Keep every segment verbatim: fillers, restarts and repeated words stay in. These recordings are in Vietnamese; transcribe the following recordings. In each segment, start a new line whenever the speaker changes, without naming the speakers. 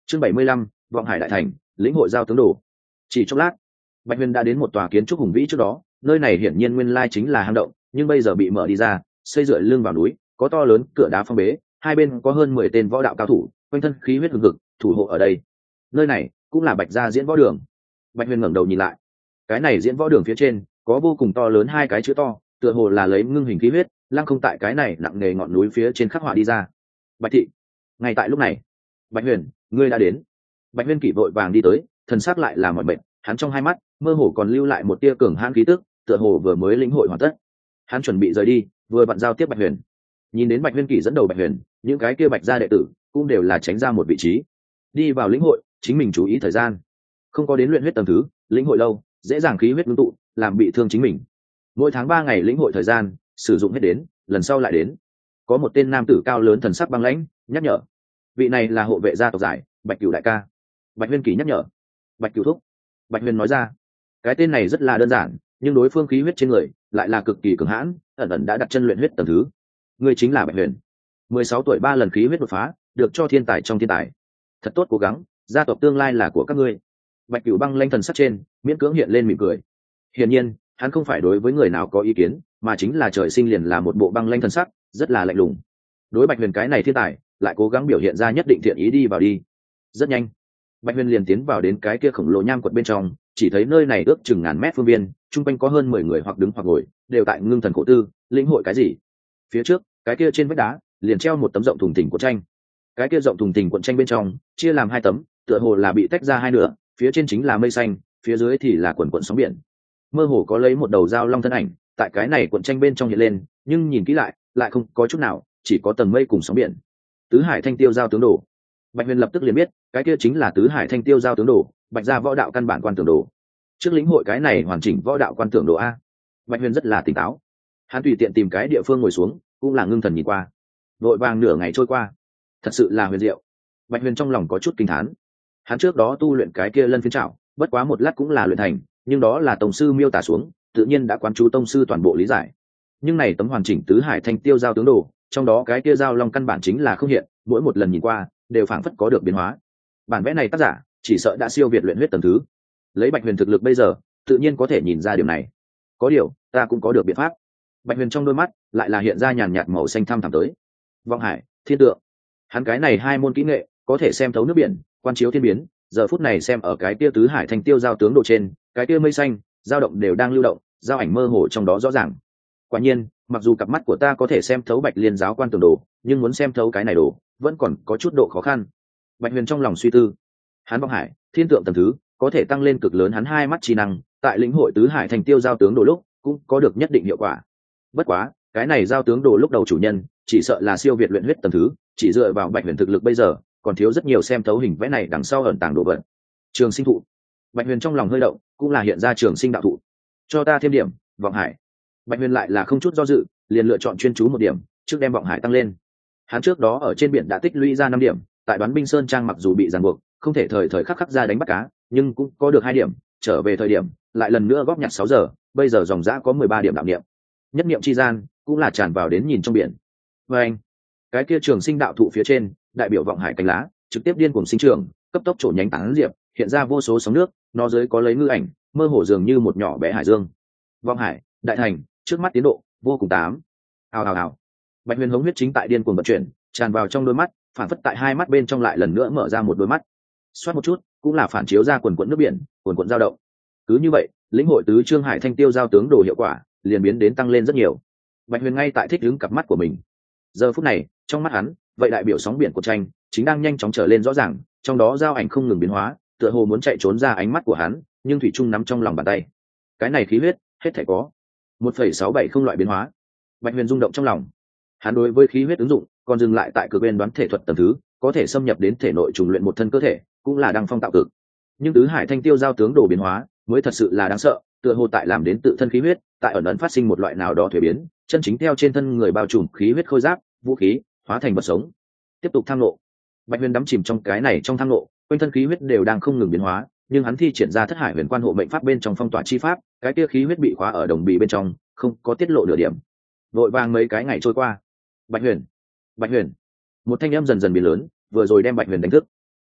chương bảy mươi lăm, vọng hải đại thành, lĩnh hội giao tướng đồ. Chỉ chốc lát, Bạch Huyền đã đến một tòa kiến trúc hùng vĩ trước đó. Nơi này hiển nhiên nguyên lai chính là hang động, nhưng bây giờ bị mở đi ra, xây dựa lưng vào núi, có to lớn cửa đá phong bế, hai bên có hơn mười tên võ đạo cao thủ, quanh thân khí huyết hừng hực, thủ hộ ở đây. Nơi này cũng là Bạch gia diễn võ đường. Bạch Huyền ngẩng đầu nhìn lại, cái này diễn võ đường phía trên có vô cùng to lớn hai cái chữ to, tựa hồ là lấy ngưng hình khí huyết lăng không tại cái này nặng nề ngọn núi phía trên khắc họa đi ra. Bạch thị. Ngay tại lúc này, Bạch Huyền, ngươi đã đến. Bạch Huyền kỵ vội vàng đi tới, thần sắc lại là mỏi mệt, hắn trong hai mắt mơ hồ còn lưu lại một tia cường hãn khí tức, tựa hồ vừa mới lĩnh hội hoàn tất. Hắn chuẩn bị rời đi, vừa bận giao tiếp Bạch Huyền. Nhìn đến Bạch Huyền kỵ dẫn đầu Bạch Huyền, những cái kia Bạch gia đệ tử cũng đều là tránh ra một vị trí, đi vào lĩnh hội. Chính mình chú ý thời gian, không có đến luyện huyết tầng thứ, lĩnh hội lâu dễ dàng khí huyết ngưng tụ, làm bị thương chính mình. Mỗi tháng ba ngày lĩnh hội thời gian sử dụng hết đến, lần sau lại đến. Có một tên nam tử cao lớn thần sắc băng lãnh nhắc nhở, vị này là hộ vệ gia tộc giải Bạch Cửu đại ca. Bạch Huyền kỳ nhắc nhở, Bạch Cửu thúc. Bạch Huyền nói ra, cái tên này rất là đơn giản, nhưng đối phương khí huyết trên người lại là cực kỳ cường hãn, ẩn ẩn đã đặt chân luyện huyết tầng thứ. Người chính là Bạch Huyền, mười sáu tuổi ba lần khí huyết đột phá, được cho thiên tài trong thiên tài. Thật tốt cố gắng, gia tộc tương lai là của các ngươi. Bạch Cửu băng lanh thần sắc trên miễn cưỡng hiện lên mỉm cười. Hiển nhiên hắn không phải đối với người nào có ý kiến, mà chính là trời sinh liền là một bộ băng lanh thần sắc, rất là lạnh lùng. Đối Bạch Huyền cái này thiên tài lại cố gắng biểu hiện ra nhất định thiện ý đi vào đi. Rất nhanh, Bạch Huyền liền tiến vào đến cái kia khổng lồ nham quật bên trong, chỉ thấy nơi này ước chừng ngàn mét phương viên, chung quanh có hơn mười người hoặc đứng hoặc ngồi, đều tại ngưng thần khổ tư, lĩnh hội cái gì. Phía trước, cái kia trên vách đá liền treo một tấm rộng thùng thình cuộn tranh. Cái kia rộng thùng thình cuộn tranh bên trong chia làm hai tấm, tựa hồ là bị tách ra hai nửa, phía trên chính là mây xanh, phía dưới thì là quần quần sóng biển. Mơ hồ có lấy một đầu dao long thân ảnh tại cái này cuộn tranh bên trong hiện lên, nhưng nhìn kỹ lại lại không có chút nào, chỉ có tầng mây cùng sóng biển. Tứ Hải Thanh Tiêu giao tướng đồ. Bạch Huyền lập tức liền biết, cái kia chính là Tứ Hải Thanh Tiêu giao tướng đồ, Bạch gia võ đạo căn bản quan tưởng đồ. Trước lĩnh hội cái này hoàn chỉnh võ đạo quan tưởng đồ a. Bạch Huyền rất là tỉnh táo, hắn tùy tiện tìm cái địa phương ngồi xuống, cũng là ngưng thần nhìn qua. Vội vàng nửa ngày trôi qua, thật sự là huyền diệu. Bạch Huyền trong lòng có chút kinh thán. Hắn trước đó tu luyện cái kia lân phiến trảo, bất quá một lát cũng là luyện thành, nhưng đó là tổng sư miêu tả xuống, tự nhiên đã quán chú tông sư toàn bộ lý giải. Nhưng này tấm hoàn chỉnh Tứ Hải Thanh Tiêu giao tướng đồ, trong đó cái kia giao long căn bản chính là không hiện, mỗi một lần nhìn qua đều phảng phất có được biến hóa. Bản vẽ này tác giả chỉ sợ đã siêu việt luyện huyết tầng thứ. Lấy Bạch Huyền thực lực bây giờ, tự nhiên có thể nhìn ra điều này. Có điều, ta cũng có được biện pháp. Bạch Huyền trong đôi mắt lại là hiện ra nhàn nhạt màu xanh thăm thẳm tới. Vọng hải, thiên tượng. Hắn cái này hai môn kỹ nghệ, có thể xem thấu nước biển, quan chiếu thiên biến. Giờ phút này xem ở cái kia Tứ Hải Thanh Tiêu giao tướng đồ trên, cái kia mây xanh dao động đều đang lưu động, giao ảnh mơ hồ trong đó rõ ràng. Quả nhiên, mặc dù cặp mắt của ta có thể xem thấu Bạch Liên giáo quan tưởng đồ, nhưng muốn xem thấu cái này đồ vẫn còn có chút độ khó khăn. Bạch Huyền trong lòng suy tư, hắn vọng hải thiên tượng tầm thứ có thể tăng lên cực lớn hắn hai mắt trí năng, tại lĩnh hội Tứ Hải Thanh Tiêu giao tướng đồ lúc cũng có được nhất định hiệu quả. Bất quá cái này giao tướng đồ lúc đầu chủ nhân chỉ sợ là siêu việt luyện huyết tầm thứ, chỉ dựa vào Bạch Huyền thực lực bây giờ còn thiếu rất nhiều xem thấu hình vẽ này đằng sau ẩn tàng đồ vật. Trường sinh thụ. Bạch Huyền trong lòng hơi động, cũng là hiện ra trường sinh đạo thụ. Cho ta thêm điểm, vọng hải. Bạch Huyền lại là không chút do dự, liền lựa chọn chuyên chú một điểm, trước đem vọng hải tăng lên. Hắn trước đó ở trên biển đã tích lũy ra năm điểm, tại Đoán Binh Sơn Trang mặc dù bị ràng buộc, không thể thời thời khắc khắc ra đánh bắt cá, nhưng cũng có được hai điểm, trở về thời điểm, lại lần nữa góp nhặt sáu giờ, bây giờ dòng dã có mười ba điểm đạo niệm. Nhất niệm chi gian, cũng là tràn vào đến nhìn trong biển. Và anh, cái kia trường sinh đạo thụ phía trên, đại biểu vọng hải cánh lá, trực tiếp điên cuồng sinh trưởng, cấp tốc trổ nhánh tán diệp, hiện ra vô số sóng nước, nó dưới có lấy ngư ảnh, mơ hồ dường như một nhỏ bé hải dương. Vọng hải, đại thành, trước mắt tiến độ vô cùng tám. Hào hào hào. Bạch Huyền hống huyết chính tại điên cuồng vận chuyển, tràn vào trong đôi mắt, phản phất tại hai mắt bên trong lại lần nữa mở ra một đôi mắt. Xoát một chút, cũng là phản chiếu ra quần quần nước biển, quần quần dao động. Cứ như vậy, lĩnh hội Tứ Trương Hải Thanh Tiêu giao tướng đồ hiệu quả liền biến đến tăng lên rất nhiều. Bạch Huyền ngay tại thích ứng cặp mắt của mình. Giờ phút này, trong mắt hắn, vậy đại biểu sóng biển của tranh chính đang nhanh chóng trở lên rõ ràng, trong đó giao ảnh không ngừng biến hóa, tựa hồ muốn chạy trốn ra ánh mắt của hắn, nhưng thủy chung nắm trong lòng bàn tay. Cái này khí huyết, hết thảy có một phẩy sáu bảy không loại biến hóa. Bạch Huyền rung động trong lòng. Hắn đối với khí huyết ứng dụng, còn dừng lại tại cực bên đoán thể thuật tầng thứ, có thể xâm nhập đến thể nội trùng luyện một thân cơ thể, cũng là đăng phong tạo cực. Nhưng Tứ Hải Thanh Tiêu giao tướng đồ biến hóa, mới thật sự là đáng sợ, tựa hồ tại làm đến tự thân khí huyết, tại ẩn ẩn phát sinh một loại nào đó thuế biến, chân chính theo trên thân người bao trùm khí huyết khôi giáp, vũ khí, hóa thành vật sống. Tiếp tục tham ngộ. Bạch Huyền đắm chìm trong cái này trong tham ngộ, quanh thân khí huyết đều đang không ngừng biến hóa, nhưng hắn thi triển ra Thất Hải Huyền Quan hộ mệnh pháp bên trong phong tỏa chi pháp, cái kia khí huyết bị khóa ở đồng bì bên trong, không có tiết lộ nửa điểm. Vội vàng mấy cái ngày trôi qua. Bạch Huyền, Bạch Huyền. Một thanh âm dần dần biến lớn, vừa rồi đem Bạch Huyền đánh thức.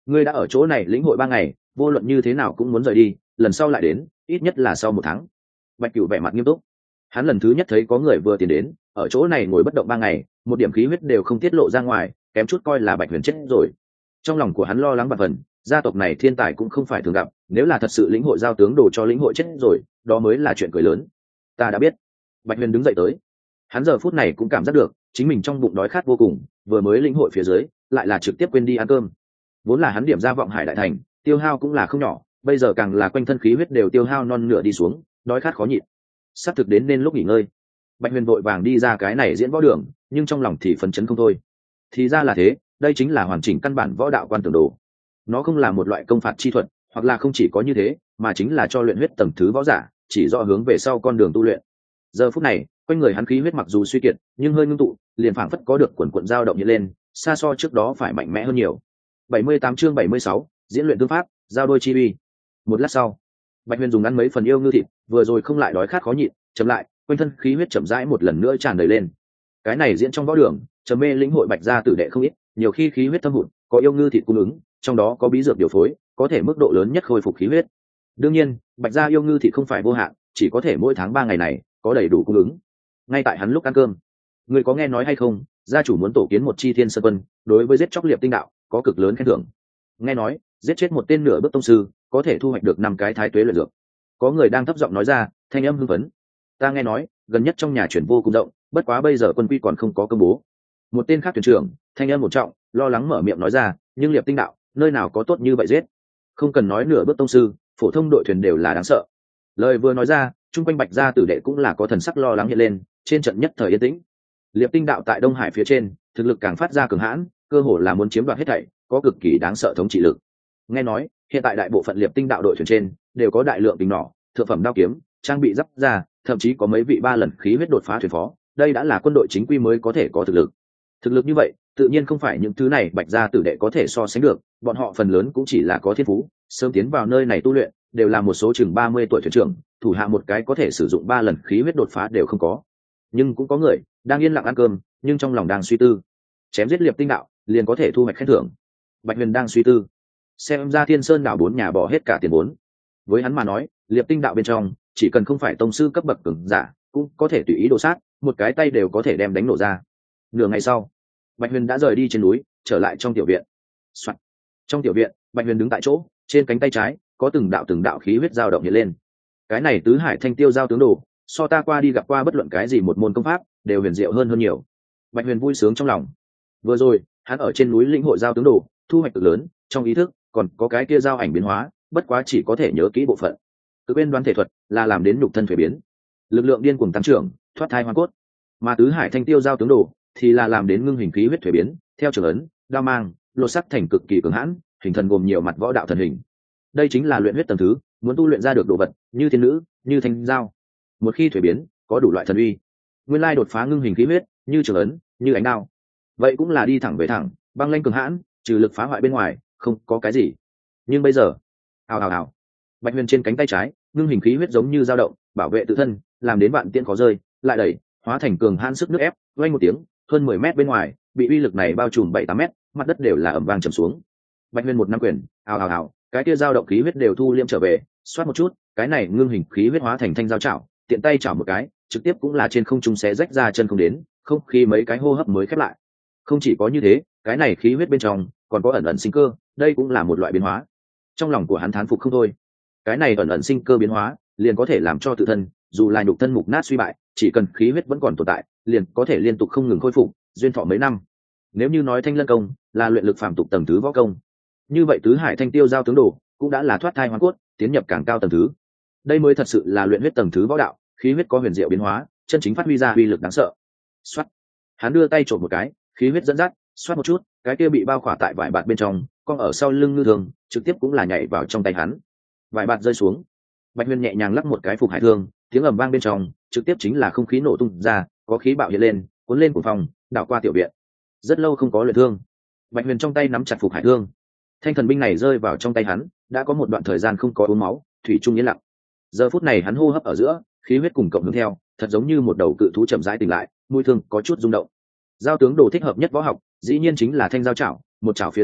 ngươi đã ở chỗ này lĩnh hội ba ngày, vô luận như thế nào cũng muốn rời đi, lần sau lại đến, ít nhất là sau một tháng. Bạch Cửu vẻ mặt nghiêm túc. Hắn lần thứ nhất thấy có người vừa tiến đến, ở chỗ này ngồi bất động ba ngày, một điểm khí huyết đều không tiết lộ ra ngoài, kém chút coi là Bạch Huyền chết rồi. Trong lòng của hắn lo lắng bạt phần, gia tộc này thiên tài cũng không phải thường gặp, nếu là thật sự lĩnh hội giao tướng đồ cho lĩnh hội chết rồi, đó mới là chuyện cười lớn. Ta đã biết. Bạch Huyền đứng dậy tới. Hắn giờ phút này cũng cảm giác được, chính mình trong bụng đói khát vô cùng, vừa mới lĩnh hội phía dưới, lại là trực tiếp quên đi ăn cơm. Vốn là hắn điểm ra vọng hải đại thành, tiêu hao cũng là không nhỏ, bây giờ càng là quanh thân khí huyết đều tiêu hao non nửa đi xuống, đói khát khó nhịn. Sắp thực đến nên lúc nghỉ ngơi. Bạch Huyền vội vàng đi ra cái này diễn võ đường, nhưng trong lòng thì phấn chấn không thôi. Thì ra là thế, đây chính là hoàn chỉnh căn bản võ đạo quan tưởng đồ. Nó không là một loại công phạt chi thuật, hoặc là không chỉ có như thế, mà chính là cho luyện huyết tầng thứ võ giả, chỉ rõ hướng về sau con đường tu luyện. Giờ phút này, quanh người hắn khí huyết mặc dù suy kiệt, nhưng hơi ngưng tụ, liền phảng phất có được quần quần dao động hiện lên, xa so trước đó phải mạnh mẽ hơn nhiều. bảy mươi tám chương bảy mươi sáu, diễn luyện tương pháp, giao đôi chi uy. Một lát sau, Bạch Huyền dùng ăn mấy phần yêu ngư thịt, vừa rồi không lại đói khát khó nhịn, chậm lại, quanh thân khí huyết chậm rãi một lần nữa tràn đầy lên. Cái này diễn trong võ đường, trầm mê lĩnh hội Bạch gia tử đệ không ít, nhiều khi khí huyết thâm hụt, có yêu ngư thịt cung ứng, trong đó có bí dược điều phối, có thể mức độ lớn nhất khôi phục khí huyết. Đương nhiên, Bạch gia yêu ngư thịt không phải vô hạn, chỉ có thể mỗi tháng ba ngày này có đầy đủ cung ứng. Ngay tại hắn lúc ăn cơm, người có nghe nói hay không, gia chủ muốn tổ kiến một chi thiên sơn quân, đối với giết chóc liệp tinh đạo có cực lớn khen thưởng. Nghe nói giết chết một tên nửa bước tông sư có thể thu hoạch được năm cái thái tuế luyện dược. Có người đang thấp giọng nói ra, thanh âm hưng phấn. Ta nghe nói gần nhất trong nhà chuyển vô cùng rộng, bất quá bây giờ quân quy còn không có công bố. Một tên khác thuyền trưởng thanh âm một trọng lo lắng mở miệng nói ra, nhưng liệp tinh đạo nơi nào có tốt như vậy giết. Không cần nói nửa bước tông sư, phổ thông đội thuyền đều là đáng sợ. Lời vừa nói ra, chung quanh Bạch gia tử đệ cũng là có thần sắc lo lắng hiện lên, trên trận nhất thời yên tĩnh. Liệp tinh đạo tại Đông Hải phía trên, thực lực càng phát ra cường hãn, cơ hồ là muốn chiếm đoạt hết thảy, có cực kỳ đáng sợ thống trị lực. Nghe nói hiện tại đại bộ phận liệp tinh đạo đội thuyền trên đều có đại lượng kính nỏ, thượng phẩm đao kiếm, trang bị giáp ra, thậm chí có mấy vị ba lần khí huyết đột phá thuyền phó, đây đã là quân đội chính quy mới có thể có thực lực. Thực lực như vậy, tự nhiên không phải những thứ này Bạch gia tử đệ có thể so sánh được, bọn họ phần lớn cũng chỉ là có thiên phú, sớm tiến vào nơi này tu luyện, đều là một số chừng ba mươi tuổi thuyền trưởng, thủ hạ một cái có thể sử dụng ba lần khí huyết đột phá đều không có. Nhưng cũng có người đang yên lặng ăn cơm, nhưng trong lòng đang suy tư, chém giết liệp tinh đạo liền có thể thu hoạch khen thưởng. Bạch Huyền đang suy tư, xem ra Thiên Sơn đảo bốn nhà bỏ hết cả tiền vốn. Với hắn mà nói, liệp tinh đạo bên trong chỉ cần không phải tông sư cấp bậc cường giả, cũng có thể tùy ý đổ sát, một cái tay đều có thể đem đánh nổ ra. Nửa ngày sau, Bạch Huyền đã rời đi trên núi, trở lại trong tiểu viện. Soạn. Trong tiểu viện, Bạch Huyền đứng tại chỗ, trên cánh tay trái có từng đạo từng đạo khí huyết dao động hiện lên. Cái này tứ hải thanh tiêu giao tướng đồ, so ta qua đi gặp qua bất luận cái gì một môn công pháp đều huyền diệu hơn hơn nhiều. Bạch Huyền vui sướng trong lòng. Vừa rồi hắn ở trên núi lĩnh hội giao tướng đồ, thu hoạch cực lớn, trong ý thức còn có cái kia giao ảnh biến hóa, bất quá chỉ có thể nhớ kỹ bộ phận. Từ bên đoán thể thuật là làm đến nhục thân thuế biến, lực lượng điên cuồng tăng trưởng, thoát thai hoàn cốt. Mà tứ hải thanh tiêu giao tướng đồ thì là làm đến ngưng hình khí huyết thuế biến, theo trường ấn, đao mang, lột sắc thành cực kỳ cường hãn, hình thần gồm nhiều mặt võ đạo thần hình. Đây chính là luyện huyết tầng thứ, muốn tu luyện ra được đồ vật như thiên nữ, như thanh giao. Một khi thuế biến, có đủ loại thần uy. Nguyên lai đột phá ngưng hình khí huyết, như trường ấn, như ánh đao. Vậy cũng là đi thẳng về thẳng, băng lanh cường hãn, trừ lực phá hoại bên ngoài, không có cái gì. Nhưng bây giờ, ào ào ào, Bạch Huyền trên cánh tay trái, ngưng hình khí huyết giống như dao động, bảo vệ tự thân, làm đến vạn tiễn khó rơi, lại đẩy, hóa thành cường hãn sức nước ép, vang một tiếng, hơn mười mét bên ngoài, bị uy lực này bao trùm bảy tám mét, mặt đất đều là ầm vang trầm xuống. Bạch Huyền một năm quyền, ào ào ào, cái kia dao động khí huyết đều thu liễm trở về, xoát một chút, cái này ngưng hình khí huyết hóa thành thanh dao chảo, tiện tay chảo một cái, trực tiếp cũng là trên không trung xé rách ra chân không đến, không khí mấy cái hô hấp mới khép lại. Không chỉ có như thế, cái này khí huyết bên trong còn có ẩn ẩn sinh cơ, đây cũng là một loại biến hóa. Trong lòng của hắn thán phục không thôi. Cái này ẩn ẩn sinh cơ biến hóa, liền có thể làm cho tự thân, dù là nhục thân mục nát suy bại, chỉ cần khí huyết vẫn còn tồn tại, liền có thể liên tục không ngừng khôi phục, duyên thọ mấy năm. Nếu như nói Thanh Lân công là luyện lực phàm tục tầng thứ võ công, như vậy tứ hải thanh tiêu giao tướng đồ cũng đã là thoát thai hóa cốt, tiến nhập càng cao tầng thứ. Đây mới thật sự là luyện huyết tầng thứ võ đạo, khí huyết có huyền diệu biến hóa, chân chính phát huy ra uy lực đáng sợ. Xoát, hắn đưa tay trộn một cái, khí huyết dẫn dắt, xoát một chút, cái kia bị bao khỏa tại vải bạt bên trong, con ở sau lưng ngư thường, trực tiếp cũng là nhảy vào trong tay hắn. Vải bạt rơi xuống, Bạch Huyền nhẹ nhàng lắc một cái phục hải thương, tiếng ầm vang bên trong, trực tiếp chính là không khí nổ tung ra, có khí bạo hiện lên, cuốn lên cuồng phong, đảo qua tiểu viện. Rất lâu không có luyện thương, Bạch Huyền trong tay nắm chặt phục hải thương. Thanh thần binh này rơi vào trong tay hắn, đã có một đoạn thời gian không có uống máu, thủy chung yên lặng. Giờ phút này hắn hô hấp ở giữa, khí huyết cùng cộng hưởng theo, thật giống như một đầu cự thú chậm rãi tỉnh lại, mũi thương có chút rung động. Giao tướng đồ thích hợp nhất võ học, dĩ nhiên chính là thanh giao chảo, một chảo phía dưới,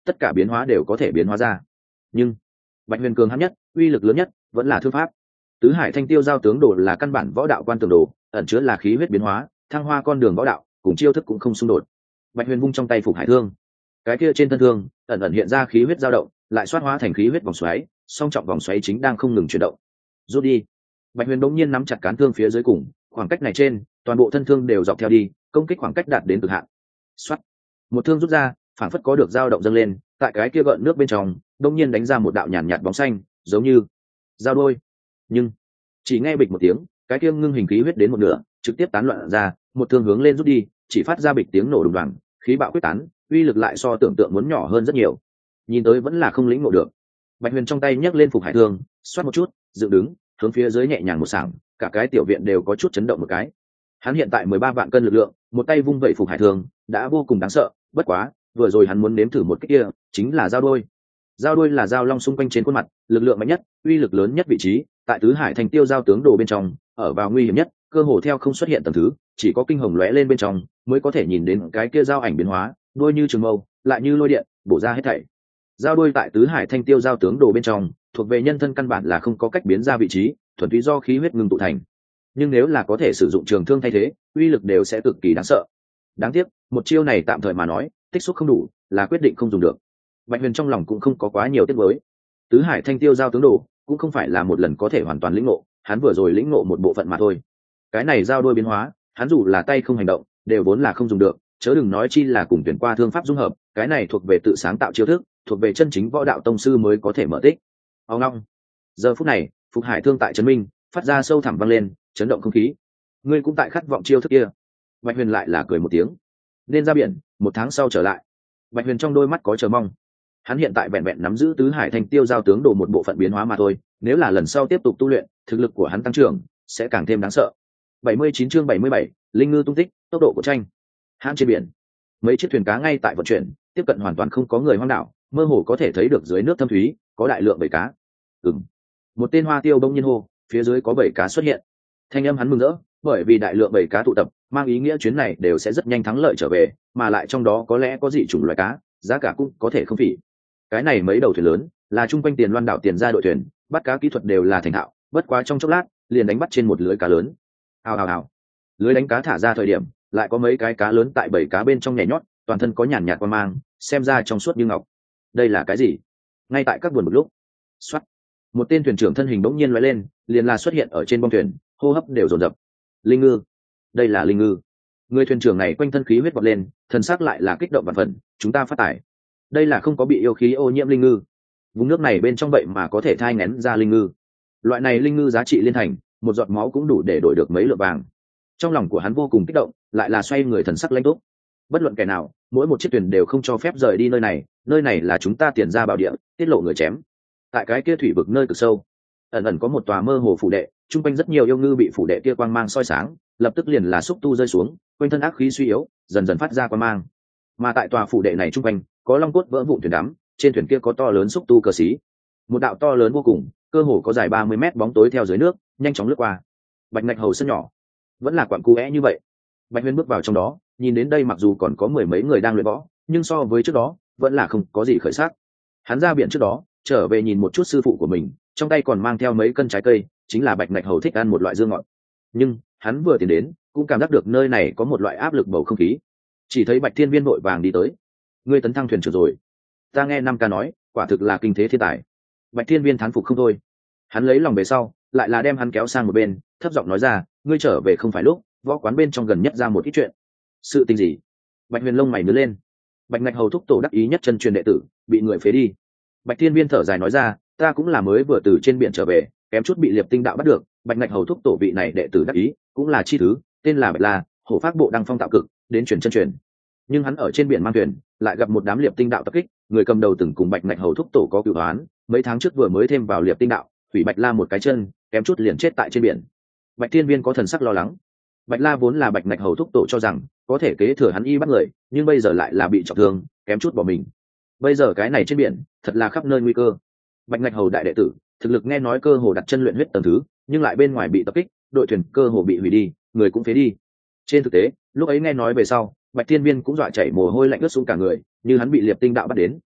tất cả biến hóa đều có thể biến hóa ra. Nhưng bạch huyền cường hãn nhất, uy lực lớn nhất vẫn là thương pháp. Tứ hải thanh tiêu giao tướng đồ là căn bản võ đạo quan tường đồ, ẩn chứa là khí huyết biến hóa, thăng hoa con đường võ đạo, cùng chiêu thức cũng không xung đột. Bạch huyền vung trong tay phục hải thương, cái kia trên thân thương ẩn ẩn hiện ra khí huyết dao động, lại xoát hóa thành khí huyết vòng xoáy, song trọng vòng xoáy chính đang không ngừng chuyển động. Rút đi. Bạch huyền đống nhiên nắm chặt cán thương phía dưới cùng, khoảng cách này trên toàn bộ thân thương đều dọc theo đi, công kích khoảng cách đạt đến cực hạn. Xoát. Một thương rút ra, phản phất có được dao động dâng lên, tại cái kia gợn nước bên trong đống nhiên đánh ra một đạo nhàn nhạt bóng xanh, giống như dao đôi. Nhưng chỉ nghe bịch một tiếng, cái kia ngưng hình khí huyết đến một nửa, trực tiếp tán loạn ra, một thương hướng lên rút đi, chỉ phát ra bịch tiếng nổ đùng đoàng, khí bạo quyết tán, uy lực lại so tưởng tượng muốn nhỏ hơn rất nhiều. Nhìn tới vẫn là không lĩnh ngộ được. Bạch huyền trong tay nhấc lên phục hải thương, xoát một chút, dựng đứng, hướng phía dưới nhẹ nhàng một sảng, cả cái tiểu viện đều có chút chấn động một cái. Hắn hiện tại mười ba vạn cân lực lượng, một tay vung vẩy phục hải thương đã vô cùng đáng sợ, bất quá vừa rồi hắn muốn nếm thử một cái kia chính là dao đôi. Dao đôi là dao long xung quanh trên khuôn mặt, lực lượng mạnh nhất, uy lực lớn nhất vị trí, tại tứ hải thành tiêu giao tướng đồ bên trong, ở vào nguy hiểm nhất, cơ hồ theo không xuất hiện tầng thứ, chỉ có kinh hồng lóe lên bên trong mới có thể nhìn đến cái kia dao ảnh biến hóa, đôi như trường mâu, lại như lôi điện, bổ ra hết thảy. Dao đôi tại tứ hải thanh tiêu giao tướng đồ bên trong, thuộc về nhân thân căn bản là không có cách biến ra vị trí, thuần túy do khí huyết ngưng tụ thành. Nhưng nếu là có thể sử dụng trường thương thay thế, uy lực đều sẽ cực kỳ đáng sợ. Đáng tiếc, một chiêu này tạm thời mà nói, tích xúc không đủ, là quyết định không dùng được. Bạch huyền trong lòng cũng không có quá nhiều tiếc nuối. Tứ hải thanh tiêu giao tướng đồ cũng không phải là một lần có thể hoàn toàn lĩnh ngộ, hắn vừa rồi lĩnh ngộ một bộ phận mà thôi. Cái này giao đôi biến hóa, hắn dù là tay không hành động, đều vốn là không dùng được, chớ đừng nói chi là cùng tuyển qua thương pháp dung hợp, cái này thuộc về tự sáng tạo chiêu thức, thuộc về chân chính võ đạo tông sư mới có thể mở tích. Ông long. Giờ phút này, phục hải thương tại trấn minh, phát ra sâu thẳm vang lên, chấn động không khí. Ngươi cũng tại khát vọng chiêu thức kia. Bạch huyền lại là cười một tiếng. Nên ra biển, một tháng sau trở lại. Bạch huyền trong đôi mắt có chờ mong. Hắn hiện tại vẹn vẹn nắm giữ tứ hải thanh tiêu giao tướng đồ một bộ phận biến hóa mà thôi, nếu là lần sau tiếp tục tu luyện, thực lực của hắn tăng trưởng sẽ càng thêm đáng sợ. bảy mươi chín chương bảy mươi bảy, linh ngư tung tích, tốc độ của tranh. Hãm trên biển, mấy chiếc thuyền cá ngay tại vận chuyển, tiếp cận hoàn toàn không có người hoang đảo, mơ hồ có thể thấy được dưới nước thâm thúy có đại lượng bầy cá. Ừm. Một tên hoa tiêu bỗng nhiên hô, phía dưới có bầy cá xuất hiện. Thanh âm hắn mừng rỡ, bởi vì đại lượng bầy cá tụ tập, mang ý nghĩa chuyến này đều sẽ rất nhanh thắng lợi trở về, mà lại trong đó có lẽ có dị chủng loài cá, giá cả cũng có thể không phỉ. Cái này mấy đầu thuyền lớn, là trung quanh Tiền Loan đảo tiền ra đội thuyền, bắt cá kỹ thuật đều là thành thạo, bất quá trong chốc lát, liền đánh bắt trên một lưới cá lớn. Hào hào hào. Lưới đánh cá thả ra thời điểm, lại có mấy cái cá lớn tại bầy cá bên trong nhảy nhót, toàn thân có nhàn nhạt quang mang, xem ra trong suốt như ngọc. Đây là cái gì? Ngay tại các buồn một lúc, xoát, một tên thuyền trưởng thân hình bỗng nhiên lóe lên, liền là xuất hiện ở trên bông thuyền, hô hấp đều dồn dập. Linh ngư, đây là linh ngư. Người thuyền trưởng này quanh thân khí huyết vọt lên, thần sắc lại là kích động vạn phần, chúng ta phát tải. Đây là không có bị yêu khí ô nhiễm linh ngư. Vùng nước này bên trong vậy mà có thể thai nghén ra linh ngư. Loại này linh ngư giá trị liên thành, một giọt máu cũng đủ để đổi được mấy lượng vàng. Trong lòng của hắn vô cùng kích động, lại là xoay người thần sắc lãnh túc. Bất luận kẻ nào, mỗi một chiếc thuyền đều không cho phép rời đi nơi này, nơi này là chúng ta tiền ra bảo địa, tiết lộ người chém. Tại cái kia thủy vực nơi cực sâu, ẩn ẩn có một tòa mơ hồ phủ đệ, trung quanh rất nhiều yêu ngư bị phủ đệ kia quang mang soi sáng, lập tức liền là xúc tu rơi xuống, quanh thân ác khí suy yếu, dần dần phát ra quang mang. Mà tại tòa phủ đệ này trung quanh, có long cốt vỡ vụn thuyền đắm, trên thuyền kia có to lớn xúc tu cờ xí. Một đạo to lớn vô cùng, cơ hồ có dài ba mươi mét bóng tối theo dưới nước, nhanh chóng lướt qua. Bạch ngạch hầu sân nhỏ, vẫn là quặng cu é như vậy. Bạch Huyên bước vào trong đó, nhìn đến đây mặc dù còn có mười mấy người đang luyện võ, nhưng so với trước đó, vẫn là không có gì khởi sắc. Hắn ra biển trước đó, trở về nhìn một chút sư phụ của mình, trong tay còn mang theo mấy cân trái cây, chính là Bạch ngạch hầu thích ăn một loại dương ngọt. Nhưng hắn vừa tiến đến, cũng cảm giác được nơi này có một loại áp lực bầu không khí. Chỉ thấy Bạch Thiên Viên vội vàng đi tới. Ngươi tấn thăng thuyền trưởng rồi. Ta nghe năm ca nói, quả thực là kinh thế thiên tài. Bạch Thiên Viên thán phục không thôi. Hắn lấy lòng về sau, lại là đem hắn kéo sang một bên, thấp giọng nói ra, ngươi trở về không phải lúc, võ quán bên trong gần nhất ra một ít chuyện. Sự tình gì? Bạch Huyền lông mày nhướng lên. Bạch ngạch hầu thúc tổ đắc ý nhất chân truyền đệ tử, bị người phế đi. Bạch Thiên Viên thở dài nói ra, ta cũng là mới vừa từ trên biển trở về, kém chút bị Liệp Tinh đạo bắt được. Bạch ngạch hầu thúc tổ vị này đệ tử đắc ý, cũng là chi thứ, tên là Bạch La, hổ phát bộ đăng phong tạo cực, đến truyền chân truyền. Nhưng hắn ở trên biển mang thuyền, lại gặp một đám Liệp Tinh đạo tập kích, người cầm đầu từng cùng Bạch ngạch hầu thúc tổ có cửu oán, mấy tháng trước vừa mới thêm vào Liệp Tinh đạo, hủy Bạch La một cái chân, kém chút liền chết tại trên biển. Bạch Thiên Viên có thần sắc lo lắng. Bạch La vốn là Bạch ngạch hầu thúc tổ cho rằng có thể kế thừa hắn y bắt người, nhưng bây giờ lại là bị trọng thương, kém chút bỏ mình. Bây giờ cái này trên biển, thật là khắp nơi nguy cơ. Bạch ngạch hầu đại đệ tử, thực lực nghe nói cơ hồ đặt chân luyện huyết tầng thứ, nhưng lại bên ngoài bị tập kích, đội thuyền cơ hồ bị hủy đi, người cũng phế đi. Trên thực tế, lúc ấy nghe nói về sau, Bạch Thiên Viên cũng dọa chảy mồ hôi lạnh ướt xuống cả người, như hắn bị Liệp Tinh đạo bắt đến,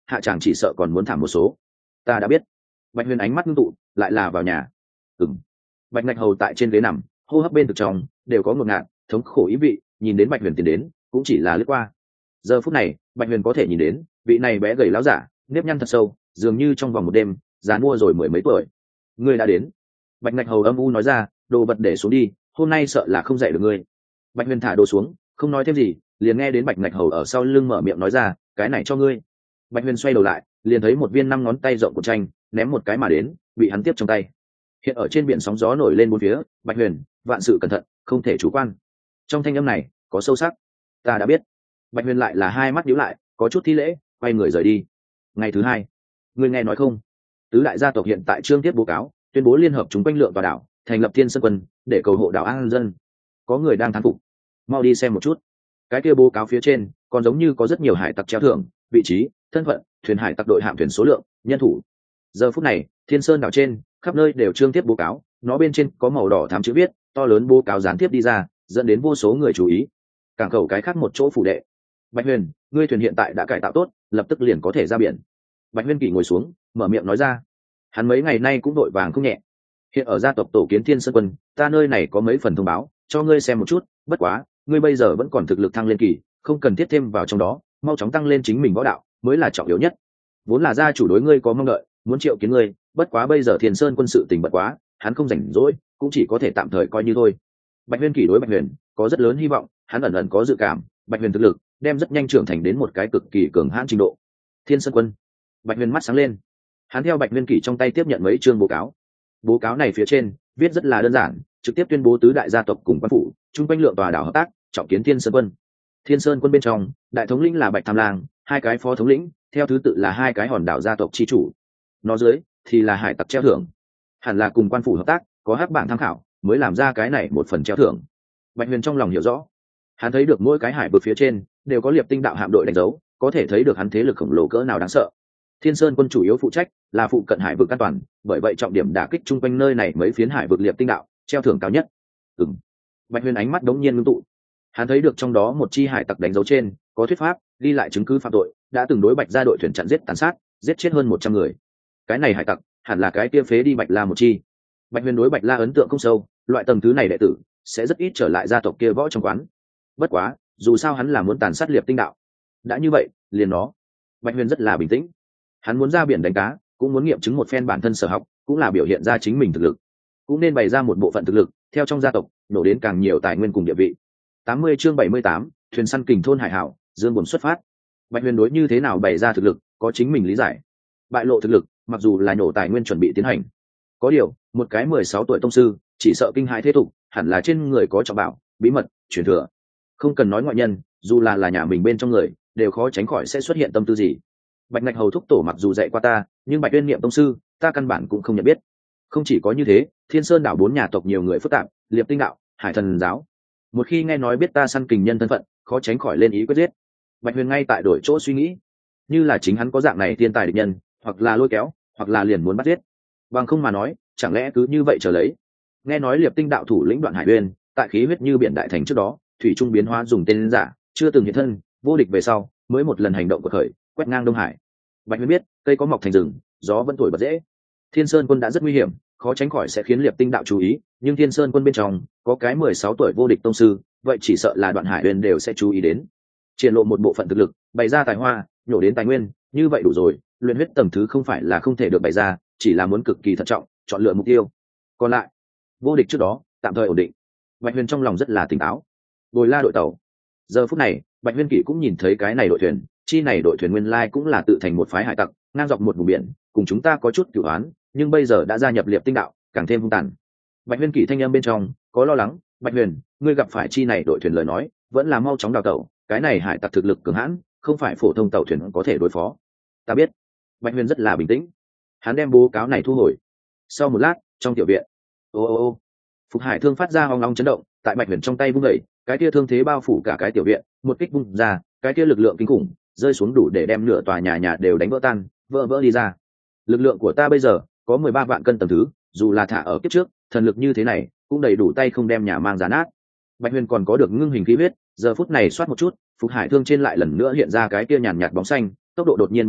hạ chàng chỉ sợ còn muốn thảm một số. Ta đã biết. Bạch huyền ánh mắt ngưng tụ, lại là vào nhà. Ừm. Bạch ngạch hầu tại trên ghế nằm, hô hấp bên từ trong đều có ngột ngạt thống khổ ý vị, nhìn đến Bạch huyền tiến đến cũng chỉ là lướt qua. Giờ phút này Bạch huyền có thể nhìn đến vị này bé gầy láo giả, nếp nhăn thật sâu, dường như trong vòng một đêm già mua rồi mười mấy tuổi. Ngươi đã đến. Bạch ngạch hầu âm u nói ra, đồ vật để xuống đi, hôm nay sợ là không dạy được ngươi. Bạch huyền thả đồ xuống, không nói thêm gì, liền nghe đến Bạch ngạch hầu ở sau lưng mở miệng nói ra, cái này cho ngươi. Bạch huyền xoay đầu lại, liền thấy một viên năm ngón tay rộng của tranh ném một cái mà đến, bị hắn tiếp trong tay. Hiện ở trên biển sóng gió nổi lên bốn phía, Bạch huyền, vạn sự cẩn thận, không thể chủ quan. Trong thanh âm này có sâu sắc. Ta đã biết. Bạch huyền lại là hai mắt nhíu lại, có chút thi lễ, quay người rời đi. Ngày thứ hai, ngươi nghe nói không, tứ đại gia tộc hiện tại trương tiết bố cáo tuyên bố liên hợp chúng quanh lượng tòa đảo, thành lập thiên sơn quân để cầu hộ đảo an dân. Có người đang thán phục, mau đi xem một chút. Cái kia bố cáo phía trên còn giống như có rất nhiều hải tặc treo thưởng, vị trí, thân phận, thuyền hải tặc đội hạm thuyền số lượng, nhân thủ. Giờ phút này thiên sơn đảo trên khắp nơi đều trương tiết bố cáo, nó bên trên có màu đỏ thám chữ viết to lớn bố cáo gián tiếp đi ra, dẫn đến vô số người chú ý. Cảng khẩu cái khác một chỗ phủ đệ. Bạch huyền, ngươi thuyền hiện tại đã cải tạo tốt, lập tức liền có thể ra biển. Bạch huyền kỷ ngồi xuống, mở miệng nói ra. Hắn mấy ngày nay cũng đội vàng không nhẹ. Hiện ở gia tộc tổ kiến thiên sơn quân, ta nơi này có mấy phần thông báo cho ngươi xem một chút, bất quá ngươi bây giờ vẫn còn thực lực thăng lên kỳ, không cần thiết thêm vào trong đó, mau chóng tăng lên chính mình võ đạo mới là trọng yếu nhất. Vốn là gia chủ đối ngươi có mong đợi, muốn triệu kiến ngươi, bất quá bây giờ thiên sơn quân sự tình bật quá, hắn không rảnh rỗi, cũng chỉ có thể tạm thời coi như thôi. Bạch huyền kỷ đối Bạch huyền có rất lớn hy vọng, hắn ẩn ẩn có dự cảm Bạch huyền thực lực đem rất nhanh trưởng thành đến một cái cực kỳ cường hãn trình độ. Thiên sơn quân. Bạch huyền mắt sáng lên, hắn theo Bạch huyền kỷ trong tay tiếp nhận mấy chương bố cáo. Bố cáo này phía trên viết rất là đơn giản, trực tiếp tuyên bố tứ đại gia tộc cùng quan phủ chung quanh lượng tòa đảo hợp tác trọng kiến thiên sơn quân. Thiên sơn quân bên trong đại thống lĩnh là Bạch tham lang, hai cái phó thống lĩnh theo thứ tự là hai cái hòn đảo gia tộc chi chủ, nó dưới thì là hải tặc treo thưởng, hẳn là cùng quan phủ hợp tác, có hắc bảng tham khảo mới làm ra cái này một phần treo thưởng. Bạch huyền trong lòng hiểu rõ, hắn thấy được mỗi cái hải vực phía trên đều có liệp tinh đạo hạm đội đánh dấu, có thể thấy được hắn thế lực khổng lồ cỡ nào đáng sợ. Thiên sơn quân chủ yếu phụ trách là phụ cận hải vực an toàn, bởi vậy trọng điểm đả kích chung quanh nơi này mấy phiến hải vực liệp tinh đạo treo thưởng cao nhất. Ừm. Bạch huyền ánh mắt đống nhiên ngưng tụ, hắn thấy được trong đó một chi hải tặc đánh dấu trên có thuyết pháp ghi lại chứng cứ phạm tội, đã từng đối Bạch gia đội thuyền chặn giết tàn sát, giết chết hơn một trăm người. Cái này hải tặc hẳn là cái kia phế đi Bạch La một chi. Bạch huyền đối Bạch La ấn tượng không sâu, loại tầng thứ này đệ tử sẽ rất ít trở lại gia tộc kia võ trong quán. Bất quá dù sao hắn là muốn tàn sát liệp tinh đạo, đã như vậy liền nó. Bạch huyền rất là bình tĩnh, hắn muốn ra biển đánh cá, cũng muốn nghiệm chứng một phen bản thân sở học, cũng là biểu hiện ra chính mình thực lực, cũng nên bày ra một bộ phận thực lực theo trong gia tộc nổ đến càng nhiều tài nguyên cùng địa vị. Tám mươi chương bảy mươi tám, thuyền săn kình thôn hải hảo, dương buồn xuất phát. Bạch huyền đối như thế nào bày ra thực lực có chính mình lý giải. Bại lộ thực lực mặc dù là nổ tài nguyên chuẩn bị tiến hành, có điều một cái mười sáu tuổi tông sư chỉ sợ kinh hãi thế tục, hẳn là trên người có trọng bảo, bí mật, truyền thừa. Không cần nói ngoại nhân, dù là là nhà mình bên trong người đều khó tránh khỏi sẽ xuất hiện tâm tư gì. Bạch ngạch hầu thúc tổ mặc dù dạy qua ta, nhưng Bạch uyên niệm tông sư ta căn bản cũng không nhận biết. Không chỉ có như thế, thiên sơn đảo bốn nhà tộc nhiều người phức tạp, liệp tinh đạo, hải thần giáo, một khi nghe nói biết ta săn kình nhân thân phận, khó tránh khỏi lên ý quyết giết. Bạch huyền ngay tại đổi chỗ suy nghĩ, như là chính hắn có dạng này thiên tài địch nhân, hoặc là lôi kéo, hoặc là liền muốn bắt giết. Bằng không mà nói, chẳng lẽ cứ như vậy chờ lấy. Nghe nói liệp tinh đạo thủ lĩnh Đoạn Hải Uyên tại khí huyết như biển đại thành trước đó thủy trung biến hóa dùng tên giả, chưa từng hiện thân, vô địch về sau mới một lần hành động của khởi quét ngang Đông Hải. Bạch huyền biết cây có mọc thành rừng, gió vẫn thổi bật dễ. Thiên sơn quân đã rất nguy hiểm, khó tránh khỏi sẽ khiến liệp tinh đạo chú ý, nhưng thiên sơn quân bên trong có cái mười sáu tuổi vô địch tông sư, vậy chỉ sợ là Đoạn Hải Uyên đều sẽ chú ý đến. Triển lộ một bộ phận thực lực, bày ra tài hoa, nhổ đến tài nguyên, như vậy đủ rồi. Luyện huyết tầng thứ không phải là không thể được bày ra, chỉ là muốn cực kỳ thận trọng chọn lựa mục tiêu. Còn lại vô địch trước đó tạm thời ổn định. Bạch huyền trong lòng rất là tỉnh táo. Bồi La đội tàu. Giờ phút này Bạch huyền kỷ cũng nhìn thấy cái này đội thuyền, chi này đội thuyền nguyên lai cũng là tự thành một phái hải tặc, ngang dọc một vùng biển, cùng chúng ta có chút cửu oán, nhưng bây giờ đã gia nhập liệp tinh đạo, càng thêm hung tàn. Bạch huyền kỷ thanh âm bên trong có lo lắng. Bạch huyền, ngươi gặp phải chi này đội thuyền lời nói, vẫn là mau chóng đào tẩu, cái này hải tặc thực lực cường hãn, không phải phổ thông tàu thuyền có thể đối phó. Ta biết. Bạch huyền rất là bình tĩnh, hắn đem bố cáo này thu hồi. Sau một lát, trong tiểu viện, ô ô ô Phục Hải thương phát ra hoang long chấn động, tại Bạch huyền trong tay vung đẩy, cái kia thương thế bao phủ cả cái tiểu viện, một kích vung ra, cái kia lực lượng kinh khủng rơi xuống đủ để đem nửa tòa nhà nhà đều đánh vỡ tan, vỡ vỡ đi ra. Lực lượng của ta bây giờ có mười ba vạn cân tầng thứ, dù là thả ở kiếp trước, thần lực như thế này cũng đầy đủ tay không đem nhà mang giá nát. Bạch huyền còn có được ngưng hình khí huyết, giờ phút này xoát một chút, Phục Hải thương trên lại lần nữa hiện ra cái kia nhàn nhạt bóng xanh, tốc độ đột nhiên bạo phát,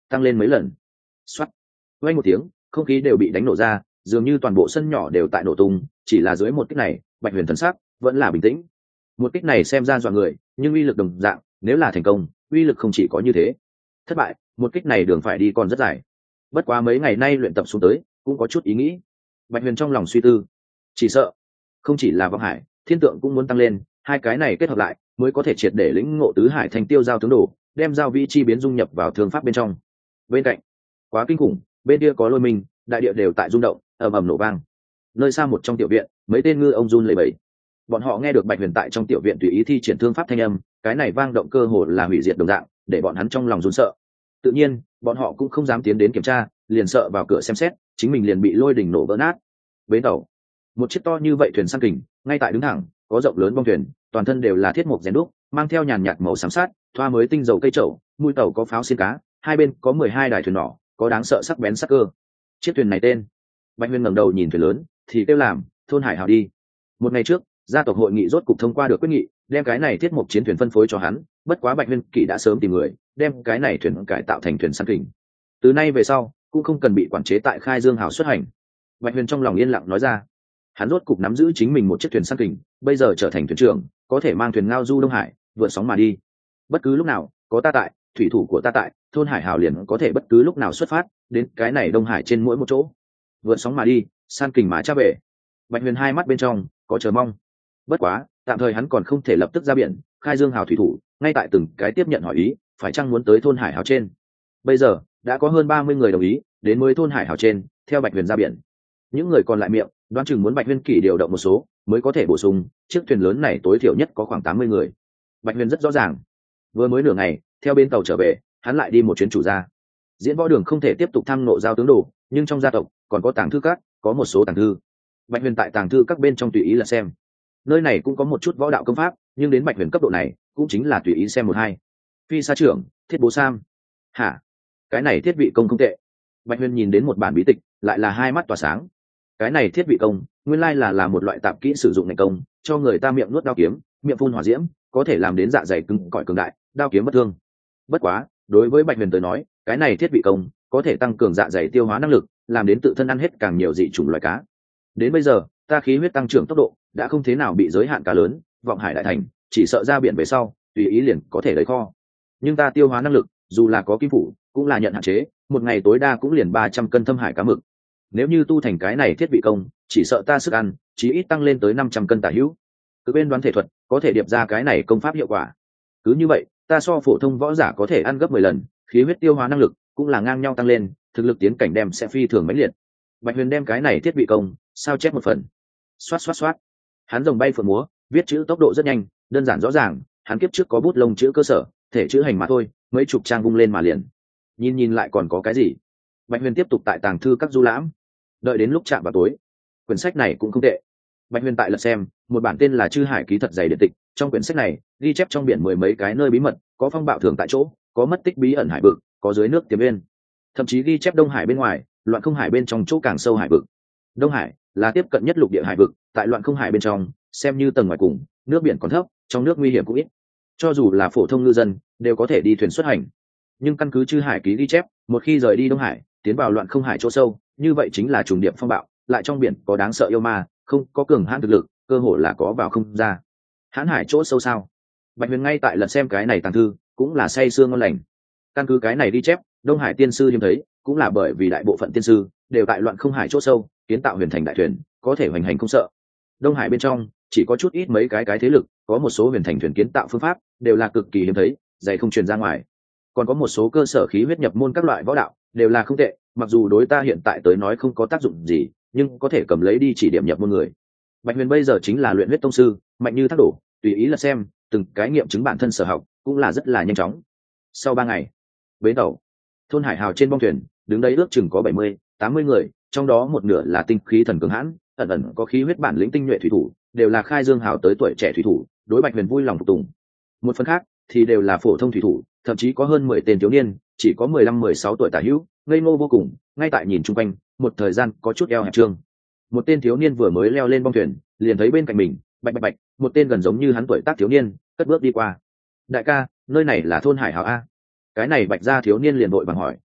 tăng lên mấy lần. Xoát, vang một tiếng, không khí đều bị đánh nổ ra, dường như toàn bộ sân nhỏ đều tại nổ tung. Chỉ là dưới một kích này, Bạch Huyền thần sắc vẫn là bình tĩnh. Một kích này xem ra dọa người, nhưng uy lực đồng dạng, nếu là thành công, uy lực không chỉ có như thế. Thất bại, một kích này đường phải đi còn rất dài. Bất quá mấy ngày nay luyện tập xuống tới, cũng có chút ý nghĩ. Bạch Huyền trong lòng suy tư, chỉ sợ không chỉ là vọng hải, thiên tượng cũng muốn tăng lên, hai cái này kết hợp lại mới có thể triệt để lĩnh ngộ tứ hải thành tiêu giao tướng đồ, đem giao vi chi biến dung nhập vào thương pháp bên trong. Bên cạnh, quá kinh khủng, bên kia có lôi mình, đại địa đều tại rung động, ầm ầm nổ vang. Nơi xa một trong tiểu viện, mấy tên ngư ông run lẩy bẩy. Bọn họ nghe được Bạch Huyền tại trong tiểu viện tùy ý thi triển thương pháp thanh âm, cái này vang động cơ hồ là hủy diệt đồng dạng, để bọn hắn trong lòng run sợ. Tự nhiên, bọn họ cũng không dám tiến đến kiểm tra, liền sợ vào cửa xem xét, chính mình liền bị lôi đỉnh nổ vỡ nát. Bến tàu, một chiếc to như vậy thuyền săn kình, ngay tại đứng thẳng, có rộng lớn bong thuyền, toàn thân đều là thiết mục rèn đúc, mang theo nhàn nhạt màu xám sát, thoa mới tinh dầu cây trậu, mũi tàu có pháo xiên cá, hai bên có mười hai đài thuyền nhỏ, có đáng sợ sắc bén sắc cơ. Chiếc thuyền này tên, Bạch Huyền ngẩng đầu nhìn thuyền lớn, thì kêu làm thôn hải hào đi. Một ngày trước, gia tộc hội nghị rốt cục thông qua được quyết nghị, đem cái này thiết mục chiến thuyền phân phối cho hắn. Bất quá Bạch Huyền kỵ đã sớm tìm người, đem cái này thuyền cải tạo thành thuyền săn kình. Từ nay về sau, cũng không cần bị quản chế tại Khai Dương hào xuất hành. Bạch Huyền trong lòng yên lặng nói ra, hắn rốt cục nắm giữ chính mình một chiếc thuyền săn kình, bây giờ trở thành thuyền trưởng, có thể mang thuyền ngao du Đông Hải, vượt sóng mà đi. Bất cứ lúc nào, có ta tại, thủy thủ của ta tại, thôn hải hào liền có thể bất cứ lúc nào xuất phát đến cái này Đông Hải trên mỗi một chỗ, vượt sóng mà đi, san kình mà tra về. Bạch Huyền hai mắt bên trong có chờ mong. Bất quá, tạm thời hắn còn không thể lập tức ra biển, Khai Dương hào thủy thủ ngay tại từng cái tiếp nhận hỏi ý, phải chăng muốn tới thôn hải hào trên. Bây giờ đã có hơn ba mươi người đồng ý đến mới thôn hải hào trên, theo Bạch Huyền ra biển. Những người còn lại miệng đoán chừng muốn Bạch Huyền kỷ điều động một số mới có thể bổ sung, chiếc thuyền lớn này tối thiểu nhất có khoảng tám mươi người. Bạch Huyền rất rõ ràng, vừa mới nửa ngày theo bên tàu trở về, hắn lại đi một chuyến chủ gia. Diễn Võ Đường không thể tiếp tục tham nộ giao tướng đồ, nhưng trong gia tộc còn có tàng thư các, có một số tàng thư. Bạch Huyền tại tàng thư các bên trong tùy ý là xem. Nơi này cũng có một chút võ đạo công pháp, nhưng đến Bạch Huyền cấp độ này cũng chính là tùy ý xem một hai. Phi sa trưởng, thiết bố sam. Hả? Cái này thiết vị công không tệ. Bạch Huyền nhìn đến một bản bí tịch, lại là hai mắt tỏa sáng. Cái này thiết vị công, nguyên lai là là một loại tạp kỹ sử dụng ngành công, cho người ta miệng nuốt đao kiếm, miệng phun hỏa diễm, có thể làm đến dạ dày cứng cỏi cường đại, đao kiếm bất thương. Bất quá, đối với Bạch Huyền tới nói, cái này thiết vị công có thể tăng cường dạ dày tiêu hóa năng lực, làm đến tự thân ăn hết càng nhiều dị chủng loài cá. Đến bây giờ, ta khí huyết tăng trưởng tốc độ đã không thế nào bị giới hạn cá lớn, vọng hải đại thành, chỉ sợ ra biển về sau, tùy ý liền có thể lấy kho. Nhưng ta tiêu hóa năng lực, dù là có kim phủ, cũng là nhận hạn chế, một ngày tối đa cũng liền ba trăm cân thâm hải cá mực. Nếu như tu thành cái này thiết vị công, chỉ sợ ta sức ăn chí ít tăng lên tới năm trăm cân tả hữu. Cứ bên đoán thể thuật có thể điệp ra cái này công pháp hiệu quả. Cứ như vậy, ta so phổ thông võ giả có thể ăn gấp mười lần, khí huyết tiêu hóa năng lực cũng là ngang nhau tăng lên, thực lực tiến cảnh đem sẽ phi thường mãnh liệt. Bạch Huyền đem cái này thiết bị công sao chép một phần. Xoát xoát xoát, hắn rồng bay phượng múa, viết chữ tốc độ rất nhanh, đơn giản rõ ràng. Hắn kiếp trước có bút lông chữ cơ sở, thể chữ hành mà thôi, mấy chục trang vung lên mà liền. Nhìn nhìn lại còn có cái gì? Bạch Huyền tiếp tục tại tàng thư các du lãm, đợi đến lúc chạm vào tối. Quyển sách này cũng không tệ. Bạch Huyền tại lật xem một bản tên là Chư Hải ký thật dày điện tịch. Trong quyển sách này ghi chép trong biển mười mấy cái nơi bí mật, có phong bạo thường tại chỗ, có mất tích bí ẩn hải vực, có dưới nước tiềm viên, thậm chí ghi chép Đông Hải bên ngoài, loạn không hải bên trong chỗ càng sâu hải vực. Đông Hải là tiếp cận nhất lục địa hải vực, tại loạn không hải bên trong xem như tầng ngoài cùng, nước biển còn thấp, trong nước nguy hiểm cũng ít, cho dù là phổ thông ngư dân đều có thể đi thuyền xuất hành. Nhưng căn cứ Chư Hải ký ghi chép, một khi rời đi Đông Hải, tiến vào loạn không hải chỗ sâu, như vậy chính là trùng điệp phong bạo, lại trong biển có đáng sợ yêu ma, không có cường hãn thực lực, cơ hồ là có vào không ra. Hãn hải chỗ sâu sao? Bạch Huyền ngay tại lật xem cái này tàng thư, cũng là say sương ngon lành. Căn cứ cái này ghi chép, Đông Hải tiên sư hiếm thấy, cũng là bởi vì đại bộ phận tiên sư đều tại loạn không hải chỗ sâu kiến tạo huyền thành đại thuyền, có thể hoành hành không sợ. Đông Hải bên trong chỉ có chút ít mấy cái cái thế lực, có một số huyền thành thuyền kiến tạo phương pháp đều là cực kỳ hiếm thấy, dày không truyền ra ngoài. Còn có một số cơ sở khí huyết nhập môn các loại võ đạo đều là không tệ, mặc dù đối ta hiện tại tới nói không có tác dụng gì, nhưng có thể cầm lấy đi chỉ điểm nhập môn người. Bạch Huyền bây giờ chính là luyện huyết tông sư, mạnh như thác đổ, tùy ý là xem, từng cái nghiệm chứng bản thân sở học cũng là rất là nhanh chóng. Sau ba ngày, bến tàu, thôn hải hào trên bong thuyền đứng đấy ước chừng có bảy mươi tám mươi người, trong đó một nửa là tinh khí thần cường hãn, ẩn ẩn có khí huyết bản lĩnh tinh nhuệ thủy thủ, đều là Khai Dương hào tới tuổi trẻ thủy thủ, đối Bạch Huyền vui lòng phục tùng. Một phần khác thì đều là phổ thông thủy thủ, thậm chí có hơn mười tên thiếu niên, chỉ có mười lăm mười sáu tuổi tả hữu, ngây ngô vô cùng, ngay tại nhìn chung quanh, một thời gian có chút eo hẹp trương. Một tên thiếu niên vừa mới leo lên bong thuyền, liền thấy bên cạnh mình, bạch bạch bạch, một tên gần giống như hắn tuổi tác thiếu niên, cất bước đi qua. Đại ca, nơi này là thôn hải hào a? Cái này Bạch gia thiếu niên liền vội vàng hỏi,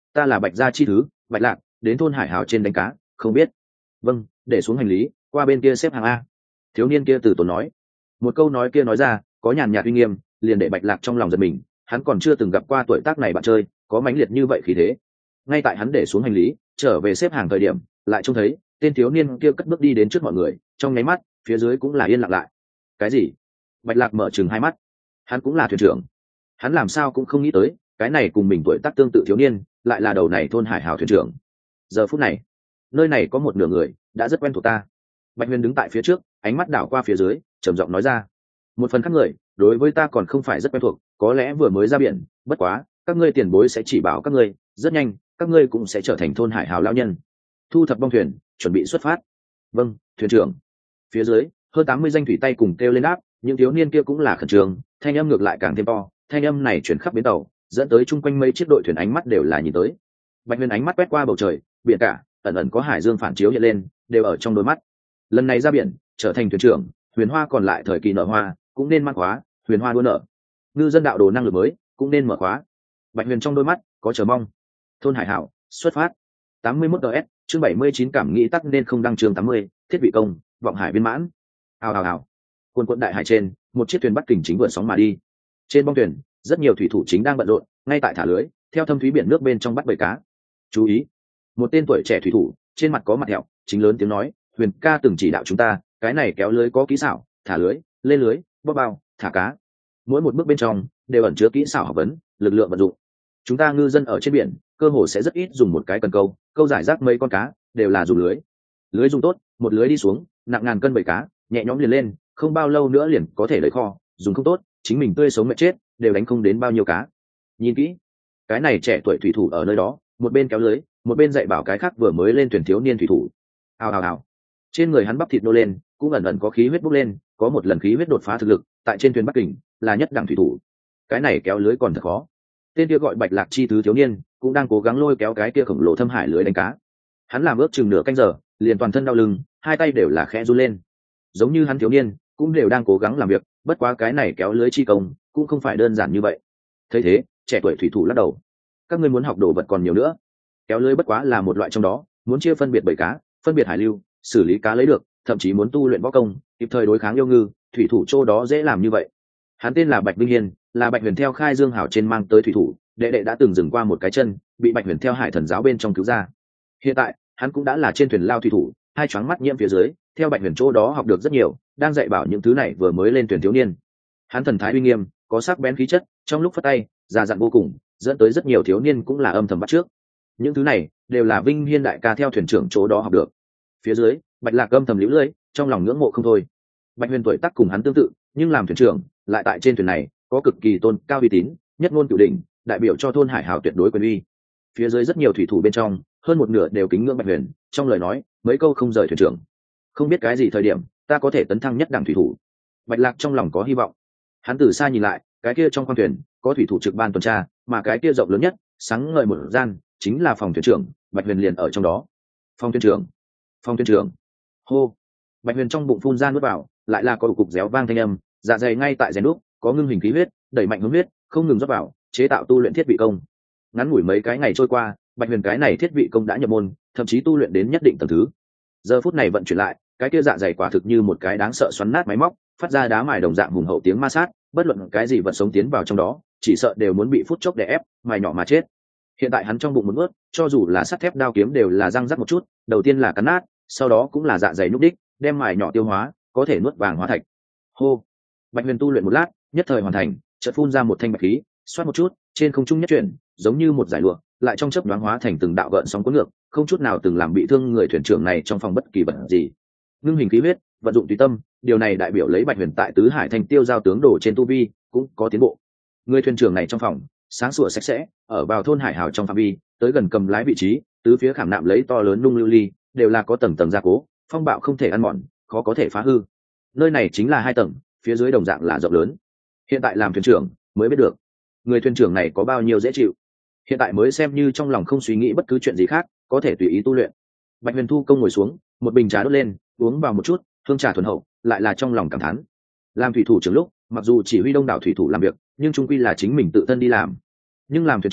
ta là Bạch gia chi thứ Bạch Lạc, đến thôn Hải Hào trên đánh cá, không biết. Vâng, để xuống hành lý, qua bên kia xếp hàng a. Thiếu niên kia từ tốn nói. Một câu nói kia nói ra có nhàn nhạt uy nghiêm, liền để Bạch Lạc trong lòng giật mình. Hắn còn chưa từng gặp qua tuổi tác này bạn chơi có mãnh liệt như vậy khí thế. Ngay tại hắn để xuống hành lý trở về xếp hàng thời điểm, lại trông thấy tên thiếu niên kia cất bước đi đến trước mọi người, trong nháy mắt phía dưới cũng là yên lặng lại. Cái gì? Bạch Lạc mở trừng hai mắt. Hắn cũng là thuyền trưởng. Hắn làm sao cũng không nghĩ tới cái này cùng mình tuổi tác tương tự thiếu niên lại là đầu này thôn Hải Hào thuyền trưởng. Giờ phút này nơi này có một nửa người đã rất quen thuộc ta. Bạch Huyền đứng tại phía trước, ánh mắt đảo qua phía dưới, trầm giọng nói ra. Một phần khác người đối với ta còn không phải rất quen thuộc, có lẽ vừa mới ra biển, bất quá các ngươi tiền bối sẽ chỉ bảo các ngươi, rất nhanh các ngươi cũng sẽ trở thành thôn Hải Hào lão nhân. Thu thập bong thuyền, chuẩn bị xuất phát. Vâng, thuyền trưởng. Phía dưới hơn tám mươi danh thủy tay cùng kêu lên đáp, những thiếu niên kia cũng là khẩn trương, thanh âm ngược lại càng thêm to, thanh âm này chuyển khắp bến tàu, dẫn tới chung quanh mấy chiếc đội thuyền ánh mắt đều là nhìn tới. Bạch Huyền ánh mắt quét qua bầu trời, biển cả ẩn ẩn có hải dương phản chiếu hiện lên, đều ở trong đôi mắt. Lần này ra biển trở thành thuyền trưởng, Huyền Hoa còn lại thời kỳ nở hoa cũng nên mang khóa, Huyền Hoa đua nở. Ngư dân đạo đồ năng lực mới cũng nên mở khóa. Bạch Huyền trong đôi mắt có chờ mong. Thôn Hải Hảo xuất phát. tám mươi mốt ds chương bảy mươi chín cảm nghĩ tắc nên không đăng chương tám mươi, thiết bị công vọng hải viên mãn. Hào hào hào. Quân quận đại hải trên, một chiếc thuyền Bắc Kình chính vượt sóng mà đi. Trên bong thuyền rất nhiều thủy thủ chính đang bận rộn, ngay tại thả lưới theo thâm thúy biển nước bên trong bắt bầy cá. Chú ý, một tên tuổi trẻ thủy thủ trên mặt có mặt thẹo chính lớn tiếng nói, Huyền ca từng chỉ đạo chúng ta, cái này kéo lưới có kỹ xảo, thả lưới, lên lưới, bóp bao, thả cá, mỗi một bước bên trong đều ẩn chứa kỹ xảo học vấn, lực lượng vận dụng. Chúng ta ngư dân ở trên biển cơ hồ sẽ rất ít dùng một cái cần câu, câu giải rác mấy con cá đều là dùng lưới. Lưới dùng tốt, một lưới đi xuống nặng ngàn cân bầy cá nhẹ nhõm liền lên, không bao lâu nữa liền có thể lấy kho. Dùng không tốt, chính mình tươi sống mệt chết đều đánh không đến bao nhiêu cá. Nhìn kỹ, cái này trẻ tuổi thủy thủ ở nơi đó, một bên kéo lưới, một bên dạy bảo cái khác vừa mới lên thuyền thiếu niên thủy thủ. Hào hào hào. Trên người hắn bắp thịt nô lên, cũng ẩn ẩn có khí huyết bốc lên, có một lần khí huyết đột phá thực lực, tại trên thuyền Bắc Kình là nhất đẳng thủy thủ. Cái này kéo lưới còn thật khó. Tên kia gọi Bạch Lạc chi thứ thiếu niên cũng đang cố gắng lôi kéo cái kia khổng lồ thâm hải lưới đánh cá. Hắn làm ước chừng nửa canh giờ, liền toàn thân đau lưng, hai tay đều là khẽ run lên. Giống như hắn thiếu niên cũng đều đang cố gắng làm việc, bất quá cái này kéo lưới chi công cũng không phải đơn giản như vậy. Thấy thế, trẻ tuổi thủy thủ lắc đầu. Các ngươi muốn học đồ vật còn nhiều nữa. Kéo lưới bất quá là một loại trong đó, muốn chia phân biệt bầy cá, phân biệt hải lưu, xử lý cá lấy được, thậm chí muốn tu luyện võ công, kịp thời đối kháng yêu ngư, thủy thủ chỗ đó dễ làm như vậy. Hắn tên là Bạch Vinh Hiên, là Bạch Huyền theo Khai Dương Hảo trên mang tới thủy thủ, đệ đệ đã từng dừng qua một cái chân, bị Bạch Huyền theo Hải Thần giáo bên trong cứu ra. Hiện tại, hắn cũng đã là trên thuyền lao thủy thủ, hai choáng mắt nhiễm phía dưới, theo Bạch Huyền chỗ đó học được rất nhiều, đang dạy bảo những thứ này vừa mới lên thuyền thiếu niên. Hắn thần thái uy nghiêm, có sắc bén khí chất, trong lúc phất tay, già dặn vô cùng, dẫn tới rất nhiều thiếu niên cũng là âm thầm bắt trước. Những thứ này đều là Vinh Hiên đại ca theo thuyền trưởng chỗ đó học được. Phía dưới, Bạch Lạc âm thầm liễu lưỡi, trong lòng ngưỡng mộ không thôi. Bạch Huyền tuổi tác cùng hắn tương tự, nhưng làm thuyền trưởng, lại tại trên thuyền này có cực kỳ tôn cao uy tín, nhất ngôn cửu đỉnh, đại biểu cho thôn Hải Hào tuyệt đối quyền uy. Phía dưới rất nhiều thủy thủ bên trong, hơn một nửa đều kính ngưỡng Bạch Huyền, trong lời nói mấy câu không rời thuyền trưởng. Không biết cái gì thời điểm ta có thể tấn thăng nhất đẳng thủy thủ. Bạch Lạc trong lòng có hy vọng. Hắn từ xa nhìn lại, cái kia trong khoang thuyền có thủy thủ trực ban tuần tra, mà cái kia rộng lớn nhất, sáng ngời một gian, chính là phòng thuyền trưởng. Bạch Huyền liền ở trong đó. Phòng thuyền trưởng, phòng thuyền trưởng. Hô. Bạch Huyền trong bụng phun ra nuốt vào, lại là có cục réo vang thanh âm, dạ dày ngay tại rèn đúc, có ngưng hình khí huyết, đẩy mạnh hướng huyết, không ngừng rót vào, chế tạo tu luyện thiết bị công. Ngắn ngủi mấy cái ngày trôi qua, Bạch Huyền cái này thiết bị công đã nhập môn, thậm chí tu luyện đến nhất định tầng thứ. Giờ phút này vận chuyển lại, cái kia dạ dày quả thực như một cái đáng sợ xoắn nát máy móc, phát ra đá mài đồng dạng hùng hậu tiếng ma sát, bất luận cái gì vật sống tiến vào trong đó, chỉ sợ đều muốn bị phút chốc đè ép, mài nhỏ mà chết. Hiện tại hắn trong bụng một nuốt, cho dù là sắt thép đao kiếm đều là răng rắc một chút, đầu tiên là cắn nát, sau đó cũng là dạ dày núc đích, đem mài nhỏ tiêu hóa, có thể nuốt vàng hóa thạch. Hô. Bạch Huyền tu luyện một lát, nhất thời hoàn thành, chợt phun ra một thanh bạch khí, xoát một chút, trên không trung nhất chuyển, giống như một giải lụa, lại trong chớp nhoáng hóa thành từng đạo gợn sóng cuốn ngược, không chút nào từng làm bị thương người thuyền trưởng này trong phòng bất kỳ vật gì. Ngưng hình khí huyết, vận dụng tùy tâm, điều này đại biểu lấy Bạch Huyền tại tứ hải thành tiêu giao tướng đổ trên tu vi cũng có tiến bộ. Người thuyền trưởng này trong phòng sáng sủa sạch sẽ, ở vào thôn Hải Hào trong phạm vi, tới gần cầm lái vị trí, tứ phía khảm nạm lấy to lớn nung lưu ly, đều là có tầng tầng gia cố, phong bạo không thể ăn mòn, khó có thể phá hư. Nơi này chính là hai tầng, phía dưới đồng dạng là rộng lớn. Hiện tại làm thuyền trưởng mới biết được, người thuyền trưởng này có bao nhiêu dễ chịu. Hiện tại mới xem như trong lòng không suy nghĩ bất cứ chuyện gì khác, có thể tùy ý tu luyện. Bạch Huyền thu công ngồi xuống, một bình trà đốt lên, uống vào một chút, hương trà thuần hậu, lại là trong lòng cảm thán. Làm thủy thủ trưởng lúc, mặc dù chỉ huy đông đảo thủy thủ làm việc, nhưng chung quy là chính mình tự thân đi làm. Nhưng làm thuyền trưởng,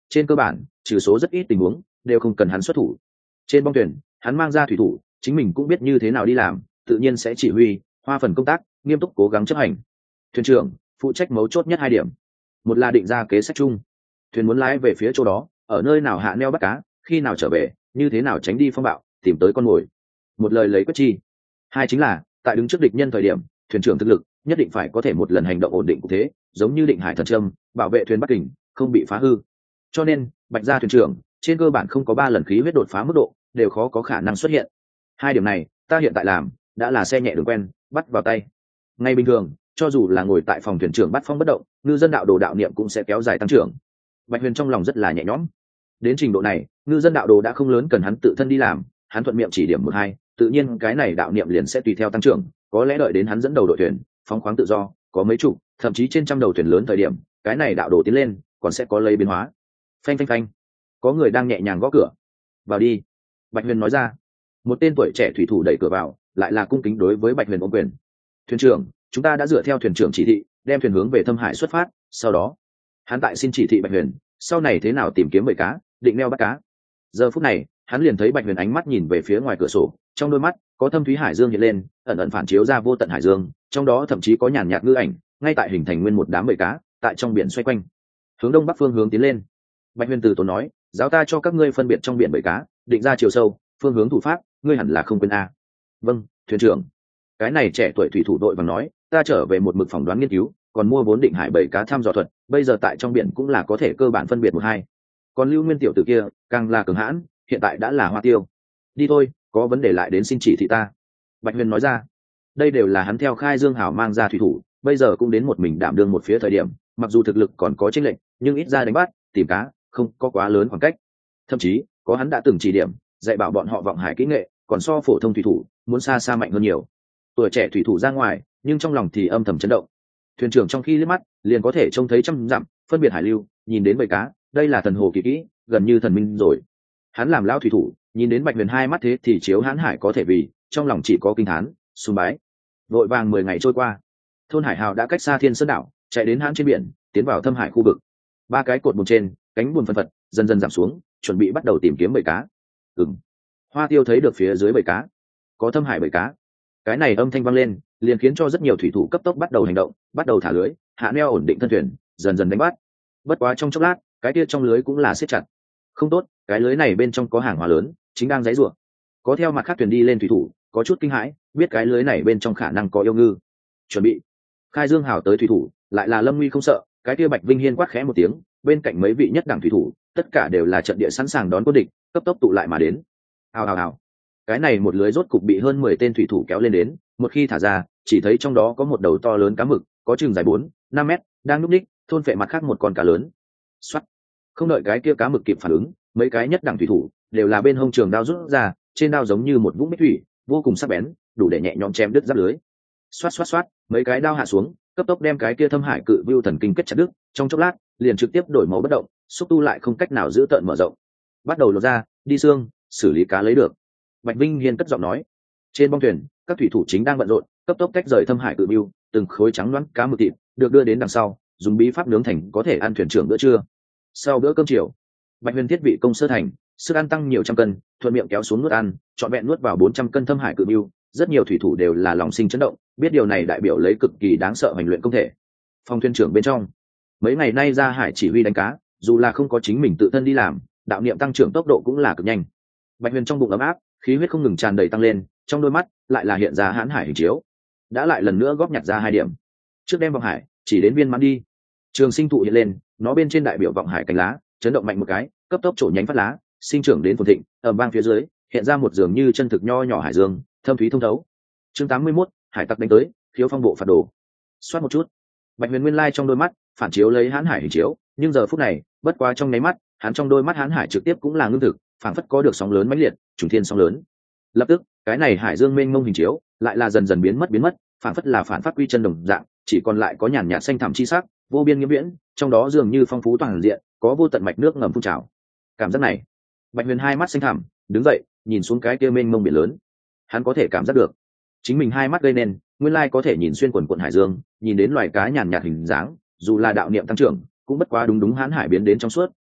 trên cơ bản trừ số rất ít tình huống đều không cần hắn xuất thủ. Trên bong thuyền hắn mang ra thủy thủ, chính mình cũng biết như thế nào đi làm, tự nhiên sẽ chỉ huy hoa phần công tác, nghiêm túc cố gắng chấp hành. Thuyền trưởng phụ trách mấu chốt nhất hai điểm. Một là định ra kế sách chung, thuyền muốn lái về phía chỗ đó, ở nơi nào hạ neo bắt cá, khi nào trở về, như thế nào tránh đi phong bạo, tìm tới con mồi, một lời lấy quyết chi. Hai chính là tại đứng trước địch nhân thời điểm, thuyền trưởng thực lực nhất định phải có thể một lần hành động ổn định cụ thế, giống như định hải thần trâm, bảo vệ thuyền Bắc Kình không bị phá hư. Cho nên Bạch gia thuyền trưởng trên cơ bản không có ba lần khí huyết đột phá mức độ đều khó có khả năng xuất hiện. Hai điểm này ta hiện tại làm đã là xe nhẹ đường quen, bắt vào tay. Ngay bình thường cho dù là ngồi tại phòng thuyền trưởng bắt phong bất động, ngư dân đạo đồ đạo niệm cũng sẽ kéo dài tăng trưởng. Bạch Huyền trong lòng rất là nhẹ nhõm. Đến trình độ này, ngư dân đạo đồ đã không lớn cần hắn tự thân đi làm, hắn thuận miệng chỉ điểm một hai, tự nhiên cái này đạo niệm liền sẽ tùy theo tăng trưởng. Có lẽ đợi đến hắn dẫn đầu đội thuyền phóng khoáng tự do, có mấy chục thậm chí trên trăm đầu thuyền lớn thời điểm, cái này đạo đồ tiến lên còn sẽ có lấy biến hóa. Phanh phanh phanh, có người đang nhẹ nhàng gõ cửa. Vào đi, Bạch Huyền nói ra. Một tên tuổi trẻ thủy thủ đẩy cửa vào, lại là cung kính đối với Bạch Huyền ôm quyền. Thuyền trưởng, chúng ta đã dựa theo thuyền trưởng chỉ thị đem thuyền hướng về Thâm Hải xuất phát, sau đó hắn tại xin chỉ thị Bạch Huyền sau này thế nào tìm kiếm bầy cá, định neo bắt cá. Giờ phút này hắn liền thấy Bạch Huyền ánh mắt nhìn về phía ngoài cửa sổ, trong đôi mắt có thâm thúy hải dương hiện lên, ẩn ẩn phản chiếu ra vô tận hải dương, trong đó thậm chí có nhàn nhạt ngư ảnh ngay tại hình thành nguyên một đám bầy cá tại trong biển xoay quanh, hướng đông bắc phương hướng tiến lên. Bạch Huyền từ tốn nói, giáo ta cho các ngươi phân biệt trong biển bầy cá, định ra chiều sâu, phương hướng thủ pháp, ngươi hẳn là không quên a. Vâng, thuyền trưởng. Cái này trẻ tuổi thủy thủ đội và nói, ta trở về một mực phỏng đoán nghiên cứu, còn mua vốn định hải bầy cá thăm dò thuật, bây giờ tại trong biển cũng là có thể cơ bản phân biệt một hai. Còn Lưu Nguyên tiểu tử kia càng là cường hãn, hiện tại đã là hoa tiêu. Đi thôi, có vấn đề lại đến xin chỉ thị ta. Bạch Huyền nói ra. Đây đều là hắn theo Khai Dương Hảo mang ra thủy thủ, bây giờ cũng đến một mình đảm đương một phía thời điểm, mặc dù thực lực còn có chênh lệch, nhưng ít ra đánh bắt, tìm cá, không có quá lớn khoảng cách. Thậm chí, có hắn đã từng chỉ điểm, dạy bảo bọn họ vọng hải kỹ nghệ, còn so phổ thông thủy thủ muốn xa xa mạnh hơn nhiều. Tuổi trẻ thủy thủ ra ngoài, nhưng trong lòng thì âm thầm chấn động. Thuyền trưởng trong khi liếc mắt liền có thể trông thấy trăm dặm, phân biệt hải lưu, nhìn đến bầy cá, đây là thần hồ kỳ kỹ, gần như thần minh rồi. Hắn làm lão thủy thủ, nhìn đến Bạch Huyền hai mắt thế thì chiếu hãn hải có thể vì, trong lòng chỉ có kinh thán, sùng bái. Vội vàng mười ngày trôi qua, thôn Hải Hào đã cách xa Thiên Sơn đảo, chạy đến hãn trên biển, tiến vào Thâm Hải khu vực. Ba cái cột buồm trên, cánh buồm phân phật, dần dần giảm xuống, chuẩn bị bắt đầu tìm kiếm bầy cá. Ừm. Hoa Tiêu thấy được phía dưới bầy cá, có Thâm Hải bầy cá. Cái này âm thanh vang lên, liền khiến cho rất nhiều thủy thủ cấp tốc bắt đầu hành động, bắt đầu thả lưới, hạ neo ổn định thân thuyền, dần dần đánh bắt. Bất quá trong chốc lát, cái kia trong lưới cũng là siết chặt. Không tốt, cái lưới này bên trong có hàng hóa lớn, chính đang giãy giụa. Có theo mặt khác thuyền đi lên thủy thủ, có chút kinh hãi, biết cái lưới này bên trong khả năng có yêu ngư. Chuẩn bị. Khai Dương Hào tới thủy thủ, lại là Lâm Nguy không sợ, cái kia Bạch Vinh Hiên quát khẽ một tiếng, bên cạnh mấy vị nhất đẳng thủy thủ, tất cả đều là trận địa sẵn sàng đón quân địch, cấp tốc tụ lại mà đến. Hào hào hào. Cái này một lưới rốt cục bị hơn mười tên thủy thủ kéo lên đến, một khi thả ra, chỉ thấy trong đó có một đầu to lớn cá mực, có chừng dài bốn, năm mét, đang núp đích, thôn phệ mặt khác một con cá lớn. Soát. Không đợi cái kia cá mực kịp phản ứng, mấy cái nhất đẳng thủy thủ đều là bên hông trường đao rút ra, trên đao giống như một vũng bích thủy, vô cùng sắc bén, đủ để nhẹ nhõm chém đứt giáp lưới. Xoát xoát xoát, mấy cái đao hạ xuống, cấp tốc đem cái kia Thâm Hải cự vưu thần kinh kết chặt đứt, trong chốc lát, liền trực tiếp đổi màu bất động, xúc tu lại không cách nào giữ tợn mở rộng. Bắt đầu lột ra, đi xương, xử lý cá lấy được. Bạch Vinh Hiên cất giọng nói. Trên bong thuyền, các thủy thủ chính đang bận rộn, cấp tốc tách rời Thâm Hải cự vưu, từng khối trắng loãng cá mực thịt được đưa đến đằng sau, dùng bí pháp nướng thành có thể ăn thuyền trưởng bữa trưa. Sau bữa cơm chiều, Bạch Huyền thiết vị công sơ thành, sức ăn tăng nhiều trăm cân, thuận miệng kéo xuống nuốt ăn, trọn vẹn nuốt vào bốn trăm cân Thâm Hải cự vưu. Rất nhiều thủy thủ đều là lòng sinh chấn động, biết điều này đại biểu lấy cực kỳ đáng sợ hành luyện công thể. Phòng thuyền trưởng bên trong, mấy ngày nay ra hải chỉ huy đánh cá, dù là không có chính mình tự thân đi làm, đạo niệm tăng trưởng tốc độ cũng là cực nhanh. Bạch Huyền trong bụng ấm áp, khí huyết không ngừng tràn đầy tăng lên, trong đôi mắt lại là hiện ra hãn hải hình chiếu, đã lại lần nữa góp nhặt ra hai điểm. Trước đem vọng hải chỉ đến viên mãn đi. Trường sinh thụ hiện lên, nó bên trên đại biểu vọng hải cánh lá chấn động mạnh một cái, cấp tốc trổ nhánh phát lá, sinh trưởng đến phồn thịnh, ầm vang phía dưới hiện ra một dường như chân thực nho nhỏ hải dương, thâm thúy thông thấu. Chương tám mươi mốt, hải tặc đánh tới, khiếu phong bộ phạt đồ. Xoát một chút, Bạch Huyền nguyên lai trong đôi mắt phản chiếu lấy hãn hải hình chiếu, nhưng giờ phút này, bất quá trong nháy mắt, hắn trong đôi mắt hãn hải trực tiếp cũng là ngưng thực, phảng phất có được sóng lớn mãnh liệt, trùng thiên sóng lớn. Lập tức, cái này hải dương mênh mông hình chiếu, lại là dần dần biến mất biến mất, phảng phất là phản phát quy chân đồng dạng, chỉ còn lại có nhàn nhạt xanh thẳm chi sắc, vô biên nghiêm viễn, trong đó dường như phong phú toàn diện, có vô tận mạch nước ngầm phun trào. Cảm giác này, Bạch Huyền hai mắt xanh thẳm, đứng dậy, nhìn xuống cái kia mênh mông biển lớn. Hắn có thể cảm giác được, chính mình hai mắt gây nên, nguyên lai có thể nhìn xuyên quần quần hải dương, nhìn đến loài cá nhàn nhạt hình dáng, dù là đạo niệm tăng trưởng, cũng bất quá đúng đúng hãn hải biến đến trong suốt,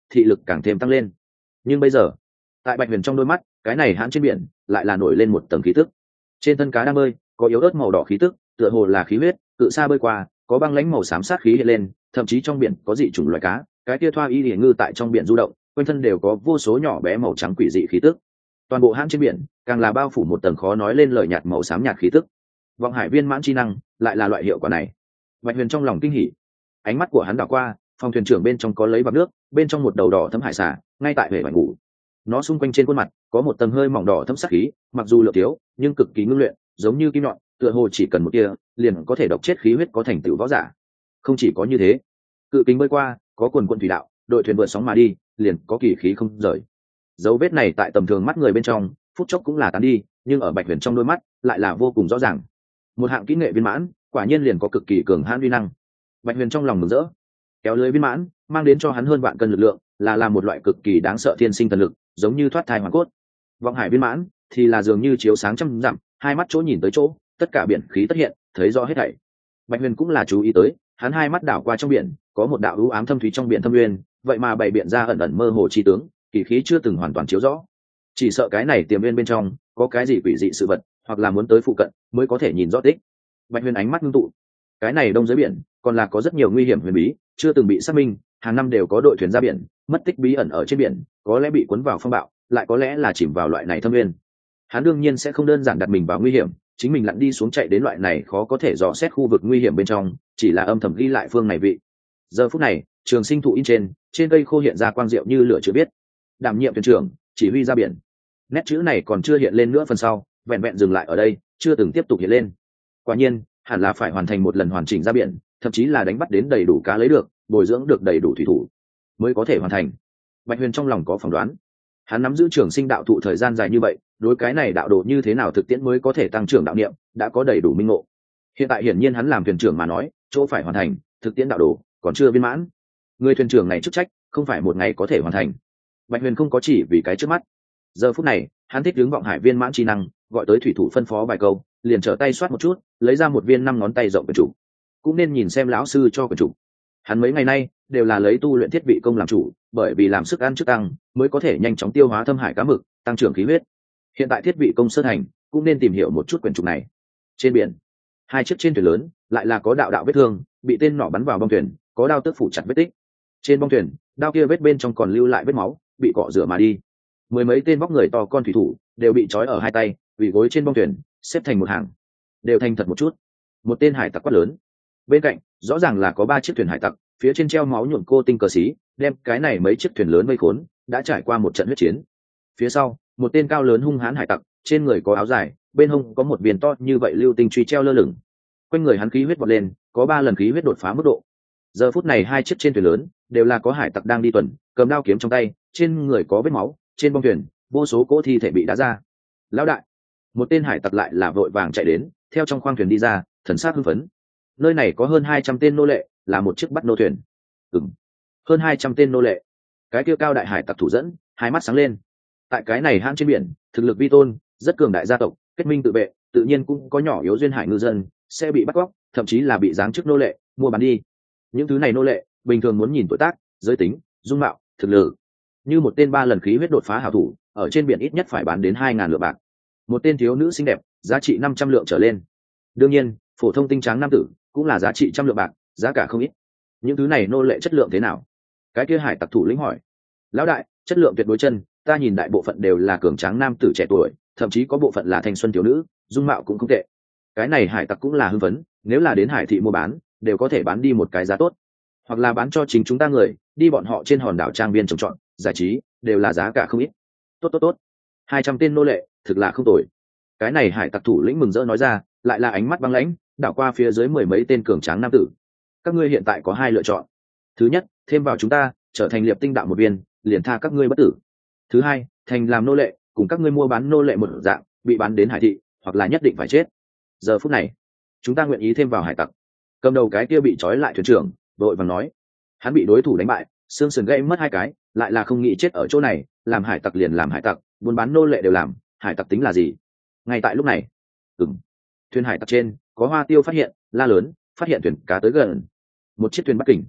thị lực càng thêm tăng lên. Nhưng bây giờ tại Bạch Huyền trong đôi mắt, cái này hãn trên biển lại là nổi lên một tầng khí tức. Trên thân cá đang bơi có yếu ớt màu đỏ khí tức, tựa hồ là khí huyết. Cự xa bơi qua có băng lãnh màu xám sát khí hiện lên, thậm chí trong biển có dị chủng loài cá, cái kia thoa y điển ngư tại trong biển du động, quanh thân đều có vô số nhỏ bé màu trắng quỷ dị khí tức. Toàn bộ hãn trên biển càng là bao phủ một tầng khó nói lên lời nhạt màu xám nhạt khí tức. Vọng hải viên mãn chi năng lại là loại hiệu quả này. Bạch Huyền trong lòng kinh hỉ, ánh mắt của hắn đảo qua phòng thuyền trưởng bên trong có lấy bạc nước, bên trong một đầu đỏ thấm hải xà ngay tại bể bạch ngủ. Nó xung quanh trên khuôn mặt có một tầng hơi mỏng đỏ thấm sắc khí, mặc dù lượng thiếu nhưng cực kỳ ngưng luyện, giống như kim nhọn, tựa hồ chỉ cần một tia liền có thể độc chết khí huyết có thành tựu võ giả. Không chỉ có như thế, cự kính bơi qua có quần quận thủy đạo, đội thuyền vượt sóng mà đi liền có kỳ khí không rời. Dấu vết này tại tầm thường mắt người bên trong phút chốc cũng là tán đi, nhưng ở Bạch Huyền trong đôi mắt lại là vô cùng rõ ràng. Một hạng kỹ nghệ viên mãn, quả nhiên liền có cực kỳ cường hãn uy năng. Bạch Huyền trong lòng mừng rỡ, kéo lưới viên mãn mang đến cho hắn hơn vạn cân lực lượng, là là một loại cực kỳ đáng sợ thiên sinh thần lực, giống như thoát thai hoàn cốt. Vọng hải viên mãn thì là dường như chiếu sáng trăm dặm, hai mắt chỗ nhìn tới chỗ, tất cả biển khí tất hiện, thấy rõ hết thảy. Bạch Huyền cũng là chú ý tới, hắn hai mắt đảo qua trong biển, có một đạo u ám thâm thúy trong biển thâm nguyên, vậy mà bày biện ra ẩn ẩn mơ hồ chi tướng, kỳ khí chưa từng hoàn toàn chiếu rõ. Chỉ sợ cái này tiềm viên bên trong có cái gì quỷ dị sự vật, hoặc là muốn tới phụ cận mới có thể nhìn rõ tích. Bạch Huyền ánh mắt ngưng tụ, cái này đông dưới biển còn là có rất nhiều nguy hiểm huyền bí chưa từng bị xác minh, hàng năm đều có đội thuyền ra biển mất tích bí ẩn ở trên biển, có lẽ bị cuốn vào phong bạo, lại có lẽ là chìm vào loại này thâm nguyên. Hắn đương nhiên sẽ không đơn giản đặt mình vào nguy hiểm, chính mình lặn đi xuống chạy đến loại này khó có thể dò xét khu vực nguy hiểm bên trong, chỉ là âm thầm ghi lại phương này vị. Giờ phút này trường sinh thụ in trên trên cây khô hiện ra quang diệu như lửa chưa biết, đảm nhiệm thuyền trưởng chỉ huy ra biển. Nét chữ này còn chưa hiện lên nữa, phần sau vẹn vẹn dừng lại ở đây, chưa từng tiếp tục hiện lên. Quả nhiên hẳn là phải hoàn thành một lần hoàn chỉnh ra biển, thậm chí là đánh bắt đến đầy đủ cá lấy được, bồi dưỡng được đầy đủ thủy thủ mới có thể hoàn thành. Bạch Huyền trong lòng có phỏng đoán, hắn nắm giữ trường sinh đạo thụ thời gian dài như vậy, đối cái này đạo đồ như thế nào thực tiễn mới có thể tăng trưởng đạo niệm đã có đầy đủ minh ngộ. Hiện tại hiển nhiên hắn làm thuyền trưởng mà nói, chỗ phải hoàn thành thực tiễn đạo đồ còn chưa viên mãn. Người thuyền trưởng này chức trách không phải một ngày có thể hoàn thành. Bạch Huyền không có chỉ vì cái trước mắt, giờ phút này hắn thích hướng vọng hải viên mãn chi năng, gọi tới thủy thủ phân phó vài câu, liền trở tay soát một chút, lấy ra một viên năm ngón tay rộng quyển trục. Cũng nên nhìn xem lão sư cho quyển trục. Hắn mấy ngày nay đều là lấy tu luyện thiết vị công làm chủ, bởi vì làm sức ăn trước tăng mới có thể nhanh chóng tiêu hóa thâm hải cá mực, tăng trưởng khí huyết. Hiện tại thiết vị công sơ thành, cũng nên tìm hiểu một chút quyển trục này. Trên biển, hai chiếc trên thuyền lớn lại là có đạo đạo vết thương, bị tên nỏ bắn vào bong thuyền, có đao tước phủ chặt vết tích. Trên bong thuyền, đao kia vết bên trong còn lưu lại vết máu, bị cọ rửa mà đi. Mười mấy tên vóc người to con thủy thủ đều bị trói ở hai tay, quỳ gối trên bong thuyền, xếp thành một hàng, đều thành thật một chút. Một tên hải tặc quát lớn, bên cạnh rõ ràng là có ba chiếc thuyền hải tặc, phía trên treo máu nhuộm cô tinh cờ xí, đem cái này mấy chiếc thuyền lớn vây khốn, đã trải qua một trận huyết chiến. Phía sau một tên cao lớn hung hãn hải tặc, trên người có áo dài, bên hông có một viền to như vậy lưu tinh truy treo lơ lửng. Quanh người hắn khí huyết vọt lên, có ba lần khí huyết đột phá mức độ. Giờ phút này hai chiếc trên thuyền lớn đều là có hải tặc đang đi tuần, cầm đao kiếm trong tay, trên người có vết máu, trên bong thuyền vô số cỗ thi thể bị đá ra. Lão đại! Một tên hải tặc lại là vội vàng chạy đến, theo trong khoang thuyền đi ra, thần sắc hưng phấn. Nơi này có hơn hai trăm tên nô lệ, là một chiếc bắt nô thuyền. Ừm, hơn hai trăm tên nô lệ. Cái kia cao đại hải tặc thủ dẫn, hai mắt sáng lên. Tại cái này hãng trên biển, thực lực vi tôn, rất cường đại gia tộc, kết minh tự vệ, tự nhiên cũng có nhỏ yếu duyên hải ngư dân sẽ bị bắt cóc, thậm chí là bị giáng chức nô lệ mua bán đi. Những thứ này nô lệ bình thường muốn nhìn tuổi tác, giới tính, dung mạo, thực lực. Như một tên ba lần khí huyết đột phá hảo thủ, ở trên biển ít nhất phải bán đến hai ngàn lượng bạc. Một tên thiếu nữ xinh đẹp, giá trị năm trăm lượng trở lên. Đương nhiên, phổ thông tinh tráng nam tử cũng là giá trị trăm lượng bạc, giá cả không ít. Những thứ này nô lệ chất lượng thế nào? Cái kia hải tặc thủ lĩnh hỏi. Lão đại, chất lượng tuyệt đối chân, ta nhìn đại bộ phận đều là cường tráng nam tử trẻ tuổi, thậm chí có bộ phận là thanh xuân thiếu nữ, dung mạo cũng không tệ. Cái này hải tặc cũng là hưng phấn, nếu là đến hải thị mua bán, đều có thể bán đi một cái giá tốt, hoặc là bán cho chính chúng ta người, đi bọn họ trên hòn đảo trang viên trồng trọt, giải trí, đều là giá cả không ít. Tốt tốt tốt, hai trăm tên nô lệ, thực là không tồi. Cái này hải tặc thủ lĩnh mừng rỡ nói ra, lại là ánh mắt băng lãnh, đảo qua phía dưới mười mấy tên cường tráng nam tử. Các ngươi hiện tại có hai lựa chọn. Thứ nhất, thêm vào chúng ta, trở thành liệp tinh đạo một viên, liền tha các ngươi bất tử. Thứ hai, thành làm nô lệ, cùng các ngươi mua bán nô lệ một dạng, bị bán đến hải thị, hoặc là nhất định phải chết. Giờ phút này, chúng ta nguyện ý thêm vào hải tặc. Cầm đầu cái kia bị trói lại thuyền trưởng, đội vàng nói, hắn bị đối thủ đánh bại, xương sườn gãy mất hai cái, lại là không nghĩ chết ở chỗ này, làm hải tặc liền làm hải tặc, buôn bán nô lệ đều làm, hải tặc tính là gì? Ngay tại lúc này, ừm, thuyền hải tặc trên có Hoa Tiêu phát hiện, la lớn, phát hiện thuyền cá tới gần. Một chiếc thuyền Bắc Kình.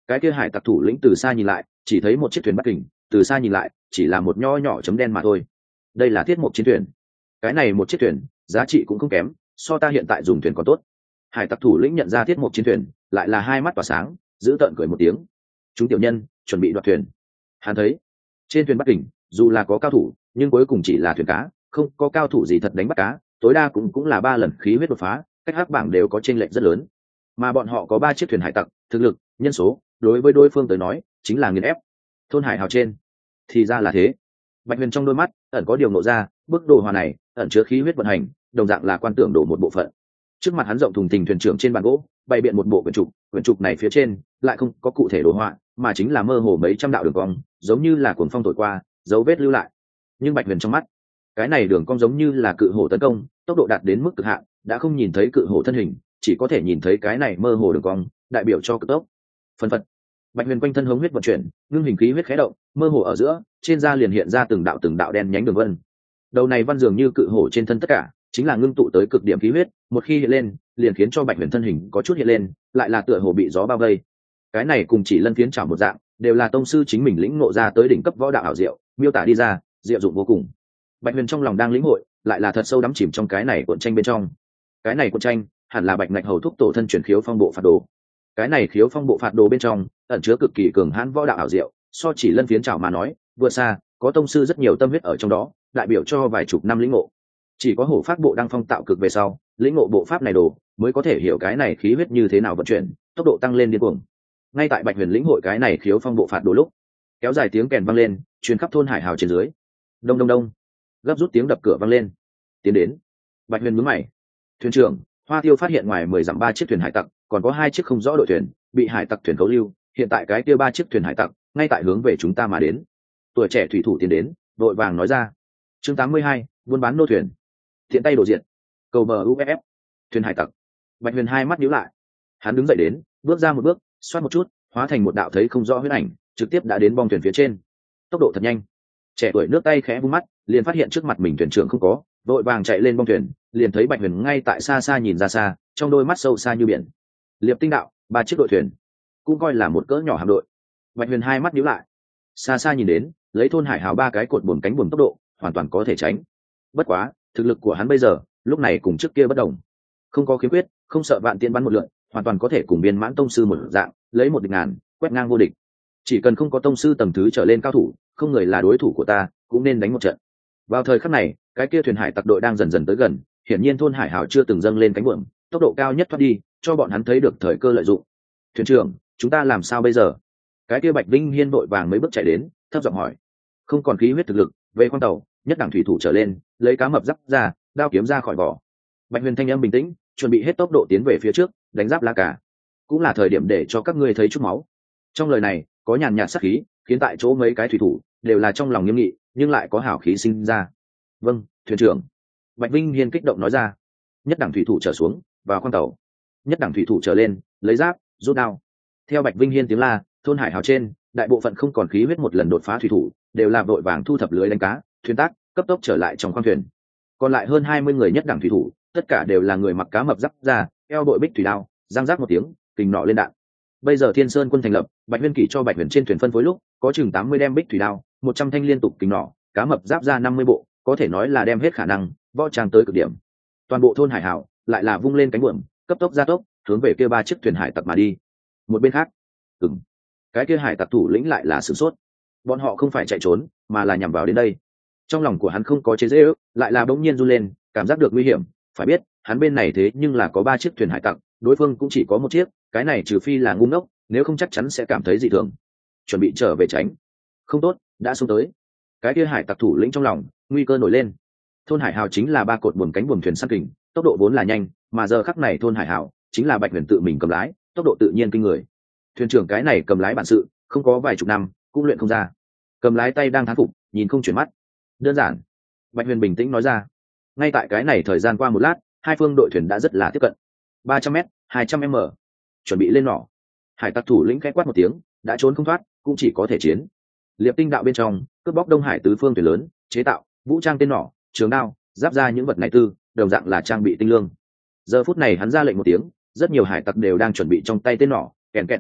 Cái kia hải tặc thủ lĩnh từ xa nhìn lại chỉ thấy một chiếc thuyền Bắc Kình, từ xa nhìn lại chỉ là một nho nhỏ chấm đen mà thôi. Đây là thiết mục chiến thuyền. Cái này một chiếc thuyền giá trị cũng không kém, so ta hiện tại dùng thuyền còn tốt. Hải tặc thủ lĩnh nhận ra thiết mục chiến thuyền, lại là hai mắt tỏa sáng, giữ tợn cười một tiếng. Chúng tiểu nhân chuẩn bị đoạt thuyền. Hắn thấy trên thuyền Bắc Kình dù là có cao thủ, nhưng cuối cùng chỉ là thuyền cá, không có cao thủ gì thật đánh bắt cá, tối đa cũng cũng là ba lần khí huyết đột phá, cách hắc bảng đều có chênh lệch rất lớn. Mà bọn họ có ba chiếc thuyền hải tặc, thực lực, nhân số, đối với đối phương tới nói, chính là nghiền ép. Thôn hải hào trên, thì ra là thế. Bạch Huyền trong đôi mắt ẩn có điều ngộ ra, bức đồ hòa này ẩn chứa khí huyết vận hành, đồng dạng là quan tưởng đổ một bộ phận. Trước mặt hắn rộng thùng thình thuyền trưởng trên bàn gỗ, bày biện một bộ quyển trục, quyển trục này phía trên lại không có cụ thể đồ họa, mà chính là mơ hồ mấy trăm đạo đường cong, giống như là cuồng phong thổi qua, dấu vết lưu lại. Nhưng Bạch Huyền trong mắt, cái này đường cong giống như là cự hổ tấn công, tốc độ đạt đến mức cực hạn, đã không nhìn thấy cự hổ thân hình, chỉ có thể nhìn thấy cái này mơ hồ đường cong, đại biểu cho cực tốc. Phần phật, Bạch Huyền quanh thân hống huyết vận chuyển, ngưng hình khí huyết khé động, mơ hồ ở giữa, trên da liền hiện ra từng đạo từng đạo đen nhánh đường vân. Đầu này văn dường như cự hổ trên thân tất cả, chính là ngưng tụ tới cực điểm khí huyết, một khi hiện lên, liền khiến cho Bạch Huyền thân hình có chút hiện lên, lại là tựa hồ bị gió bao vây. Cái này cùng chỉ lân phiến chảo một dạng, đều là tông sư chính mình lĩnh ngộ ra tới đỉnh cấp võ đạo ảo diệu, miêu tả đi ra, diệu dụng vô cùng. Bạch Huyền trong lòng đang lĩnh hội, lại là thật sâu đắm chìm trong cái này cuộn tranh bên trong. Cái này cuộn tranh, hẳn là Bạch Ngạch hầu thúc tổ thân truyền khiếu phong bộ phạt đồ. Cái này khiếu phong bộ phạt đồ bên trong, ẩn chứa cực kỳ cường hãn võ đạo ảo diệu, so chỉ lân phiến chảo mà nói, vượt xa, có tông sư rất nhiều tâm huyết ở trong đó, đại biểu cho vài chục năm lĩnh ngộ. Chỉ có hổ pháp bộ đang phong tạo cực về sau, lĩnh ngộ bộ pháp này đồ, mới có thể hiểu cái này khí huyết như thế nào vận chuyển, tốc độ tăng lên điên cuồng. Ngay tại Bạch Huyền lĩnh hội cái này khiếu phong bộ phạt đồ lúc, kéo dài tiếng kèn vang lên, truyền khắp thôn hải hào trên dưới. Đông đông đông, gấp rút tiếng đập cửa vang lên. Tiến đến. Bạch Huyền nhướng mày. Thuyền trưởng, Hoa Tiêu phát hiện ngoài mười dặm ba chiếc thuyền hải tặc, còn có hai chiếc không rõ đội thuyền, bị hải tặc thuyền cấu lưu, hiện tại cái kia ba chiếc thuyền hải tặc ngay tại hướng về chúng ta mà đến. Tuổi trẻ thủy thủ tiến đến, đội vàng nói ra. Chương tám mươi hai, buôn bán nô thuyền. Thiện tay đổ diện. Cầu bờ u ép ép. Thuyền hải tặc. Bạch Huyền hai mắt nhíu lại. Hắn đứng dậy đến, bước ra một bước, xoát một chút, hóa thành một đạo thấy không rõ huyết ảnh, trực tiếp đã đến bong thuyền phía trên. Tốc độ thật nhanh. Trẻ tuổi nước tay khẽ vung mắt, liền phát hiện trước mặt mình thuyền trưởng không có, đội vàng chạy lên bong thuyền, liền thấy Bạch Huyền ngay tại xa xa nhìn ra xa, trong đôi mắt sâu xa như biển. Liệp Tinh đạo, ba chiếc đội thuyền, cũng coi là một cỡ nhỏ hạm đội. Bạch Huyền hai mắt nhíu lại, xa xa nhìn đến, lấy thôn hải hào ba cái cột buồm cánh buồm tốc độ, hoàn toàn có thể tránh. Bất quá, thực lực của hắn bây giờ, lúc này cùng trước kia bất đồng, không có khiếm khuyết, không sợ vạn tiên bắn một lượn, hoàn toàn có thể cùng biên mãn tông sư một dạng, lấy một địch ngàn, quét ngang vô địch. Chỉ cần không có tông sư tầng thứ trở lên cao thủ, không người là đối thủ của ta, cũng nên đánh một trận. Vào thời khắc này, cái kia thuyền hải tặc đội đang dần dần tới gần, hiển nhiên thôn hải hào chưa từng dâng lên cánh buồm, tốc độ cao nhất thoát đi, cho bọn hắn thấy được thời cơ lợi dụng. Thuyền trưởng, chúng ta làm sao bây giờ? Cái kia Bạch Vinh Hiên vội vàng mấy bước chạy đến, thấp giọng hỏi. Không còn khí huyết thực lực, về khoang tàu, nhất đẳng thủy thủ trở lên, lấy cá mập giáp ra, đao kiếm ra khỏi vỏ. Bạch Huyền thanh âm bình tĩnh, chuẩn bị hết tốc độ tiến về phía trước, đánh giáp la cả. Cũng là thời điểm để cho các ngươi thấy chút máu. Trong lời này, có nhàn nhạt sát khí, khiến tại chỗ mấy cái thủy thủ đều là trong lòng nghiêm nghị, nhưng lại có hào khí sinh ra. Vâng, thuyền trưởng. Bạch Vinh Hiên kích động nói ra. Nhất đẳng thủy thủ trở xuống, vào khoang tàu. Nhất đẳng thủy thủ trở lên, lấy giáp, rút đao. Theo Bạch Vinh Hiên tiếng la, thôn hải hào trên, đại bộ phận không còn khí huyết một lần đột phá thủy thủ, đều là vội vàng thu thập lưới đánh cá, thuyền tác, cấp tốc trở lại trong khoang thuyền. Còn lại hơn hai mươi người nhất đẳng thủy thủ, tất cả đều là người mặc cá mập giáp ra, eo đội bích thủy đao, giang giáp một tiếng, kình nọ lên đạn. Bây giờ Thiên Sơn quân thành lập, Bạch Huyên Kỷ cho Bạch Huyền trên thuyền phân phối lúc, có chừng tám mươi đem bích thủy đao, một trăm thanh liên tục kình nọ, cá mập giáp ra năm mươi bộ, có thể nói là đem hết khả năng, võ trang tới cực điểm. Toàn bộ thôn hải hảo, lại là vung lên cánh buồm, cấp tốc gia tốc, hướng về kia ba chiếc thuyền hải tặc mà đi. Một bên khác, ừm, cái kia hải tặc thủ lĩnh lại là sửng sốt. Bọn họ không phải chạy trốn, mà là nhằm vào đến đây. Trong lòng của hắn không có chế giễu, lại là bỗng nhiên run lên, cảm giác được nguy hiểm. Phải biết, hắn bên này thế nhưng là có ba chiếc thuyền hải tặc, đối phương cũng chỉ có một chiếc, cái này trừ phi là ngu ngốc, nếu không chắc chắn sẽ cảm thấy dị thường. Chuẩn bị trở về tránh. Không tốt, đã xuống tới. Cái kia hải tặc thủ lĩnh trong lòng, nguy cơ nổi lên. Thôn hải hào chính là ba cột buồm cánh buồm thuyền săn kình, tốc độ vốn là nhanh, mà giờ khắc này thôn hải hào chính là Bạch Huyền tự mình cầm lái, tốc độ tự nhiên kinh người. Thuyền trưởng cái này cầm lái bản sự, không có vài chục năm, cũng luyện không ra. Cầm lái tay đang thán phục, nhìn không chuyển mắt. Đơn giản. Bạch Huyền bình tĩnh nói ra. Ngay tại cái này thời gian qua một lát, hai phương đội thuyền đã rất là tiếp cận. ba trăm mét, hai trăm m. Chuẩn bị lên nỏ. Hải tặc thủ lĩnh khẽ quát một tiếng, đã trốn không thoát, cũng chỉ có thể chiến. Liệp Tinh đạo bên trong, cướp bóc Đông Hải tứ phương thuyền lớn, chế tạo, vũ trang tên nỏ, trường đao, giáp ra những vật này tư, đồng dạng là trang bị tinh lương. Giờ phút này hắn ra lệnh một tiếng, rất nhiều hải tặc đều đang chuẩn bị trong tay tên nỏ, kèn kẹt lên đạn,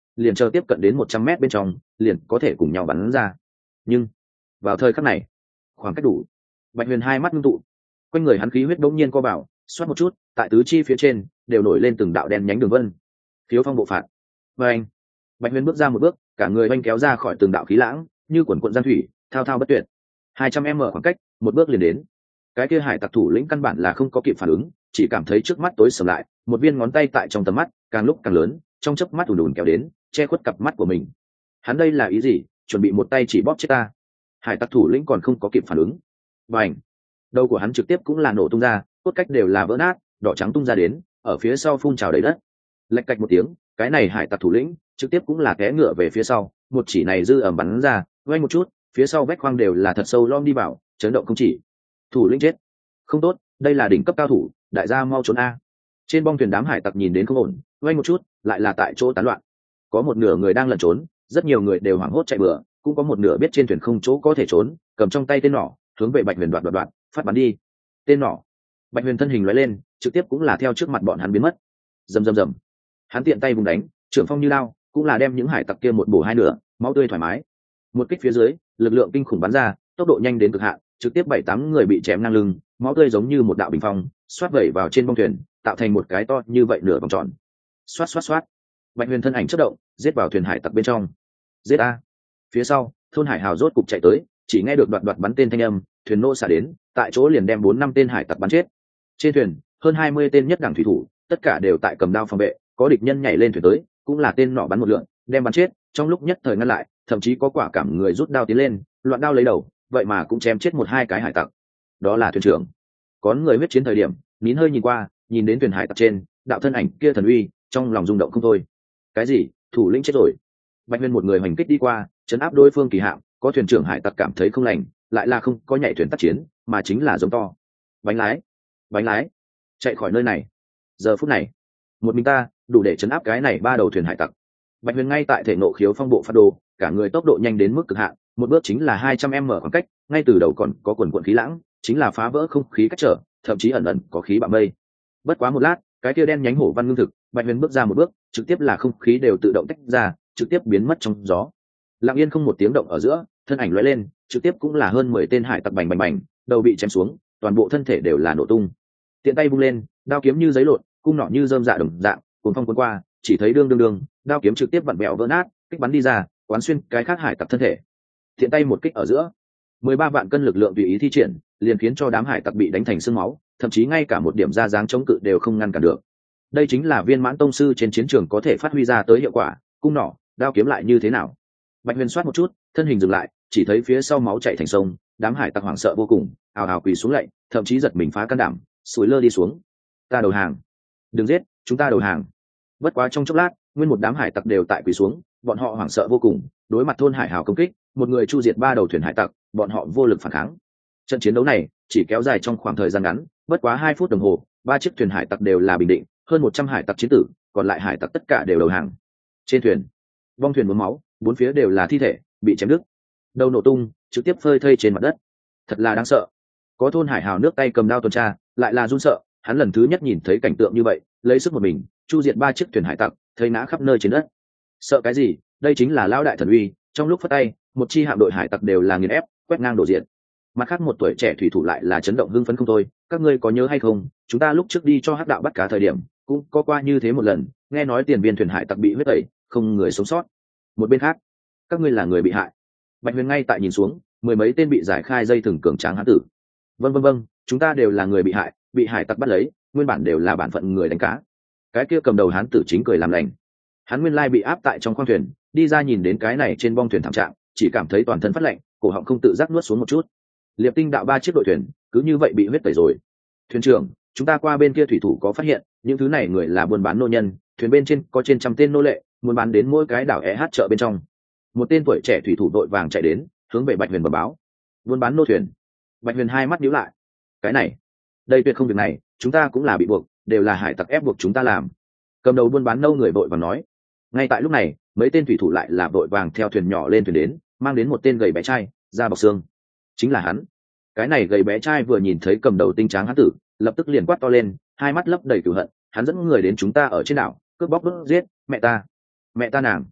liền chờ tiếp cận đến một trăm mét bên trong liền có thể cùng nhau bắn ra. Nhưng vào thời khắc này, khoảng cách đủ, Bạch Huyền hai mắt ngưng tụ, quanh người hắn khí huyết đống nhiên co vào, xoát một chút, tại tứ chi phía trên đều nổi lên từng đạo đen nhánh đường vân. Khiếu phong bộ phạt. Và anh, Bạch Huyền bước ra một bước, cả người oanh kéo ra khỏi từng đạo khí lãng, như quần quần giang thủy, thao thao bất tuyệt. hai trăm mét khoảng cách, một bước liền đến. Cái kia hải tặc thủ lĩnh căn bản là không có kịp phản ứng, chỉ cảm thấy trước mắt tối sầm lại, một viên ngón tay tại trong tầm mắt, càng lúc càng lớn, trong chớp mắt ùn ùn kéo đến, che khuất cặp mắt của mình. Hắn đây là ý gì? Chuẩn bị một tay chỉ bóp chết ta. Hải tặc thủ lĩnh còn không có kịp phản ứng. Bành! Đầu của hắn trực tiếp cũng là nổ tung ra, cốt cách đều là vỡ nát, đỏ trắng tung ra đến, ở phía sau phun trào đầy đất. Lạch cạch một tiếng, cái này hải tặc thủ lĩnh trực tiếp cũng là té ngựa về phía sau, một chỉ này dư ẩm bắn ra, vang một chút, phía sau vách khoang đều là thật sâu lom đi vào, chấn động không chỉ. Thủ lĩnh chết. Không tốt, đây là đỉnh cấp cao thủ, đại gia mau trốn a. Trên bong thuyền đám hải tặc nhìn đến không ổn, vang một chút, lại là tại chỗ tán loạn. Có một nửa người đang lẩn trốn, rất nhiều người đều hoảng hốt chạy bừa, cũng có một nửa biết trên thuyền không chỗ có thể trốn, cầm trong tay tên nỏ, hướng về Bạch Huyền đoạt đoạt đoạt, phát bắn đi. Tên nỏ. Bạch Huyền thân hình lóe lên, trực tiếp cũng là theo trước mặt bọn hắn biến mất. Rầm rầm rầm. Hắn tiện tay vùng đánh, trưởng phong như lao, cũng là đem những hải tặc kia một bổ hai nửa, máu tươi thoải mái. Một kích phía dưới, lực lượng kinh khủng bắn ra, tốc độ nhanh đến cực hạn, trực tiếp bảy tám người bị chém ngang lưng, máu tươi giống như một đạo bình phong, xoát vẩy vào trên bong thuyền, tạo thành một cái to như vậy nửa vòng tròn. Xoát xoát xoát. Bạch Huyền thân ảnh chớp động, giết vào thuyền hải tặc bên trong. Giết a! Phía sau, thôn hải hào rốt cục chạy tới, chỉ nghe được đoạt đoạt bắn tên thanh âm, thuyền nô xả đến, tại chỗ liền đem bốn năm tên hải tặc bắn chết. Trên thuyền, hơn hai mươi tên nhất đẳng thủy thủ, tất cả đều tại cầm đao phòng vệ, có địch nhân nhảy lên thuyền tới, cũng là tên nỏ bắn một lượn, đem bắn chết, trong lúc nhất thời ngăn lại, thậm chí có quả cảm người rút đao tiến lên, loạn đao lấy đầu, vậy mà cũng chém chết một hai cái hải tặc. Đó là thuyền trưởng. Có người huyết chiến thời điểm, nín hơi nhìn qua, nhìn đến thuyền hải tặc trên, đạo thân ảnh kia thần uy, trong lòng rung động không thôi. Cái gì? Thủ lĩnh chết rồi? Bạch Huyền một người hoành kích đi qua, chấn áp đối phương kỳ hạm, có thuyền trưởng hải tặc cảm thấy không lành, lại là không có nhảy thuyền tác chiến, mà chính là giống to. Bánh lái, bánh lái, chạy khỏi nơi này. Giờ phút này, một mình ta đủ để chấn áp cái này ba đầu thuyền hải tặc. Bạch Huyền ngay tại thể nộ khiếu phong bộ phát đồ, cả người tốc độ nhanh đến mức cực hạn, một bước chính là hai trăm mét khoảng cách, ngay từ đầu còn có quần quần khí lãng, chính là phá vỡ không khí cách trở, thậm chí ẩn ẩn có khí bạo mây. Bất quá một lát, cái kia đen nhánh hổ văn ngưng thực, Bạch Huyền bước ra một bước, trực tiếp là không khí đều tự động tách ra, trực tiếp biến mất trong gió. Lặng yên không một tiếng động ở giữa, thân ảnh lóe lên, trực tiếp cũng là hơn mười tên hải tặc bành bành bành, đầu bị chém xuống, toàn bộ thân thể đều là nổ tung. Tiện tay vung lên, đao kiếm như giấy lộn, cung nỏ như rơm dạ đồng dạng, cuồng phong cuốn qua, chỉ thấy đương đương đương, đao kiếm trực tiếp vặn bẹo vỡ nát, kích bắn đi ra, quán xuyên cái khác hải tặc thân thể. Tiện tay một kích ở giữa, mười ba vạn cân lực lượng tùy ý thi triển, liền khiến cho đám hải tặc bị đánh thành xương máu, thậm chí ngay cả một điểm ra dáng chống cự đều không ngăn cản được. Đây chính là viên mãn tông sư trên chiến trường có thể phát huy ra tới hiệu quả, cung nỏ, đao kiếm lại như thế nào? Bạch Huyền soát một chút, thân hình dừng lại, chỉ thấy phía sau máu chảy thành sông, đám hải tặc hoảng sợ vô cùng, ào ào quỳ xuống lạy, thậm chí giật mình phá can đảm, sủi lơ đi xuống. Ta đầu hàng, đừng giết, chúng ta đầu hàng. Bất quá trong chốc lát, nguyên một đám hải tặc đều tại quỳ xuống, bọn họ hoảng sợ vô cùng, đối mặt thôn hải hào công kích, một người chu diệt ba đầu thuyền hải tặc, bọn họ vô lực phản kháng. Trận chiến đấu này chỉ kéo dài trong khoảng thời gian ngắn, bất quá hai phút đồng hồ, ba chiếc thuyền hải tặc đều là bình định, hơn một trăm hải tặc chiến tử, còn lại hải tặc tất cả đều đầu hàng. Trên thuyền, bong thuyền nhuốm máu, bốn phía đều là thi thể bị chém đứt, đầu nổ tung, trực tiếp phơi thây trên mặt đất. Thật là đáng sợ. Có thôn hải hào nước tay cầm đao tuần tra, lại là run sợ, hắn lần thứ nhất nhìn thấy cảnh tượng như vậy, lấy sức một mình chu diệt ba chiếc thuyền hải tặc, thấy ngã khắp nơi trên đất. Sợ cái gì? Đây chính là lão đại thần uy, trong lúc phất tay, một chi hạm đội hải tặc đều là nghiền ép, quét ngang đổ diện. Mặt khác một tuổi trẻ thủy thủ lại là chấn động hưng phấn không thôi. Các ngươi có nhớ hay không, chúng ta lúc trước đi cho hắc đạo bắt cá thời điểm, cũng có qua như thế một lần, nghe nói tiền viên thuyền hải tặc bị huyết tẩy, không người sống sót. Một bên khác, các ngươi là người bị hại. Bạch Huyền ngay tại nhìn xuống, mười mấy tên bị giải khai dây thừng cường tráng hán tử. Vâng vâng vâng, chúng ta đều là người bị hại, bị hải tặc bắt lấy, nguyên bản đều là bản phận người đánh cá. Cái kia cầm đầu hán tử chính cười làm lành. Hắn nguyên lai bị áp tại trong khoang thuyền, đi ra nhìn đến cái này trên bong thuyền thảm trạng, chỉ cảm thấy toàn thân phát lạnh, cổ họng không tự giác nuốt xuống một chút. Liệp Tinh đạo ba chiếc đội thuyền, cứ như vậy bị huyết tẩy rồi. Thuyền trưởng, chúng ta qua bên kia thủy thủ có phát hiện, những thứ này người là buôn bán nô nhân, thuyền bên trên có trên trăm tên nô lệ, muốn bán đến mỗi cái đảo é hát chợ bên trong. Một tên tuổi trẻ thủy thủ đội vàng chạy đến, hướng về Bạch Huyền bẩm báo. Buôn bán nô thuyền. Bạch Huyền hai mắt nhíu lại. Cái này, đây tuyệt không việc này, chúng ta cũng là bị buộc, đều là hải tặc ép buộc chúng ta làm. Cầm đầu buôn bán nô người vội vàng nói. Ngay tại lúc này, mấy tên thủy thủ lại là vội vàng theo thuyền nhỏ lên thuyền đến, mang đến một tên gầy bé trai, da bọc xương. Chính là hắn. Cái này gầy bé trai vừa nhìn thấy cầm đầu tinh tráng hán tử, lập tức liền quát to lên, hai mắt lấp đầy cừu hận. Hắn dẫn người đến chúng ta ở trên đảo, cướp bóc đốt giết mẹ ta, mẹ ta nàng.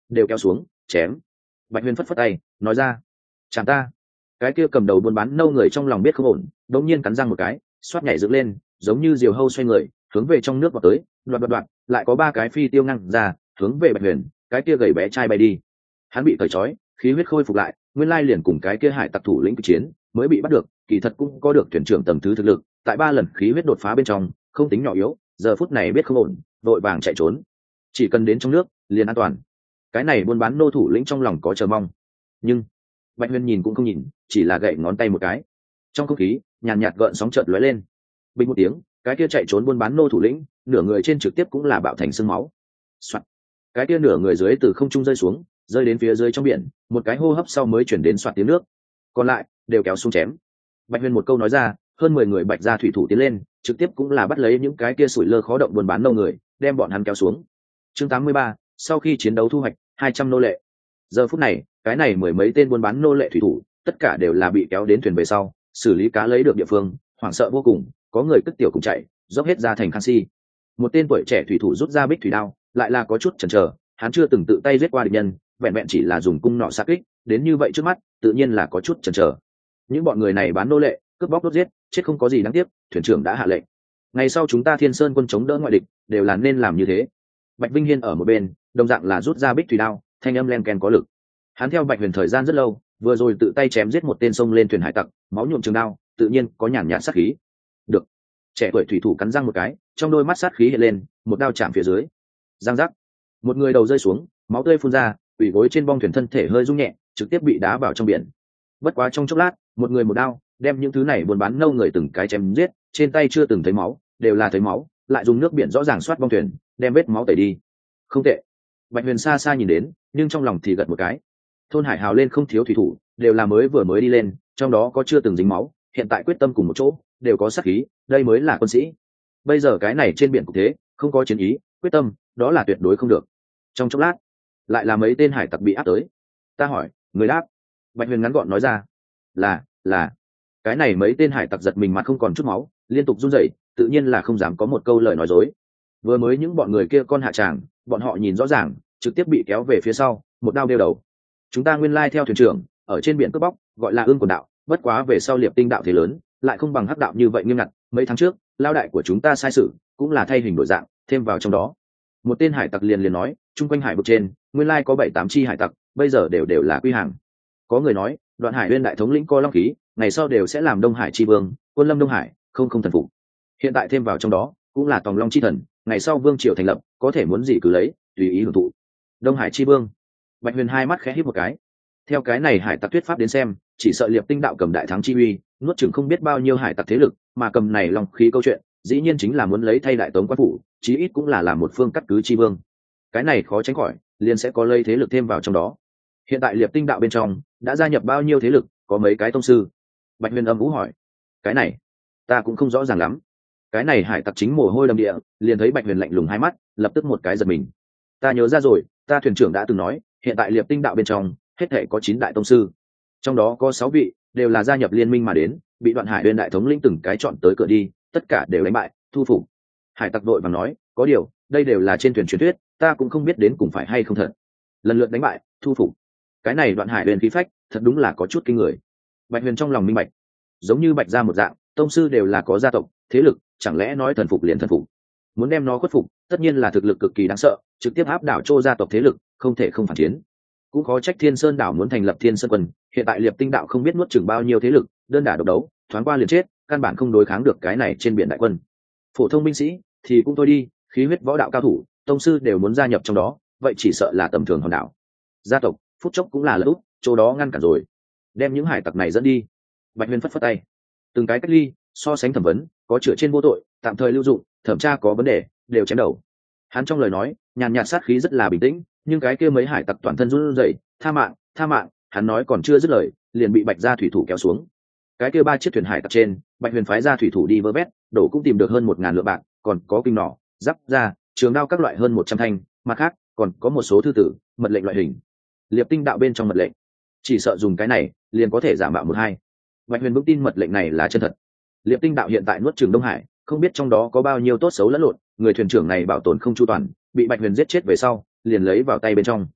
đều kéo xuống chém. Bạch Huyền phất phất tay nói ra, chẳng ta. Cái kia cầm đầu buôn bán nâu người trong lòng biết không ổn, đột nhiên cắn răng một cái, xoát nhảy dựng lên, giống như diều hâu xoay người, hướng về trong nước vào tới, loạt loạt loạt, lại có ba cái phi tiêu ngăn ra, hướng về Bạch Huyền, cái kia gầy bé trai bay đi. Hắn bị cởi trói, khí huyết khôi phục lại, nguyên lai liền cùng cái kia hải tặc thủ lĩnh kịch chiến, mới bị bắt được, kỳ thật cũng có được thuyền trưởng tầng thứ thực lực, tại ba lần khí huyết đột phá bên trong, không tính nhỏ yếu, giờ phút này biết không ổn, vội vàng chạy trốn. Chỉ cần đến trong nước, liền an toàn. Cái này buôn bán nô thủ lĩnh trong lòng có chờ mong, nhưng Bạch Huyền nhìn cũng không nhìn, chỉ là gậy ngón tay một cái. Trong không khí, nhàn nhạt gợn sóng chợt lóe lên. Bình một tiếng, cái kia chạy trốn buôn bán nô thủ lĩnh, nửa người trên trực tiếp cũng là bạo thành xương máu. Soạt. Cái kia nửa người dưới từ không trung rơi xuống, rơi đến phía dưới trong biển, một cái hô hấp sau mới chuyển đến soạt tiếng nước. Còn lại đều kéo xuống chém. Bạch Huyền một câu nói ra, hơn mười người Bạch gia thủy thủ tiến lên, trực tiếp cũng là bắt lấy những cái kia sủi lơ khó động buôn bán nô người, đem bọn hắn kéo xuống. Chương tám mươi ba, sau khi chiến đấu thu hoạch hai trăm nô lệ. Giờ phút này, cái này mười mấy tên buôn bán nô lệ thủy thủ, tất cả đều là bị kéo đến thuyền về sau, xử lý cá lấy được địa phương, hoảng sợ vô cùng, có người tức tiểu cùng chạy, dốc hết ra thành canxi. Một tên tuổi trẻ thủy thủ rút ra bích thủy đao, lại là có chút chần chờ, hắn chưa từng tự tay giết qua địch nhân, vẹn vẹn chỉ là dùng cung nỏ sát kích, đến như vậy trước mắt, tự nhiên là có chút chần chờ. Những bọn người này bán nô lệ, cướp bóc đốt giết, chết không có gì đáng tiếc, thuyền trưởng đã hạ lệnh. Ngày sau chúng ta Thiên Sơn quân chống đỡ ngoại địch, đều là nên làm như thế. Bạch Vinh Hiên ở một bên, đồng dạng là rút ra bích thủy đao, thanh âm len ken có lực. Hắn theo Bạch Huyền thời gian rất lâu, vừa rồi tự tay chém giết một tên sông lên thuyền hải tặc, máu nhuộm trường đao, tự nhiên có nhàn nhạt sát khí. Được. Trẻ tuổi thủy thủ cắn răng một cái, trong đôi mắt sát khí hiện lên, một đao chạm phía dưới. Giang giác. Một người đầu rơi xuống, máu tươi phun ra, ủy gối trên bong thuyền thân thể hơi rung nhẹ, trực tiếp bị đá vào trong biển. Bất quá trong chốc lát, một người một đao, đem những thứ này buôn bán nâu người từng cái chém giết, trên tay chưa từng thấy máu, đều là thấy máu, lại dùng nước biển rõ ràng xoát bong thuyền, đem vết máu tẩy đi. Không tệ. Bạch Huyền xa xa nhìn đến, nhưng trong lòng thì gật một cái. Thôn hải hào lên không thiếu thủy thủ, đều là mới vừa mới đi lên, trong đó có chưa từng dính máu, hiện tại quyết tâm cùng một chỗ, đều có sát khí, đây mới là quân sĩ. Bây giờ cái này trên biển cục thế, không có chiến ý, quyết tâm, đó là tuyệt đối không được. Trong chốc lát, lại là mấy tên hải tặc bị áp tới. Ta hỏi, người đáp. Bạch Huyền ngắn gọn nói ra, là là cái này mấy tên hải tặc giật mình mặt không còn chút máu, liên tục run rẩy, tự nhiên là không dám có một câu lời nói dối. Vừa mới những bọn người kia con hạ tràng, bọn họ nhìn rõ ràng, trực tiếp bị kéo về phía sau, một đao đeo đầu. Chúng ta nguyên lai theo thuyền trưởng, ở trên biển cướp bóc, gọi là ương quần đạo, bất quá về sau liệp tinh đạo thế lớn, lại không bằng hắc đạo như vậy nghiêm ngặt. Mấy tháng trước, lao đại của chúng ta sai sự, cũng là thay hình đổi dạng, thêm vào trong đó. Một tên hải tặc liền liền nói, chung quanh hải vực trên, nguyên lai có bảy tám chi hải tặc, bây giờ đều đều là quy hàng. Có người nói, Đoạn Hải Uyên đại thống lĩnh Co Long khí, ngày sau đều sẽ làm Đông Hải chi vương, quân lâm Đông Hải, không không thần phục. Hiện tại thêm vào trong đó, cũng là Tòng Long chi thần, ngày sau vương triều thành lập, có thể muốn gì cứ lấy, tùy ý hưởng thụ. Đông Hải chi vương. Bạch Huyền hai mắt khẽ híp một cái. Theo cái này hải tặc thuyết pháp đến xem, chỉ sợ Liệp Tinh đạo cầm đại thắng chi uy, nuốt chửng không biết bao nhiêu hải tặc thế lực, mà cầm này long khí câu chuyện, dĩ nhiên chính là muốn lấy thay đại tống quan phủ, chí ít cũng là làm một phương cắt cứ chi vương. Cái này khó tránh khỏi, liền sẽ có lây thế lực thêm vào trong đó. Hiện tại Liệp Tinh đạo bên trong đã gia nhập bao nhiêu thế lực, có mấy cái tông sư? Bạch Huyền âm ú hỏi. Cái này, ta cũng không rõ ràng lắm. Cái này hải tặc chính mồ hôi đầm địa, liền thấy Bạch Huyền lạnh lùng hai mắt, lập tức một cái giật mình. Ta nhớ ra rồi, ta thuyền trưởng đã từng nói, hiện tại Liệp Tinh đạo bên trong hết thể có chín đại tông sư, trong đó có sáu vị đều là gia nhập liên minh mà đến, bị Đoạn Hải Uyên đại thống lĩnh từng cái chọn tới cửa đi, tất cả đều đánh bại, thu phục. Hải tặc đội vàng nói, có điều, đây đều là trên thuyền truyền thuyết, ta cũng không biết đến cùng phải hay không thật. Lần lượt đánh bại, thu phục. Cái này Đoạn Hải Uyên khí phách, thật đúng là có chút kinh người. Bạch Huyền trong lòng minh bạch, giống như Bạch gia một dạng, tông sư đều là có gia tộc, thế lực, chẳng lẽ nói thần phục liền thần phục? Muốn đem nó khuất phục, tất nhiên là thực lực cực kỳ đáng sợ, trực tiếp áp đảo Trô gia tộc thế lực, không thể không phản chiến. Cũng khó trách Thiên Sơn đảo muốn thành lập Thiên Sơn quân, hiện tại Liệp Tinh đạo không biết nuốt chửng bao nhiêu thế lực, đơn đả độc đấu, thoáng qua liền chết, căn bản không đối kháng được cái này trên biển đại quân. Phổ thông binh sĩ thì cũng thôi đi, khí huyết võ đạo cao thủ, tông sư đều muốn gia nhập trong đó, vậy chỉ sợ là tầm thường hòn đảo. Gia tộc, phút chốc cũng là lỡ, chỗ đó ngăn cản rồi. Đem những hải tặc này dẫn đi. Bạch Huyền phất phất tay. Từng cái cách ly, so sánh thẩm vấn, có chữa trên vô tội, tạm thời lưu dụng, thẩm tra có vấn đề, đều chém đầu. Hắn trong lời nói, nhàn nhạt sát khí rất là bình tĩnh, nhưng cái kia mấy hải tặc toàn thân run rẩy, tha mạng, tha mạng, hắn nói còn chưa dứt lời, liền bị Bạch gia thủy thủ kéo xuống. Cái kia ba chiếc thuyền hải tặc trên, Bạch Huyền phái ra thủy thủ đi vơ vét, đổ cũng tìm được hơn một ngàn lượng bạc, còn có kinh nỏ, giáp da, trường đao các loại hơn một trăm thanh, mặt khác còn có một số thư tử, mật lệnh loại hình. Liệp Tinh đạo bên trong mật lệnh, chỉ sợ dùng cái này, liền có thể giả mạo một hai. Bạch Huyền vững tin mật lệnh này là chân thật. Liệp Tinh đạo hiện tại nuốt chửng Đông Hải, không biết trong đó có bao nhiêu tốt xấu lẫn lộn, người thuyền trưởng này bảo tồn không chu toàn, bị Bạch Huyền giết chết về sau, liền lấy vào tay bên trong.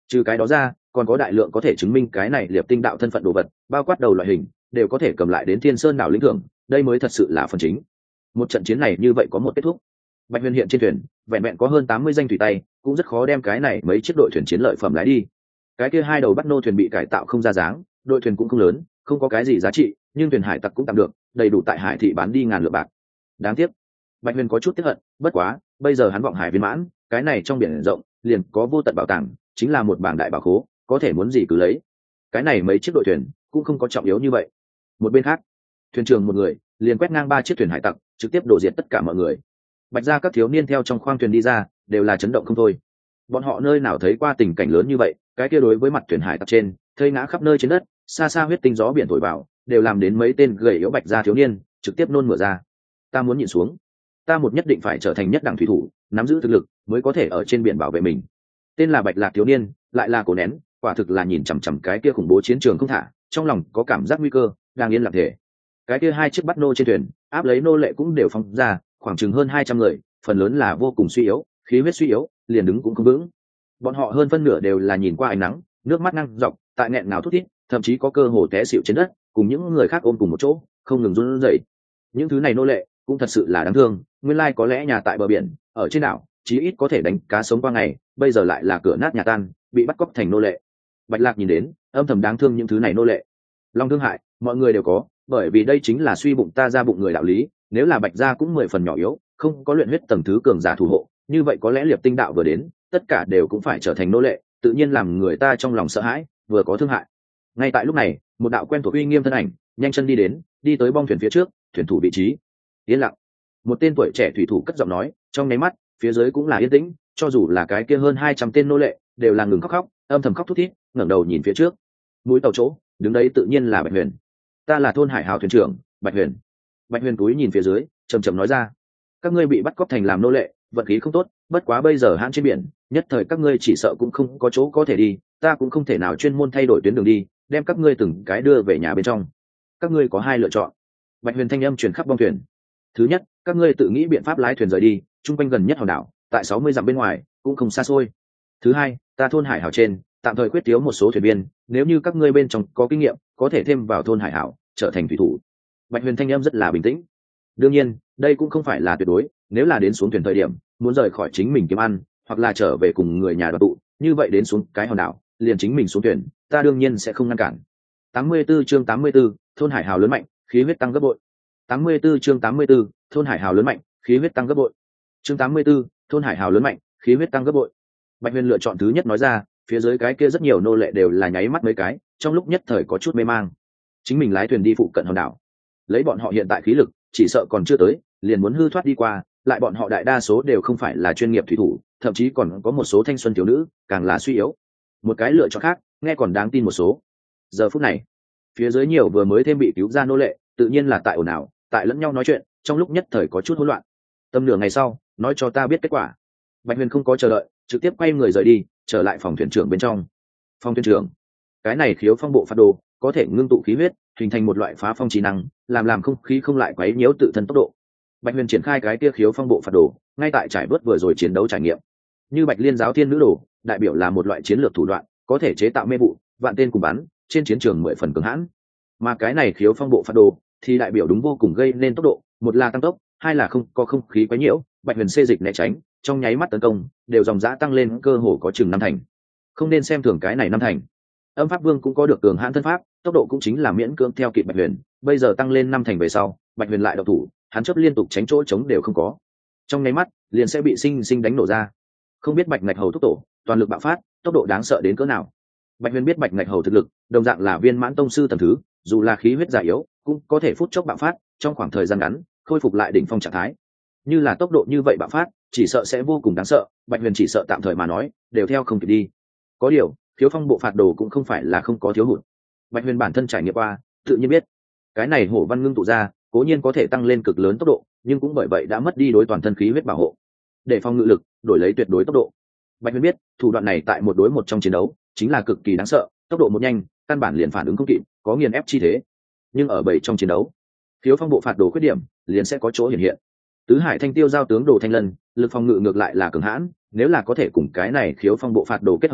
Trừ cái đó ra còn có đại lượng có thể chứng minh cái này liệp tinh đạo thân phận đồ vật, bao quát đầu loại hình đều có thể cầm lại đến Thiên Sơn đảo lĩnh thưởng, đây mới thật sự là phần chính. Một trận chiến này như vậy có một kết thúc. Bạch Huyền hiện trên thuyền vẹn vẹn có hơn tám mươi danh thủy tay, cũng rất khó đem cái này mấy chiếc đội thuyền chiến lợi phẩm lái đi. Cái kia hai đầu bắt nô thuyền bị cải tạo không ra dáng, đội thuyền cũng không lớn, không có cái gì giá trị, nhưng thuyền hải tặc cũng tạm được, đầy đủ tại hải thị bán đi ngàn lượng bạc. Đáng tiếc, Bạch Huyền có chút tiếc hận, bất quá bây giờ hắn vọng hải viên mãn, cái này trong biển rộng liền có vô tận bảo tàng, chính là một bảng đại bảo khố, có thể muốn gì cứ lấy. Cái này mấy chiếc đội thuyền cũng không có trọng yếu như vậy. Một bên khác, thuyền trưởng một người liền quét ngang ba chiếc thuyền hải tặc, trực tiếp đổ diệt tất cả mọi người. Bạch gia các thiếu niên theo trong khoang thuyền đi ra, đều là chấn động không thôi. Bọn họ nơi nào thấy qua tình cảnh lớn như vậy, cái kia đối với mặt thuyền hải tặc trên, thây ngã khắp nơi trên đất, xa xa huyết tinh gió biển thổi vào, đều làm đến mấy tên gầy yếu Bạch gia thiếu niên trực tiếp nôn mửa ra. Ta muốn nhịn xuống, ta một nhất định phải trở thành nhất đẳng thủy thủ, nắm giữ thực lực mới có thể ở trên biển bảo vệ mình. Tên là Bạch Lạc thiếu niên, lại là cổ nén, quả thực là nhìn chằm chằm cái kia khủng bố chiến trường không thả, trong lòng có cảm giác nguy cơ, đang yên lặng thể. Cái kia hai chiếc bắt nô trên thuyền, áp lấy nô lệ cũng đều phóng ra, khoảng chừng hơn hai trăm người, phần lớn là vô cùng suy yếu, khí huyết suy yếu, liền đứng cũng không vững. Bọn họ hơn phân nửa đều là nhìn qua ánh nắng, nước mắt năng dọc, tại nghẹn ngào thút thít, thậm chí có cơ hồ té xỉu trên đất, cùng những người khác ôm cùng một chỗ, không ngừng run rẩy. Những thứ này nô lệ cũng thật sự là đáng thương, nguyên lai có lẽ nhà tại bờ biển, ở trên đảo, chí ít có thể đánh cá sống qua ngày, bây giờ lại là cửa nát nhà tan, bị bắt cóc thành nô lệ. Bạch Lạc nhìn đến, âm thầm đáng thương những thứ này nô lệ. Lòng thương hại, mọi người đều có, bởi vì đây chính là suy bụng ta ra bụng người đạo lý, nếu là Bạch gia cũng mười phần nhỏ yếu, không có luyện huyết tầng thứ cường giả thủ hộ, như vậy có lẽ liệp tinh đạo vừa đến, tất cả đều cũng phải trở thành nô lệ, tự nhiên làm người ta trong lòng sợ hãi, vừa có thương hại. Ngay tại lúc này, một đạo quen thuộc uy nghiêm thân ảnh, nhanh chân đi đến, đi tới bong thuyền phía trước, thuyền thủ vị trí. Yên lặng. Một tên tuổi trẻ thủy thủ cất giọng nói, trong nháy mắt, phía dưới cũng là yên tĩnh, cho dù là cái kia hơn hai trăm tên nô lệ, đều là ngừng khóc khóc, âm thầm khóc thút thít, ngẩng đầu nhìn phía trước. Mũi tàu chỗ, đứng đấy tự nhiên là Bạch Huyền. Ta là thôn Hải Hào thuyền trưởng, Bạch Huyền. Bạch Huyền cúi nhìn phía dưới, trầm trầm nói ra: các ngươi bị bắt cóc thành làm nô lệ, vận khí không tốt, bất quá bây giờ hãn trên biển, nhất thời các ngươi chỉ sợ cũng không có chỗ có thể đi, ta cũng không thể nào chuyên môn thay đổi tuyến đường đi, đem các ngươi từng cái đưa về nhà bên trong. Các ngươi có hai lựa chọn. Bạch Huyền thanh âm truyền khắp bong thuyền. Thứ nhất, các ngươi tự nghĩ biện pháp lái thuyền rời đi, trung quanh gần nhất hòn đảo, tại sáu mươi dặm bên ngoài, cũng không xa xôi. Thứ hai, ta thôn Hải Hảo trên, tạm thời quyết thiếu một số thuyền viên, nếu như các ngươi bên trong có kinh nghiệm, có thể thêm vào thôn Hải Hảo, trở thành thủy thủ. Bạch Huyền thanh âm rất là bình tĩnh. Đương nhiên, đây cũng không phải là tuyệt đối, nếu là đến xuống thuyền thời điểm, muốn rời khỏi chính mình kiếm ăn, hoặc là trở về cùng người nhà đoàn tụ, như vậy đến xuống cái hòn đảo, liền chính mình xuống thuyền, ta đương nhiên sẽ không ngăn cản. tám mươi 84 chương tám mươi 84, thôn Hải Hào lớn mạnh, khí huyết tăng gấp bội. tám mươi 84 chương tám mươi 84, thôn Hải Hào lớn mạnh, khí huyết tăng gấp bội. Chương tám mươi 84, thôn Hải Hào lớn mạnh, khí huyết tăng gấp bội. Bạch Huyền lựa chọn thứ nhất nói ra, phía dưới cái kia rất nhiều nô lệ đều là nháy mắt mấy cái, trong lúc nhất thời có chút mê mang. Chính mình lái thuyền đi phụ cận hòn đảo, lấy bọn họ hiện tại khí lực, chỉ sợ còn chưa tới, liền muốn hư thoát đi qua, lại bọn họ đại đa số đều không phải là chuyên nghiệp thủy thủ, thậm chí còn có một số thanh xuân thiếu nữ, càng là suy yếu. Một cái lựa chọn khác, nghe còn đáng tin một số. Giờ phút này, phía dưới nhiều vừa mới thêm bị cứu ra nô lệ, tự nhiên là tại ồn ào, tại lẫn nhau nói chuyện, trong lúc nhất thời có chút hỗn loạn. Tầm nửa ngày sau, nói cho ta biết kết quả. Bạch Huyền không có chờ đợi, trực tiếp quay người rời đi, trở lại phòng thuyền trưởng bên trong. Phòng thuyền trưởng, cái này khiếu phong bộ phạt đồ, có thể ngưng tụ khí huyết, hình thành một loại phá phong trí năng, làm làm không khí không lại quấy nhiễu tự thân tốc độ. Bạch Huyền triển khai cái tia khiếu phong bộ phạt đồ, ngay tại trải bớt vừa rồi chiến đấu trải nghiệm. Như Bạch Liên giáo thiên nữ đồ, đại biểu là một loại chiến lược thủ đoạn, có thể chế tạo mê vụ, vạn tên cùng bắn, trên chiến trường mười phần cường hãn. Mà cái này khiếu phong bộ phạt đồ thì đại biểu đúng vô cùng gây nên tốc độ, một là tăng tốc, hai là không có không khí quấy nhiễu, Bạch Huyền xê dịch né tránh, trong nháy mắt tấn công, đều dòng dã tăng lên cơ hồ có chừng năm thành. Không nên xem thường cái này năm thành. Âm Pháp Vương cũng có được cường hãn thân pháp, tốc độ cũng chính là miễn cưỡng theo kịp Bạch Huyền, bây giờ tăng lên năm thành về sau, Bạch Huyền lại độc thủ, hắn chớp liên tục tránh chỗ chống đều không có. Trong nháy mắt, liền sẽ bị sinh sinh đánh nổ ra. Không biết Bạch Ngạch Hầu thúc tổ, toàn lực bạo phát, tốc độ đáng sợ đến cỡ nào. Bạch Huyền biết Bạch Ngạch Hầu thực lực, đồng dạng là viên mãn tông sư tầng thứ, dù là khí huyết già yếu, cũng có thể phút chốc bạo phát, trong khoảng thời gian ngắn, khôi phục lại đỉnh phong trạng thái. Như là tốc độ như vậy bạo phát, chỉ sợ sẽ vô cùng đáng sợ, Bạch Huyền chỉ sợ tạm thời mà nói, đều theo không kịp đi. Có điều, khiếu phong bộ phạt đồ cũng không phải là không có thiếu hụt. Bạch Huyền bản thân trải nghiệm qua, tự nhiên biết, cái này hổ văn ngưng tụ ra, cố nhiên có thể tăng lên cực lớn tốc độ, nhưng cũng bởi vậy đã mất đi đối toàn thân khí huyết bảo hộ. Để phòng ngự lực, đổi lấy tuyệt đối tốc độ. Bạch Huyền biết, thủ đoạn này tại một đối một trong chiến đấu, chính là cực kỳ đáng sợ, tốc độ một nhanh, căn bản liền phản ứng không kịp, có nghiền ép chi thế. Nhưng ở bảy trong chiến đấu, khiếu phong bộ phạt đồ khuyết điểm, liền sẽ có chỗ hiện hiện. Tứ Hải Thanh Tiêu giao tướng Đồ Thanh Lân, lực phòng ngự ngược lại là cường hãn, nếu là có thể cùng cái này khiếu phong bộ phạt đồ kết hợp lại,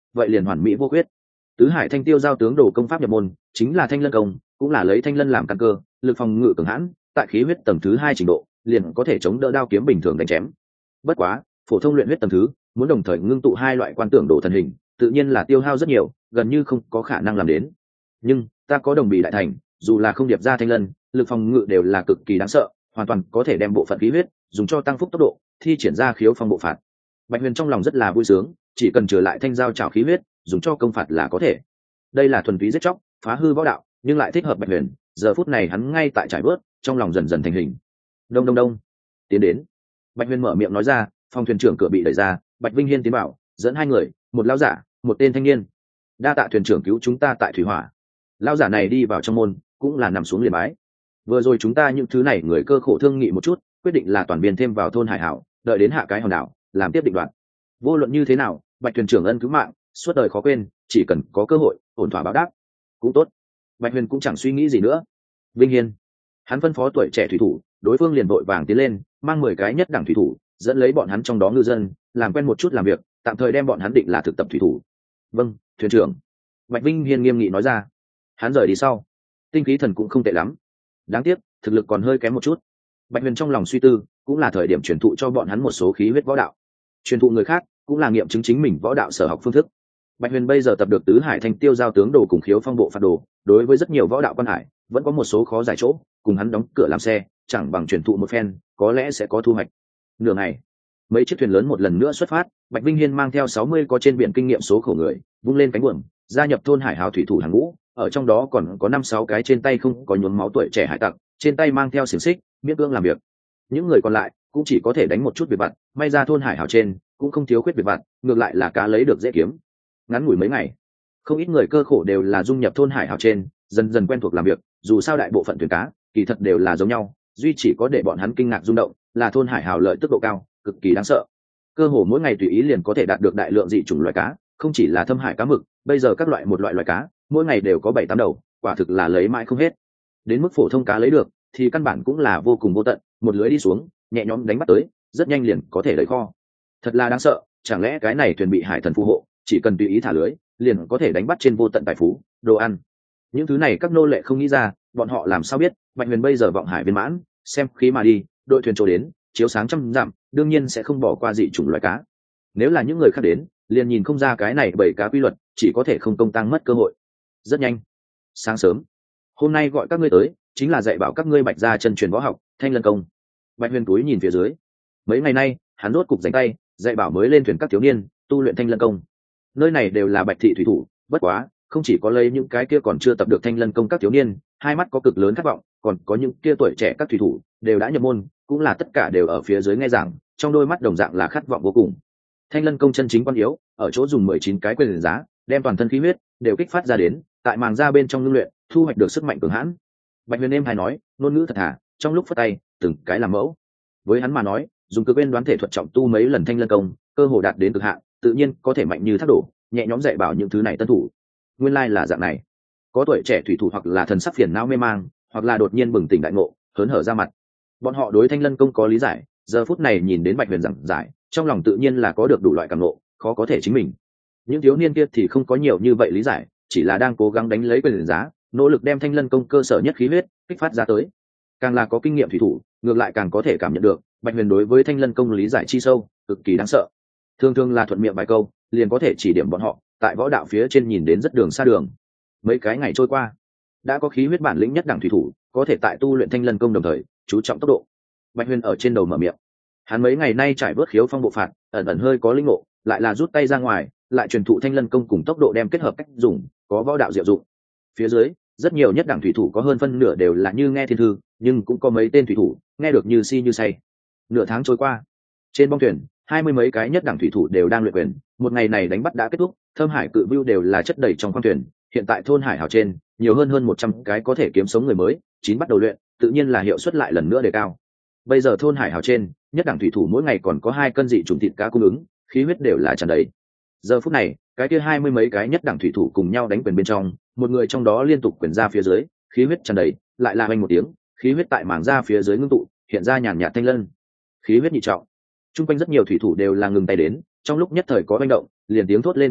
vậy liền hoàn mỹ vô khuyết. Tứ hải thanh tiêu giao tướng đồ công pháp nhập môn chính là thanh lân công, cũng là lấy thanh lân làm căn cơ, lực phòng ngự cường hãn, tại khí huyết tầng thứ hai trình độ liền có thể chống đỡ đao kiếm bình thường đánh chém. Bất quá phổ thông luyện huyết tầng thứ muốn đồng thời ngưng tụ hai loại quan tưởng đồ thần hình tự nhiên là tiêu hao rất nhiều, gần như không có khả năng làm đến. Nhưng ta có đồng bì đại thành, dù là không điệp ra thanh lân, lực phòng ngự đều là cực kỳ đáng sợ, hoàn toàn có thể đem bộ phận khí huyết dùng cho tăng phúc tốc độ, thi triển ra khiếu phong bộ phạt. Bạch Huyền trong lòng rất là vui sướng, chỉ cần trở lại thanh giao trảo khí huyết dùng cho công phạt là có thể. Đây là thuần túy giết chóc, phá hư võ đạo, nhưng lại thích hợp Bạch Huyền. Giờ phút này hắn ngay tại trải bớt, trong lòng dần dần thành hình. Đông đông đông, tiến đến. Bạch Huyền mở miệng nói ra, phòng thuyền trưởng cửa bị đẩy ra, Bạch Vinh Hiên tiến bảo, dẫn hai người, một lão giả, một tên thanh niên. Đa tạ thuyền trưởng cứu chúng ta tại thủy hỏa. Lão giả này đi vào trong môn, cũng là nằm xuống liền bái. Vừa rồi chúng ta những thứ này người cơ khổ thương nghị một chút, quyết định là toàn biên thêm vào thôn Hải Hảo, đợi đến hạ cái hòn đảo, làm tiếp định đoạn. Vô luận như thế nào, Bạch thuyền trưởng ân cứu mạng, suốt đời khó quên, chỉ cần có cơ hội, ổn thỏa báo đáp, cũng tốt. Bạch Huyền cũng chẳng suy nghĩ gì nữa. Vinh Hiên, hắn phân phó tuổi trẻ thủy thủ, đối phương liền vội vàng tiến lên, mang mười cái nhất đẳng thủy thủ, dẫn lấy bọn hắn trong đó ngư dân, làm quen một chút làm việc, tạm thời đem bọn hắn định là thực tập thủy thủ. Vâng, thuyền trưởng. Bạch Vinh Hiên nghiêm nghị nói ra. Hắn rời đi sau, tinh khí thần cũng không tệ lắm, đáng tiếc thực lực còn hơi kém một chút. Bạch Huyền trong lòng suy tư, cũng là thời điểm truyền thụ cho bọn hắn một số khí huyết võ đạo. Truyền thụ người khác cũng là nghiệm chứng chính mình võ đạo sở học phương thức. Bạch Huyền bây giờ tập được tứ hải thanh tiêu giao tướng đồ cùng khiếu phong bộ phạt đồ, đối với rất nhiều võ đạo quan hải vẫn có một số khó giải chỗ, cùng hắn đóng cửa làm xe chẳng bằng truyền thụ một phen, có lẽ sẽ có thu hoạch. Nửa ngày, mấy chiếc thuyền lớn một lần nữa xuất phát, Bạch Vinh Hiên mang theo sáu mươi có trên biển kinh nghiệm số khổ người, vung lên cánh buồm, gia nhập thôn Hải Hào thủy thủ hàng ngũ, ở trong đó còn có năm sáu cái trên tay không có nhuốm máu tuổi trẻ hải tặc, trên tay mang theo xiềng xích, miễn cưỡng làm việc. Những người còn lại cũng chỉ có thể đánh một chút việc vặt, may ra thôn Hải Hào trên cũng không thiếu khuyết việc vặt, ngược lại là cá lấy được dễ kiếm. Ngắn ngủi mấy ngày, không ít người cơ khổ đều là dung nhập thôn Hải Hào trên, dần dần quen thuộc làm việc. Dù sao đại bộ phận thuyền cá kỳ thật đều là giống nhau, duy chỉ có để bọn hắn kinh ngạc rung động là thôn Hải Hào lợi tức độ cao, cực kỳ đáng sợ. Cơ hồ mỗi ngày tùy ý liền có thể đạt được đại lượng dị chủng loài cá, không chỉ là thâm hải cá mực, bây giờ các loại một loại loài cá mỗi ngày đều có bảy tám đầu, quả thực là lấy mãi không hết. Đến mức phổ thông cá lấy được thì căn bản cũng là vô cùng vô tận, một lưới đi xuống nhẹ nhõm đánh bắt tới, rất nhanh liền có thể lấy kho. Thật là đáng sợ, chẳng lẽ cái này thuyền bị hải thần phù hộ, chỉ cần tùy ý thả lưới liền có thể đánh bắt trên vô tận tài phú, đồ ăn. Những thứ này các nô lệ không nghĩ ra, bọn họ làm sao biết Bạch Huyền bây giờ vọng hải viên mãn, xem khí mà đi, đội thuyền trổ đến chiếu sáng trăm dặm, đương nhiên sẽ không bỏ qua dị chủng loài cá. Nếu là những người khác đến liền nhìn không ra cái này bảy cá quy luật, chỉ có thể không công tăng mất cơ hội. Rất nhanh, sáng sớm hôm nay gọi các ngươi tới chính là dạy bảo các ngươi Bạch gia chân truyền võ học thanh lân công. Bạch Huyền túi nhìn phía dưới, mấy ngày nay hắn rốt cục dành tay dạy bảo mới lên thuyền các thiếu niên tu luyện thanh lân công. Nơi này đều là Bạch thị thủy thủ, bất quá không chỉ có lấy những cái kia còn chưa tập được thanh lân công các thiếu niên, hai mắt có cực lớn khát vọng, còn có những kia tuổi trẻ các thủy thủ đều đã nhập môn, cũng là tất cả đều ở phía dưới nghe giảng, trong đôi mắt đồng dạng là khát vọng vô cùng. Thanh lân công chân chính quan yếu ở chỗ dùng mười chín cái quyền giá đem toàn thân khí huyết đều kích phát ra đến, tại màng da bên trong ngưng luyện thu hoạch được sức mạnh cường hãn. Bạch Huyền êm hay nói, ngôn ngữ thật thà, trong lúc phất tay từng cái làm mẫu. Với hắn mà nói, dùng cực bên đoán thể thuật trọng tu mấy lần thanh lân công, cơ hồ đạt đến cực hạn, tự nhiên có thể mạnh như thác đổ, nhẹ nhõm dạy bảo những thứ này tân thủ. Nguyên lai là dạng này, có tuổi trẻ thủy thủ hoặc là thần sắc phiền não mê mang, hoặc là đột nhiên bừng tỉnh đại ngộ, hớn hở ra mặt. Bọn họ đối thanh lân công có lý giải, giờ phút này nhìn đến Bạch Huyền giảng giải, trong lòng tự nhiên là có được đủ loại cảm ngộ, khó có thể chính mình. Những thiếu niên kia thì không có nhiều như vậy lý giải, chỉ là đang cố gắng đánh lấy quyền giá, nỗ lực đem thanh lân công cơ sở nhất khí huyết kích phát ra tới. Càng là có kinh nghiệm thủy thủ, ngược lại càng có thể cảm nhận được Bạch Huyền đối với thanh lân công lý giải chi sâu, cực kỳ đáng sợ. Thường thường là thuận miệng vài câu liền có thể chỉ điểm bọn họ tại võ đạo phía trên nhìn đến rất đường xa đường. Mấy cái ngày trôi qua, đã có khí huyết bản lĩnh nhất đẳng thủy thủ có thể tại tu luyện thanh lân công đồng thời chú trọng tốc độ. Bạch Huyền ở trên đầu mở miệng, hắn mấy ngày nay trải bớt khiếu phong bộ phạt, ẩn ẩn hơi có linh ngộ, lại là rút tay ra ngoài, lại truyền thụ thanh lân công cùng tốc độ đem kết hợp cách dùng, có võ đạo diệu dụng. Phía dưới rất nhiều nhất đẳng thủy thủ có hơn phân nửa đều là như nghe thiên thư, nhưng cũng có mấy tên thủy thủ nghe được như si như say. Nửa tháng trôi qua, trên bong thuyền hai mươi mấy cái nhất đẳng thủy thủ đều đang luyện quyền. Một ngày này đánh bắt đã kết thúc, thâm hải cự vưu đều là chất đầy trong khoang thuyền. Hiện tại thôn Hải Hào trên nhiều hơn hơn một trăm cái có thể kiếm sống người mới, chín bắt đầu luyện, tự nhiên là hiệu suất lại lần nữa đề cao. Bây giờ thôn Hải Hào trên nhất đẳng thủy thủ mỗi ngày còn có hai cân dị chủng thịt cá cung ứng, khí huyết đều là tràn đầy. Giờ phút này cái kia hai mươi mấy cái nhất đẳng thủy thủ cùng nhau đánh quyền bên trong, một người trong đó liên tục quyền ra phía dưới, khí huyết tràn đầy, lại là oanh một tiếng, khí huyết tại mảng da phía dưới ngưng tụ, hiện ra nhàn nhạt thanh lân. Khí huyết nhị trọng. Trung quanh rất nhiều thủy thủ đều là ngừng tay đến, trong lúc nhất thời có oanh động, liền tiếng thốt lên kinh ngạc,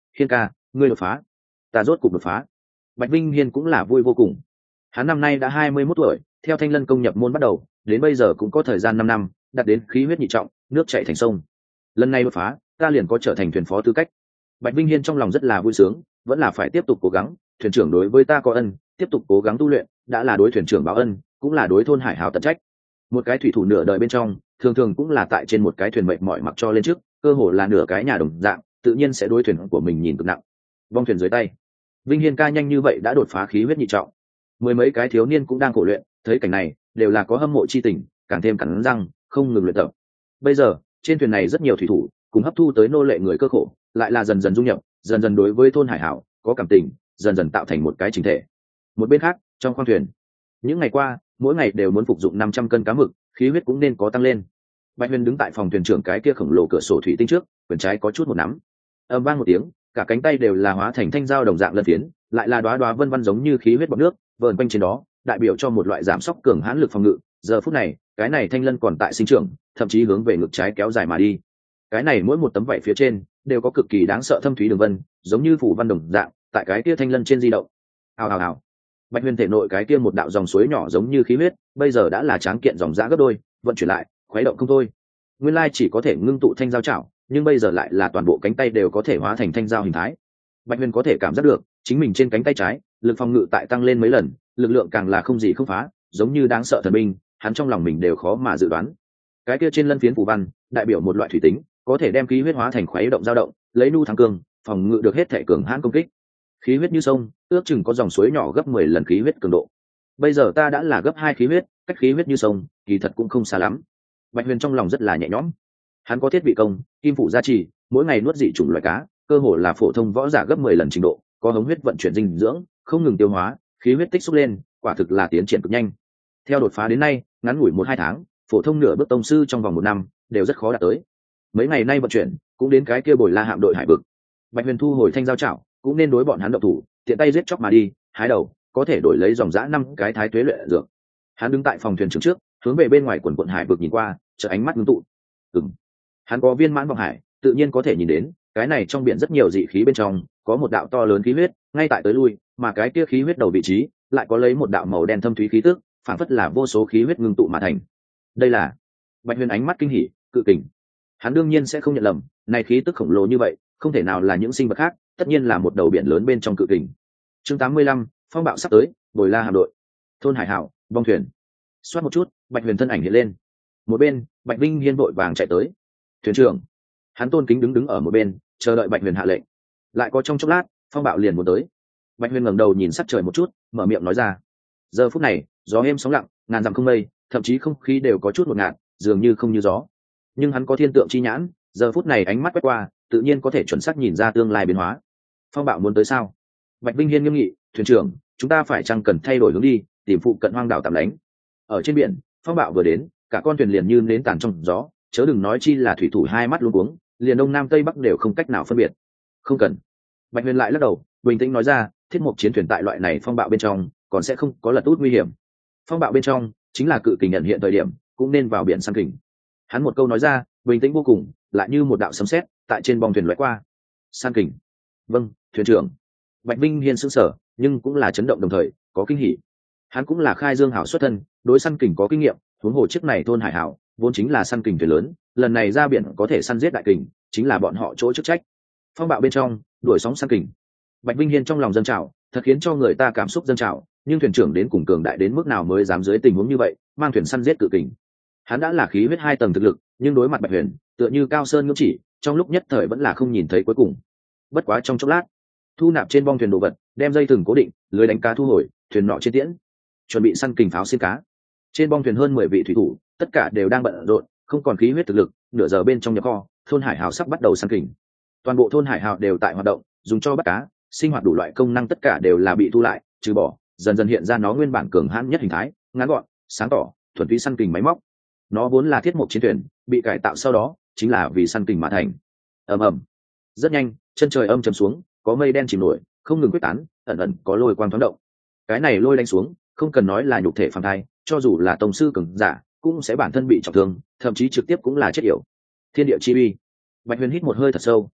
Hiên ca, ngươi đột phá. Ta rốt cục đột phá. Bạch Vinh Hiên cũng là vui vô cùng. Hắn năm nay đã hai mươi mốt tuổi, theo Thanh Lân công nhập môn bắt đầu, đến bây giờ cũng có thời gian năm năm, đạt đến khí huyết nhị trọng, nước chảy thành sông. Lần này đột phá, ta liền có trở thành thuyền phó tư cách. Bạch Vinh Hiên trong lòng rất là vui sướng, vẫn là phải tiếp tục cố gắng, thuyền trưởng đối với ta có ân, tiếp tục cố gắng tu luyện, đã là đối thuyền trưởng báo ân, cũng là đối thôn Hải Hào tận trách. Một cái thủy thủ nửa đời bên trong, thường thường cũng là tại trên một cái thuyền mệt mỏi mặc cho lên trước, cơ hồ là nửa cái nhà đồng dạng, tự nhiên sẽ đối thuyền của mình nhìn cực nặng. Vong thuyền dưới tay, Vinh Hiên ca nhanh như vậy đã đột phá khí huyết nhị trọng. Mười mấy cái thiếu niên cũng đang khổ luyện, thấy cảnh này, đều là có hâm mộ chi tình, càng thêm cắn răng, không ngừng luyện tập. Bây giờ, trên thuyền này rất nhiều thủy thủ, cùng hấp thu tới nô lệ người cơ khổ, lại là dần dần dung nhập, dần dần đối với thôn Hải Hảo có cảm tình, dần dần tạo thành một cái chỉnh thể. Một bên khác, trong khoang thuyền, những ngày qua, mỗi ngày đều muốn phục dụng năm trăm cân cá mực, khí huyết cũng nên có tăng lên. Bạch Huyền đứng tại phòng thuyền trưởng cái kia khổng lồ cửa sổ thủy tinh trước, quyền trái có chút một nắm. Âm vang một tiếng, cả cánh tay đều là hóa thành thanh dao đồng dạng lân phiến, lại là đóa đóa vân vân giống như khí huyết bọt nước, vờn quanh trên đó, đại biểu cho một loại giảm sóc cường hãn lực phòng ngự. Giờ phút này, cái này thanh lân còn tại sinh trưởng, thậm chí hướng về ngực trái kéo dài mà đi. Cái này mỗi một tấm vảy phía trên đều có cực kỳ đáng sợ thâm thúy đường vân, giống như phủ văn đồng dạng, tại cái kia thanh lân trên di động. Hào hào hào. Bạch Huyền thể nội cái kia một đạo dòng suối nhỏ giống như khí huyết, bây giờ đã là tráng kiện dòng dã gấp đôi, vận chuyển lại, khuấy động không thôi. Nguyên lai chỉ có thể ngưng tụ thanh dao chảo, nhưng bây giờ lại là toàn bộ cánh tay đều có thể hóa thành thanh dao hình thái. Bạch Huyền có thể cảm giác được, chính mình trên cánh tay trái, lực phòng ngự tại tăng lên mấy lần, lực lượng càng là không gì không phá, giống như đáng sợ thần binh, hắn trong lòng mình đều khó mà dự đoán. Cái kia trên lân phiến phù văn, đại biểu một loại thủy tính, có thể đem khí huyết hóa thành khuấy động dao động, lấy nu thắng cường, phòng ngự được hết thể cường hãn công kích. Khí huyết như sông, ước chừng có dòng suối nhỏ gấp mười lần khí huyết cường độ. Bây giờ ta đã là gấp hai khí huyết, cách khí huyết như sông, kỳ thật cũng không xa lắm. Bạch Huyền trong lòng rất là nhẹ nhõm. Hắn có thiết bị công, kim phủ gia trì, mỗi ngày nuốt dị chủng loại cá, cơ hồ là phổ thông võ giả gấp mười lần trình độ, có hống huyết vận chuyển dinh dưỡng, không ngừng tiêu hóa, khí huyết tích xúc lên, quả thực là tiến triển cực nhanh. Theo đột phá đến nay, ngắn ngủi một hai tháng, phổ thông nửa bước tông sư trong vòng một năm đều rất khó đạt tới. Mấy ngày nay vận chuyển, cũng đến cái kia Bồi La hạm đội hải vực. Bạch Huyền thu hồi thanh giao chảo, cũng nên đối bọn hắn động thủ, tiện tay giết chóc mà đi, hái đầu, có thể đổi lấy dòng dã năm cái thái tuế luyện dược. Hắn đứng tại phòng thuyền trưởng trước, hướng về bên ngoài quần quần hải vực nhìn qua, chợ ánh mắt ngưng tụ. Ừm, hắn có viên mãn vọng hải, tự nhiên có thể nhìn đến, cái này trong biển rất nhiều dị khí bên trong, có một đạo to lớn khí huyết, ngay tại tới lui, mà cái kia khí huyết đầu vị trí, lại có lấy một đạo màu đen thâm thúy khí tức, phản phất là vô số khí huyết ngưng tụ mà thành. Đây là Bạch Huyền ánh mắt kinh hỉ, cự kình. Hắn đương nhiên sẽ không nhận lầm, này khí tức khổng lồ như vậy, không thể nào là những sinh vật khác, tất nhiên là một đầu biển lớn bên trong cự kình. Chương tám mươi lăm, phong bạo sắp tới, Bồi La hạm đội. Thôn Hải Hảo, vong thuyền. Xoát một chút, Bạch Huyền thân ảnh hiện lên. Một bên, Bạch Vinh Hiên vội vàng chạy tới. Thuyền trưởng. Hắn tôn kính đứng đứng ở một bên, chờ đợi Bạch Huyền hạ lệnh. Lại có trong chốc lát, phong bạo liền muốn tới. Bạch Huyền ngẩng đầu nhìn sắc trời một chút, mở miệng nói ra. Giờ phút này, gió êm sóng lặng, ngàn dặm không mây, thậm chí không khí đều có chút ngột ngạt, dường như không như gió. Nhưng hắn có thiên tượng chi nhãn, giờ phút này ánh mắt quét qua, tự nhiên có thể chuẩn xác nhìn ra tương lai biến hóa. Phong bạo muốn tới sao? Bạch Vinh Hiên nghiêm nghị, thuyền trưởng, chúng ta phải chăng cần thay đổi hướng đi, tìm phụ cận hoang đảo tạm đánh. Ở trên biển, phong bạo vừa đến, cả con thuyền liền như nến tàn trong gió, chớ đừng nói chi là thủy thủ hai mắt luống cuống, liền đông nam tây bắc đều không cách nào phân biệt. Không cần. Bạch Huyền lại lắc đầu, bình tĩnh nói ra, thiết mục chiến thuyền tại loại này phong bạo bên trong, còn sẽ không có lật út nguy hiểm. Phong bạo bên trong chính là cự kình nhận hiện thời điểm, cũng nên vào biển săn kình. Hắn một câu nói ra, bình tĩnh vô cùng, lại như một đạo sấm sét tại trên bong thuyền lóe qua. Săn kình. Vâng, thuyền trưởng. Bạch Vinh Hiên sững sờ, nhưng cũng là chấn động đồng thời, có kinh hỉ. Hắn cũng là khai dương hảo xuất thân, đối săn kình có kinh nghiệm, huống hồ chiếc này thôn Hải Hảo, vốn chính là săn kình thuyền lớn, lần này ra biển có thể săn giết đại kình, chính là bọn họ chỗ chức trách. Phong bạo bên trong, đuổi sóng săn kình. Bạch Vinh Hiên trong lòng dâng trào, thật khiến cho người ta cảm xúc dâng trào, nhưng thuyền trưởng đến cùng cường đại đến mức nào mới dám dưới tình huống như vậy, mang thuyền săn giết cự kình. Hắn đã là khí huyết hai tầng thực lực, nhưng đối mặt Bạch Huyền, tựa như cao sơn ngưỡng chỉ, trong lúc nhất thời vẫn là không nhìn thấy cuối cùng. Bất quá trong chốc lát, thu nạp trên bong thuyền đồ vật, đem dây thừng cố định, lưới đánh cá thu hồi, thuyền nọ trên tiễn, chuẩn bị săn kình pháo xiên cá. Trên bong thuyền hơn mười vị thủy thủ, tất cả đều đang bận rộn, không còn khí huyết thực lực, nửa giờ bên trong nhập kho, thôn Hải Hào sắp bắt đầu săn kình. Toàn bộ thôn Hải Hào đều tại hoạt động, dùng cho bắt cá, sinh hoạt đủ loại công năng tất cả đều là bị thu lại, trừ bỏ, dần dần hiện ra nó nguyên bản cường hãn nhất hình thái, ngắn gọn, sáng tỏ, thuần túy săn kình máy móc. Nó vốn là thiết mục chiến thuyền, bị cải tạo sau đó, chính là vì săn kình mà thành. Ầm ầm. Rất nhanh, chân trời âm trầm xuống, có mây đen chìm nổi, không ngừng quyết tán, ẩn ẩn có lôi quang thoáng động. Cái này lôi đánh xuống, không cần nói là nhục thể phàm thai, cho dù là tông sư cường giả, cũng sẽ bản thân bị trọng thương, thậm chí trực tiếp cũng là chết yểu. Thiên địa chi uy. Bạch Huyền hít một hơi thật sâu.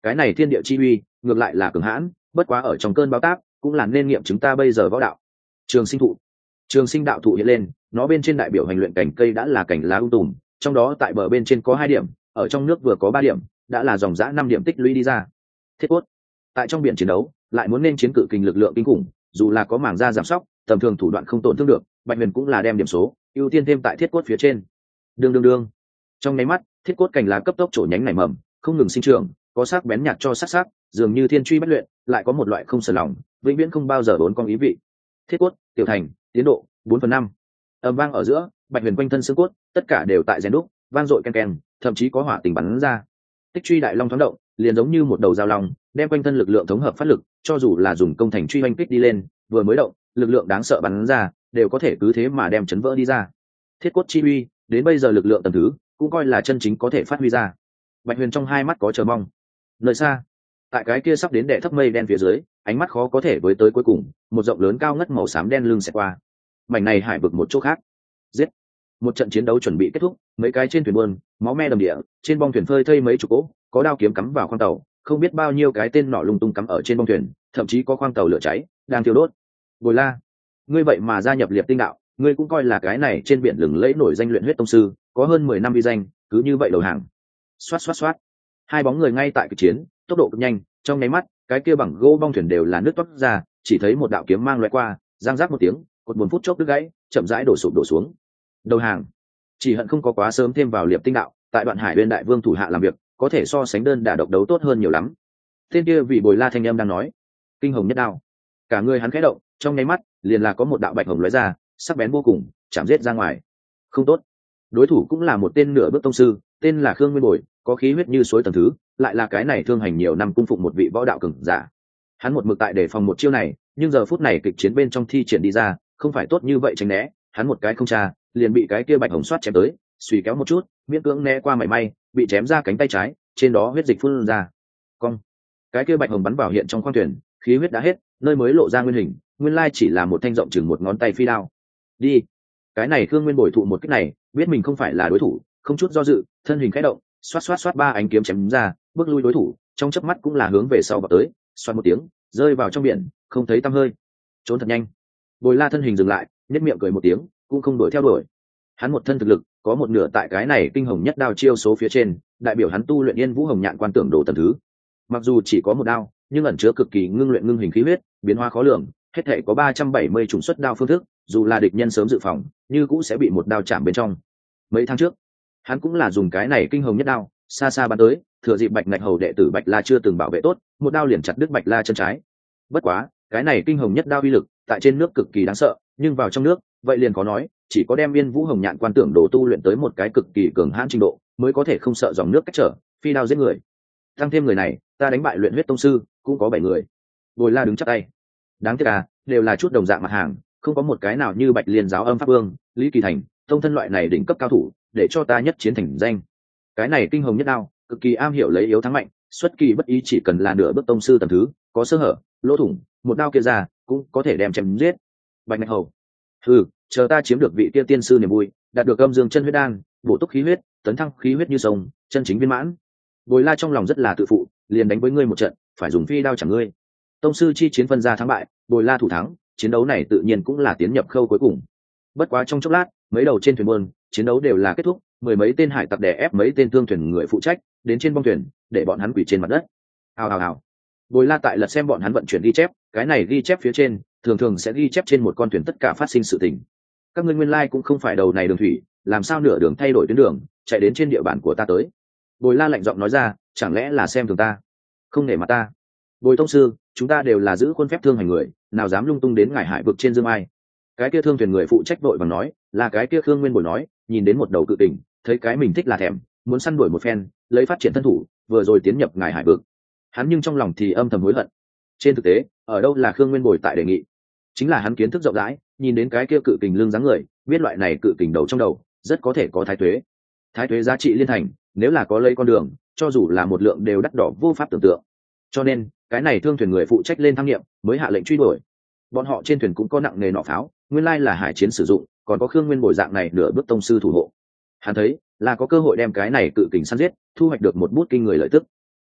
cái này thiên địa chi uy ngược lại là cường hãn, bất quá ở trong cơn bão táp cũng là nên nghiệm chúng ta bây giờ võ đạo. Trường sinh thụ, trường sinh đạo thụ hiện lên, nó bên trên đại biểu hành luyện cành cây đã là cành lá um tùm, trong đó tại bờ bên trên có hai điểm, ở trong nước vừa có ba điểm, đã là dòng dã năm điểm tích lũy đi ra. Thiết cốt, tại trong biển chiến đấu lại muốn nên chiến cự kình lực lượng kinh khủng, dù là có mảng da giảm sóc, tầm thường thủ đoạn không tổn thương được, Bạch Huyền cũng là đem điểm số ưu tiên thêm tại thiết cốt phía trên. Đương đương đương, trong nháy mắt, thiết cốt cành lá cấp tốc trổ nhánh nảy mầm, không ngừng sinh trưởng, có sắc bén nhạt cho sắc sắc, dường như thiên truy bất luyện, lại có một loại không sờn lòng, vĩnh viễn không bao giờ bốn con ý vị. Thiết cốt, tiểu thành, tiến độ bốn phần năm. Âm vang ở giữa, Bạch Huyền quanh thân xương cốt, tất cả đều tại rèn đúc, vang dội ken ken, thậm chí có hỏa tình bắn ra. Tích truy đại long thoáng động, liền giống như một đầu dao long, đem quanh thân lực lượng thống hợp phát lực, cho dù là dùng công thành truy oanh kích đi lên, vừa mới động, lực lượng đáng sợ bắn ra, đều có thể cứ thế mà đem chấn vỡ đi ra. Thiết cốt chi uy, đến bây giờ lực lượng tầng thứ, cũng coi là chân chính có thể phát huy ra. Bạch Huyền trong hai mắt có chờ mong. Nơi xa, tại cái kia sắp đến đệ thấp mây đen phía dưới, ánh mắt khó có thể với tới cuối cùng, một rộng lớn cao ngất màu xám đen lưng sẽ qua. Mảnh này hải vực một chỗ khác. Giết. Một trận chiến đấu chuẩn bị kết thúc, mấy cái trên thuyền buôn, máu me đầm địa, trên bong thuyền phơi thây mấy chục cỗ, có đao kiếm cắm vào khoang tàu, không biết bao nhiêu cái tên nỏ lung tung cắm ở trên bong thuyền, thậm chí có khoang tàu lửa cháy, đang thiêu đốt. Bồi La, ngươi vậy mà gia nhập Liệp Tinh đạo, ngươi cũng coi là cái này trên biển lừng lẫy nổi danh luyện huyết tông sư, có hơn mười năm uy danh, cứ như vậy đầu hàng. Xoát xoát xoát. Hai bóng người ngay tại cuộc chiến, tốc độ cực nhanh, trong nháy mắt, cái kia bằng gỗ bong thuyền đều là nước toát ra, chỉ thấy một đạo kiếm mang lướt qua, giang rác một tiếng, cột buồn phút chốc đứt gãy, chậm rãi đổ sụp đổ xuống. Đầu hàng. Chỉ hận không có quá sớm thêm vào Liệp Tinh đạo, tại Đoạn Hải Uyên đại vương thủ hạ làm việc, có thể so sánh đơn đả độc đấu tốt hơn nhiều lắm. Tên kia vì Bồi La thanh âm đang nói, kinh hồng nhất đao. Cả người hắn khẽ động, trong nháy mắt, liền là có một đạo bạch hồng lóe ra, sắc bén vô cùng, chạm giết ra ngoài. Không tốt. Đối thủ cũng là một tên nửa bước tông sư, tên là Khương Nguyên Bồi, có khí huyết như suối tầng thứ, lại là cái này thương hành nhiều năm cung phụng một vị võ đạo cường giả. Hắn một mực tại để phòng một chiêu này, nhưng giờ phút này kịch chiến bên trong thi triển đi ra, không phải tốt như vậy tránh né, hắn một cái không tra, liền bị cái kia bạch hồng xoát chém tới, suy kéo một chút, miễn cưỡng né qua mảy may, bị chém ra cánh tay trái, trên đó huyết dịch phun ra. Cong. Cái kia bạch hồng bắn vào hiện trong khoang thuyền, khí huyết đã hết, nơi mới lộ ra nguyên hình, nguyên lai chỉ là một thanh rộng chừng một ngón tay phi đao. Đi. Cái này Khương Nguyên bồi thụ một kích này, biết mình không phải là đối thủ, không chút do dự, thân hình khẽ động, xoát xoát xoát ba ánh kiếm chém ra, bước lui đối thủ, trong chớp mắt cũng là hướng về sau vào tới, xoát một tiếng, rơi vào trong biển, không thấy tăm hơi. Trốn thật nhanh. Bồi La thân hình dừng lại, nhếch miệng cười một tiếng, cũng không đuổi theo đuổi. Hắn một thân thực lực, có một nửa tại cái này kinh hồng nhất đao chiêu số phía trên, đại biểu hắn tu luyện Yên Vũ Hồng Nhạn quan tưởng đồ tầng thứ. Mặc dù chỉ có một đao, nhưng ẩn chứa cực kỳ ngưng luyện ngưng hình khí huyết, biến hóa khó lường, hết thảy có ba trăm bảy mươi chủng xuất đao phương thức, dù là địch nhân sớm dự phòng, như cũng sẽ bị một đao chạm bên trong. Mấy tháng trước, hắn cũng là dùng cái này kinh hồng nhất đao, xa xa bắn tới, thừa dịp Bạch Ngạch hầu đệ tử Bạch La chưa từng bảo vệ tốt, một đao liền chặt đứt Bạch La chân trái. Bất quá, cái này kinh hồng nhất đao uy lực, tại trên nước cực kỳ đáng sợ, nhưng vào trong nước, vậy liền có nói, chỉ có đem Yên Vũ Hồng Nhạn quan tưởng đồ tu luyện tới một cái cực kỳ cường hãn trình độ, mới có thể không sợ dòng nước cách trở, phi đao giết người. Tăng thêm người này, ta đánh bại luyện huyết tông sư, cũng có bảy người. Bồi La đứng chắp tay. Đáng tiếc à, đều là chút đồng dạng mặt hàng, không có một cái nào như Bạch Liên giáo âm pháp vương, Lý Kỳ Thành, tông thân loại này đỉnh cấp cao thủ, để cho ta nhất chiến thành danh. Cái này kinh hồng nhất đao, cực kỳ am hiểu lấy yếu thắng mạnh, xuất kỳ bất ý, chỉ cần là nửa bước tông sư tầm thứ, có sơ hở, lỗ thủng, một đao kia ra, cũng có thể đem chém giết. Bạch Ngạch hầu. Ừ, chờ ta chiếm được vị kia tiên sư niềm vui, đạt được âm dương chân huyết đan, bổ túc khí huyết, tấn thăng khí huyết như sông, chân chính viên mãn. Bồi La trong lòng rất là tự phụ, liền đánh với ngươi một trận, phải dùng phi đao chẳng ngươi. Tông sư chi chiến phân ra thắng bại, Bồi La thủ thắng, chiến đấu này tự nhiên cũng là tiến nhập khâu cuối cùng. Bất quá trong chốc lát, mấy đầu trên thuyền buôn, chiến đấu đều là kết thúc, mười mấy tên hải tặc đè ép mấy tên thương thuyền người phụ trách, đến trên bong thuyền, để bọn hắn quỳ trên mặt đất. Hào hào hào. Bồi La tại lật xem bọn hắn vận chuyển ghi chép, cái này ghi chép phía trên, thường thường sẽ ghi chép trên một con thuyền tất cả phát sinh sự tình. Các ngươi nguyên lai cũng không phải đầu này đường thủy, làm sao nửa đường thay đổi tuyến đường, chạy đến trên địa bàn của ta tới. Bồi La lạnh giọng nói ra, chẳng lẽ là xem thường ta, không nể mặt ta. Bồi tông sư, chúng ta đều là giữ khuôn phép thương hành người, nào dám lung tung đến ngải hải vực trên dương ai. Cái kia thương thuyền người phụ trách vội vàng nói, là cái kia Khương Nguyên Bồi nói, nhìn đến một đầu cự tình, thấy cái mình thích là thèm, muốn săn đuổi một phen, lấy phát triển thân thủ, vừa rồi tiến nhập ngải hải vực. Hắn nhưng trong lòng thì âm thầm hối hận. Trên thực tế, ở đâu là Khương Nguyên Bồi tại đề nghị, chính là hắn kiến thức rộng rãi, nhìn đến cái kia cự kình lưng dáng người, biết loại này cự kình đầu trong đầu, rất có thể có thái tuế. Thái tuế giá trị liên thành, nếu là có lấy con đường, cho dù là một lượng đều đắt đỏ vô pháp tưởng tượng. Cho nên, cái này thương thuyền người phụ trách lên thăng nhiệm, mới hạ lệnh truy đuổi. Bọn họ trên thuyền cũng có nặng nghề nỏ pháo, nguyên lai là hải chiến sử dụng, còn có Khương Nguyên Bồi dạng này nửa bước tông sư thủ hộ. Hắn thấy, là có cơ hội đem cái này cự kình săn giết, thu hoạch được một bút kinh người lợi tức.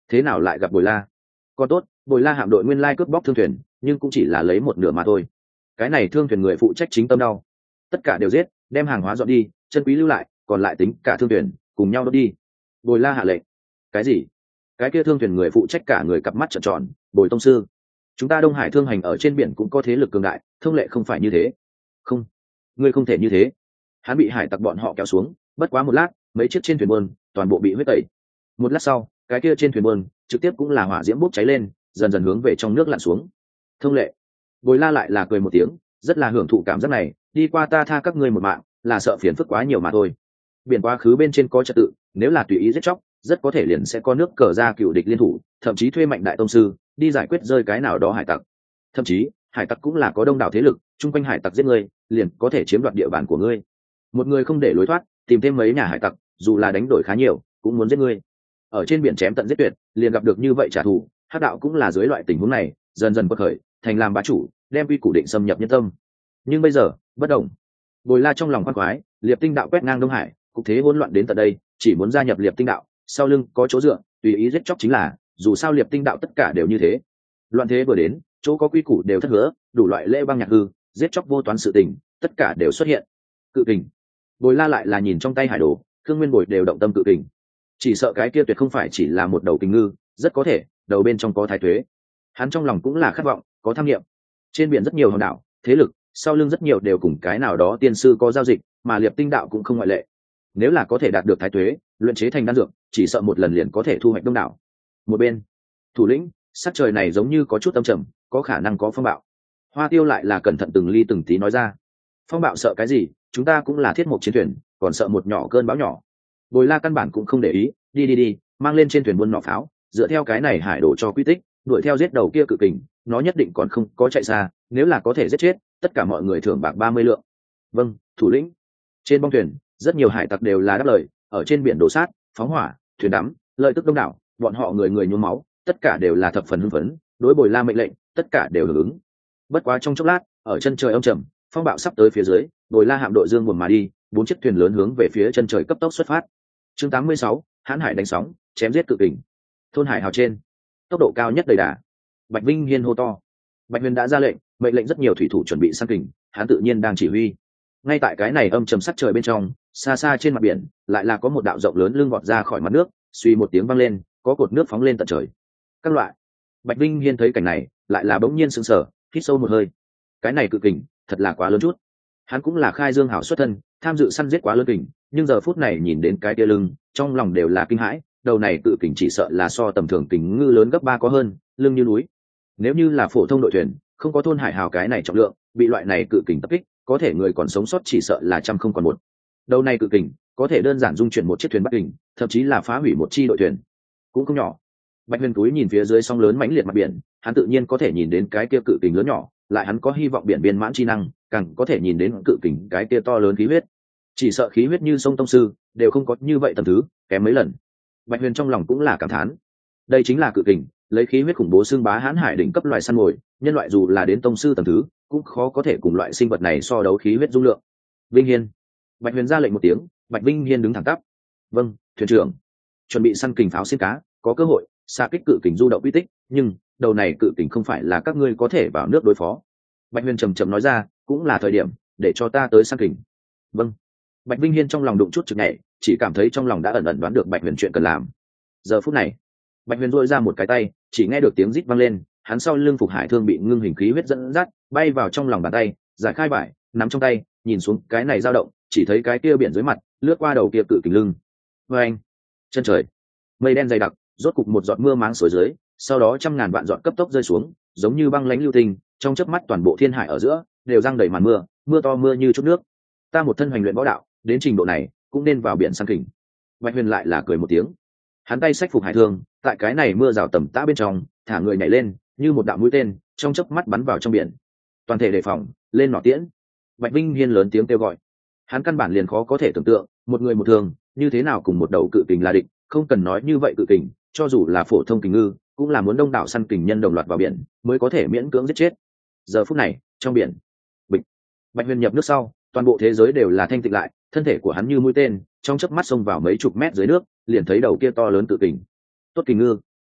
thế nào lại gặp Bồi La? Còn tốt, Bồi La hạm đội nguyên lai cướp bóc thương thuyền, nhưng cũng chỉ là lấy một nửa mà thôi. Cái này thương thuyền người phụ trách chính tâm đau, tất cả đều giết, đem hàng hóa dọn đi, chân quý lưu lại, còn lại tính cả thương thuyền cùng nhau đốt đi. Bồi La hạ lệnh. Cái gì? Cái kia thương thuyền người phụ trách cả người cặp mắt trợn tròn. Bồi tông sư, chúng ta Đông Hải thương hành ở trên biển cũng có thế lực cường đại, thông lệ không phải như thế. Không, ngươi không thể như thế. Hắn bị hải tặc bọn họ kéo xuống, bất quá một lát, mấy chiếc trên thuyền buôn toàn bộ bị huyết tẩy. Một lát sau, cái kia trên thuyền buôn trực tiếp cũng là hỏa diễm bốc cháy lên, dần dần hướng về trong nước lặn xuống. Thông lệ. Bồi La lại là cười một tiếng, rất là hưởng thụ cảm giác này, đi qua ta tha các ngươi một mạng, là sợ phiền phức quá nhiều mà thôi. Biển quá khứ bên trên có trật tự, nếu là tùy ý giết chóc, rất có thể liền sẽ có nước cờ ra cựu địch liên thủ, thậm chí thuê mạnh đại tông sư đi giải quyết rơi cái nào đó hải tặc. Thậm chí, hải tặc cũng là có đông đảo thế lực, chung quanh hải tặc giết ngươi, liền có thể chiếm đoạt địa bàn của ngươi. Một người không để lối thoát, tìm thêm mấy nhà hải tặc, dù là đánh đổi khá nhiều, cũng muốn giết ngươi. Ở trên biển chém tận giết tuyệt, liền gặp được như vậy trả thù, hắc đạo cũng là dưới loại tình huống này, dần dần quật khởi, thành làm bá chủ, đem quy củ định xâm nhập nhân tâm. Nhưng bây giờ, bất động. Bồi La trong lòng khoan khoái, Liệp Tinh đạo quét ngang Đông Hải, cục thế hỗn loạn đến tận đây, chỉ muốn gia nhập Liệp Tinh đạo, sau lưng có chỗ dựa, tùy ý giết chóc chính là, dù sao Liệp Tinh đạo tất cả đều như thế. Loạn thế vừa đến, chỗ có quy củ đều thất hứa, đủ loại lễ băng nhạc hư, giết chóc vô toán sự tình, tất cả đều xuất hiện. Cự kình. Bồi La lại là nhìn trong tay hải đồ, Khương Nguyên Bồi đều động tâm cự kình. Chỉ sợ cái kia tuyệt không phải chỉ là một đầu kình ngư, rất có thể, đầu bên trong có thái tuế. Hắn trong lòng cũng là khát vọng, có tham nghiệm. Trên biển rất nhiều hòn đảo, thế lực, sau lưng rất nhiều đều cùng cái nào đó tiên sư có giao dịch, mà Liệp Tinh đạo cũng không ngoại lệ. Nếu là có thể đạt được thái tuế, luyện chế thành đan dược, chỉ sợ một lần liền có thể thu hoạch đông đảo. Một bên, thủ lĩnh, sắc trời này giống như có chút âm trầm, có khả năng có phong bạo. Hoa Tiêu lại là cẩn thận từng ly từng tí nói ra. Phong bạo sợ cái gì, chúng ta cũng là thiết mục chiến thuyền, còn sợ một nhỏ cơn bão nhỏ. Bồi La căn bản cũng không để ý, đi đi đi, mang lên trên thuyền buôn nỏ pháo, dựa theo cái này hải đồ cho quy tích, đuổi theo giết đầu kia cự kình, nó nhất định còn không có chạy xa, nếu là có thể giết chết, tất cả mọi người thưởng bạc ba mươi lượng. Vâng, thủ lĩnh. Trên bong thuyền, rất nhiều hải tặc đều là đáp lời, ở trên biển đổ sát, phóng hỏa, thuyền đắm, lợi tức đông đảo, bọn họ người người nhuốm máu, tất cả đều là thập phần hưng phấn, đối Bồi La mệnh lệnh, tất cả đều hưởng ứng. Bất quá trong chốc lát, ở chân trời âm trầm, phong bạo sắp tới phía dưới, Bồi La hạm đội dương buồm mà đi, bốn chiếc thuyền lớn hướng về phía chân trời cấp tốc xuất phát. Chương tám mươi sáu, hãn hải đánh sóng, chém giết cự kình. Thôn hải hào trên, tốc độ cao nhất đầy đà. Bạch Vinh Hiên hô to. Bạch Huyền đã ra lệnh, mệnh lệnh rất nhiều thủy thủ chuẩn bị săn kình, hắn tự nhiên đang chỉ huy. Ngay tại cái này âm trầm sắc trời bên trong, xa xa trên mặt biển, lại là có một đạo rộng lớn lưng vọt ra khỏi mặt nước, suy một tiếng vang lên, có cột nước phóng lên tận trời. Các loại. Bạch Vinh Hiên thấy cảnh này, lại là bỗng nhiên sững sờ, hít sâu một hơi. Cái này cự kình, thật là quá lớn chút. Hắn cũng là khai dương hảo xuất thân, tham dự săn giết quá lớn kình, nhưng giờ phút này nhìn đến cái kia lưng, trong lòng đều là kinh hãi, đầu này cự kình chỉ sợ là so tầm thường kình ngư lớn gấp ba có hơn, lưng như núi. Nếu như là phổ thông đội thuyền, không có thôn hải hào cái này trọng lượng, bị loại này cự kình tập kích, có thể người còn sống sót chỉ sợ là trăm không còn một. Đầu này cự kình có thể đơn giản dung chuyển một chiếc thuyền bắt kình, thậm chí là phá hủy một chi đội thuyền, cũng không nhỏ. Bạch Huyền túi nhìn phía dưới sóng lớn mãnh liệt mặt biển, hắn tự nhiên có thể nhìn đến cái kia cự kình lớn nhỏ, lại hắn có hy vọng biển biên mãn chi năng, càng có thể nhìn đến cự kình cái kia to lớn khí huyết. Chỉ sợ khí huyết như sông tông sư đều không có như vậy tầm thứ, kém mấy lần. Bạch Huyền trong lòng cũng là cảm thán, đây chính là cự kình, lấy khí huyết khủng bố xương bá hãn hải đỉnh cấp loài săn mồi, nhân loại dù là đến tông sư tầm thứ, cũng khó có thể cùng loại sinh vật này so đấu khí huyết dung lượng. Vinh Hiên. Bạch Huyền ra lệnh một tiếng, Bạch Vinh Hiên đứng thẳng tắp. Vâng, thuyền trưởng. Chuẩn bị săn kình pháo xiên cá, có cơ hội xa kích cự kình du động uy tích, nhưng đầu này cự kình không phải là các ngươi có thể vào nước đối phó. Bạch Huyền trầm trầm nói ra, cũng là thời điểm để cho ta tới săn kình. Vâng. Bạch Vinh Hiên trong lòng đụng chút chực nhẹ, chỉ cảm thấy trong lòng đã ẩn ẩn đoán được Bạch Huyền chuyện cần làm. Giờ phút này, Bạch Huyền duỗi ra một cái tay, chỉ nghe được tiếng rít vang lên, hắn sau lưng phục hải thương bị ngưng hình khí huyết dẫn dắt, bay vào trong lòng bàn tay, giải khai vải, nắm trong tay, nhìn xuống cái này dao động, chỉ thấy cái kia biển dưới mặt, lướt qua đầu kia cự kình lưng. Vê anh, chân trời, mây đen dày đặc, rốt cục một giọt mưa máng xuống dưới, sau đó trăm ngàn vạn giọt cấp tốc rơi xuống, giống như băng lãnh lưu tinh, trong chớp mắt toàn bộ thiên hải ở giữa đều giăng đầy màn mưa, mưa to mưa như chút nước. Ta một thân hoành luyện võ đạo, đến trình độ này, cũng nên vào biển săn kình. Bạch Huyền lại là cười một tiếng, hắn tay xách phục hải thương, tại cái này mưa rào tầm tã bên trong, thả người nhảy lên, như một đạo mũi tên, trong chớp mắt bắn vào trong biển. Toàn thể đề phòng, lên nỏ tiễn. Bạch Vinh Hiên lớn tiếng kêu gọi. Hắn căn bản liền khó có thể tưởng tượng, một người một thường, như thế nào cùng một đầu cự kình là địch, không cần nói như vậy cự kình, cho dù là phổ thông kình ngư, cũng là muốn đông đảo săn kình nhân đồng loạt vào biển, mới có thể miễn cưỡng giết chết. Giờ phút này, trong biển, bịch, Bạch Huyền nhập nước sau, toàn bộ thế giới đều là thanh tịnh lại, thân thể của hắn như mũi tên, trong chớp mắt xông vào mấy chục mét dưới nước, liền thấy đầu kia to lớn cự kình. Tốt kình ngư.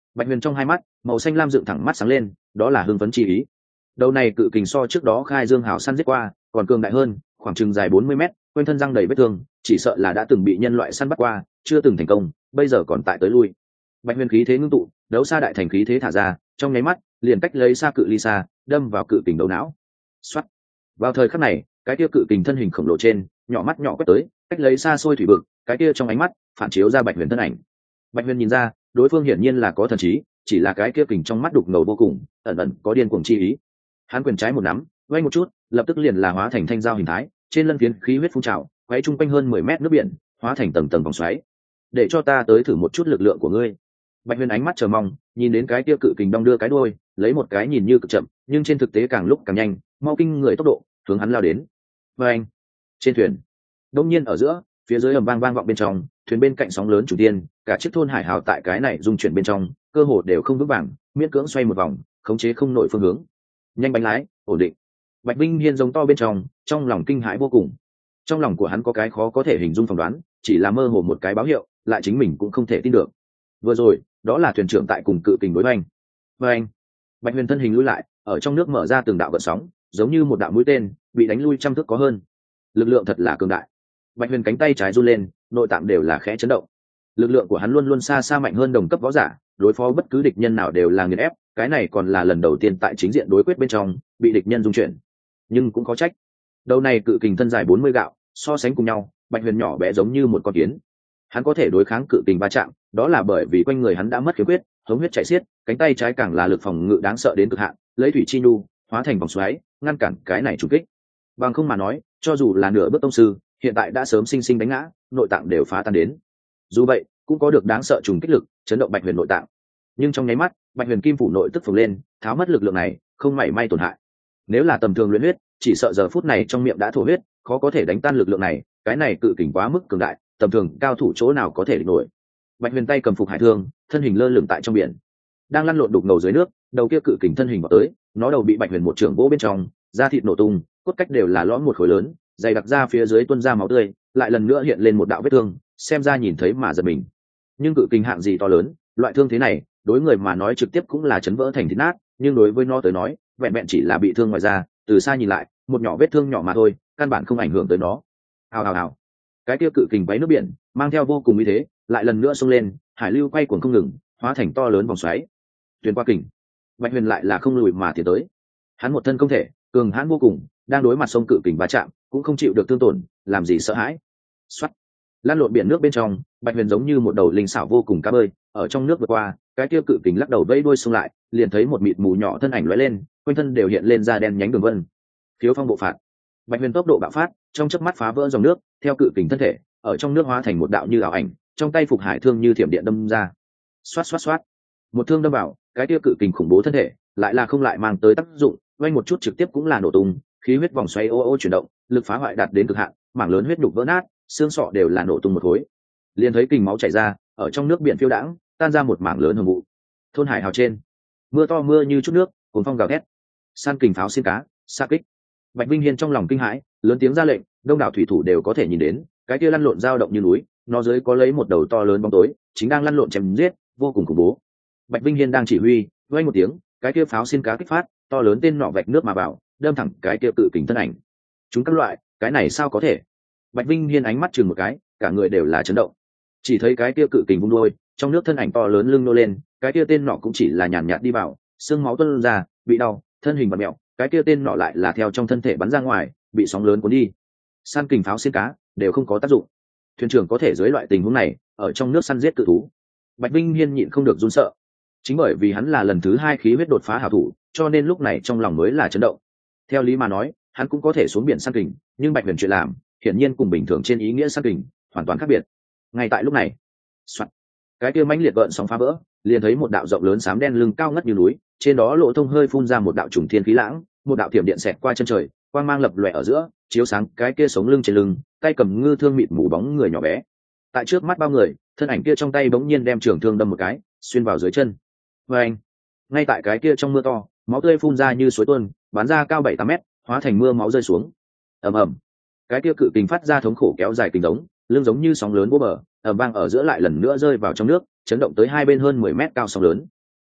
Bạch Huyền trong hai mắt màu xanh lam dựng thẳng mắt sáng lên, đó là hưng phấn chi ý. Đầu này cự kình so trước đó khai dương hào săn giết qua còn cường đại hơn, khoảng chừng dài bốn mươi mét, quanh thân răng đầy vết thương, chỉ sợ là đã từng bị nhân loại săn bắt qua, chưa từng thành công, bây giờ còn tại tới lui. Bạch Huyền khí thế ngưng tụ, đấu xa đại thành khí thế thả ra, trong nháy mắt liền cách lấy xa cự ly xa, đâm vào cự kình đấu não. Soát. Vào thời khắc này, cái kia cự kình thân hình khổng lồ trên, nhỏ mắt nhỏ quét tới, cách lấy xa xôi thủy vực, cái kia trong ánh mắt phản chiếu ra Bạch Huyền thân ảnh. Bạch Huyền nhìn ra, đối phương hiển nhiên là có thần trí, chỉ là cái kia kình trong mắt đục ngầu vô cùng, ẩn ẩn có điên cuồng chi ý. Hắn quyền trái một nắm, vay một chút, lập tức liền là hóa thành thanh dao hình thái, trên lân phiến khí huyết phun trào, quấy trung quanh hơn mười mét nước biển, hóa thành tầng tầng vòng xoáy. Để cho ta tới thử một chút lực lượng của ngươi. Bạch Huyền ánh mắt chờ mong, nhìn đến cái kia cự kình đong đưa cái đuôi, lấy một cái nhìn như cực chậm, nhưng trên thực tế càng lúc càng nhanh, mau kinh người tốc độ, hướng hắn lao đến. Và anh, trên thuyền, đông nhiên ở giữa, phía dưới ầm vang vang vọng bên trong, thuyền bên cạnh sóng lớn chủ tiên, cả chiếc thôn hải hào tại cái này dung chuyển bên trong, cơ hồ đều không vững vàng, miễn cưỡng xoay một vòng, khống chế không nổi phương hướng. Nhanh bánh lái, ổn định. Bạch Vinh Hiên giống to bên trong, trong lòng kinh hãi vô cùng. Trong lòng của hắn có cái khó có thể hình dung phỏng đoán, chỉ là mơ hồ một cái báo hiệu, lại chính mình cũng không thể tin được. Vừa rồi, đó là thuyền trưởng tại cùng cự kình đối banh. Và anh, Bạch Huyền thân hình lùi lại, ở trong nước mở ra từng đạo gợn sóng, giống như một đạo mũi tên, bị đánh lui trăm thước có hơn. Lực lượng thật là cường đại. Bạch Huyền cánh tay trái run lên, nội tạng đều là khẽ chấn động. Lực lượng của hắn luôn luôn xa xa mạnh hơn đồng cấp võ giả, đối phó bất cứ địch nhân nào đều là nghiền ép, cái này còn là lần đầu tiên tại chính diện đối quyết bên trong bị địch nhân dung chuyển. Nhưng cũng có trách, đầu này cự kình thân dài bốn mươi gạo, so sánh cùng nhau, Bạch Huyền nhỏ bé giống như một con kiến. Hắn có thể đối kháng cự kình va chạm, đó là bởi vì quanh người hắn đã mất khiếu huyết, hống huyết chảy xiết, cánh tay trái càng là lực phòng ngự đáng sợ đến cực hạn, lấy thủy chi nhu hóa thành vòng xoáy, ngăn cản cái này trùng kích. Bằng không mà nói, cho dù là nửa bước tông sư, hiện tại đã sớm sinh sinh đánh ngã, nội tạng đều phá tan đến. Dù vậy, cũng có được đáng sợ trùng kích lực, chấn động Bạch Huyền nội tạng. Nhưng trong nháy mắt, Bạch Huyền kim phủ nội tức phồng lên, tháo mất lực lượng này, không mảy may tổn hại. Nếu là tầm thường luyện huyết, chỉ sợ giờ phút này trong miệng đã thổ huyết, khó có thể đánh tan lực lượng này, cái này cự kình quá mức cường đại, tầm thường cao thủ chỗ nào có thể địch nổi. Bạch Huyền tay cầm phục hải thương, thân hình lơ lửng tại trong biển, đang lăn lộn đục ngầu dưới nước, đầu kia cự kình thân hình vào tới, nó đầu bị Bạch Huyền một trưởng vỗ bên trong, da thịt nổ tung, cốt cách đều là lõm một khối lớn, dày đặc ra phía dưới tuôn ra máu tươi, lại lần nữa hiện lên một đạo vết thương, xem ra nhìn thấy mà giật mình. Nhưng cự kình hạng gì to lớn, loại thương thế này, đối người mà nói trực tiếp cũng là chấn vỡ thành thịt nát, nhưng đối với nó tới nói, vẹn vẹn chỉ là bị thương ngoài da, từ xa nhìn lại, một nhỏ vết thương nhỏ mà thôi, căn bản không ảnh hưởng tới nó. Hào hào hào, cái kia cự kình váy nước biển, mang theo vô cùng uy thế, lại lần nữa xông lên, hải lưu quay cuồng không ngừng, hóa thành to lớn vòng xoáy. Tuyền qua kình, Bạch Huyền lại là không lùi mà tiến tới. Hắn một thân công thể, cường hãn vô cùng, đang đối mặt sông cự kình va chạm, cũng không chịu được thương tổn, làm gì sợ hãi. Xoát, lan lộn biển nước bên trong, Bạch Huyền giống như một đầu linh xảo vô cùng cá bơi, ở trong nước vượt qua, cái kia cự kình lắc đầu vẫy đuôi xông lại, liền thấy một mịt mù nhỏ thân ảnh lóe lên, quanh thân đều hiện lên da đen nhánh đường vân. Khiếu phong bộ phạt, Bạch Huyền tốc độ bạo phát, trong chớp mắt phá vỡ dòng nước, theo cự kình thân thể, ở trong nước hóa thành một đạo như ảo ảnh, trong tay phục hải thương như thiểm điện đâm ra. Xoát xoát xoát, một thương đâm vào, cái kia cự kình khủng bố thân thể, lại là không lại mang tới tác dụng, vay một chút trực tiếp cũng là nổ tung, khí huyết vòng xoáy ô ô chuyển động, lực phá hoại đạt đến cực hạn, mảng lớn huyết nhục vỡ nát, xương sọ đều là nổ tung một khối. Liền thấy kình máu chảy ra, ở trong nước biển phiêu đãng, tan ra một mảng lớn hồng vụ. Thôn hải hào trên, mưa to mưa như chút nước, cuồng phong gào thét. San kình pháo xiên cá, xa kích. Bạch Vinh Hiên trong lòng kinh hãi, lớn tiếng ra lệnh, đông đảo thủy thủ đều có thể nhìn đến, cái kia lăn lộn dao động như núi, nó dưới có lấy một đầu to lớn bóng tối, chính đang lăn lộn chém giết, vô cùng khủng bố. Bạch Vinh Hiên đang chỉ huy, vang một tiếng, cái kia pháo xiên cá kích phát, to lớn tên nọ vạch nước mà vào, đâm thẳng cái kia cự kình thân ảnh. Chúng các loại, cái này sao có thể? Bạch Vinh Hiên ánh mắt chừng một cái, cả người đều là chấn động. Chỉ thấy cái kia cự kình vung đuôi, trong nước thân ảnh to lớn lưng nô lên, cái kia tên nọ cũng chỉ là nhàn nhạt đi vào, xương máu tuôn ra, bị đau, thân hình bặm mèo, cái kia tên nọ lại là theo trong thân thể bắn ra ngoài, bị sóng lớn cuốn đi. Săn kình pháo xiên cá đều không có tác dụng. Thuyền trưởng có thể dưới loại tình huống này, ở trong nước săn giết cự thú. Bạch Vinh Hiên nhịn không được run sợ. Chính bởi vì hắn là lần thứ hai khí huyết đột phá hảo thủ, cho nên lúc này trong lòng mới là chấn động. Theo lý mà nói, hắn cũng có thể xuống biển săn kình, nhưng Bạch Huyền chuyện làm, hiển nhiên cùng bình thường trên ý nghĩa săn kình hoàn toàn khác biệt. Ngay tại lúc này, soạt, cái kia mãnh liệt gợn sóng phá vỡ, liền thấy một đạo rộng lớn xám đen lưng cao ngất như núi, trên đó lộ thông hơi phun ra một đạo trùng thiên khí lãng, một đạo thiểm điện xẹt qua chân trời, quang mang lập lòe ở giữa, chiếu sáng cái kia sống lưng trên lưng, tay cầm ngư thương mịt mù bóng người nhỏ bé. Tại trước mắt bao người, thân ảnh kia trong tay bỗng nhiên đem trường thương đâm một cái, xuyên vào dưới chân. Và anh, ngay tại cái kia trong mưa to, máu tươi phun ra như suối tuôn, bắn ra cao bảy tám mét, hóa thành mưa máu rơi xuống. Ầm ầm, cái kia cự kình phát ra thống khổ kéo dài kình đống, lưng giống như sóng lớn vô bờ, ầm vang ở giữa lại lần nữa rơi vào trong nước, chấn động tới hai bên hơn mười mét cao sóng lớn,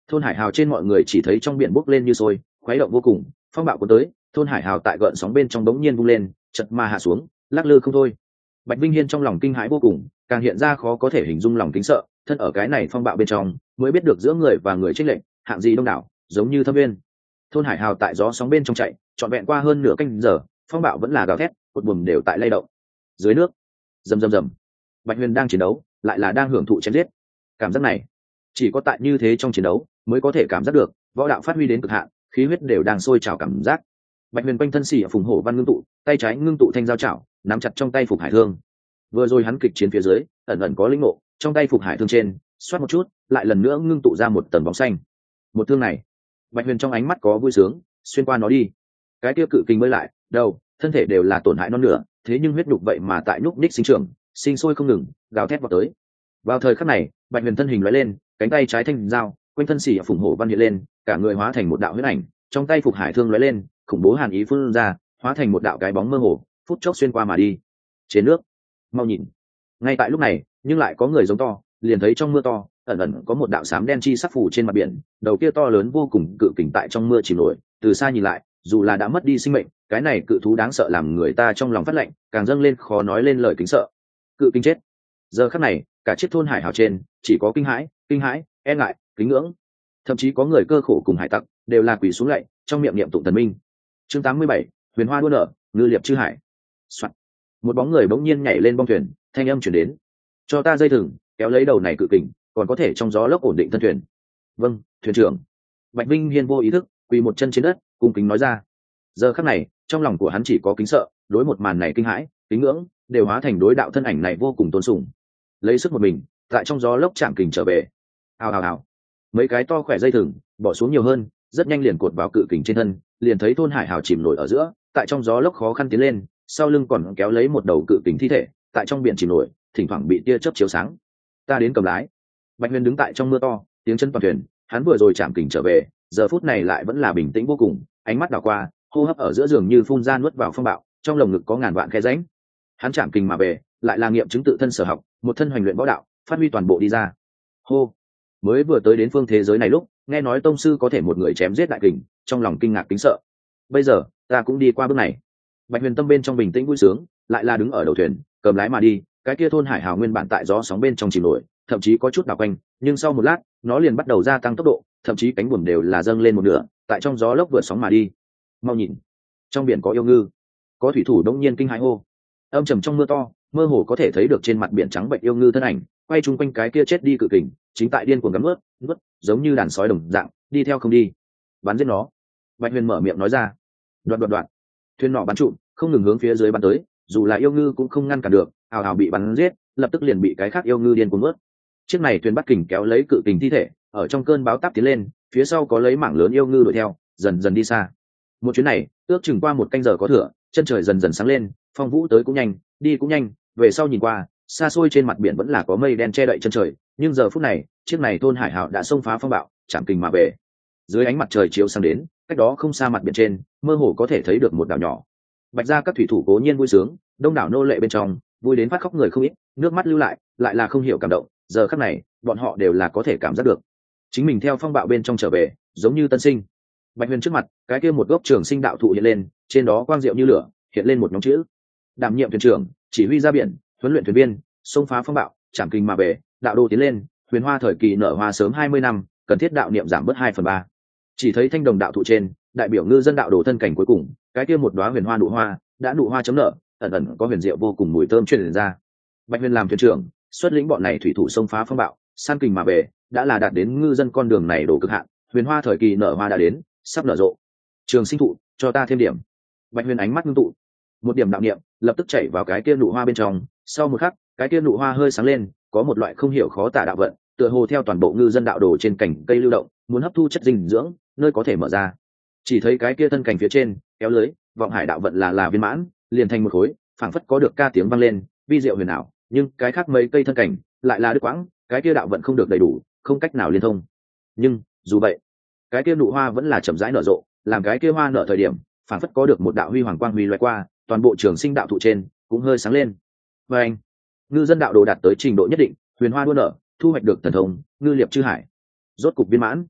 Thôn hải hào trên mọi người chỉ thấy trong biển bốc lên như sôi, khuấy động vô cùng, phong bạo cuốn tới. Thôn hải hào tại gợn sóng bên trong đống nhiên vung lên, chật mà hạ xuống, lắc lư không thôi. Bạch Vinh Hiên trong lòng kinh hãi vô cùng, càng hiện ra khó có thể hình dung lòng kính sợ. Thân ở cái này phong bạo bên trong, mới biết được giữa người và người chênh lệch, hạng gì đông đảo, giống như thâm viên. Thôn hải hào tại gió sóng bên trong chạy, trọn vẹn qua hơn nửa canh giờ, phong bạo vẫn là gào thét, cột buồm đều tại lay động. Dưới nước, rầm rầm rầm, Bạch Huyền đang chiến đấu, lại là đang hưởng thụ chém giết. Cảm giác này, chỉ có tại như thế trong chiến đấu mới có thể cảm giác được võ đạo phát huy đến cực hạn, khí huyết đều đang sôi trào cảm giác. Bạch Huyền quanh thân xỉ phùng hổ văn ngưng tụ, tay trái ngưng tụ thanh dao chảo, nắm chặt trong tay phục hải thương. Vừa rồi hắn kịch chiến phía dưới, ẩn ẩn có linh ngộ, trong tay phục hải thương trên, xoát một chút, lại lần nữa ngưng tụ ra một tầng bóng xanh. Một thương này, Bạch Huyền trong ánh mắt có vui sướng, xuyên qua nó đi. Cái tiêu cự kình mới lại, đầu, thân thể đều là tổn hại non nửa, thế nhưng huyết nhục vậy mà tại nhúc ních sinh trưởng, sinh sôi không ngừng, gào thét vào tới. Vào thời khắc này, Bạch Huyền thân hình lóe lên, cánh tay trái thanh dao, quanh thân xỉ phùng hổ văn hiện lên, cả người hóa thành một đạo huyết ảnh, trong tay phục hải thương lóe lên, khủng bố hàn ý phun ra, hóa thành một đạo cái bóng mơ hồ, phút chốc xuyên qua mà đi. Trên nước, mau nhìn. Ngay tại lúc này, nhưng lại có người giống to, liền thấy trong mưa to, ẩn ẩn có một đạo xám đen chi sắc phủ trên mặt biển, đầu kia to lớn vô cùng cự kình tại trong mưa chìm nổi, từ xa nhìn lại, dù là đã mất đi sinh mệnh, cái này cự thú đáng sợ làm người ta trong lòng phát lạnh, càng dâng lên khó nói lên lời kính sợ. Cự kinh chết. Giờ khắc này, cả chiếc thôn hải hào trên, chỉ có kinh hãi, kinh hãi, e ngại, kính ngưỡng. Thậm chí có người cơ khổ cùng hải tặc, đều là quỳ xuống lạy, trong miệng niệm tụng thần minh. Chương tám mươi bảy, huyền hoa đua nở, ngư liệp chư hải. Soạn. Một bóng người bỗng nhiên nhảy lên bong thuyền, thanh âm truyền đến. Cho ta dây thừng, kéo lấy đầu này cự kình, còn có thể trong gió lốc ổn định thân thuyền. Vâng, thuyền trưởng. Bạch Vinh Hiên vô ý thức quỳ một chân trên đất, cung kính nói ra. Giờ khắc này, trong lòng của hắn chỉ có kính sợ, đối một màn này kinh hãi, kính ngưỡng, đều hóa thành đối đạo thân ảnh này vô cùng tôn sùng. Lấy sức một mình, tại trong gió lốc chạm kình trở về. Hào hào hào. Mấy cái to khỏe dây thừng, bỏ xuống nhiều hơn, rất nhanh liền cột vào cự kình trên thân, liền thấy thôn hải hào chìm nổi ở giữa, tại trong gió lốc khó khăn tiến lên, sau lưng còn kéo lấy một đầu cự kình thi thể, tại trong biển chìm nổi, thỉnh thoảng bị tia chớp chiếu sáng. Ta đến cầm lái. Bạch Huyền đứng tại trong mưa to, tiếng chân toàn thuyền, hắn vừa rồi chạm kình trở về, giờ phút này lại vẫn là bình tĩnh vô cùng, ánh mắt đảo qua, hô hấp ở giữa giường như phun ra nuốt vào phong bạo, trong lồng ngực có ngàn vạn khe rãnh. Hắn chạm kình mà về, lại là nghiệm chứng tự thân sở học, một thân hoành luyện võ đạo, phát huy toàn bộ đi ra. Hô. Mới vừa tới đến phương thế giới này lúc, nghe nói tông sư có thể một người chém giết đại kình, trong lòng kinh ngạc kính sợ. Bây giờ, ta cũng đi qua bước này. Bạch Huyền tâm bên trong bình tĩnh vui sướng, lại là đứng ở đầu thuyền, cầm lái mà đi. Cái kia thôn hải hào nguyên bản tại gió sóng bên trong chìm nổi, thậm chí có chút đảo quanh, nhưng sau một lát, nó liền bắt đầu gia tăng tốc độ, thậm chí cánh buồm đều là dâng lên một nửa, tại trong gió lốc vượt sóng mà đi. Mau nhìn, trong biển có yêu ngư. Có thủy thủ đông nhiên kinh hãi hô. Âm trầm trong mưa to, mơ hồ có thể thấy được trên mặt biển trắng bệnh yêu ngư thân ảnh, quay chung quanh cái kia chết đi cự kình, chính tại điên cuồng cắn nuốt, nuốt, giống như đàn sói đồng dạng, đi theo không đi. Bắn giết nó. Bạch Huyền mở miệng nói ra. Đoạn đoạn đoạn. Thuyền nỏ bắn trụm, không ngừng hướng phía dưới bắn tới, dù là yêu ngư cũng không ngăn cản được, ào ào bị bắn giết, lập tức liền bị cái khác yêu ngư điên cuồng nuốt. Chiếc này thuyền bắt kình kéo lấy cự kình thi thể, ở trong cơn bão táp tiến lên, phía sau có lấy mảng lớn yêu ngư đuổi theo, dần dần đi xa. Một chuyến này, ước chừng qua một canh giờ có thừa, chân trời dần dần sáng lên, phong vũ tới cũng nhanh, đi cũng nhanh, về sau nhìn qua, xa xôi trên mặt biển vẫn là có mây đen che đậy chân trời, nhưng giờ phút này, chiếc này thôn hải hào đã xông phá phong bạo, chạm kình mà về. Dưới ánh mặt trời chiếu sang đến, cách đó không xa mặt biển trên, mơ hồ có thể thấy được một đảo nhỏ. Bạch gia các thủy thủ cố nhiên vui sướng, đông đảo nô lệ bên trong, vui đến phát khóc người không ít, nước mắt lưu lại, lại là không hiểu cảm động, giờ khắc này, bọn họ đều là có thể cảm giác được. Chính mình theo phong bạo bên trong trở về, giống như tân sinh. Bạch Huyền trước mặt, cái kia một gốc trường sinh đạo thụ hiện lên, trên đó quang diệu như lửa, hiện lên một nhóm chữ: đảm nhiệm thuyền trưởng, chỉ huy ra biển, huấn luyện thuyền viên, xông phá phong bạo, chạm kình mà về, đạo đô tiến lên, huyền hoa thời kỳ nở hoa sớm hai mươi năm, cần thiết đạo niệm giảm bớt hai phần ba. Chỉ thấy thanh đồng đạo thụ trên, đại biểu ngư dân đạo đồ thân cảnh cuối cùng, cái kia một đóa huyền hoa nụ hoa, đã nụ hoa chấm nở, ẩn ẩn có huyền diệu vô cùng mùi thơm truyền ra. Bạch Huyền làm thuyền trưởng, xuất lĩnh bọn này thủy thủ xông phá phong bạo, san kình mà về, đã là đạt đến ngư dân con đường này đổ cực hạn, huyền hoa thời kỳ nở hoa đã đến, sắp nở rộ. Trường sinh thụ, cho ta thêm điểm. Bạch Huyền ánh mắt ngưng tụ, một điểm đạo niệm lập tức chảy vào cái kia nụ hoa bên trong, sau một khắc, cái kia nụ hoa hơi sáng lên, có một loại không hiểu khó tả đạo vận, tựa hồ theo toàn bộ ngư dân đạo đồ trên cành cây lưu động, muốn hấp thu chất dinh dưỡng, nơi có thể mở ra. Chỉ thấy cái kia thân cành phía trên, kéo lưới, vọng hải đạo vận là là viên mãn, liền thành một khối, phảng phất có được ca tiếng vang lên, vi diệu huyền ảo, nhưng cái khác mấy cây thân cảnh lại là đứt quãng, cái kia đạo vận không được đầy đủ, không cách nào liên thông. Nhưng dù vậy, cái kia nụ hoa vẫn là chậm rãi nở rộ, làm cái kia hoa nở thời điểm, phảng phất có được một đạo huy hoàng quang huy loại qua, toàn bộ trường sinh đạo thụ trên cũng hơi sáng lên. Và anh, ngư dân đạo đồ đạt tới trình độ nhất định, huyền hoa đua nở, thu hoạch được thần thông, ngư liệp chư hải, rốt cục viên mãn.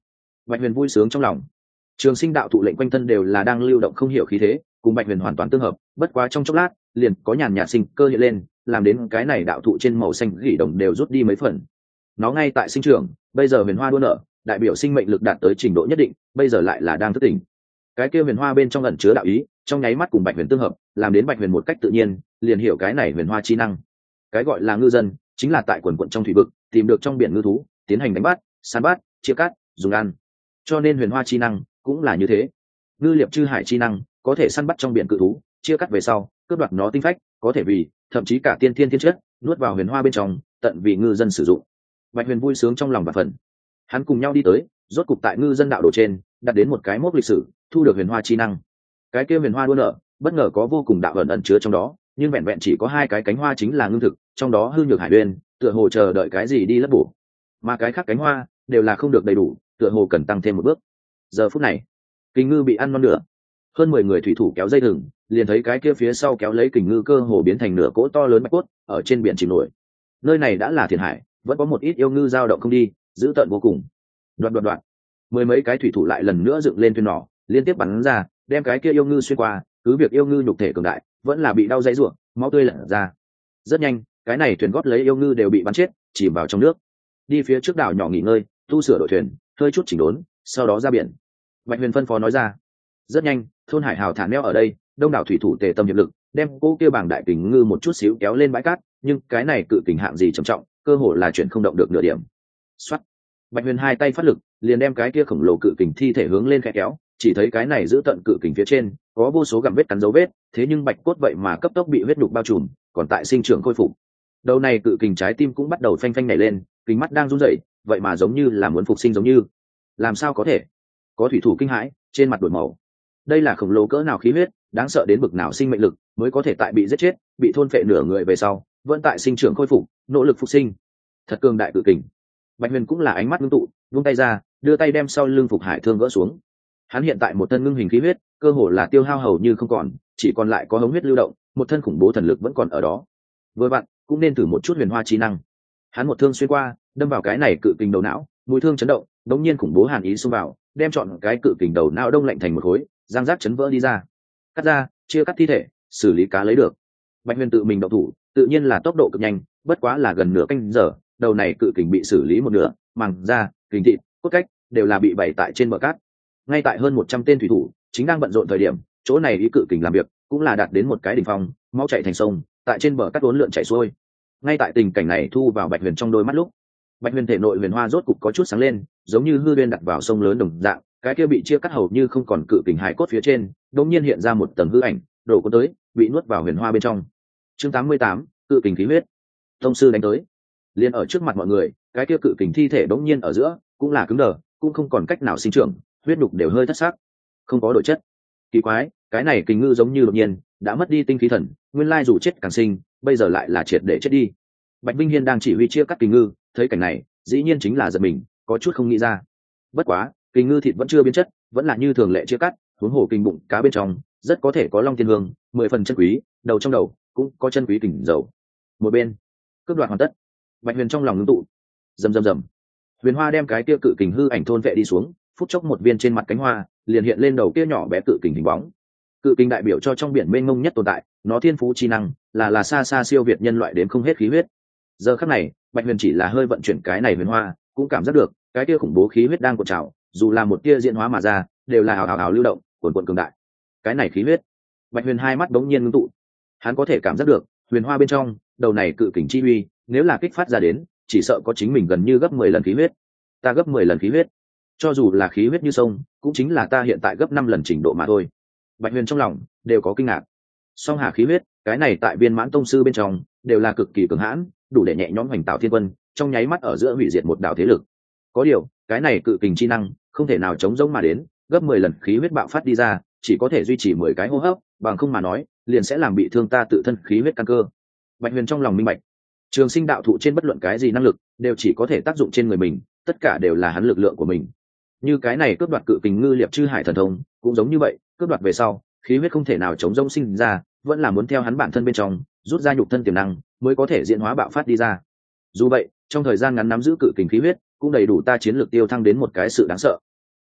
Bạch huyền vui sướng trong lòng. Trường sinh đạo thụ lệnh quanh thân đều là đang lưu động không hiểu khí thế, cùng bạch huyền hoàn toàn tương hợp, bất quá trong chốc lát liền có nhàn nhạt sinh cơ hiện lên, làm đến cái này đạo thụ trên màu xanh gỉ đồng đều rút đi mấy phần. Nó ngay tại sinh trưởng, bây giờ huyền hoa đua nở, đại biểu sinh mệnh lực đạt tới trình độ nhất định, bây giờ lại là đang thức tỉnh. Cái kia huyền hoa bên trong ẩn chứa đạo ý, trong nháy mắt cùng bạch huyền tương hợp, làm đến bạch huyền một cách tự nhiên liền hiểu cái này huyền hoa chi năng. Cái gọi là ngư dân chính là tại quần quận trong thủy vực tìm được trong biển ngư thú, tiến hành đánh bắt, săn bắt, chia cắt, dùng ăn. Cho nên huyền hoa chi năng cũng là như thế. Ngư liệp chư hải chi năng có thể săn bắt trong biển cự thú, chia cắt về sau cướp đoạt nó tinh phách, có thể vì thậm chí cả tiên thiên thiên chất nuốt vào huyền hoa bên trong, tận vì ngư dân sử dụng. Bạch huyền vui sướng trong lòng và phần. Hắn cùng nhau đi tới, rốt cục tại ngư dân đạo đồ trên đặt đến một cái mốc lịch sử, thu được huyền hoa chi năng. Cái kia huyền hoa đua nở, bất ngờ có vô cùng đạo ẩn ẩn chứa trong đó, nhưng vẹn vẹn chỉ có hai cái cánh hoa chính là ngưng thực, trong đó hư nhược hải uyên tựa hồ chờ đợi cái gì đi lấp bổ, mà cái khác cánh hoa đều là không được đầy đủ, tựa hồ cần tăng thêm một bước. Giờ phút này kình ngư bị ăn non nửa, hơn mười người thủy thủ kéo dây thừng, liền thấy cái kia phía sau kéo lấy kình ngư cơ hồ biến thành nửa cỗ to lớn bạch cốt ở trên biển chìm nổi. Nơi này đã là thiền hải, vẫn có một ít yêu ngư dao động không đi, dữ tợn vô cùng. Đoạn đoạn đoạn, mười mấy cái thủy thủ lại lần nữa dựng lên thuyền nỏ, liên tiếp bắn ra, đem cái kia yêu ngư xuyên qua. Cứ việc yêu ngư nhục thể cường đại, vẫn là bị đau dãy ruộng, máu tươi lở ra. Rất nhanh, cái này thuyền gót lấy yêu ngư đều bị bắn chết, chìm vào trong nước. Đi phía trước đảo nhỏ nghỉ ngơi, tu sửa đội thuyền, hơi chút chỉnh đốn, sau đó ra biển. Bạch huyền phân phó nói ra. Rất nhanh, thôn hải hào thả neo ở đây, đông đảo thủy thủ tề tâm hiệp lực, đem cô kia bảng đại kình ngư một chút xíu kéo lên bãi cát, nhưng cái này cự kình hạng gì trầm trọng, cơ hồ là chuyển không động được nửa điểm. Xoát, Bạch huyền hai tay phát lực, liền đem cái kia khổng lồ cự kình thi thể hướng lên khẽ kéo, chỉ thấy cái này giữ tận cự kình phía trên có vô số gặm vết cắn dấu vết, thế nhưng bạch cốt vậy mà cấp tốc bị huyết đục bao trùm, còn tại sinh trưởng khôi phục. Đầu này cự kình trái tim cũng bắt đầu phanh phanh nhảy lên, kính mắt đang run rẩy, vậy mà giống như là muốn phục sinh giống như. Làm sao có thể? Có thủy thủ kinh hãi, trên mặt đổi màu. Đây là khổng lồ cỡ nào khí huyết, đáng sợ đến bực nào sinh mệnh lực, mới có thể tại bị giết chết, bị thôn phệ nửa người về sau, vẫn tại sinh trưởng khôi phục, nỗ lực phục sinh. Thật cường đại cự kình. Bạch huyền cũng là ánh mắt ngưng tụ, vung tay ra, đưa tay đem sau lưng phục hải thương gỡ xuống. Hắn hiện tại một thân ngưng hình khí huyết, cơ hồ là tiêu hao hầu như không còn, chỉ còn lại có hống huyết lưu động, một thân khủng bố thần lực vẫn còn ở đó. Vừa vặn, cũng nên thử một chút huyền hoa chi năng. Hắn một thương xuyên qua, đâm vào cái này cự kình đầu não, mũi thương chấn động, đống nhiên khủng bố hàn ý xông vào, đem chọn cái cự kình đầu não đông lạnh thành một khối, răng rác chấn vỡ đi ra. Cắt ra, chia cắt thi thể, xử lý cá lấy được. Bạch huyền tự mình động thủ, tự nhiên là tốc độ cực nhanh, bất quá là gần nửa canh giờ, đầu này cự kình bị xử lý một nửa, màng da, kình thịt, cốt cách đều là bị bày tại trên bờ cát. Ngay tại hơn một trăm tên thủy thủ chính đang bận rộn thời điểm, chỗ này ý cự kình làm việc cũng là đạt đến một cái đỉnh phong, máu chảy thành sông, tại trên bờ cát uốn lượn chảy xuôi. Ngay tại tình cảnh này thu vào Bạch huyền trong đôi mắt lúc, Bạch huyền thể nội huyền hoa rốt cục có chút sáng lên, giống như hư viên đặt vào sông lớn đồng dạng, cái kia bị chia cắt hầu như không còn cự kình hải cốt phía trên, đột nhiên hiện ra một tầng hư ảnh, đổ cuốn tới, bị nuốt vào huyền hoa bên trong. Chương tám mươi tám, cự kình khí huyết. Tông sư đánh tới, liền ở trước mặt mọi người, cái kia cự kình thi thể đột nhiên ở giữa cũng là cứng đờ, cũng không còn cách nào sinh trưởng, huyết đục đều hơi thất xác, không có đổi chất. Kỳ quái, cái này kình ngư giống như đột nhiên đã mất đi tinh khí thần, nguyên lai dù chết càng sinh, bây giờ lại là triệt để chết đi. Bạch Vinh Hiên đang chỉ huy chia cắt kình ngư, thấy cảnh này, dĩ nhiên chính là giật mình, có chút không nghĩ ra. Bất quá, kình ngư thịt vẫn chưa biến chất, vẫn là như thường lệ chia cắt, huống hồ kình bụng cá bên trong rất có thể có long tiên hương, mười phần chân quý, đầu trong đầu cũng có chân quý kình dầu. Một bên, cướp đoạt hoàn tất. Bạch huyền trong lòng ngưng tụ, rầm rầm rầm, huyền hoa đem cái kia cự kình hư ảnh thôn vệ đi xuống, phút chốc một viên trên mặt cánh hoa liền hiện lên đầu kia nhỏ bé cự kình hình bóng. Cự kình đại biểu cho trong biển mênh mông nhất tồn tại, nó thiên phú chi năng là là xa xa siêu việt nhân loại đến không hết khí huyết. Giờ khắc này, Bạch huyền chỉ là hơi vận chuyển cái này huyền hoa, cũng cảm giác được cái kia khủng bố khí huyết đang cuộn trào, dù là một tia diễn hóa mà ra, đều là hào hào hào lưu động, cuồn cuộn cường đại. Cái này khí huyết, Bạch huyền hai mắt đống nhiên ngưng tụ, hắn có thể cảm giác được huyền hoa bên trong đầu này cự kình chi uy, nếu là kích phát ra đến, chỉ sợ có chính mình gần như gấp mười lần khí huyết. Ta gấp mười lần khí huyết, cho dù là khí huyết như sông, cũng chính là ta hiện tại gấp năm lần trình độ mà thôi. Bạch huyền trong lòng đều có kinh ngạc. Song hà khí huyết, cái này tại viên mãn tông sư bên trong đều là cực kỳ cường hãn, đủ để nhẹ nhõm hoành tạo thiên quân, trong nháy mắt ở giữa hủy diệt một đạo thế lực. Có điều, cái này cự kình chi năng không thể nào chống giống mà đến, gấp mười lần khí huyết bạo phát đi ra, chỉ có thể duy trì mười cái hô hấp, bằng không mà nói, liền sẽ làm bị thương ta tự thân khí huyết căn cơ. Bạch huyền trong lòng minh bạch, trường sinh đạo thụ trên bất luận cái gì năng lực đều chỉ có thể tác dụng trên người mình, tất cả đều là hắn lực lượng của mình. Như cái này cướp đoạt cự kình ngư liệp chư hải thần thông cũng giống như vậy, cướp đoạt về sau khí huyết không thể nào chống rông sinh ra, vẫn là muốn theo hắn bản thân bên trong rút ra nhục thân tiềm năng mới có thể diễn hóa bạo phát đi ra. Dù vậy, trong thời gian ngắn nắm giữ cự kình khí huyết cũng đầy đủ ta chiến lược tiêu thăng đến một cái sự đáng sợ.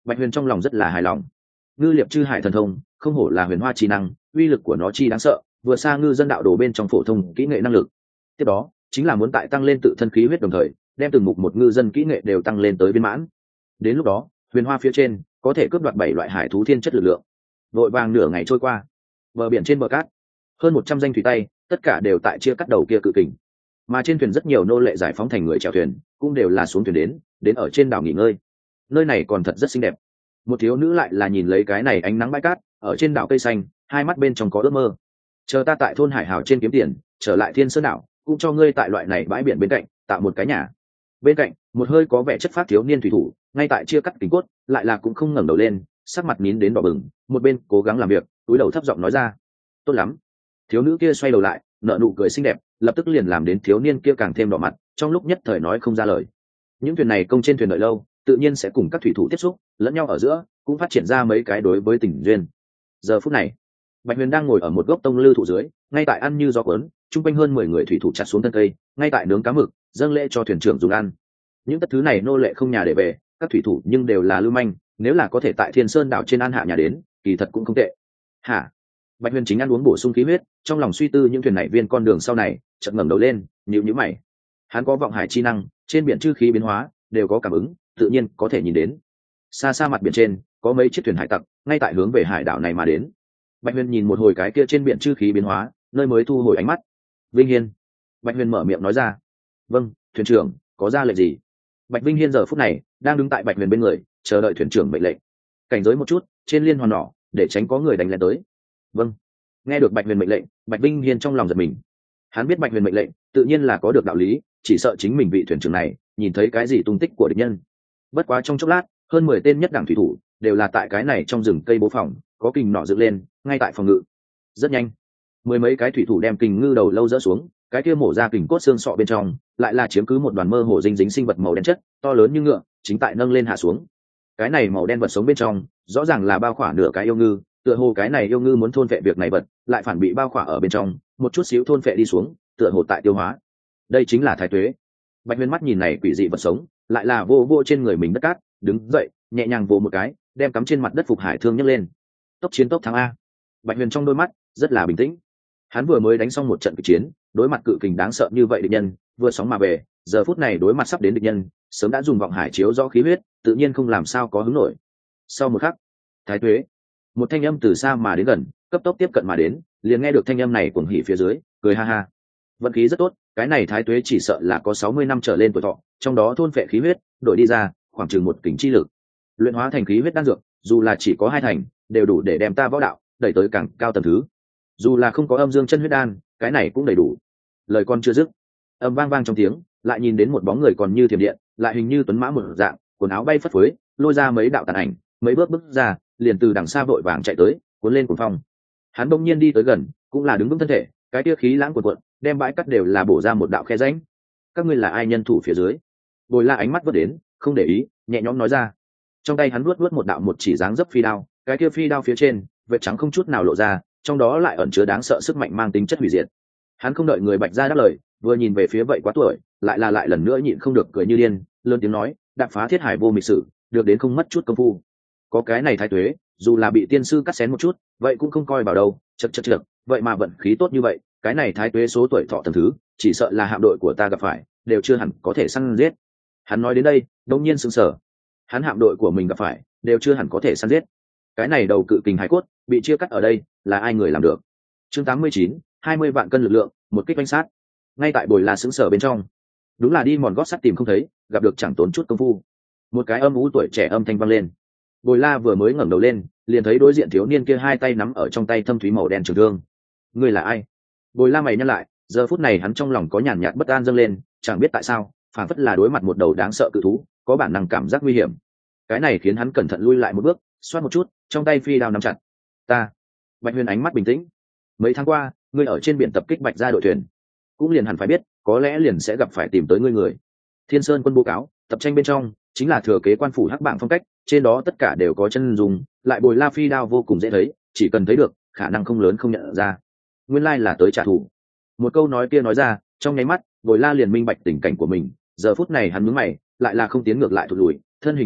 Bạch Huyền trong lòng rất là hài lòng. Ngư liệp chư hải thần thông không hổ là huyền hoa trí năng, uy lực của nó chi đáng sợ, vừa xa ngư dân đạo đồ bên trong phổ thông kỹ nghệ năng lực. Tiếp đó chính là muốn tại tăng lên tự thân khí huyết đồng thời đem từng mục một ngư dân kỹ nghệ đều tăng lên tới viên mãn. Đến lúc đó huyền hoa phía trên có thể cướp đoạt bảy loại hải thú thiên chất lực lượng. Vội vàng nửa ngày trôi qua, bờ biển trên bờ cát hơn một trăm danh thủy tay tất cả đều tại chia cắt đầu kia cự kình, mà trên thuyền rất nhiều nô lệ giải phóng thành người chèo thuyền cũng đều là xuống thuyền đến đến ở trên đảo nghỉ ngơi. Nơi này còn thật rất xinh đẹp. Một thiếu nữ lại là nhìn lấy cái này ánh nắng bãi cát ở trên đảo cây xanh, hai mắt bên trong có ước mơ. Chờ ta tại thôn hải hào trên kiếm tiền, trở lại thiên sơn đảo cũng cho ngươi tại loại này bãi biển bên cạnh tạo một cái nhà. Bên cạnh một hơi có vẻ chất phát thiếu niên thủy thủ ngay tại chia cắt kính cốt lại là cũng không ngẩng đầu lên, sắc mặt nín đến đỏ bừng, một bên cố gắng làm việc túi đầu thấp giọng nói ra. Tốt lắm. Thiếu nữ kia xoay đầu lại nở nụ cười xinh đẹp, lập tức liền làm đến thiếu niên kia càng thêm đỏ mặt, trong lúc nhất thời nói không ra lời. Những thuyền này công trên thuyền đợi lâu tự nhiên sẽ cùng các thủy thủ tiếp xúc lẫn nhau ở giữa, cũng phát triển ra mấy cái đối với tình duyên. Giờ phút này Bạch Huyền đang ngồi ở một gốc tông lư thụ dưới, ngay tại ăn như gió cuốn, chung quanh hơn mười người thủy thủ chặt xuống thân cây, ngay tại nướng cá mực dâng lễ cho thuyền trưởng dùng ăn. Những tất thứ này nô lệ không nhà để về, các thủy thủ nhưng đều là lưu manh, nếu là có thể tại Thiên Sơn đảo trên ăn hạ nhà đến kỳ thật cũng không tệ. Hả? Bạch Huyền chính ăn uống bổ sung khí huyết, trong lòng suy tư những thuyền này viên con đường sau này, chợt ngẩng đầu lên nhíu nhíu mày. Hắn có vọng hải chi năng, trên biển chư khí biến hóa đều có cảm ứng, tự nhiên có thể nhìn đến xa xa mặt biển trên có mấy chiếc thuyền hải tặc ngay tại hướng về hải đảo này mà đến. Bạch Huyền nhìn một hồi cái kia trên biển chư khí biến hóa, nơi mới thu hồi ánh mắt. Vinh Hiên. Bạch Huyền mở miệng nói ra. Vâng, thuyền trưởng, có ra lệnh gì? Bạch Vinh Hiên giờ phút này đang đứng tại Bạch Huyền bên người, chờ đợi thuyền trưởng mệnh lệnh. Cảnh giới một chút, trên liên hoàn nỏ, để tránh có người đánh lén tới. Vâng. Nghe được Bạch Huyền mệnh lệnh, Bạch Vinh Hiên trong lòng giật mình. Hắn biết Bạch Huyền mệnh lệnh tự nhiên là có được đạo lý, chỉ sợ chính mình vị thuyền trưởng này nhìn thấy cái gì tung tích của địch nhân. Bất quá trong chốc lát, hơn mười tên nhất đẳng thủy thủ đều là tại cái này trong rừng cây bố phòng, có kình nỏ dựng lên ngay tại phòng ngự. Rất nhanh, mười mấy cái thủy thủ đem kình ngư đầu lâu dỡ xuống, cái kia mổ ra kình cốt xương sọ bên trong lại là chiếm cứ một đoàn mơ hồ dinh dính sinh vật màu đen chất to lớn như ngựa, chính tại nâng lên hạ xuống. Cái này màu đen vật sống bên trong rõ ràng là bao khỏa nửa cái yêu ngư, tựa hồ cái này yêu ngư muốn thôn phệ việc này vật lại phản bị bao khỏa ở bên trong, một chút xíu thôn phệ đi xuống, tựa hồ tại tiêu hóa. Đây chính là thái tuế. Bạch Huyền mắt nhìn này quỷ dị vật sống, lại là vô vô trên người mình đất cát, đứng dậy nhẹ nhàng vồ một cái, đem cắm trên mặt đất phục hải thương nhấc lên. Tốc chiến tốc thắng a. Bạch Huyền trong đôi mắt rất là bình tĩnh. Hắn vừa mới đánh xong một trận kịch chiến, đối mặt cự kình đáng sợ như vậy địch nhân, vừa sóng mà về, giờ phút này đối mặt sắp đến địch nhân, sớm đã dùng vọng hải chiếu rõ khí huyết, tự nhiên không làm sao có hứng nổi. Sau một khắc, thái tuế, một thanh âm từ xa mà đến gần, cấp tốc tiếp cận mà đến, liền nghe được thanh âm này cuồng hỉ phía dưới, cười ha ha. Vận khí rất tốt, cái này thái tuế chỉ sợ là có sáu mươi năm trở lên tuổi thọ, trong đó thôn phệ khí huyết, đổi đi ra khoảng chừng một kình chi lực, luyện hóa thành khí huyết đan dược, dù là chỉ có hai thành, đều đủ để đem ta võ đạo đẩy tới càng cao tầng thứ. Dù là không có âm dương chân huyết đan, cái này cũng đầy đủ. Lời con chưa dứt, âm vang vang trong tiếng, lại nhìn đến một bóng người còn như thiểm điện, lại hình như tuấn mã một dạng, quần áo bay phất phới, lôi ra mấy đạo tàn ảnh, mấy bước bước ra, liền từ đằng xa vội vàng chạy tới, cuốn lên cuồng phong. Hắn bỗng nhiên đi tới gần, cũng là đứng vững thân thể, cái tia khí lãng cuộn cuộn, đem bãi cắt đều là bổ ra một đạo khe rãnh. Các ngươi là ai nhân thủ phía dưới? Bồi La ánh mắt vớt đến, không để ý, nhẹ nhõm nói ra. Trong tay hắn luốt luốt một đạo một chỉ dáng dấp phi đao, cái kia phi đao phía trên vết trắng không chút nào lộ ra, trong đó lại ẩn chứa đáng sợ sức mạnh mang tính chất hủy diệt. Hắn không đợi người Bạch gia đáp lời, vừa nhìn về phía vậy quá tuổi, lại là lại lần nữa nhịn không được cười như điên, lớn tiếng nói, đạp phá thiết hải vô mịch sử, được đến không mất chút công phu. Có cái này thái tuế, dù là bị tiên sư cắt xén một chút, vậy cũng không coi vào đâu, chật chật chật, vậy mà vận khí tốt như vậy, cái này thái tuế số tuổi thọ tầng thứ, chỉ sợ là hạm đội của ta gặp phải, đều chưa hẳn có thể săn giết. Hắn nói đến đây, đột nhiên sững sờ. Hắn hạm đội của mình gặp phải, đều chưa hẳn có thể săn giết. Cái này đầu cự kình hải cốt bị chia cắt ở đây, là ai người làm được? Chương tám mươi chín, hai mươi vạn cân lực lượng, một kích oanh sát. Ngay tại Bồi La sững sờ bên trong, đúng là đi mòn gót sắt tìm không thấy, gặp được chẳng tốn chút công phu. Một cái âm u tuổi trẻ âm thanh vang lên. Bồi La vừa mới ngẩng đầu lên, liền thấy đối diện thiếu niên kia hai tay nắm ở trong tay thâm thúy màu đen trường thương. Ngươi là ai? Bồi La mày nhăn lại, giờ phút này hắn trong lòng có nhàn nhạt bất an dâng lên, chẳng biết tại sao, phản phất là đối mặt một đầu đáng sợ cự thú, có bản năng cảm giác nguy hiểm. Cái này khiến hắn cẩn thận lui lại một bước, xoát một chút, trong tay phi đao nắm chặt. Ta. Bạch Huyền ánh mắt bình tĩnh. Mấy tháng qua, ngươi ở trên biển tập kích Bạch gia đội thuyền, cũng liền hẳn phải biết, có lẽ liền sẽ gặp phải tìm tới ngươi người. Thiên Sơn quân báo cáo, tập tranh bên trong chính là thừa kế quan phủ hắc bảng phong cách, trên đó tất cả đều có chân dùng, lại Bồi La phi đao vô cùng dễ thấy, chỉ cần thấy được, khả năng không lớn không nhận ra. Nguyên lai là tới trả thù. Một câu nói kia nói ra, trong nháy mắt, Bồi La liền minh bạch tình cảnh của mình, giờ phút này hắn nhướng mày, lại là không tiến ngược lại thụt lùi, thân hình khẽ động,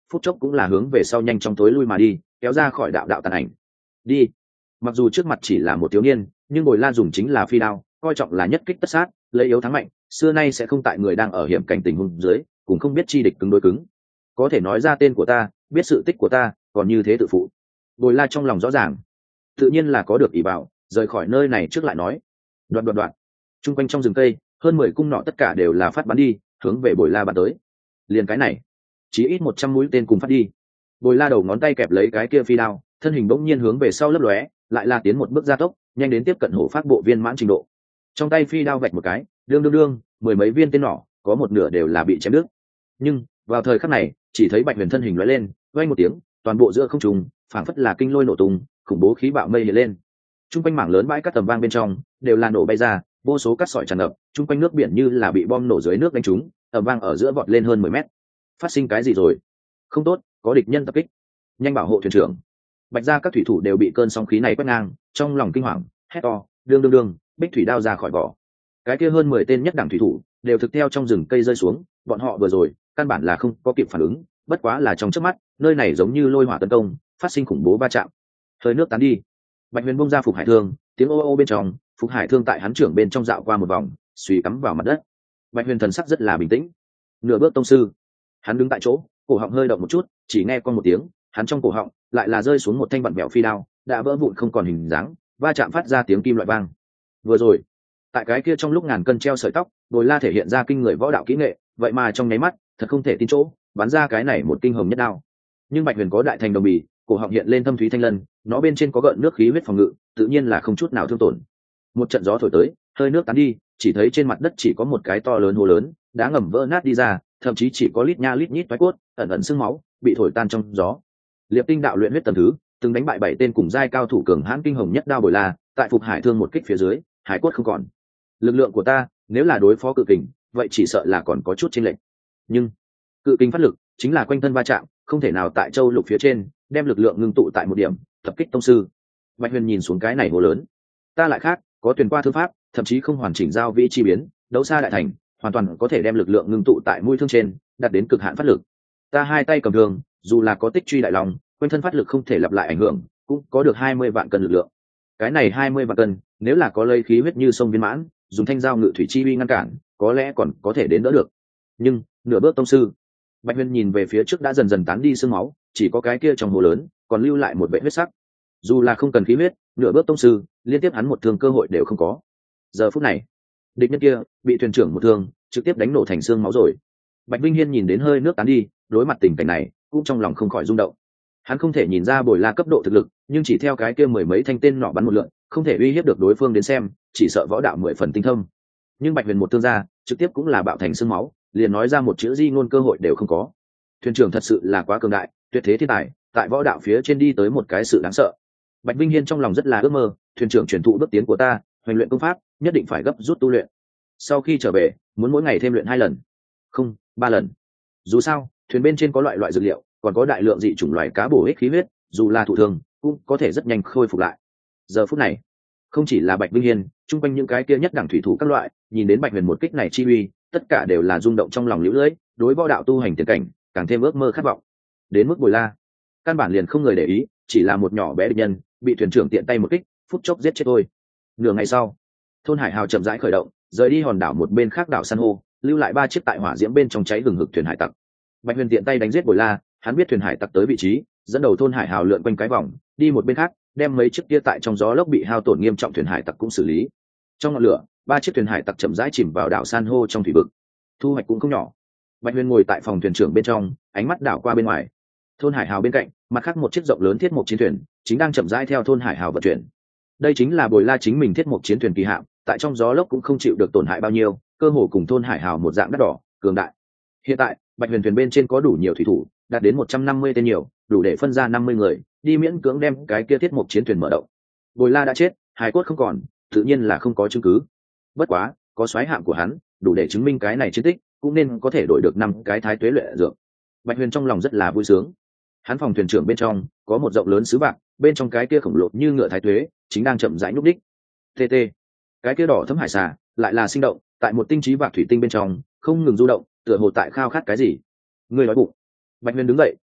phút chốc cũng là hướng về sau nhanh trong tối lui mà đi, kéo ra khỏi đạo đạo tàn ảnh. Đi. Mặc dù trước mặt chỉ là một thiếu niên, nhưng Bồi La dùng chính là phi đao, coi trọng là nhất kích tất sát, lấy yếu thắng mạnh, xưa nay sẽ không tại người đang ở hiểm cảnh tình huống dưới, cũng không biết chi địch cứng đối cứng. Có thể nói ra tên của ta, biết sự tích của ta, còn như thế tự phụ. Bồi La trong lòng rõ ràng, tự nhiên là có được ý bảo, rời khỏi nơi này trước lại nói. Đoạn đoạn đoạn. Trung quanh trong rừng cây, hơn mười cung nọ tất cả đều là phát bắn đi, hướng về Bồi La bắn tới. Liền cái này, chỉ ít một trăm mũi tên cùng phát đi. Bồi La đầu ngón tay kẹp lấy cái kia phi đao, thân hình bỗng nhiên hướng về sau lấp lóe, lại là tiến một bước gia tốc, nhanh đến tiếp cận hổ phát bộ viên mãn trình độ. Trong tay phi đao vạch một cái, đương đương đương, mười mấy viên tên nỏ, có một nửa đều là bị chém đứt. Nhưng vào thời khắc này, chỉ thấy Bạch Huyền thân hình lóe lên, vang một tiếng, toàn bộ giữa không trung, phảng phất là kinh lôi nổ tung, khủng bố khí bạo mây hiện lên. Trung quanh mảng lớn bãi cát tầm vang bên trong, đều là nổ bay ra, vô số cát sỏi tràn ngập, trung quanh nước biển như là bị bom nổ dưới nước đánh trúng, tầm vang ở giữa vọt lên hơn mười mét. Phát sinh cái gì rồi? Không tốt, có địch nhân tập kích. Nhanh bảo hộ thuyền trưởng. Bạch gia các thủy thủ đều bị cơn sóng khí này quét ngang, trong lòng kinh hoàng, hét to, đương đương đương, bích thủy đao ra khỏi vỏ. Cái kia hơn mười tên nhất đẳng thủy thủ đều thực theo trong rừng cây rơi xuống, bọn họ vừa rồi căn bản là không có kịp phản ứng, bất quá là trong chớp mắt, nơi này giống như lôi hỏa tấn công, phát sinh khủng bố va chạm. Hơi nước tán đi, Bạch Huyền bung ra Phục Hải Thương, tiếng ô ô bên trong, Phục Hải Thương tại hắn trưởng bên trong dạo qua một vòng, suy cắm vào mặt đất. Bạch Huyền thần sắc rất là bình tĩnh. Nửa bước tông sư, hắn đứng tại chỗ, cổ họng hơi động một chút, chỉ nghe con một tiếng, hắn trong cổ họng lại là rơi xuống một thanh vặn vẹo phi đao, đã vỡ vụn không còn hình dáng, va chạm phát ra tiếng kim loại vang. Vừa rồi, tại cái kia trong lúc ngàn cân treo sợi tóc, Bồi La thể hiện ra kinh người võ đạo kỹ nghệ, vậy mà trong nháy mắt, thật không thể tin chỗ, bắn ra cái này một kinh hồng nhất đao. Nhưng Bạch Huyền có đại thành đồng bì, cổ họng hiện lên thâm thúy thanh lân, nó bên trên có gợn nước khí huyết phòng ngự, tự nhiên là không chút nào thương tổn. Một trận gió thổi tới, hơi nước tán đi, chỉ thấy trên mặt đất chỉ có một cái to lớn hố lớn, đá ngầm vỡ nát đi ra, thậm chí chỉ có lít nha lít nhít toái cốt, ẩn ẩn sương máu, bị thổi tan trong gió. Liệp Tinh đạo luyện huyết tầm thứ, từng đánh bại bảy tên cùng giai cao thủ cường hãn kinh hồng nhất đao Bồi La, tại Phục Hải Thương một kích phía dưới, hải cốt không còn. Lực lượng của ta, nếu là đối phó cự kình, vậy chỉ sợ là còn có chút chênh lệch. Nhưng cự kình phát lực, chính là quanh thân va chạm, không thể nào tại châu lục phía trên đem lực lượng ngưng tụ tại một điểm, tập kích tông sư. Bạch Huyền nhìn xuống cái này hồ lớn, ta lại khác, có tuyển qua thương pháp, thậm chí không hoàn chỉnh giao vĩ chi biến, đấu xa đại thành, hoàn toàn có thể đem lực lượng ngưng tụ tại mũi thương trên, đạt đến cực hạn phát lực. Ta hai tay cầm thương, dù là có tích truy đại lòng, quanh thân phát lực không thể lặp lại ảnh hưởng, cũng có được hai mươi vạn cân lực lượng. Cái này hai mươi vạn cân, nếu là có lây khí huyết như sông viên mãn, dùng thanh giao ngự thủy chi uy ngăn cản, có lẽ còn có thể đến đỡ được. Nhưng nửa bước tông sư, Bạch Huyền nhìn về phía trước đã dần dần tán đi sương máu, chỉ có cái kia trong hồ lớn còn lưu lại một vệt huyết sắc. Dù là không cần khí huyết, nửa bước tông sư, liên tiếp hắn một thương cơ hội đều không có. Giờ phút này, địch nhân kia bị thuyền trưởng một thương trực tiếp đánh nổ thành xương máu rồi. Bạch Vinh Hiên nhìn đến hơi nước tán đi, đối mặt tình cảnh này, cũng trong lòng không khỏi rung động. Hắn không thể nhìn ra Bồi La cấp độ thực lực, nhưng chỉ theo cái kia mười mấy thanh tên nỏ bắn một lượn, không thể uy hiếp được đối phương đến xem, chỉ sợ võ đạo mười phần tinh thông. Nhưng Bạch Huyền một thương ra, trực tiếp cũng là bạo thành xương máu, liền nói ra một chữ di ngôn cơ hội đều không có. Thuyền trưởng thật sự là quá cường đại, tuyệt thế thiên tài, tại võ đạo phía trên đi tới một cái sự đáng sợ. Bạch Vinh Hiên trong lòng rất là ước mơ, thuyền trưởng truyền thụ bước tiến của ta, hoành luyện công pháp, nhất định phải gấp rút tu luyện. Sau khi trở về, muốn mỗi ngày thêm luyện hai lần, không, ba lần. Dù sao, thuyền bên trên có loại loại dược liệu, còn có đại lượng dị chủng loài cá bổ ích khí huyết, dù là thụ thương, cũng có thể rất nhanh khôi phục lại. Giờ phút này, không chỉ là Bạch Vinh Hiên, chung quanh những cái kia nhất đẳng thủy thủ các loại, nhìn đến Bạch Huyền một kích này chi uy, tất cả đều là rung động trong lòng liễu lưỡi, đối võ đạo tu hành tiền cảnh, càng thêm ước mơ khát vọng. Đến mức Bồi La, căn bản liền không người để ý, chỉ là một nhỏ bé địch nhân, bị thuyền trưởng tiện tay một kích, phút chốc giết chết thôi. Nửa ngày sau, thôn Hải Hào chậm rãi khởi động, rời đi hòn đảo một bên khác đảo san hô, lưu lại ba chiếc tại hỏa diễm bên trong cháy hừng hực thuyền hải tặc. Bạch Huyền tiện tay đánh giết Bồi La, hắn biết thuyền hải tặc tới vị trí, dẫn đầu thôn Hải Hào lượn quanh cái vòng, đi một bên khác, đem mấy chiếc kia tại trong gió lốc bị hao tổn nghiêm trọng thuyền hải tặc cũng xử lý. Trong ngọn lửa, ba chiếc thuyền hải tặc chậm rãi chìm vào đảo san hô trong thủy vực. Thu hoạch cũng không nhỏ. Bạch Huyền ngồi tại phòng thuyền trưởng bên trong, ánh mắt đảo qua bên ngoài. Thôn Hải Hào bên cạnh, mặt khác một chiếc rộng lớn thiết mục chiến thuyền chính đang chậm rãi theo thôn Hải Hào vận chuyển. Đây chính là Bồi La chính mình thiết mục chiến thuyền kỳ hạm, tại trong gió lốc cũng không chịu được tổn hại bao nhiêu, cơ hồ cùng thôn Hải Hào một dạng đắt đỏ, cường đại. Hiện tại, Bạch Huyền thuyền bên trên có đủ nhiều thủy thủ, đạt đến một trăm năm mươi tên nhiều, đủ để phân ra năm mươi người, đi miễn cưỡng đem cái kia thiết mục chiến thuyền mở động. Bồi La đã chết, hài cốt không còn, tự nhiên là không có chứng cứ. Bất quá, có soái hạm của hắn, đủ để chứng minh cái này chiến tích, cũng nên có thể đổi được năm cái thái tuế luyện dược. Bạch Huyền trong lòng rất là vui sướng. Hắn phòng thuyền trưởng bên trong có một rộng lớn sứ bạc, bên trong cái kia khổng lồ như ngựa thái tuế chính đang chậm rãi nhúc đích. Tê tê, cái kia đỏ thấm hải xà lại là sinh động, tại một tinh trí bạc thủy tinh bên trong không ngừng du động, tựa hồ tại khao khát cái gì. Người nói bụng. Bạch Huyền đứng dậy,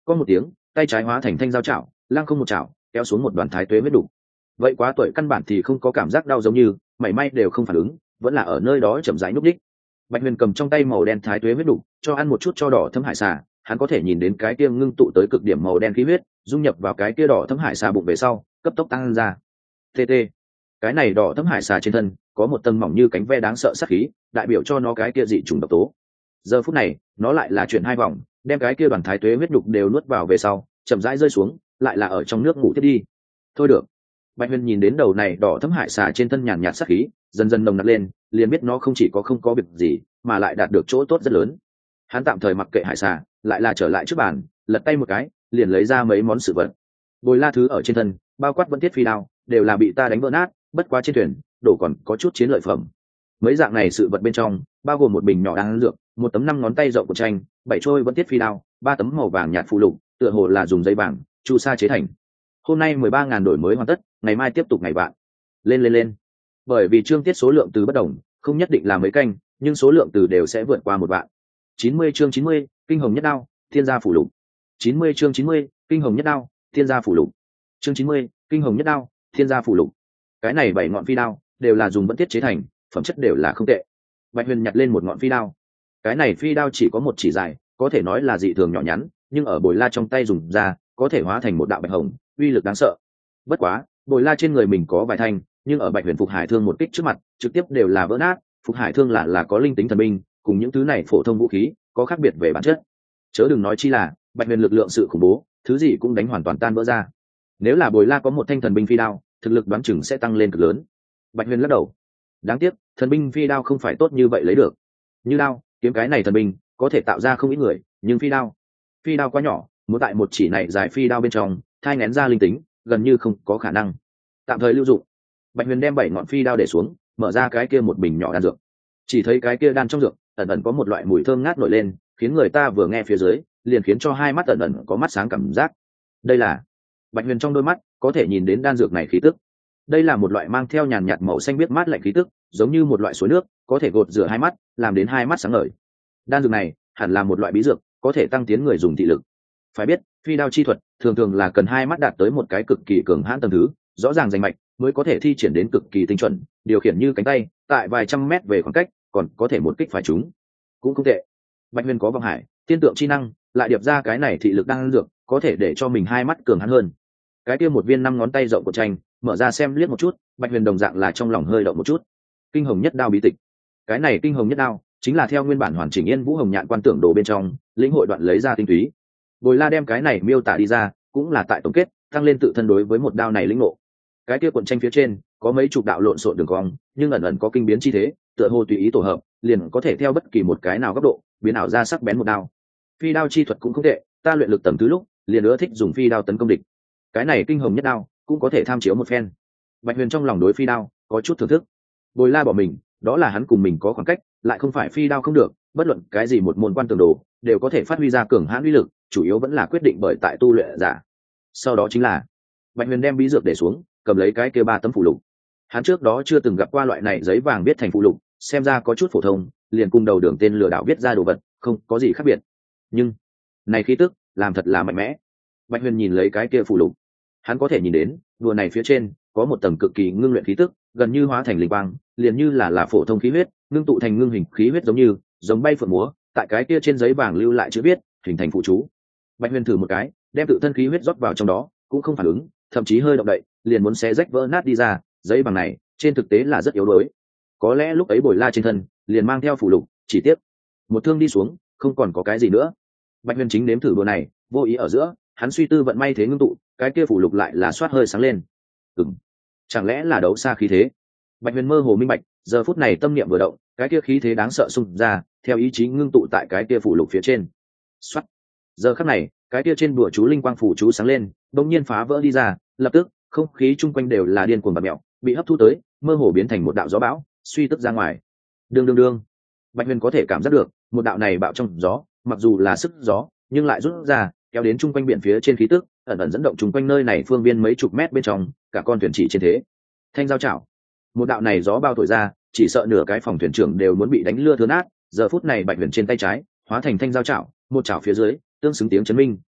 có một tiếng, tay trái hóa thành thanh dao chảo, lăng không một chảo kéo xuống một đoàn thái tuế huyết đủ. Vậy quá tuổi căn bản thì không có cảm giác đau, giống như mảy may đều không phản ứng, vẫn là ở nơi đó chậm rãi núp đích. Bạch Huyền cầm trong tay màu đen thái tuế huyết đủ, cho ăn một chút cho đỏ thấm hải xà, hắn có thể nhìn đến cái kia ngưng tụ tới cực điểm màu đen khí huyết dung nhập vào cái kia đỏ thấm hải xà bụng về sau cấp tốc tăng ra. tt cái này đỏ thấm hải xà trên thân có một tầng mỏng như cánh ve đáng sợ sát khí, đại biểu cho nó cái kia dị trùng độc tố. Giờ phút này nó lại là chuyển hai vòng, đem cái kia đoàn thái tuế huyết đục đều nuốt vào về sau chậm rãi rơi xuống, lại là ở trong nước ngủ tiếp đi. Thôi được. Bạch Huyền nhìn đến đầu này đỏ thấm hải xà trên thân nhàn nhạt sát khí dần dần nồng nặc lên, liền biết nó không chỉ có không có việc gì mà lại đạt được chỗ tốt rất lớn. Hắn tạm thời mặc kệ hải xà, lại là trở lại trước bàn, lật tay một cái liền lấy ra mấy món sự vật. Bồi la thứ ở trên thân, bao quát vẫn thiết phi đao, đều là bị ta đánh vỡ nát, bất quá trên thuyền đổ còn có chút chiến lợi phẩm. Mấy dạng này sự vật bên trong bao gồm một bình nhỏ đan dược, một tấm năm ngón tay rộng của tranh, bảy trôi vẫn thiết phi đao, ba tấm màu vàng nhạt phụ lục, tựa hồ là dùng dây vàng chu sa chế thành. Hôm nay mười ba ngàn đổi mới hoàn tất, ngày mai tiếp tục ngày bạn. Lên lên lên. Bởi vì chương tiết số lượng từ bất đồng, không nhất định là mấy canh, nhưng số lượng từ đều sẽ vượt qua một vạn. chín mươi chương chín mươi, kinh hồng nhất đao, thiên gia phủ lục. chín mươi chương chín mươi, kinh hồng nhất đao, thiên gia phủ lục. Chương chín mươi, kinh hồng nhất đao, thiên gia phủ lục. Cái này bảy ngọn phi đao đều là dùng vẫn thiết chế thành, phẩm chất đều là không tệ. Bạch Huyền nhặt lên một ngọn phi đao. Cái này phi đao chỉ có một chỉ dài, có thể nói là dị thường nhỏ nhắn, nhưng ở Bồi La trong tay dùng ra, có thể hóa thành một đạo bạch hồng, uy lực đáng sợ. Bất quá, Bồi La trên người mình có vài thanh, nhưng ở Bạch Huyền Phục Hải Thương một kích trước mặt, trực tiếp đều là vỡ nát. Phục Hải Thương là là có linh tính thần binh, cùng những thứ này phổ thông vũ khí có khác biệt về bản chất. Chớ đừng nói chi là Bạch Huyền lực lượng sự khủng bố, thứ gì cũng đánh hoàn toàn tan vỡ ra. Nếu là Bồi La có một thanh thần binh phi đao, thực lực đoán chừng sẽ tăng lên cực lớn. Bạch Huyền lắc đầu. Đáng tiếc, thần binh phi đao không phải tốt như vậy lấy được. Như đao, kiếm cái này thần binh có thể tạo ra không ít người, nhưng phi đao, phi đao quá nhỏ, muốn tại một chỉ này dài phi đao bên trong thai nghén ra linh tính, gần như không có khả năng. Tạm thời lưu dụng. Bạch Huyền đem bảy ngọn phi đao để xuống, mở ra cái kia một bình nhỏ đan dược. Chỉ thấy cái kia đan trong dược ẩn ẩn có một loại mùi thơm ngát nổi lên, khiến người ta vừa nghe phía dưới liền khiến cho hai mắt ẩn ẩn có mắt sáng cảm giác. Đây là Bạch Huyền trong đôi mắt có thể nhìn đến đan dược này khí tức. Đây là một loại mang theo nhàn nhạt màu xanh biếc mát lạnh khí tức, giống như một loại suối nước, có thể gột rửa hai mắt, làm đến hai mắt sáng ngời. Đan dược này hẳn là một loại bí dược, có thể tăng tiến người dùng thị lực. Phải biết, phi đao chi thuật thường thường là cần hai mắt đạt tới một cái cực kỳ cường hãn tầng thứ, rõ ràng rành mạch mới có thể thi triển đến cực kỳ tinh chuẩn, điều khiển như cánh tay, tại vài trăm mét về khoảng cách, còn có thể một kích phải trúng. Cũng không tệ. Bạch Huyền có vọng hải, tiên tượng chi năng, lại điệp ra cái này thị lực đang dược, có thể để cho mình hai mắt cường hãn hơn. Cái kia một viên năm ngón tay rộng của tranh, mở ra xem liếc một chút, Bạch Huyền đồng dạng là trong lòng hơi động một chút. Kinh hồng nhất đao bí tịch. Cái này kinh hồng nhất đao chính là theo nguyên bản hoàn chỉnh Yên Vũ Hồng Nhạn quan tưởng đồ bên trong lĩnh hội đoạn lấy ra tinh túy. Bồi La đem cái này miêu tả đi ra, cũng là tại tổng kết tăng lên tự thân đối với một đao này lĩnh ngộ. Cái kia cuộn tranh phía trên có mấy chục đạo lộn xộn đường cong, nhưng ẩn ẩn có kinh biến chi thế, tựa hồ tùy ý tổ hợp, liền có thể theo bất kỳ một cái nào góc độ biến ảo ra sắc bén một đao. Phi đao chi thuật cũng không tệ, ta luyện lực tầm thứ lúc liền ưa thích dùng phi đao tấn công địch. Cái này kinh hồng nhất đao cũng có thể tham chiếu một phen. Bạch Huyền trong lòng đối phi đao có chút thưởng thức. Bồi La bỏ mình, đó là hắn cùng mình có khoảng cách, lại không phải phi đao không được, bất luận cái gì một môn quan tường đồ đều có thể phát huy ra cường hãn uy lực, chủ yếu vẫn là quyết định bởi tại tu luyện giả. Sau đó chính là Bạch Huyền đem bí dược để xuống, cầm lấy cái kia ba tấm phụ lục. Hắn trước đó chưa từng gặp qua loại này giấy vàng viết thành phụ lục, xem ra có chút phổ thông, liền cùng đầu đường tên lừa đảo viết ra đồ vật, không có gì khác biệt. Nhưng này khí tức làm thật là mạnh mẽ. Bạch Huyền nhìn lấy cái kia phụ lục, hắn có thể nhìn đến đùa này phía trên có một tầng cực kỳ ngưng luyện khí tức, gần như hóa thành linh quang, liền như là là phổ thông khí huyết ngưng tụ thành ngưng hình khí huyết, giống như giống bay phượng múa, tại cái kia trên giấy vàng lưu lại chữ viết, hình thành phụ chú. Bạch Huyền thử một cái, đem tự thân khí huyết rót vào trong đó, cũng không phản ứng, thậm chí hơi động đậy liền muốn xé rách vỡ nát đi ra. Giấy vàng này trên thực tế là rất yếu đuối, có lẽ lúc ấy Bồi La trên thân liền mang theo phụ lục, chỉ tiếc một thương đi xuống không còn có cái gì nữa. Bạch Huyền chính nếm thử đùa này, vô ý ở giữa hắn suy tư vận may thế ngưng tụ, cái kia phụ lục lại là xoát hơi sáng lên. Ừm, chẳng lẽ là đấu xa khí thế? Bạch Huyền mơ hồ minh bạch, giờ phút này tâm niệm vừa động, cái kia khí thế đáng sợ xung ra, theo ý chí ngưng tụ tại cái kia phụ lục phía trên. Xoát. Giờ khắc này, cái kia trên bùa chú linh quang phủ chú sáng lên, bỗng nhiên phá vỡ đi ra, lập tức không khí chung quanh đều là điên cuồng bạt mèo, bị hấp thu tới, mơ hồ biến thành một đạo gió bão, suy tức ra ngoài. Đương đương đương. Bạch Huyền có thể cảm giác được, một đạo này bạo trong gió, mặc dù là sức gió, nhưng lại rút ra, kéo đến chung quanh biển phía trên khí tức, ẩn ẩn dẫn động chung quanh nơi này phương viên mấy chục mét bên trong, cả con thuyền chỉ trên thế. Thanh giao chảo. Một đạo này gió bao thổi ra, chỉ sợ nửa cái phòng thuyền trưởng đều muốn bị đánh lưa thưa nát. Giờ phút này Bạch Huyền trên tay trái hóa thành thanh giao chảo, một chảo phía dưới tương xứng tiếng chấn minh,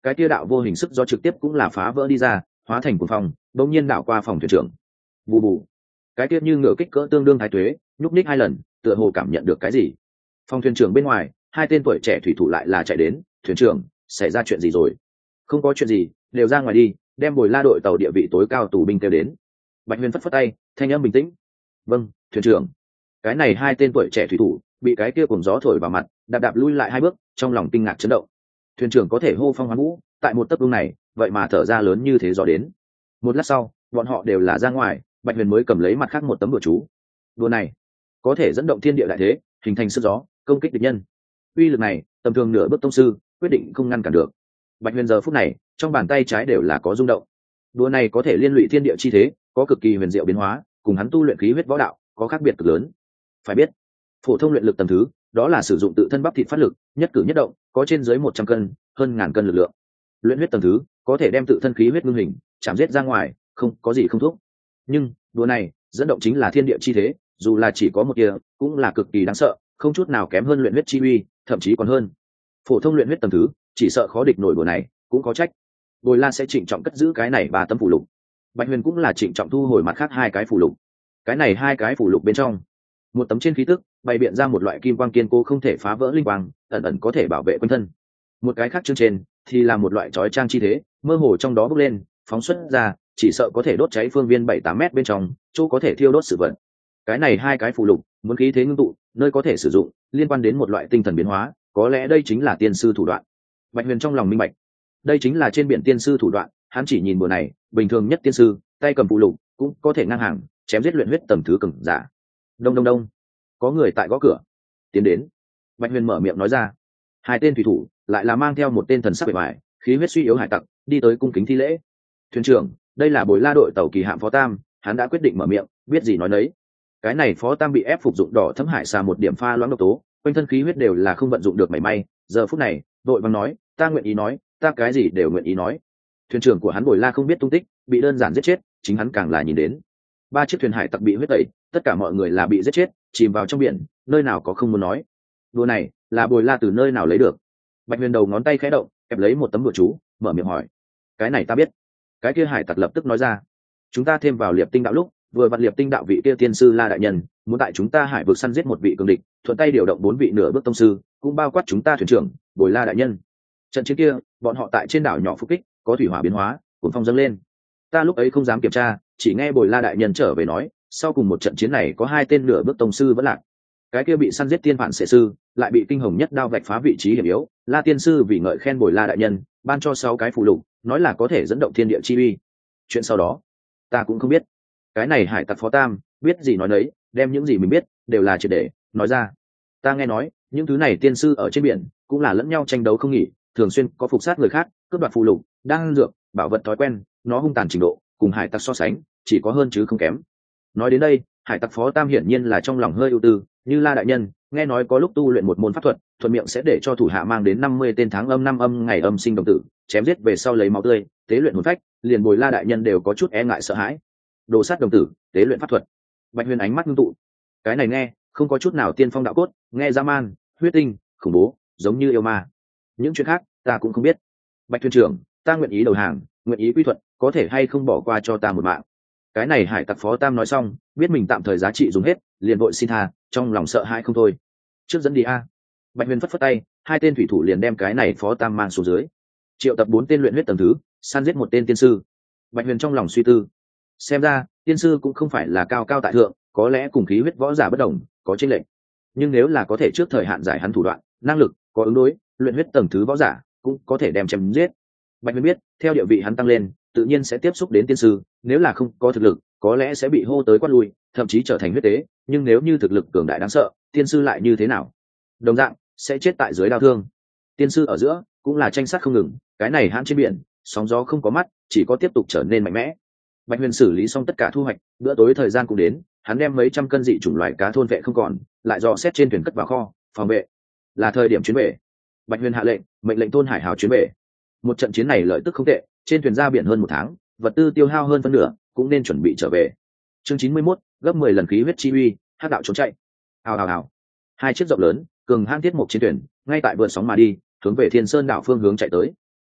cái tia đạo vô hình sức do trực tiếp cũng là phá vỡ đi ra, hóa thành cuồng phong bỗng nhiên đảo qua phòng thuyền trưởng. Bù bù, cái tiết như ngựa kích cỡ tương đương thái tuế nhúc ních hai lần, tựa hồ cảm nhận được cái gì. Phòng thuyền trưởng bên ngoài hai tên tuổi trẻ thủy thủ lại là chạy đến. Thuyền trưởng, xảy ra chuyện gì rồi? Không có chuyện gì, đều ra ngoài đi, đem Bồi La đội tàu địa vị tối cao tù binh kêu đến. Bạch Huyền phất phất tay, thanh âm bình tĩnh. Vâng, thuyền trưởng. Cái này hai tên tuổi trẻ thủy thủ bị cái kia cùng gió thổi vào mặt, đạp đạp lui lại hai bước, trong lòng kinh ngạc chấn động. Thuyền trưởng có thể hô phong hoán vũ, tại một tấc vương này vậy mà thở ra lớn như thế gió đến. Một lát sau bọn họ đều là ra ngoài. Bạch Huyền mới cầm lấy mặt khác một tấm đùa chú. Đùa này có thể dẫn động thiên địa đại thế, hình thành sức gió công kích địch nhân. Uy lực này tầm thường nửa bước tông sư quyết định không ngăn cản được. Bạch Huyền giờ phút này trong bàn tay trái đều là có rung động. Đùa này có thể liên lụy thiên địa chi thế, có cực kỳ huyền diệu biến hóa, cùng hắn tu luyện khí huyết võ đạo có khác biệt cực lớn. Phải biết, phổ thông luyện lực tầm thứ đó là sử dụng tự thân bắp thịt phát lực, nhất cử nhất động có trên dưới một trăm cân, hơn ngàn cân lực lượng. Luyện huyết tầm thứ có thể đem tự thân khí huyết ngưng hình, chạm giết ra ngoài, không có gì không thúc. Nhưng đùa này dẫn động chính là thiên địa chi thế, dù là chỉ có một kia cũng là cực kỳ đáng sợ, không chút nào kém hơn luyện huyết chi uy, thậm chí còn hơn. Phổ thông luyện huyết tầm thứ chỉ sợ khó địch nổi đùa này, cũng có trách Bồi La sẽ trịnh trọng cất giữ cái này ba tấm phù lục. Bạch Huyền cũng là trịnh trọng thu hồi mặt khác hai cái phù lục. Cái này hai cái phù lục bên trong, một tấm trên khí tức bày biện ra một loại kim quang kiên cố không thể phá vỡ linh quang, ẩn ẩn có thể bảo vệ quanh thân. Một cái khác chương trên thì là một loại chói trang chi thế, mơ hồ trong đó bốc lên, phóng xuất ra, chỉ sợ có thể đốt cháy phương viên bảy tám mét bên trong, chỗ có thể thiêu đốt sự vật. Cái này hai cái phù lục, muốn khí thế ngưng tụ, nơi có thể sử dụng, liên quan đến một loại tinh thần biến hóa, có lẽ đây chính là tiên sư thủ đoạn. Bạch Huyền trong lòng minh bạch, đây chính là trên biển tiên sư thủ đoạn. Hắn chỉ nhìn bữa này, bình thường nhất tiên sư, tay cầm phù lục, cũng có thể ngang hàng, chém giết luyện huyết tầm thứ cường giả. Đông đông đông, có người tại gõ cửa. Tiến đến. Bạch Huyền mở miệng nói ra. Hai tên thủy thủ lại là mang theo một tên thần sắc bề ngoài, khí huyết suy yếu hải tặc, đi tới cung kính thi lễ. Thuyền trưởng, đây là Bồi La đội tàu kỳ hạm phó tam, hắn đã quyết định mở miệng, biết gì nói nấy. Cái này phó tam bị ép phục dụng đỏ thấm hải xà một điểm pha loãng độc tố, quanh thân khí huyết đều là không vận dụng được mảy may. Giờ phút này đội vàng nói, ta nguyện ý nói, ta cái gì đều nguyện ý nói. Thuyền trưởng của hắn Bồi La không biết tung tích, bị đơn giản giết chết, chính hắn càng là nhìn đến ba chiếc thuyền hải tặc bị huyết tẩy, tất cả mọi người là bị giết chết, chìm vào trong biển, nơi nào có không muốn nói. Đùa này là Bồi La từ nơi nào lấy được? Bạch Huyền đầu ngón tay khẽ động, kẹp lấy một tấm đùa chú, mở miệng hỏi. Cái này ta biết. Cái kia hải tặc lập tức nói ra. Chúng ta thêm vào liệp tinh đạo lúc, vừa vặn liệp tinh đạo vị kia tiên sư La đại nhân muốn tại chúng ta hải vực săn giết một vị cường địch, thuận tay điều động bốn vị nửa bước tông sư, cũng bao quát chúng ta thuyền trưởng Bồi La đại nhân. Trận chiến kia bọn họ tại trên đảo nhỏ phục kích, có thủy hỏa biến hóa, cuốn phong dâng lên. Ta lúc ấy không dám kiểm tra, chỉ nghe Bồi La đại nhân trở về nói, sau cùng một trận chiến này có hai tên nửa bước tông sư vẫn lạc. Cái kia bị săn giết tiên phản sẽ sư lại bị kinh hồng nhất đao vạch phá vị trí hiểm yếu. La tiên sư vì ngợi khen Bồi La đại nhân, ban cho sáu cái phù lục, nói là có thể dẫn động thiên địa chi uy. Chuyện sau đó ta cũng không biết. Cái này hải tặc phó tam biết gì nói đấy, đem những gì mình biết đều là triệt để nói ra. Ta nghe nói những thứ này tiên sư ở trên biển cũng là lẫn nhau tranh đấu không nghỉ, thường xuyên có phục sát người khác, cướp đoạt phù lục, đang dược, bảo vật thói quen, nó hung tàn trình độ cùng hải tặc so sánh chỉ có hơn chứ không kém. Nói đến đây, hải tặc phó tam hiển nhiên là trong lòng hơi ưu tư, như La đại nhân nghe nói có lúc tu luyện một môn pháp thuật, thuận miệng sẽ để cho thủ hạ mang đến năm mươi tên tháng âm năm âm ngày âm sinh đồng tử, chém giết về sau lấy máu tươi tế luyện hồn phách, liền Bồi La đại nhân đều có chút e ngại sợ hãi. Đồ sát đồng tử, tế luyện pháp thuật. Bạch Huyền ánh mắt ngưng tụ. Cái này nghe không có chút nào tiên phong đạo cốt, nghe dã man, huyết tinh, khủng bố, giống như yêu ma. Những chuyện khác ta cũng không biết. Bạch thuyền trưởng, ta nguyện ý đầu hàng, nguyện ý quy thuận, có thể hay không bỏ qua cho ta một mạng? Cái này hải tặc phó tam nói xong, biết mình tạm thời giá trị dùng hết, liền vội xin tha, trong lòng sợ hãi không thôi. Trước dẫn đi a. Bạch Huyền phất phất tay, hai tên thủy thủ liền đem cái này phó tam mang xuống dưới. Triệu tập bốn tên luyện huyết tầng thứ, săn giết một tên tiên sư. Bạch Huyền trong lòng suy tư, xem ra tiên sư cũng không phải là cao cao tại thượng, có lẽ cùng khí huyết võ giả bất đồng, có chênh lệch. Nhưng nếu là có thể trước thời hạn giải hắn thủ đoạn, năng lực, có ứng đối, luyện huyết tầng thứ võ giả cũng có thể đem chém giết. Bạch Huyền biết, theo địa vị hắn tăng lên, tự nhiên sẽ tiếp xúc đến tiên sư, nếu là không có thực lực, có lẽ sẽ bị hô tới quát lui, thậm chí trở thành huyết tế, nhưng nếu như thực lực cường đại đáng sợ, tiên sư lại như thế nào? Đồng dạng sẽ chết tại dưới đao thương. Tiên sư ở giữa cũng là tranh sát không ngừng, cái này hãn trên biển, sóng gió không có mắt, chỉ có tiếp tục trở nên mạnh mẽ. Bạch Huyền xử lý xong tất cả thu hoạch, bữa tối thời gian cũng đến, hắn đem mấy trăm cân dị chủng loài cá thôn vệ không còn, lại dò xét trên thuyền cất vào kho, phòng vệ. Là thời điểm chuyến về. Bạch Huyền hạ lệnh, mệnh lệnh Tôn Hải Hào chuyến về. Một trận chiến này lợi tức không tệ, trên thuyền ra biển hơn một tháng, vật tư tiêu hao hơn phân nửa, cũng nên chuẩn bị trở về. Chương chín mươi mốt, gấp mười lần khí huyết chi uy, hắc đạo trốn chạy. Hào hào hào. Hai chiếc rộng lớn, cường hãn thiết mục trên thuyền, ngay tại vượt sóng mà đi, hướng về Thiên Sơn đảo phương hướng chạy tới.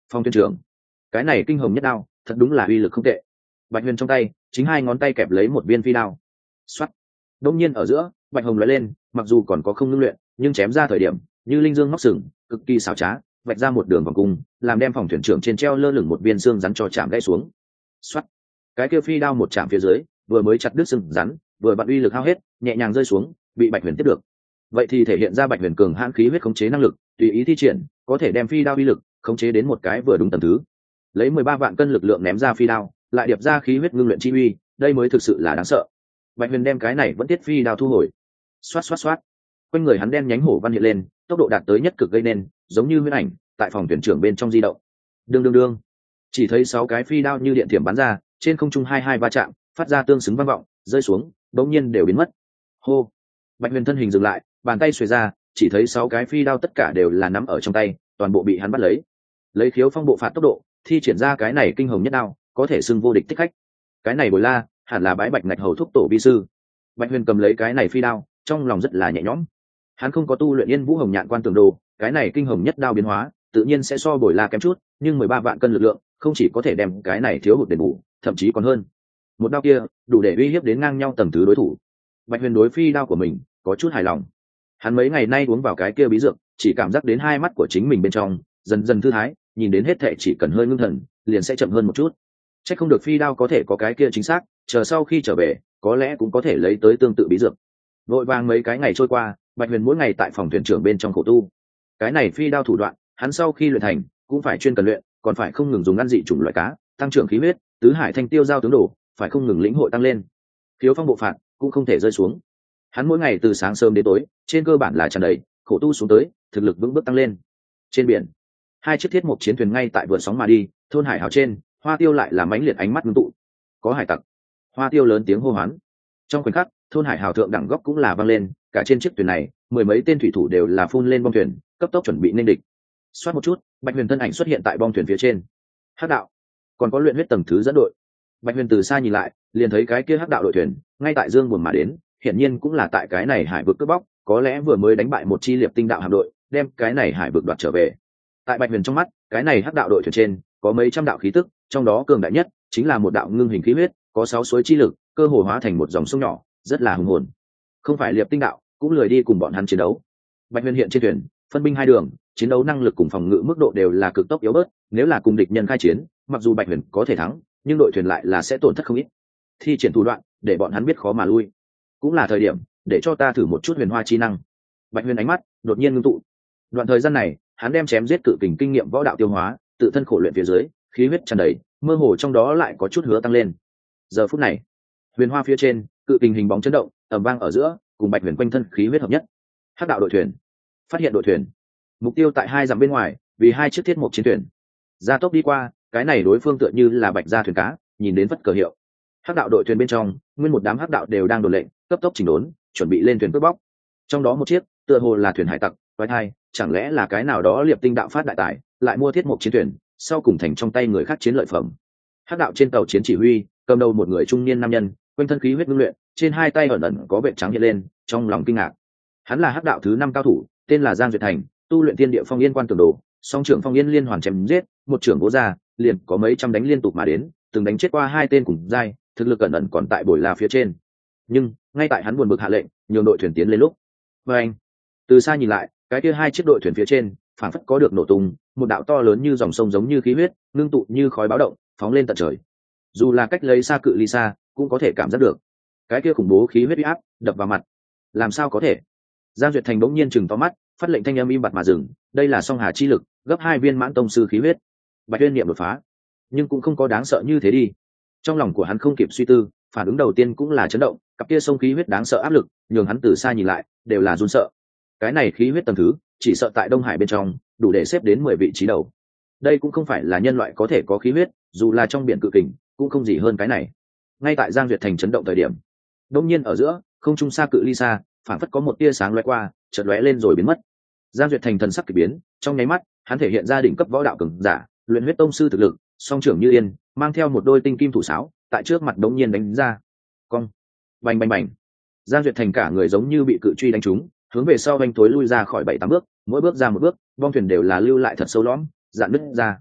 Phong thuyền trưởng, cái này kinh hồng nhất đao thật đúng là uy lực không tệ. Bạch huyền trong tay chính hai ngón tay kẹp lấy một viên phi đao. Xoắt, đông nhiên ở giữa bạch hồng lóe lên, mặc dù còn có không ngưng luyện nhưng chém ra thời điểm như linh dương móc sừng, cực kỳ xảo trá, vạch ra một đường vòng cung, làm đem phòng thuyền trưởng trên treo lơ lửng một viên xương rắn cho chạm gãy xuống. Xoắt, cái kia phi đao một chạm phía dưới, vừa mới chặt đứt sừng rắn, vừa bật uy lực hao hết, nhẹ nhàng rơi xuống, bị bạch huyền tiếp được. Vậy thì thể hiện ra bạch huyền cường hãn khí huyết khống chế năng lực, tùy ý thi triển, có thể đem phi đao uy lực khống chế đến một cái vừa đúng tầm thứ. Lấy mười ba vạn cân lực lượng ném ra phi đao, lại điệp ra khí huyết ngưng luyện chi uy, đây mới thực sự là đáng sợ. Bạch huyền đem cái này vẫn tiết phi đao thu hồi. Xoát xoát xoát, quanh người hắn đen nhánh hổ văn hiện lên, tốc độ đạt tới nhất cực gây nên, giống như huyễn ảnh tại phòng tuyển trưởng bên trong di động. Đương đương đương, chỉ thấy sáu cái phi đao như điện thiểm bắn ra, trên không trung hai hai va chạm, phát ra tương xứng vang vọng, rơi xuống đống nhiên đều biến mất. Hô, bạch huyền thân hình dừng lại, bàn tay xuề ra, chỉ thấy sáu cái phi đao tất cả đều là nắm ở trong tay, toàn bộ bị hắn bắt lấy. Lấy khiếu phong bộ phạt tốc độ thi triển ra cái này kinh hồng nhất đao, có thể xưng vô địch thích khách. Cái này Bồi La hẳn là bái bạch ngạch hầu thúc tổ vi sư. Bạch huyền cầm lấy cái này phi đao, trong lòng rất là nhẹ nhõm. Hắn không có tu luyện Yên Vũ Hồng Nhạn Quan Tường Đồ, cái này kinh hồng nhất đao biến hóa tự nhiên sẽ so Bồi La kém chút, nhưng mười ba vạn cân lực lượng không chỉ có thể đem cái này thiếu hụt đền bù, thậm chí còn hơn. Một đao kia đủ để uy hiếp đến ngang nhau tầng thứ đối thủ. Bạch huyền đối phi đao của mình có chút hài lòng. Hắn mấy ngày nay uống vào cái kia bí dược, chỉ cảm giác đến hai mắt của chính mình bên trong dần dần thư thái, nhìn đến hết thệ chỉ cần hơi ngưng thần liền sẽ chậm hơn một chút. Chắc không được phi đao có thể có cái kia chính xác, chờ sau khi trở về có lẽ cũng có thể lấy tới tương tự bí dược. Vội vàng mấy cái ngày trôi qua, Bạch huyền mỗi ngày tại phòng thuyền trưởng bên trong khổ tu. Cái này phi đao thủ đoạn hắn sau khi luyện thành cũng phải chuyên cần luyện, còn phải không ngừng dùng ăn dị chủng loại cá tăng trưởng khí huyết, tứ hải thanh tiêu giao tướng đồ phải không ngừng lĩnh hội tăng lên. Khiếu phong bộ phạt cũng không thể rơi xuống. Hắn mỗi ngày từ sáng sớm đến tối trên cơ bản là tràn đầy khổ tu xuống tới, thực lực vững bước tăng lên. Trên biển, hai chiếc thiết mục chiến thuyền ngay tại vượt sóng mà đi, thôn hải hào trên Hoa Tiêu lại là mãnh liệt ánh mắt ngưng tụ. Có hải tặc. Hoa Tiêu lớn tiếng hô hoán. Trong khoảnh khắc thôn hải hào thượng đẳng góc cũng là vang lên, cả trên chiếc thuyền này mười mấy tên thủy thủ đều là phun lên bong thuyền, cấp tốc chuẩn bị nên địch. Xoát một chút, Bạch huyền thân ảnh xuất hiện tại bong thuyền phía trên. Hắc đạo, còn có luyện huyết tầng thứ dẫn đội. Bạch huyền từ xa nhìn lại, liền thấy cái kia hắc đạo đội thuyền ngay tại dương buồn mà đến, hiển nhiên cũng là tại cái này hải vực cướp bóc, có lẽ vừa mới đánh bại một chi liệp tinh đạo hạm đội, đem cái này hải vực đoạt trở về. Tại Bạch huyền trong mắt, cái này hắc đạo đội thuyền trên có mấy trăm đạo khí tức, trong đó cường đại nhất chính là một đạo ngưng hình khí huyết, có sáu suối chi lực, cơ hồ hóa thành một dòng sông nhỏ, rất là hùng hồn. Không phải liệp tinh đạo, cũng lười đi cùng bọn hắn chiến đấu. Bạch huyền hiện trên thuyền, phân binh hai đường, chiến đấu năng lực cùng phòng ngự mức độ đều là cực tốc yếu bớt, nếu là cùng địch nhân khai chiến, mặc dù Bạch huyền có thể thắng, nhưng đội thuyền lại là sẽ tổn thất không ít. Thi triển thủ đoạn để bọn hắn biết khó mà lui, cũng là thời điểm để cho ta thử một chút huyền hoa chi năng. Bạch huyền ánh mắt đột nhiên ngưng tụ. Đoạn thời gian này hắn đem chém giết cự kình kinh nghiệm võ đạo tiêu hóa, tự thân khổ luyện phía dưới khí huyết tràn đầy, mơ hồ trong đó lại có chút hứa tăng lên. Giờ phút này huyền hoa phía trên cự kình hình bóng chấn động, ầm vang ở giữa cùng Bạch huyền quanh thân khí huyết hợp nhất. Hắc đạo đội thuyền phát hiện đội thuyền, mục tiêu tại hai dặm bên ngoài, vì hai chiếc thiết mục chiến thuyền gia tốc đi qua. Cái này đối phương tựa như là bạch gia thuyền cá, nhìn đến vất cờ hiệu. Hắc đạo đội thuyền bên trong nguyên một đám hắc đạo đều đang đồn lệnh, cấp tốc chỉnh đốn, chuẩn bị lên thuyền cướp bóc. Trong đó một chiếc tựa hồ là thuyền hải tặc, quái thai, chẳng lẽ là cái nào đó liệp tinh đạo phát đại tài, lại mua thiết mục chiến thuyền, sau cùng thành trong tay người khác chiến lợi phẩm. Hắc đạo trên tàu chiến chỉ huy cầm đầu một người trung niên nam nhân, quanh thân khí huyết ngưng luyện, trên hai tay ẩn ẩn có vệt trắng hiện lên, trong lòng kinh ngạc. Hắn là hắc đạo thứ năm cao thủ, tên là Giang Duyệt Thành, tu luyện Thiên Địa Phong Yên Quan Tường Đồ, song trưởng Phong Yên liên hoàn chém giết, một trưởng vỗ ra, liền có mấy trăm đánh liên tục mà đến, từng đánh chết qua hai tên cùng giai, thực lực ẩn ẩn còn tại Bồi La phía trên. Nhưng ngay tại hắn buồn bực hạ lệnh nhường đội thuyền tiến lên lúc, và anh từ xa nhìn lại, cái kia hai chiếc đội thuyền phía trên phản phất có được nổ tung, một đạo to lớn như dòng sông giống như khí huyết ngưng tụ như khói báo động, phóng lên tận trời. Dù là cách lấy xa cự ly xa cũng có thể cảm giác được cái kia khủng bố khí huyết uy áp đập vào mặt. Làm sao có thể? Giang Duyệt Thành bỗng nhiên chừng to mắt, phát lệnh thanh âm im bặt mà dừng. Đây là song hà chi lực gấp hai viên mãn tông sư khí huyết. Bạch Uyên niệm đột phá, nhưng cũng không có đáng sợ như thế đi. Trong lòng của hắn không kịp suy tư, phản ứng đầu tiên cũng là chấn động. Cặp kia sông khí huyết đáng sợ áp lực nhường hắn từ xa nhìn lại đều là run sợ. Cái này khí huyết tầng thứ chỉ sợ tại Đông Hải bên trong đủ để xếp đến mười vị trí đầu. Đây cũng không phải là nhân loại có thể có khí huyết, dù là trong biển cự kình cũng không gì hơn cái này. Ngay tại Giang Duyệt Thành chấn động thời điểm, đông nhiên ở giữa không trung xa cự ly xa phản phất có một tia sáng lóe qua, chợt lóe lên rồi biến mất. Giang Duyệt Thành thần sắc kỳ biến, trong nháy mắt hắn thể hiện ra đỉnh cấp võ đạo cường giả, luyện huyết tông sư thực lực, song trưởng như yên, mang theo một đôi tinh kim thủ sáo, tại trước mặt đống nhiên đánh ra. Cong, bành bành bành. Giang Duyệt Thành cả người giống như bị cự truy đánh trúng, hướng về sau anh tối lui ra khỏi bảy tám bước, mỗi bước ra một bước, bong thuyền đều là lưu lại thật sâu lõm, dạn nứt ra.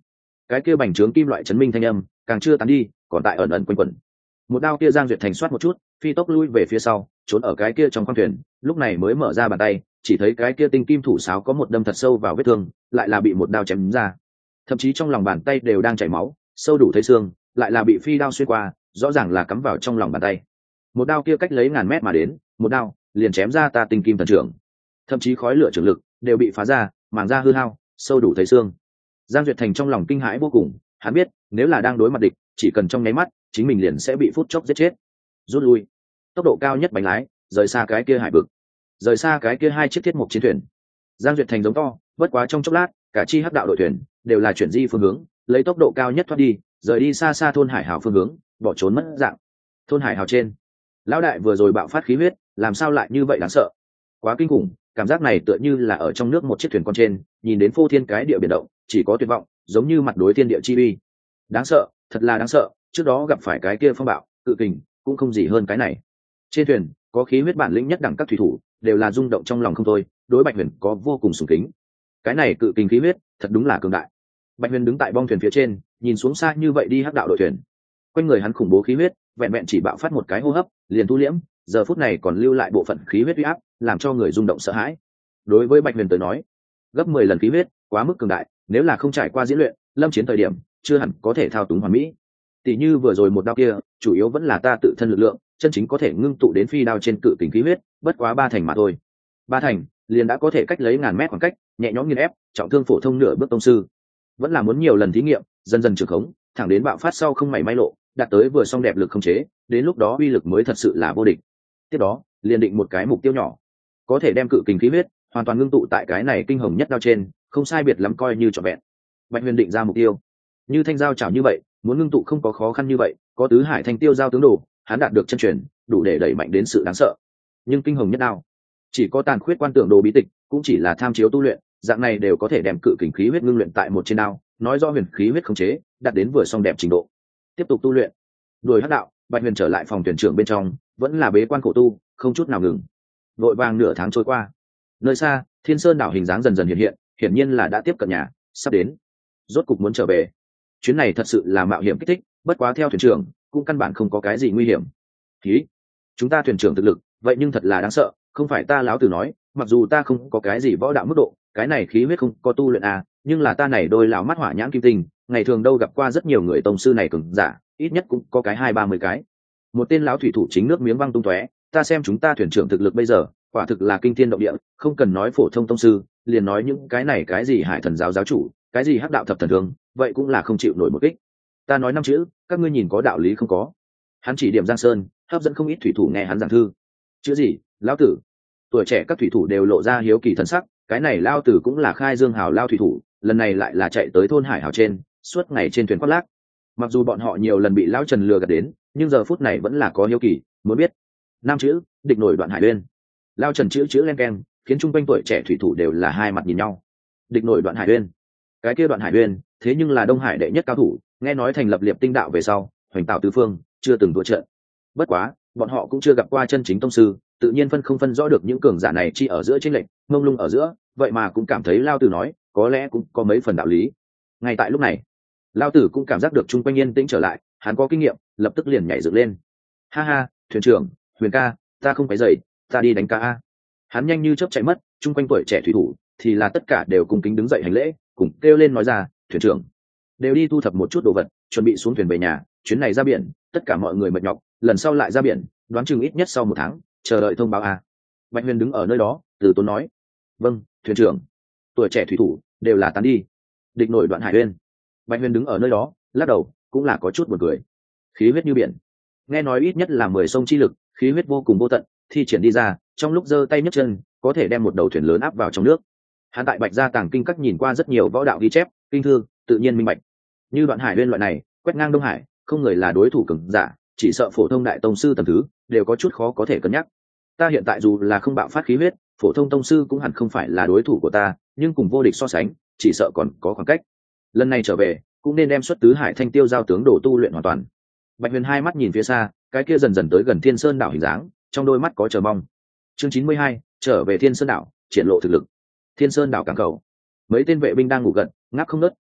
cái kia bành trướng kim loại chấn minh thanh âm càng chưa tán đi, còn tại ẩn ẩn quanh quẩn. Một đao kia Giang Duyệt Thành xoát một chút, phi tốc lui về phía sau, trốn ở cái kia trong khoang thuyền, lúc này mới mở ra bàn tay, chỉ thấy cái kia tinh kim thủ sáo có một đâm thật sâu vào vết thương, lại là bị một đao chém ra. Thậm chí trong lòng bàn tay đều đang chảy máu, sâu đủ thấy xương, lại là bị phi đao xuyên qua, rõ ràng là cắm vào trong lòng bàn tay. Một đao kia cách lấy ngàn mét mà đến, một đao liền chém ra ta tinh kim thần trưởng. Thậm chí khói lửa trường lực đều bị phá ra, màng da hư hao, sâu đủ thấy xương. Giang Duyệt Thành trong lòng kinh hãi vô cùng, hắn biết nếu là đang đối mặt địch, chỉ cần trong nháy mắt chính mình liền sẽ bị phút chốc giết chết. Rút lui, tốc độ cao nhất bánh lái, rời xa cái kia hải vực, rời xa cái kia hai chiếc thiết mục chiến thuyền. Giang Duyệt Thành giống to, bất quá trong chốc lát, cả chi hắc đạo đội thuyền đều là chuyển di phương hướng, lấy tốc độ cao nhất thoát đi, rời đi xa xa thôn Hải Hào phương hướng, bỏ trốn mất dạng. Thôn Hải Hào trên, lão đại vừa rồi bạo phát khí huyết, làm sao lại như vậy đáng sợ? Quá kinh khủng, cảm giác này tựa như là ở trong nước một chiếc thuyền con trên, nhìn đến phô thiên cái địa biển động, chỉ có tuyệt vọng, giống như mặt đối thiên địa chi uy. Đáng sợ, thật là đáng sợ, trước đó gặp phải cái kia phong bạo, cự kình, cũng không gì hơn cái này. Trên thuyền, có khí huyết bản lĩnh nhất đẳng các thủy thủ, đều là rung động trong lòng không thôi, đối Bạch Huyền có vô cùng sùng kính. Cái này cự kình khí huyết, thật đúng là cường đại. Bạch Huyền đứng tại bong thuyền phía trên, nhìn xuống xa như vậy đi hắc đạo đội thuyền. Quanh người hắn khủng bố khí huyết, vẹn vẹn chỉ bạo phát một cái hô hấp, liền thu liễm, giờ phút này còn lưu lại bộ phận khí huyết uy áp, làm cho người rung động sợ hãi. Đối với Bạch Huyền tới nói, gấp mười lần khí huyết, quá mức cường đại, nếu là không trải qua diễn luyện, lâm chiến thời điểm, chưa hẳn có thể thao túng hoàn mỹ. Tỷ như vừa rồi một đao kia, chủ yếu vẫn là ta tự thân lực lượng, chân chính có thể ngưng tụ đến phi đao trên cự kình khí huyết, bất quá ba thành mà thôi. Ba thành, liền đã có thể cách lấy ngàn mét khoảng cách, nhẹ nhõm nghiền ép, trọng thương phổ thông nửa bước tông sư. Vẫn là muốn nhiều lần thí nghiệm, dần dần trường khống, thẳng đến bạo phát sau không mảy may lộ, đạt tới vừa xong đẹp lực không chế, đến lúc đó uy lực mới thật sự là vô địch. Tiếp đó, liền định một cái mục tiêu nhỏ, có thể đem cự kình khí huyết hoàn toàn ngưng tụ tại cái này kinh hồng nhất đao trên, không sai biệt lắm coi như trọn vẹn. Bạch Huyền định ra mục tiêu, như thanh giao chảo như vậy, muốn ngưng tụ không có khó khăn như vậy, có tứ hải thanh tiêu giao tướng đồ, hắn đạt được chân truyền, đủ để đẩy mạnh đến sự đáng sợ. Nhưng kinh hồng nhất đao, chỉ có tàn khuyết quan tưởng đồ bí tịch, cũng chỉ là tham chiếu tu luyện, dạng này đều có thể đem cự kình khí huyết ngưng luyện tại một trên đao, nói do huyền khí huyết khống chế, đạt đến vừa xong đẹp trình độ. Tiếp tục tu luyện, đuổi hắc đạo, Bạch Huyền trở lại phòng thuyền trưởng bên trong, vẫn là bế quan khổ tu, không chút nào ngừng. Vội vàng nửa tháng trôi qua, nơi xa, Thiên Sơn đảo hình dáng dần dần hiện hiện, hiển nhiên là đã tiếp cận nhà, sắp đến. Rốt cục muốn trở về. Chuyến này thật sự là mạo hiểm kích thích, bất quá theo thuyền trưởng, cũng căn bản không có cái gì nguy hiểm. Khí, chúng ta thuyền trưởng thực lực, vậy nhưng thật là đáng sợ, không phải ta láo tử nói, mặc dù ta không có cái gì võ đạo mức độ, cái này khí huyết không có tu luyện à, nhưng là ta này đôi lão mắt hỏa nhãn kim tinh, ngày thường đâu gặp qua rất nhiều người tông sư này cường giả, ít nhất cũng có cái hai ba mươi cái. Một tên lão thủy thủ chính nước miếng văng tung tóe, ta xem chúng ta thuyền trưởng thực lực bây giờ, quả thực là kinh thiên động địa, không cần nói phổ thông tông sư, liền nói những cái này cái gì hải thần giáo giáo chủ, cái gì hắc đạo thập thần thương, vậy cũng là không chịu nổi một kích. Ta nói năm chữ, các ngươi nhìn có đạo lý không có? Hắn chỉ điểm Giang Sơn, hấp dẫn không ít thủy thủ nghe hắn giảng thư. Chữ gì, lão tử? Tuổi trẻ các thủy thủ đều lộ ra hiếu kỳ thần sắc, cái này lao tử cũng là khai dương hào lao thủy thủ, lần này lại là chạy tới thôn Hải Hào trên, suốt ngày trên thuyền khoác lác. Mặc dù bọn họ nhiều lần bị lão Trần lừa gạt đến, nhưng giờ phút này vẫn là có hiếu kỳ, muốn biết. Năm chữ, địch nổi Đoạn Hải Uyên. Lao Trần chữ chữ len keng, khiến chung quanh tuổi trẻ thủy thủ đều là hai mặt nhìn nhau. Địch nổi Đoạn Hải Uyên. Cái kia Đoạn Hải Uyên, thế nhưng là Đông Hải đệ nhất cao thủ, nghe nói thành lập Liệp Tinh đạo về sau, hoành tạo tứ phương, chưa từng thua trận. Bất quá, bọn họ cũng chưa gặp qua chân chính tông sư, tự nhiên phân không phân rõ được những cường giả này chi ở giữa chênh lệch, mông lung ở giữa, vậy mà cũng cảm thấy Lao Tử nói, có lẽ cũng có mấy phần đạo lý. Ngay tại lúc này, Lao Tử cũng cảm giác được chung quanh yên tĩnh trở lại, hắn có kinh nghiệm, lập tức liền nhảy dựng lên. Ha ha, thuyền trưởng, Huyền ca, ta không phải dậy, ta đi đánh ca a. Hắn nhanh như chớp chạy mất, chung quanh tuổi trẻ thủy thủ thì là tất cả đều cùng kính đứng dậy hành lễ, cùng kêu lên nói ra, thuyền trưởng, đều đi thu thập một chút đồ vật, chuẩn bị xuống thuyền về nhà, chuyến này ra biển, tất cả mọi người mệt nhọc, lần sau lại ra biển, đoán chừng ít nhất sau một tháng, chờ đợi thông báo a. Bạch Huyền đứng ở nơi đó, từ tốn nói, vâng, thuyền trưởng. Tuổi trẻ thủy thủ đều là tán đi. Địch nổi Đoạn Hải Uyên. Bạch Huyền đứng ở nơi đó, lắc đầu, cũng là có chút buồn cười. Khí huyết như biển, nghe nói ít nhất là mười sông chi lực, khí huyết vô cùng vô tận, thi triển đi ra, trong lúc giơ tay nhấc chân, có thể đem một đầu thuyền lớn áp vào trong nước. Hắn tại Bạch Gia Tàng kinh các nhìn qua rất nhiều võ đạo ghi chép, kinh thư, tự nhiên minh bạch. Như Đoạn Hải Uyên loại này, quét ngang Đông Hải, không người là đối thủ cường giả, chỉ sợ phổ thông đại tông sư tầm thứ, đều có chút khó có thể cân nhắc. Ta hiện tại dù là không bạo phát khí huyết, phổ thông tông sư cũng hẳn không phải là đối thủ của ta, nhưng cùng vô địch so sánh, chỉ sợ còn có khoảng cách. Lần này trở về, cũng nên đem xuất tứ hải thanh tiêu giao tướng đồ tu luyện hoàn toàn. Bạch Huyền hai mắt nhìn phía xa, cái kia dần dần tới gần Thiên Sơn đảo hình dáng, trong đôi mắt có chờ mong. Chương chín mươi hai, trở về Thiên Sơn đảo, triển lộ thực lực. Thiên Sơn đảo cảng cầu, mấy tên vệ binh đang ngủ gật, ngáp không ngớt,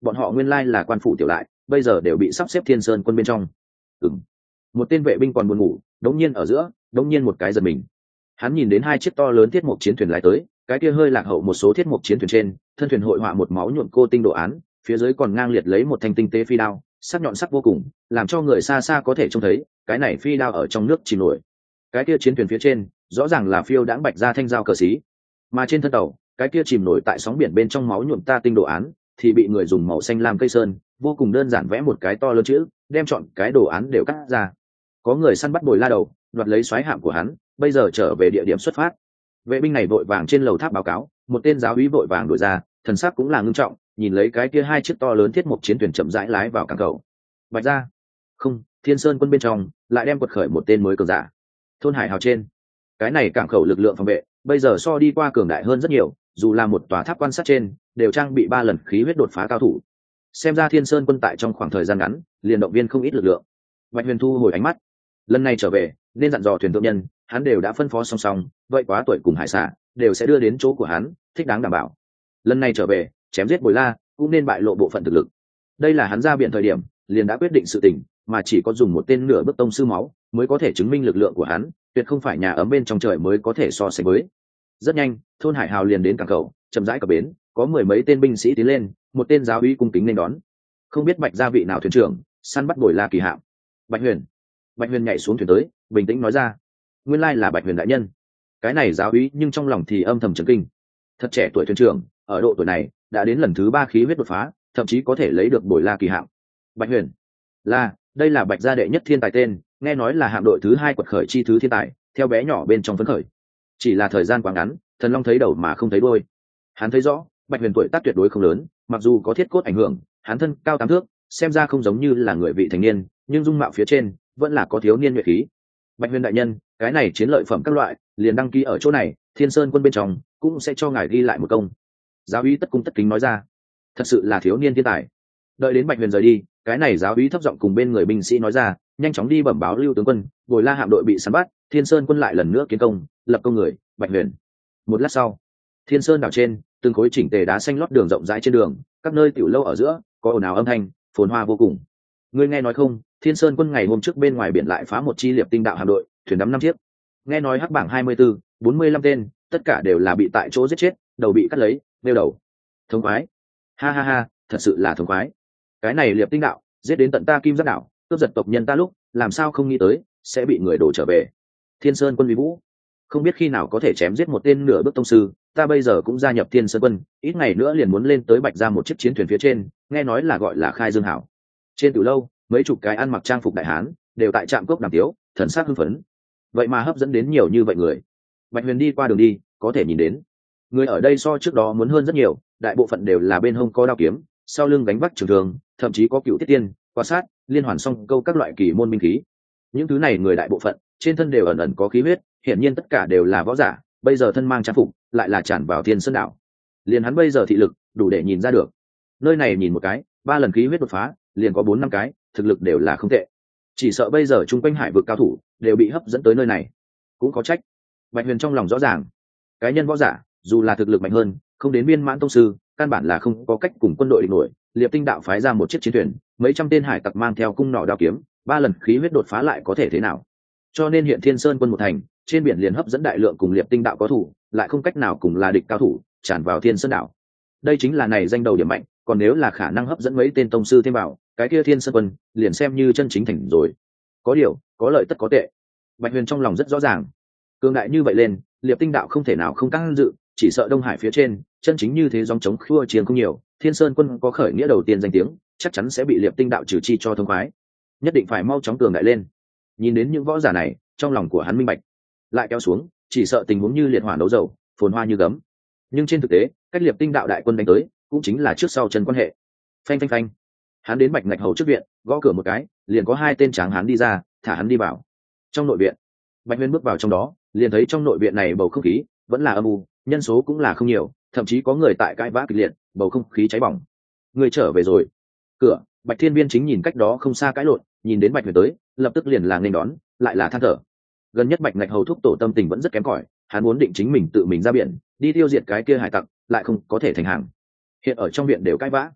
bọn họ nguyên lai là quan phủ tiểu lại, bây giờ đều bị sắp xếp Thiên Sơn quân bên trong. Ừm. Một tên vệ binh còn buồn ngủ, đống nhiên ở giữa, đống nhiên một cái giật mình. Hắn nhìn đến hai chiếc to lớn thiết mộc chiến thuyền lái tới, cái kia hơi lạc hậu một số thiết mộc chiến thuyền trên, thân thuyền hội họa một máu nhuộm cô tinh đồ án, phía dưới còn ngang liệt lấy một thanh tinh tế phi đao, sắc nhọn sắc vô cùng, làm cho người xa xa có thể trông thấy, cái này phi đao ở trong nước chìm nổi. Cái kia chiến thuyền phía trên, rõ ràng là phiêu đãng bạch ra thanh dao cờ xí, mà trên thân tàu, cái kia chìm nổi tại sóng biển bên trong máu nhuộm ta tinh đồ án, thì bị người dùng màu xanh lam cây sơn, vô cùng đơn giản vẽ một cái to lớn chữ, đem chọn cái đồ án đều cắt ra. Có người săn bắt bồi la đầu, đoạt lấy xoáy hạm của hắn, bây giờ trở về địa điểm xuất phát. Vệ binh này vội vàng trên lầu tháp báo cáo, một tên giáo úy vội vàng đổi ra, thần sắc cũng là ngưng trọng, nhìn lấy cái kia hai chiếc to lớn thiết mộc chiến thuyền chậm rãi lái vào cảng cầu. Bạch ra, không, Thiên Sơn quân bên trong lại đem quật khởi một tên mới cường giả. Thôn Hải Hào trên, cái này cảng khẩu lực lượng phòng vệ bây giờ so đi qua cường đại hơn rất nhiều, dù là một tòa tháp quan sát trên đều trang bị ba lần khí huyết đột phá cao thủ. Xem ra Thiên Sơn quân tại trong khoảng thời gian ngắn liền động viên không ít lực lượng. Bạch Huyền thu hồi ánh mắt, lần này trở về nên dặn dò thuyền thượng nhân, hắn đều đã phân phó song song, vậy quá tuổi cùng hải xả đều sẽ đưa đến chỗ của hắn, thích đáng đảm bảo. Lần này trở về chém giết Bồi La cũng nên bại lộ bộ phận thực lực. Đây là hắn ra biển thời điểm liền đã quyết định sự tình, mà chỉ có dùng một tên nửa bước tông sư máu mới có thể chứng minh lực lượng của hắn, tuyệt không phải nhà ấm bên trong trời mới có thể so sánh với. Rất nhanh thôn Hải Hào liền đến cảng cầu, chậm rãi cập bến, có mười mấy tên binh sĩ tiến lên, một tên giáo úy cung kính nên đón. Không biết Bạch gia vị nào thuyền trưởng săn bắt Bồi La kỳ hạm. Bạch Huyền. Bạch Huyền nhảy xuống thuyền tới, bình tĩnh nói ra, nguyên lai là Bạch Huyền đại nhân. Cái này giáo úy nhưng trong lòng thì âm thầm chấn kinh. Thật trẻ tuổi thuyền trưởng, ở độ tuổi này đã đến lần thứ ba khí huyết đột phá, thậm chí có thể lấy được Bồi La kỳ hạm. Bạch Huyền là, đây là Bạch gia đệ nhất thiên tài tên, nghe nói là hạm đội thứ hai quật khởi chi thứ thiên tài, theo bé nhỏ bên trong phấn khởi. Chỉ là thời gian quá ngắn, Thần Long thấy đầu mà không thấy đuôi. Hắn thấy rõ, Bạch Huyền tuổi tác tuyệt đối không lớn, mặc dù có thiết cốt ảnh hưởng, hắn thân cao tám thước, xem ra không giống như là người vị thành niên, nhưng dung mạo phía trên vẫn là có thiếu niên nhuệ khí. Bạch Huyền đại nhân, cái này chiến lợi phẩm các loại liền đăng ký ở chỗ này, Thiên Sơn quân bên trong cũng sẽ cho ngài ghi lại một công. Giáo úy tất cung tất kính nói ra, thật sự là thiếu niên thiên tài. Đợi đến Bạch Huyền rời đi, cái này giáo úy thấp giọng cùng bên người binh sĩ nói ra, nhanh chóng đi bẩm báo Lưu tướng quân, Bồi La hạm đội bị săn bắt, Thiên Sơn quân lại lần nữa kiến công, lập công người. Bạch Huyền. Một lát sau, Thiên Sơn đảo trên, từng khối chỉnh tề đá xanh lót đường rộng rãi trên đường, các nơi tiểu lâu ở giữa có ồn ào âm thanh, phồn hoa vô cùng. Ngươi nghe nói không, Thiên Sơn quân ngày hôm trước bên ngoài biển lại phá một chi liệp tinh đạo hạm đội, thuyền đắm năm chiếc. Nghe nói hắc bảng hai mươi tư, bốn mươi lăm tên, tất cả đều là bị tại chỗ giết chết, đầu bị cắt lấy, nêu đầu. Thống khoái. Ha ha ha, thật sự là thống khoái. Cái này liệp tinh đạo, giết đến tận ta Kim Giác đảo, cướp giật tộc nhân ta lúc, làm sao không nghĩ tới sẽ bị người đổ trở về. Thiên Sơn quân uy vũ, không biết khi nào có thể chém giết một tên nửa bước tông sư, ta bây giờ cũng gia nhập Thiên Sơn quân, ít ngày nữa liền muốn lên tới Bạch ra một chiếc chiến thuyền phía trên, nghe nói là gọi là Khai Dương hảo. Trên tiểu lâu, mấy chục cái ăn mặc trang phục đại hán đều tại trạm cốc đàm tiếu, thần sắc hưng phấn. Vậy mà hấp dẫn đến nhiều như vậy người. Bạch Huyền đi qua đường đi có thể nhìn đến người ở đây so trước đó muốn hơn rất nhiều, đại bộ phận đều là bên hông có đao kiếm, sau lưng gánh vác trường thương, thậm chí có cựu tiết tiên, quan sát, liên hoàn song câu các loại kỳ môn binh khí. Những thứ này người đại bộ phận trên thân đều ẩn ẩn có khí huyết, hiển nhiên tất cả đều là võ giả, bây giờ thân mang trang phục lại là tràn vào Thiên Sơn đảo. Liền hắn bây giờ thị lực đủ để nhìn ra được, nơi này nhìn một cái, ba lần khí huyết đột phá, liền có bốn năm cái, thực lực đều là không tệ. Chỉ sợ bây giờ chung quanh hải vực cao thủ đều bị hấp dẫn tới nơi này. Cũng có trách. Bạch Huyền trong lòng rõ ràng, cái nhân võ giả dù là thực lực mạnh hơn, không đến viên mãn tông sư, căn bản là không có cách cùng quân đội địch nổi. Liệp tinh đạo phái ra một chiếc chiến thuyền, mấy trăm tên hải tặc mang theo cung nỏ đao kiếm, ba lần khí huyết đột phá lại có thể thế nào? Cho nên hiện Thiên Sơn quân một thành, trên biển liền hấp dẫn đại lượng cùng liệp tinh đạo có thủ, lại không cách nào cùng là địch cao thủ tràn vào Thiên Sơn đảo. Đây chính là này danh đầu điểm mạnh, còn nếu là khả năng hấp dẫn mấy tên tông sư thêm vào, cái kia Thiên Sơn quân liền xem như chân chính thành rồi. Có điều, có lợi tất có tệ. Bạch Huyền trong lòng rất rõ ràng, cường đại như vậy lên, liệp tinh đạo không thể nào không căng dự, chỉ sợ Đông Hải phía trên chân chính như thế dòng chống khua chiến không nhiều, Thiên Sơn quân có khởi nghĩa đầu tiên danh tiếng, chắc chắn sẽ bị liệp tinh đạo trừ chi cho thông khoái. Nhất định phải mau chóng cường đại lên. Nhìn đến những võ giả này, trong lòng của hắn minh bạch, lại kéo xuống, chỉ sợ tình huống như liệt hỏa đấu dầu, phồn hoa như gấm. Nhưng trên thực tế, cách liệp tinh đạo đại quân đánh tới, cũng chính là trước sau chân quan hệ. Phanh phanh phanh. Hắn đến Bạch Ngạch hầu trước viện, gõ cửa một cái, liền có hai tên tráng hắn đi ra, thả hắn đi vào. Trong nội viện, Bạch Huyền bước vào trong đó, liền thấy trong nội viện này bầu không khí vẫn là âm u, nhân số cũng là không nhiều, thậm chí có người tại cãi vã kịch liệt, bầu không khí cháy bỏng. Người trở về rồi. Cửa, Bạch Thiên Viên chính nhìn cách đó không xa cãi lộn, nhìn đến Bạch Huyền tới, lập tức liền là nghênh đón, lại là than thở. Gần nhất Bạch Ngạch hầu thúc tổ tâm tình vẫn rất kém cỏi, hắn muốn định chính mình tự mình ra biển, đi tiêu diệt cái kia hải tặc, lại không có thể thành hàng. Hiện ở trong viện đều cãi vã.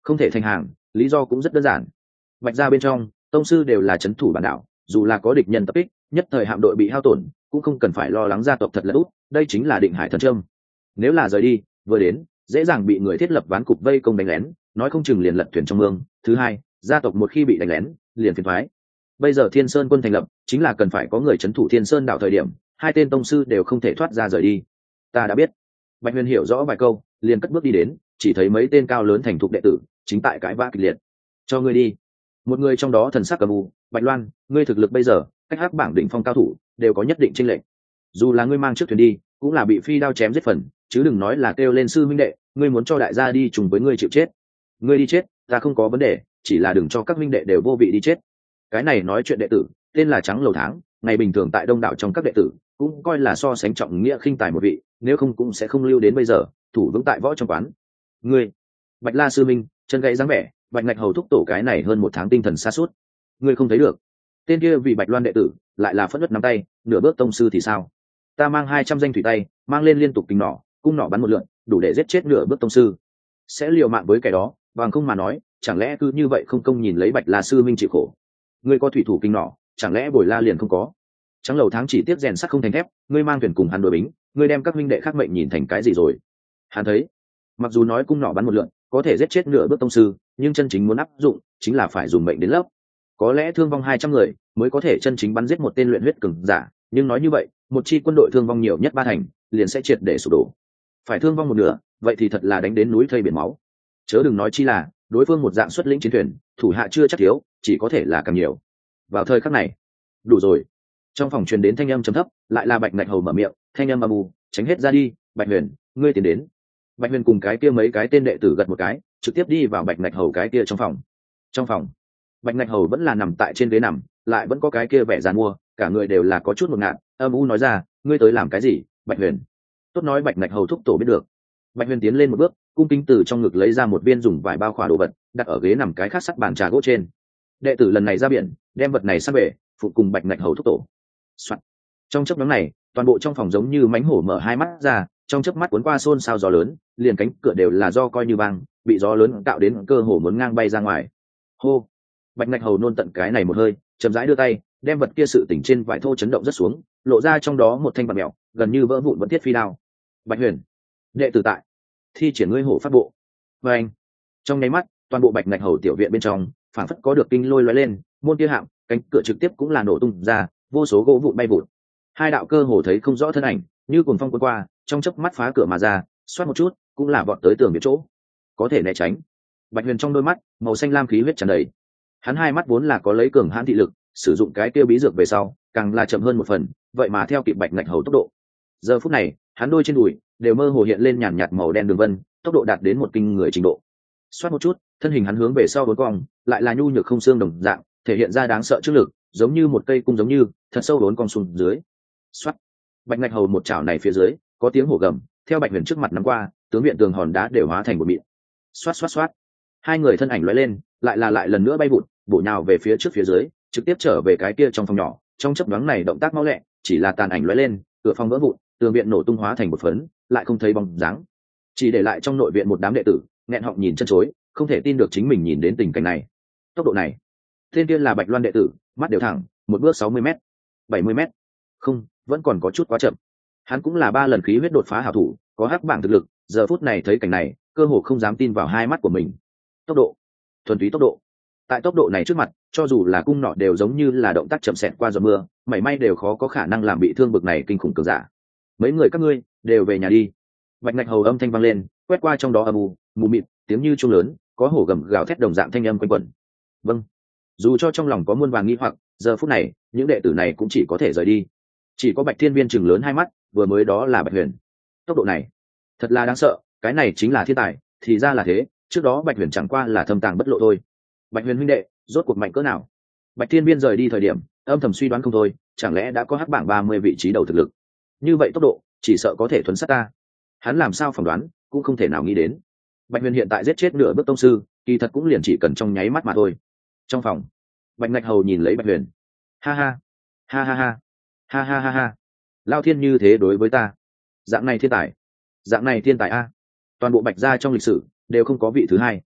không thể thành hàng, lý do cũng rất đơn giản. Bạch gia bên trong tông sư đều là trấn thủ bản đảo, dù là có địch nhân tập kích, nhất thời hạm đội bị hao tổn cũng không cần phải lo lắng gia tộc thật là út. Đây chính là định hải thần trâm. Nếu là rời đi vừa đến dễ dàng bị người thiết lập ván cục vây công đánh lén, nói không chừng liền lật thuyền trong mương. Thứ hai, gia tộc một khi bị đánh lén liền phiền thoái. Bây giờ Thiên Sơn quân thành lập chính là cần phải có người trấn thủ Thiên Sơn đảo, thời điểm hai tên tông sư đều không thể thoát ra rời đi. Ta đã biết. Bạch Huyền hiểu rõ vài câu liền cất bước đi đến, chỉ thấy mấy tên cao lớn thành thục đệ tử chính tại cãi vã kịch liệt. Cho ngươi đi. Một người trong đó thần sắc cầm u. Bạch Loan, ngươi thực lực bây giờ cách hắc bảng đỉnh phong cao thủ đều có nhất định chênh lệch, dù là ngươi mang trước thuyền đi cũng là bị phi đao chém giết phần, chứ đừng nói là kêu lên sư minh đệ. Ngươi muốn cho đại gia đi chung với ngươi chịu chết, ngươi đi chết ta không có vấn đề, chỉ là đừng cho các minh đệ đều vô vị đi chết. Cái này nói chuyện đệ tử tên là Trắng Lầu Tháng, ngày bình thường tại đông đảo trong các đệ tử cũng coi là so sánh trọng nghĩa khinh tài một vị, nếu không cũng sẽ không lưu đến bây giờ thủ vững tại võ trong quán. Ngươi Bạch La sư minh chân gãy dáng vẻ, Bạch Ngạch hầu thúc tổ cái này hơn một tháng tinh thần xa suốt, ngươi không thấy được. Tên kia vì Bạch Loan đệ tử lại là phất đất nắm tay, nửa bước tông sư thì sao? Ta mang hai trăm danh thủy tay, mang lên liên tục kính nỏ, cung nỏ bắn một lượn, đủ để giết chết nửa bước tông sư. Sẽ liều mạng với cái đó, bằng không mà nói, chẳng lẽ cứ như vậy không công nhìn lấy Bạch La sư minh chịu khổ? Ngươi có thủy thủ kinh nỏ, chẳng lẽ Bồi La liền không có? Trắng Lầu Tháng chỉ tiếc rèn sắt không thành thép, ngươi mang thuyền cùng hắn đối bính, ngươi đem các huynh đệ khác mệnh nhìn thành cái gì rồi? Hắn thấy, mặc dù nói cung nỏ bắn một lượn có thể giết chết nửa bước tông sư, nhưng chân chính muốn áp dụng chính là phải dùng mệnh đến lớp. Có lẽ thương vong hai trăm người mới có thể chân chính bắn giết một tên luyện huyết cường giả, nhưng nói như vậy, một chi quân đội thương vong nhiều nhất ba thành, liền sẽ triệt để sụp đổ. Phải thương vong một nửa, vậy thì thật là đánh đến núi thây biển máu. Chớ đừng nói chi là đối phương một dạng xuất lĩnh chiến thuyền, thủ hạ chưa chắc thiếu, chỉ có thể là càng nhiều. Vào thời khắc này, đủ rồi. Trong phòng truyền đến thanh âm trầm thấp, lại là Bạch Ngạch hầu mở miệng, thanh âm âm u, tránh hết ra đi. Bạch Huyền, ngươi tiến đến. Bạch Huyền cùng cái kia mấy cái tên đệ tử gật một cái, trực tiếp đi vào Bạch Ngạch hầu cái kia trong phòng. Trong phòng, Bạch Ngạch hầu vẫn là nằm tại trên ghế nằm, lại vẫn có cái kia vẻ giàn mua, cả người đều là có chút ngột ngạt, âm u nói ra, ngươi tới làm cái gì? Bạch Huyền. Tốt nói Bạch Ngạch hầu thúc tổ biết được. Bạch Huyền tiến lên một bước, cung kính từ trong ngực lấy ra một viên dùng vải bao khỏa đồ vật, đặt ở ghế nằm cái khác sắt bàn trà gỗ trên. Đệ tử lần này ra biển, đem vật này sang bể, phụ cùng Bạch Ngạch hầu thúc tổ. Soạn. Trong chớp nhoáng này, toàn bộ trong phòng giống như mánh hổ mở hai mắt ra, trong chớp mắt cuốn qua xôn xao gió lớn, liền cánh cửa đều là do coi như băng, bị gió lớn tạo đến cơ hồ muốn ngang bay ra ngoài. Hô. Bạch Ngạch hầu nôn tận cái này một hơi, chậm rãi đưa tay, đem vật kia sự tỉnh trên vải thô chấn động rất xuống, lộ ra trong đó một thanh bạc mèo, gần như vỡ vụn vẫn thiết phi đao. Bạch Huyền, đệ tử tại, thi triển ngươi hổ phát bộ. Và anh, trong nháy mắt, toàn bộ Bạch Ngạch hầu tiểu viện bên trong, phảng phất có được kinh lôi lóe lên, môn kia hạm, cánh cửa trực tiếp cũng là nổ tung ra, vô số gỗ vụn bay vụn. Hai đạo cơ hồ thấy không rõ thân ảnh, như cuồng phong cuốn qua, trong chớp mắt phá cửa mà ra, xoát một chút, cũng là vọt tới tường biệt chỗ. Có thể né tránh. Bạch Huyền trong đôi mắt, màu xanh lam khí huyết tràn đầy. Hắn hai mắt vốn là có lấy cường hãn thị lực, sử dụng cái tiêu bí dược về sau, càng là chậm hơn một phần, vậy mà theo kịp Bạch Ngạch hầu tốc độ. Giờ phút này, hắn đôi trên đùi đều mơ hồ hiện lên nhàn nhạt màu đen đường vân, tốc độ đạt đến một kinh người trình độ. Xoát một chút, thân hình hắn hướng về sau uốn cong, lại là nhu nhược không xương đồng dạng, thể hiện ra đáng sợ trước lực, giống như một cây cung giống như, thật sâu uốn cong xuống dưới. Xoát. Bạch Ngạch hầu một chảo này phía dưới, có tiếng hổ gầm, theo Bạch Huyền trước mặt nắm qua, tướng viện tường hòn đá đều hóa thành một mịn. Xoát xoát xoát. Hai người thân ảnh lóe lên, lại là lại lần nữa bay vụt, bổ nhào về phía trước phía dưới, trực tiếp trở về cái kia trong phòng nhỏ. Trong chớp nhoáng này động tác mau lẹ, chỉ là tàn ảnh lóe lên, cửa phòng vỡ vụn, tường viện nổ tung hóa thành một phấn, lại không thấy bóng dáng, chỉ để lại trong nội viện một đám đệ tử nghẹn họng nhìn chân chối, không thể tin được chính mình nhìn đến tình cảnh này. Tốc độ này, tên kia là Bạch Loan đệ tử, mắt đều thẳng, một bước sáu mươi mét, bảy mươi mét, không, vẫn còn có chút quá chậm. Hắn cũng là ba lần khí huyết đột phá hảo thủ, có hắc bảng thực lực, giờ phút này thấy cảnh này, cơ hồ không dám tin vào hai mắt của mình. Tốc độ, thuần túy tốc độ. Tại tốc độ này trước mặt, cho dù là cung nọ đều giống như là động tác chậm xẹt qua giọt mưa, mảy may đều khó có khả năng làm bị thương bực này kinh khủng cường giả. Mấy người các ngươi đều về nhà đi. Bạch Ngạch hầu âm thanh vang lên, quét qua trong đó âm u mù mịt, tiếng như chuông lớn, có hổ gầm gào thét đồng dạng thanh âm quanh quẩn. Vâng. Dù cho trong lòng có muôn vàn nghi hoặc, giờ phút này những đệ tử này cũng chỉ có thể rời đi. Chỉ có Bạch Thiên Viên chừng lớn hai mắt, vừa mới đó là Bạch Huyền. Tốc độ này thật là đáng sợ, cái này chính là thiên tài, thì ra là thế, trước đó Bạch Huyền chẳng qua là thâm tàng bất lộ thôi. Bạch Huyền huynh đệ, rốt cuộc mạnh cỡ nào? Bạch Thiên Viên rời đi thời điểm, âm thầm suy đoán không thôi, chẳng lẽ đã có hắc bảng ba mươi vị trí đầu thực lực. Như vậy tốc độ, chỉ sợ có thể thuấn sát ta. Hắn làm sao phỏng đoán, cũng không thể nào nghĩ đến. Bạch Huyền hiện tại giết chết nửa bước tông sư, kỳ thật cũng liền chỉ cần trong nháy mắt mà thôi. Trong phòng, Bạch Ngạch hầu nhìn lấy Bạch Huyền. Ha ha, ha ha ha, ha ha ha ha. Lao thiên như thế đối với ta. Dạng này thiên tài, dạng này thiên tài a. Toàn bộ Bạch gia trong lịch sử đều không có vị thứ hai.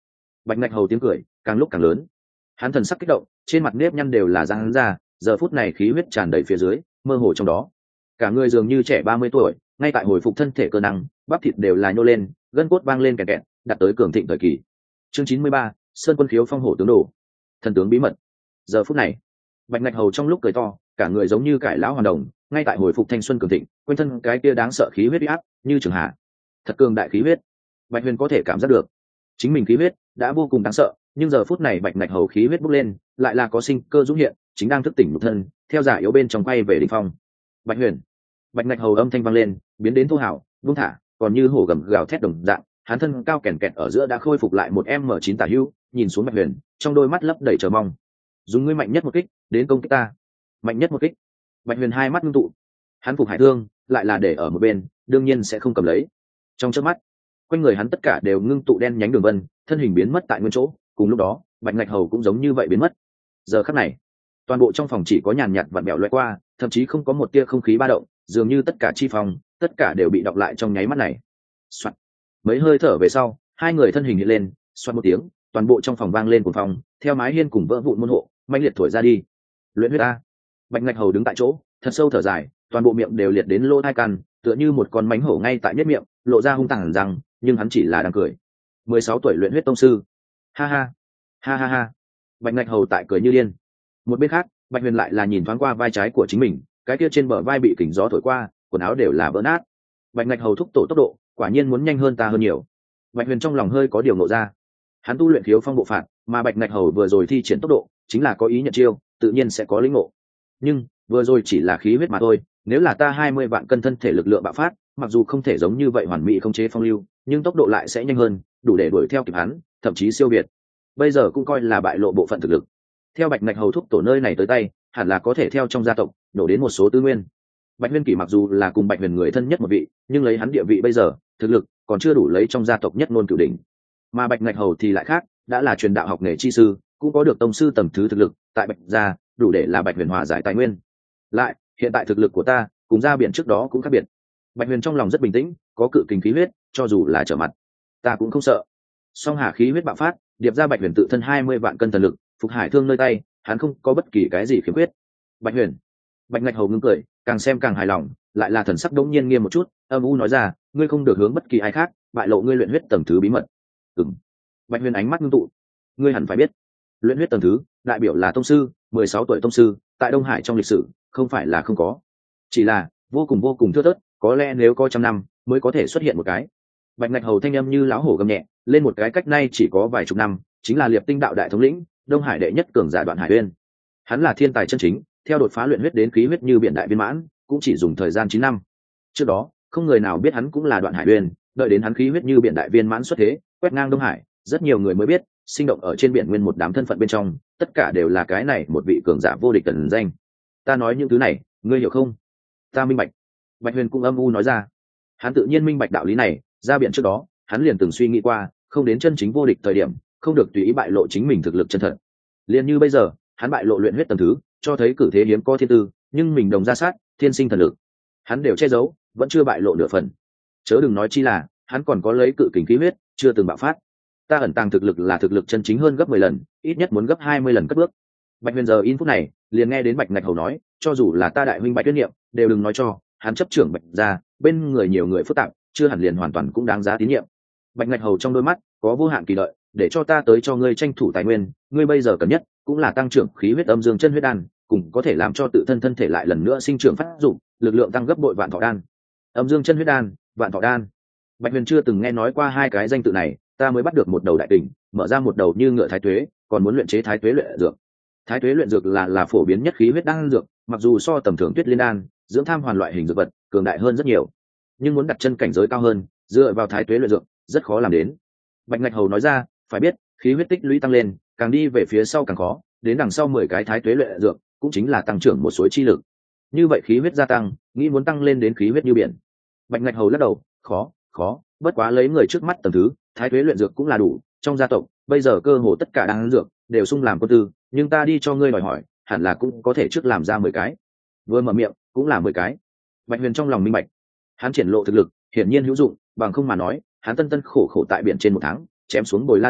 Bạch ngạch hầu tiếng cười càng lúc càng lớn, hắn thần sắc kích động, trên mặt nếp nhăn đều là răng ra, giờ phút này khí huyết tràn đầy phía dưới, mơ hồ trong đó cả người dường như trẻ ba mươi tuổi, ngay tại hồi phục thân thể cơ năng, bắp thịt đều là nhô lên, gân cốt vang lên kẹt kẹt, đạt tới cường thịnh thời kỳ. Chương chín mươi ba, Sơn Quân Khiếu phong hổ tướng đồ, thần tướng bí mật. Giờ phút này, Bạch ngạch hầu trong lúc cười to, cả người giống như cải lão hoàn đồng, ngay tại hồi phục thanh xuân cường thịnh, quanh thân cái kia đáng sợ khí huyết uy áp như trường hạ, thật cường đại khí huyết. Bạch Huyền có thể cảm giác được, chính mình khí huyết đã vô cùng đáng sợ, nhưng giờ phút này Bạch ngạch hầu khí huyết bốc lên, lại là có sinh cơ dũng hiện, chính đang thức tỉnh nhục thân, theo giả yếu bên trong quay về đỉnh phong. Bạch Huyền, Bạch ngạch hầu âm thanh vang lên, biến đến thô hào, buông thả, còn như hổ gầm gào thét đồng dạng, hắn thân cao kèn kẹt ở giữa đã khôi phục lại một m chín tả hữu, nhìn xuống Bạch Huyền, trong đôi mắt lấp đầy chờ mong. Dùng ngươi mạnh nhất một kích, đến công kích ta. Mạnh nhất một kích. Bạch Huyền hai mắt ngưng tụ, hắn phục hải thương, lại là để ở một bên, đương nhiên sẽ không cầm lấy. Trong chớp mắt, quanh người hắn tất cả đều ngưng tụ đen nhánh đường vân, thân hình biến mất tại nguyên chỗ, cùng lúc đó, Bạch ngạch hầu cũng giống như vậy biến mất. Giờ khắc này, toàn bộ trong phòng chỉ có nhàn nhạt vặn bẹo lướt qua, thậm chí không có một tia không khí ba động, dường như tất cả chi phòng, tất cả đều bị đọc lại trong nháy mắt này. Soạt. Mấy hơi thở về sau, hai người thân hình hiện lên, xoát một tiếng, toàn bộ trong phòng vang lên cuồng phong, theo mái hiên cùng vỡ vụn môn hộ, mãnh liệt thổi ra đi. Luyện huyết a. Bạch ngạch hầu đứng tại chỗ, thật sâu thở dài, toàn bộ miệng đều liệt đến lỗ hai căn, tựa như một con mánh hổ ngay tại nhất miệng, lộ ra hung tàn rằng, nhưng hắn chỉ là đang cười. mười sáu tuổi luyện huyết tông sư. Ha ha. Ha ha ha. Bạch ngạch hầu tại cười như điên. Một bên khác, Bạch Huyền lại là nhìn thoáng qua vai trái của chính mình, cái kia trên bờ vai bị kình gió thổi qua, quần áo đều là vỡ nát. Bạch ngạch hầu thúc tổ tốc độ, quả nhiên muốn nhanh hơn ta hơn nhiều. Bạch Huyền trong lòng hơi có điều ngộ ra, hắn tu luyện khiếu phong bộ phạt, mà Bạch ngạch hầu vừa rồi thi triển tốc độ chính là có ý nhận chiêu, tự nhiên sẽ có lĩnh ngộ. Nhưng vừa rồi chỉ là khí huyết mà thôi, nếu là ta hai mươi vạn cân thân thể lực lượng bạo phát, mặc dù không thể giống như vậy hoàn mỹ không chế phong lưu, nhưng tốc độ lại sẽ nhanh hơn, đủ để đuổi theo kịp hắn, thậm chí siêu việt. Bây giờ cũng coi là bại lộ bộ phận thực lực. Theo Bạch ngạch hầu thúc tổ nơi này tới tay, hẳn là có thể theo trong gia tộc đổ đến một số tư nguyên. Bạch Huyên Kỷ mặc dù là cùng Bạch Huyền người thân nhất một vị, nhưng lấy hắn địa vị bây giờ, thực lực còn chưa đủ lấy trong gia tộc nhất ngôn cửu đỉnh. Mà Bạch ngạch hầu thì lại khác, đã là truyền đạo học nghề chi sư, cũng có được tông sư tầng thứ thực lực, tại Bạch gia đủ để là Bạch Huyền hòa giải tài nguyên. Lại, hiện tại thực lực của ta cùng gia biển trước đó cũng khác biệt. Bạch Huyền trong lòng rất bình tĩnh, có cự kình khí huyết, cho dù là trở mặt, ta cũng không sợ. Song hà khí huyết bạo phát, điệp ra Bạch Huyền tự thân hai mươi vạn cân thần lực, phục hải thương nơi tay, hắn không có bất kỳ cái gì khiếm khuyết. Bạch Huyền, Bạch ngạch hầu ngưng cười, càng xem càng hài lòng, lại là thần sắc đống nhiên nghiêm một chút, âm u nói ra, ngươi không được hướng bất kỳ ai khác bại lộ ngươi luyện huyết tầng thứ bí mật. Ừm. Bạch Huyền ánh mắt ngưng tụ, ngươi hẳn phải biết, luyện huyết tầng thứ đại biểu là tông sư, mười sáu tuổi tông sư, tại Đông Hải trong lịch sử không phải là không có, chỉ là vô cùng vô cùng thưa thớt, có lẽ nếu có trăm năm mới có thể xuất hiện một cái. Bạch ngạch hầu thanh âm như lão hổ gầm nhẹ, lên một cái cách nay chỉ có vài chục năm, chính là Liệp Tinh đạo đại thống lĩnh, Đông Hải đệ nhất cường giả Đoạn Hải Uyên. Hắn là thiên tài chân chính, theo đột phá luyện huyết đến khí huyết như biển đại viên mãn, cũng chỉ dùng thời gian chín năm. Trước đó, không người nào biết hắn cũng là Đoạn Hải Uyên, đợi đến hắn khí huyết như biển đại viên mãn xuất thế, quét ngang Đông Hải, rất nhiều người mới biết, sinh động ở trên biển nguyên một đám thân phận bên trong, tất cả đều là cái này một vị cường giả vô địch tần danh. Ta nói những thứ này, ngươi hiểu không? Ta minh bạch. Bạch Huyền cũng âm u nói ra. Hắn tự nhiên minh bạch đạo lý này, ra biển trước đó, hắn liền từng suy nghĩ qua, không đến chân chính vô địch thời điểm, không được tùy ý bại lộ chính mình thực lực chân thật. Liền như bây giờ, hắn bại lộ luyện huyết tầng thứ, cho thấy cử thế hiếm có thiên tư, nhưng mình đồng ra sát, thiên sinh thần lực, hắn đều che giấu, vẫn chưa bại lộ nửa phần. Chớ đừng nói chi là, hắn còn có lấy cự kình khí huyết, chưa từng bạo phát. Ta ẩn tàng thực lực là thực lực chân chính hơn gấp mười lần, ít nhất muốn gấp hai mươi lần cất bước. Bạch Huyền giờ in phút này, liền nghe đến Bạch ngạch hầu nói, cho dù là ta đại huynh Bạch Tuyết Niệm, đều đừng nói cho, hắn chấp trưởng Bạch gia, bên người nhiều người phức tạp, chưa hẳn liền hoàn toàn cũng đáng giá tín nhiệm. Bạch ngạch hầu trong đôi mắt có vô hạn kỳ lợi, để cho ta tới cho ngươi tranh thủ tài nguyên, ngươi bây giờ cần nhất cũng là tăng trưởng khí huyết âm dương chân huyết đan, cùng có thể làm cho tự thân thân thể lại lần nữa sinh trưởng phát dụng, lực lượng tăng gấp bội vạn thọ đan. Âm dương chân huyết đan, vạn thọ đan. Bạch Huyền chưa từng nghe nói qua hai cái danh tự này, ta mới bắt được một đầu đại kình, mở ra một đầu như ngựa thái tuế, còn muốn luyện chế thái tuế luyện dược. Thái tuế luyện dược là là phổ biến nhất khí huyết đan dược, mặc dù so tầm thường tuyết liên đan, dưỡng tham hoàn loại hình dược vật cường đại hơn rất nhiều, nhưng muốn đặt chân cảnh giới cao hơn, dựa vào thái tuế luyện dược rất khó làm đến. Bạch ngạch hầu nói ra, phải biết, khí huyết tích lũy tăng lên, càng đi về phía sau càng khó, đến đằng sau mười cái thái tuế luyện dược, cũng chính là tăng trưởng một số chi lực. Như vậy khí huyết gia tăng, nghĩ muốn tăng lên đến khí huyết như biển. Bạch ngạch hầu lắc đầu, khó, khó, bất quá lấy người trước mắt tầm thứ, thái tuế luyện dược cũng là đủ, trong gia tộc, bây giờ cơ hồ tất cả đang dược đều sung làm quân tư, nhưng ta đi cho ngươi đòi hỏi, hẳn là cũng có thể trước làm ra mười cái. Vừa mở miệng, cũng là mười cái. Bạch Huyền trong lòng minh bạch, hắn triển lộ thực lực, hiển nhiên hữu dụng, bằng không mà nói, hắn tân tân khổ khổ tại biển trên một tháng, chém xuống bồi la đầu,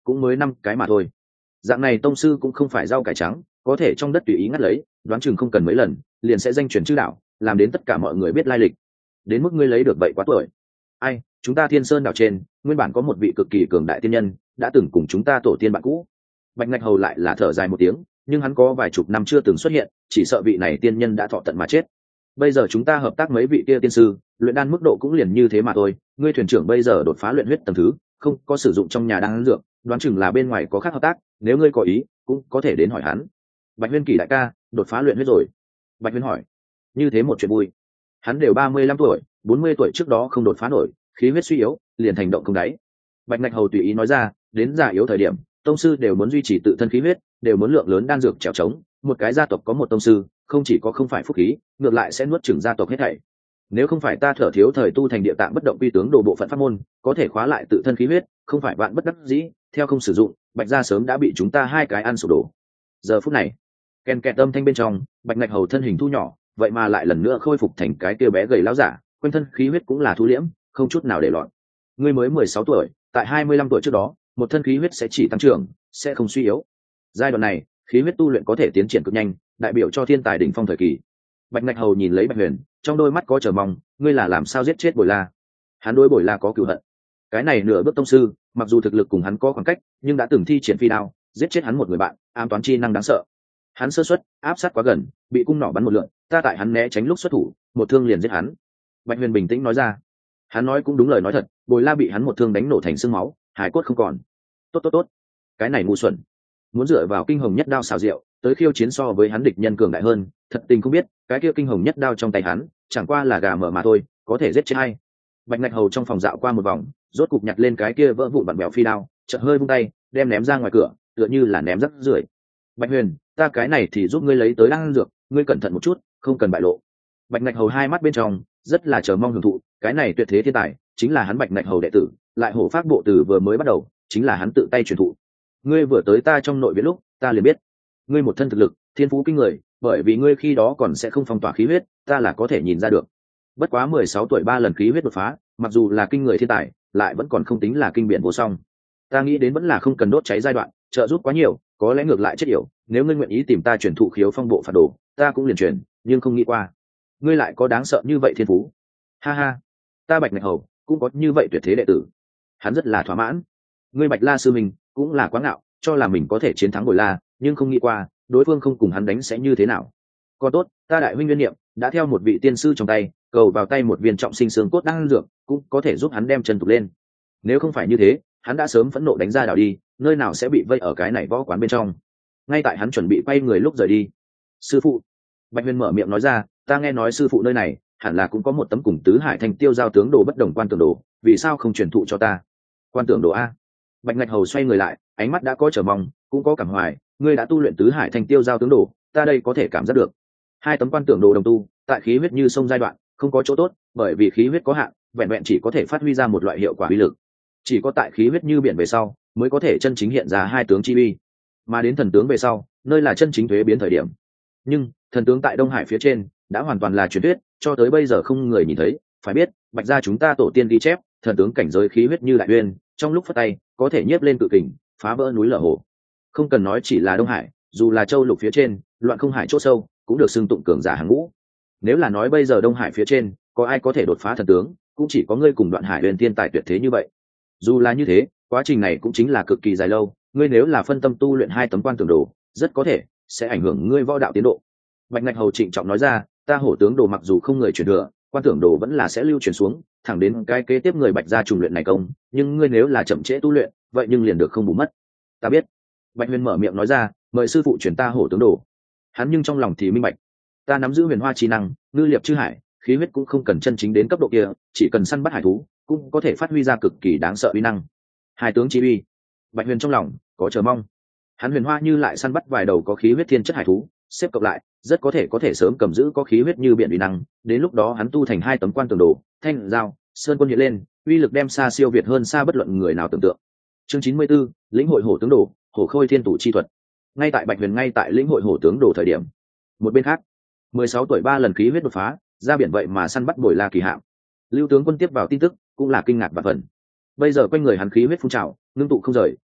cũng mới năm cái mà thôi. Dạng này tông sư cũng không phải rau cải trắng, có thể trong đất tùy ý ngắt lấy, đoán chừng không cần mấy lần liền sẽ danh truyền chư đạo, làm đến tất cả mọi người biết lai lịch. Đến mức ngươi lấy được vậy quá tuổi. Ai, chúng ta Thiên Sơn đảo trên nguyên bản có một vị cực kỳ cường đại tiên nhân, đã từng cùng chúng ta tổ tiên bạn cũ. Bạch Ngạch Hầu lại là thở dài một tiếng, nhưng hắn có vài chục năm chưa từng xuất hiện, chỉ sợ vị này tiên nhân đã thọ tận mà chết. Bây giờ chúng ta hợp tác mấy vị kia tiên sư, luyện đan mức độ cũng liền như thế mà thôi. Ngươi thuyền trưởng bây giờ đột phá luyện huyết tầng thứ, không có sử dụng trong nhà đan dược, đoán chừng là bên ngoài có khác hợp tác, nếu ngươi có ý cũng có thể đến hỏi hắn. Bạch Huyên Kỳ đại ca đột phá luyện huyết rồi. Bạch Huyên hỏi. Như thế một chuyện vui. Hắn đều ba mươi lăm tuổi, bốn mươi tuổi trước đó không đột phá nổi, khí huyết suy yếu, liền thành động không đáy. Bạch Ngạch Hầu tùy ý nói ra, đến già yếu thời điểm, tông sư đều muốn duy trì tự thân khí huyết, đều muốn lượng lớn đan dược trèo trống. Một cái gia tộc có một tông sư, không chỉ có không phải phúc khí, ngược lại sẽ nuốt chửng gia tộc hết thảy. Nếu không phải ta thở thiếu thời tu thành địa tạng bất động quy tướng đồ bộ phận pháp môn, có thể khóa lại tự thân khí huyết, không phải vạn bất đắc dĩ, theo không sử dụng, Bạch gia sớm đã bị chúng ta hai cái ăn sụp đổ. Giờ phút này, ken kẹt âm thanh bên trong, Bạch Ngạch Hầu thân hình thu nhỏ, vậy mà lại lần nữa khôi phục thành cái kia bé gầy lão giả, quanh thân khí huyết cũng là thu liễm, không chút nào để loạn. Ngươi mới mười sáu tuổi, tại hai mươi lăm tuổi trước đó, một thân khí huyết sẽ chỉ tăng trưởng, sẽ không suy yếu. Giai đoạn này, khí huyết tu luyện có thể tiến triển cực nhanh, đại biểu cho thiên tài đỉnh phong thời kỳ. Bạch Ngạch Hầu nhìn lấy Bạch Huyền, trong đôi mắt có chờ mong, ngươi là làm sao giết chết Bồi La? Hắn đối Bồi La có cừu hận. Cái này nửa bước tông sư, mặc dù thực lực cùng hắn có khoảng cách, nhưng đã từng thi triển phi đao, giết chết hắn một người bạn, ám toán chi năng đáng sợ. Hắn sơ suất, áp sát quá gần, bị cung nỏ bắn một lượn, ta tại hắn né tránh lúc xuất thủ, một thương liền giết hắn. Bạch Huyền bình tĩnh nói ra. Hắn nói cũng đúng lời nói thật, Bồi La bị hắn một thương đánh nổ thành xương máu, hải cốt không còn. Tốt tốt tốt, cái này ngu xuẩn, muốn dựa vào kinh hồng nhất đao xào rượu, tới khiêu chiến so với hắn địch nhân cường đại hơn, thật tình không biết, cái kia kinh hồng nhất đao trong tay hắn, chẳng qua là gà mở mà thôi, có thể giết chết hay. Bạch Ngạch Hầu trong phòng dạo qua một vòng, rốt cục nhặt lên cái kia vỡ vụn vặn bèo phi đao, chợt hơi vung tay, đem ném ra ngoài cửa, tựa như là ném rác rưởi. Bạch Huyền, ta cái này thì giúp ngươi lấy tới đan dược, ngươi cẩn thận một chút, không cần bại lộ. Bạch Ngạch Hầu hai mắt bên trong rất là chờ mong hưởng thụ, cái này tuyệt thế thiên tài, chính là hắn Bạch Ngạch Hầu đệ tử, lại hổ pháp bộ từ vừa mới bắt đầu, chính là hắn tự tay truyền thụ. Ngươi vừa tới ta trong nội viện lúc, ta liền biết, ngươi một thân thực lực, thiên phú kinh người, bởi vì ngươi khi đó còn sẽ không phong tỏa khí huyết, ta là có thể nhìn ra được. Bất quá mười sáu tuổi ba lần khí huyết đột phá, mặc dù là kinh người thiên tài, lại vẫn còn không tính là kinh biển vô song. Ta nghĩ đến vẫn là không cần đốt cháy giai đoạn, trợ giúp quá nhiều, có lẽ ngược lại chết yểu. Nếu ngươi nguyện ý tìm ta chuyển thụ khiếu phong bộ phạt đồ, ta cũng liền chuyển, nhưng không nghĩ qua, ngươi lại có đáng sợ như vậy thiên phú. Ha ha, ta Bạch Ngạch Hầu cũng có như vậy tuyệt thế đệ tử. Hắn rất là thỏa mãn. Ngươi Bạch La sư mình cũng là quá ngạo, cho là mình có thể chiến thắng Bồi La, nhưng không nghĩ qua, đối phương không cùng hắn đánh sẽ như thế nào. Còn tốt, ta đại huynh Nguyên Niệm đã theo một vị tiên sư trong tay, cầu vào tay một viên trọng sinh xương cốt đang dược, cũng có thể giúp hắn đem chân tục lên. Nếu không phải như thế, hắn đã sớm phẫn nộ đánh ra đảo đi, nơi nào sẽ bị vây ở cái này võ quán bên trong. Ngay tại hắn chuẩn bị quay người lúc rời đi, sư phụ, Bạch Huyền mở miệng nói ra, ta nghe nói sư phụ nơi này hẳn là cũng có một tấm cùng tứ hải thành tiêu giao tướng đồ bất đồng quan tưởng đồ, vì sao không truyền thụ cho ta? Quan tưởng đồ a? Bạch Ngạch Hầu xoay người lại, ánh mắt đã có chờ mong, cũng có cảm hoài, ngươi đã tu luyện tứ hải thành tiêu giao tướng đồ, ta đây có thể cảm giác được. Hai tấm quan tưởng đồ đồng tu, tại khí huyết như sông giai đoạn, không có chỗ tốt, bởi vì khí huyết có hạn, vẹn vẹn chỉ có thể phát huy ra một loại hiệu quả uy lực. Chỉ có tại khí huyết như biển về sau, mới có thể chân chính hiện ra hai tướng chi uy. Mà đến thần tướng về sau, nơi là chân chính thuế biến thời điểm. Nhưng thần tướng tại Đông Hải phía trên đã hoàn toàn là truyền thuyết, cho tới bây giờ không người nhìn thấy. Phải biết, Bạch gia chúng ta tổ tiên ghi chép, thần tướng cảnh giới khí huyết như đại uyên, trong lúc phất tay có thể nhiếp lên cự kình, phá vỡ núi lở hồ. Không cần nói chỉ là Đông Hải, dù là châu lục phía trên, loạn không hải chỗ sâu, cũng được xưng tụng cường giả hàng ngũ. Nếu là nói bây giờ Đông Hải phía trên có ai có thể đột phá thần tướng, cũng chỉ có ngươi cùng Đoạn Hải Huyền tiên tài tuyệt thế như vậy. Dù là như thế, quá trình này cũng chính là cực kỳ dài lâu, ngươi nếu là phân tâm tu luyện hai tấm quan tưởng đồ, rất có thể sẽ ảnh hưởng ngươi võ đạo tiến độ. Bạch Ngạch Hầu trịnh trọng nói ra, ta hổ tướng đồ mặc dù không người truyền thừa, quan tưởng đồ vẫn là sẽ lưu truyền xuống, thẳng đến cái kế tiếp người Bạch gia trùng luyện này công, nhưng ngươi nếu là chậm trễ tu luyện, vậy nhưng liền được không bù mất. Ta biết. Bạch Huyền mở miệng nói ra, mời sư phụ truyền ta hổ tướng đồ. Hắn nhưng trong lòng thì minh bạch, ta nắm giữ huyền hoa chi năng, ngư liệp chư hải, khí huyết cũng không cần chân chính đến cấp độ kia, chỉ cần săn bắt hải thú, cũng có thể phát huy ra cực kỳ đáng sợ uy năng. Hai tướng chi uy. Bạch Huyền trong lòng có chờ mong. Hắn huyền hoa như lại săn bắt vài đầu có khí huyết thiên chất hải thú, xếp cộng lại, rất có thể có thể sớm cầm giữ có khí huyết như biển uy năng, đến lúc đó hắn tu thành hai tấm quan tường đồ, thanh giao, sơn quân hiện lên, uy lực đem xa siêu việt hơn xa bất luận người nào tưởng tượng. Chương chín mươi 94, lĩnh hội hổ tướng đồ, hổ khôi thiên tụ chi thuật. Ngay tại Bạch Huyền ngay tại lĩnh hội hổ tướng đồ thời điểm, một bên khác, mười sáu tuổi ba lần khí huyết đột phá, ra biển vậy mà săn bắt Bồi La kỳ hạm. Lưu tướng quân tiếp vào tin tức, cũng là kinh ngạc và phần. Bây giờ quanh người hắn khí huyết phun trào, ngưng tụ không rời,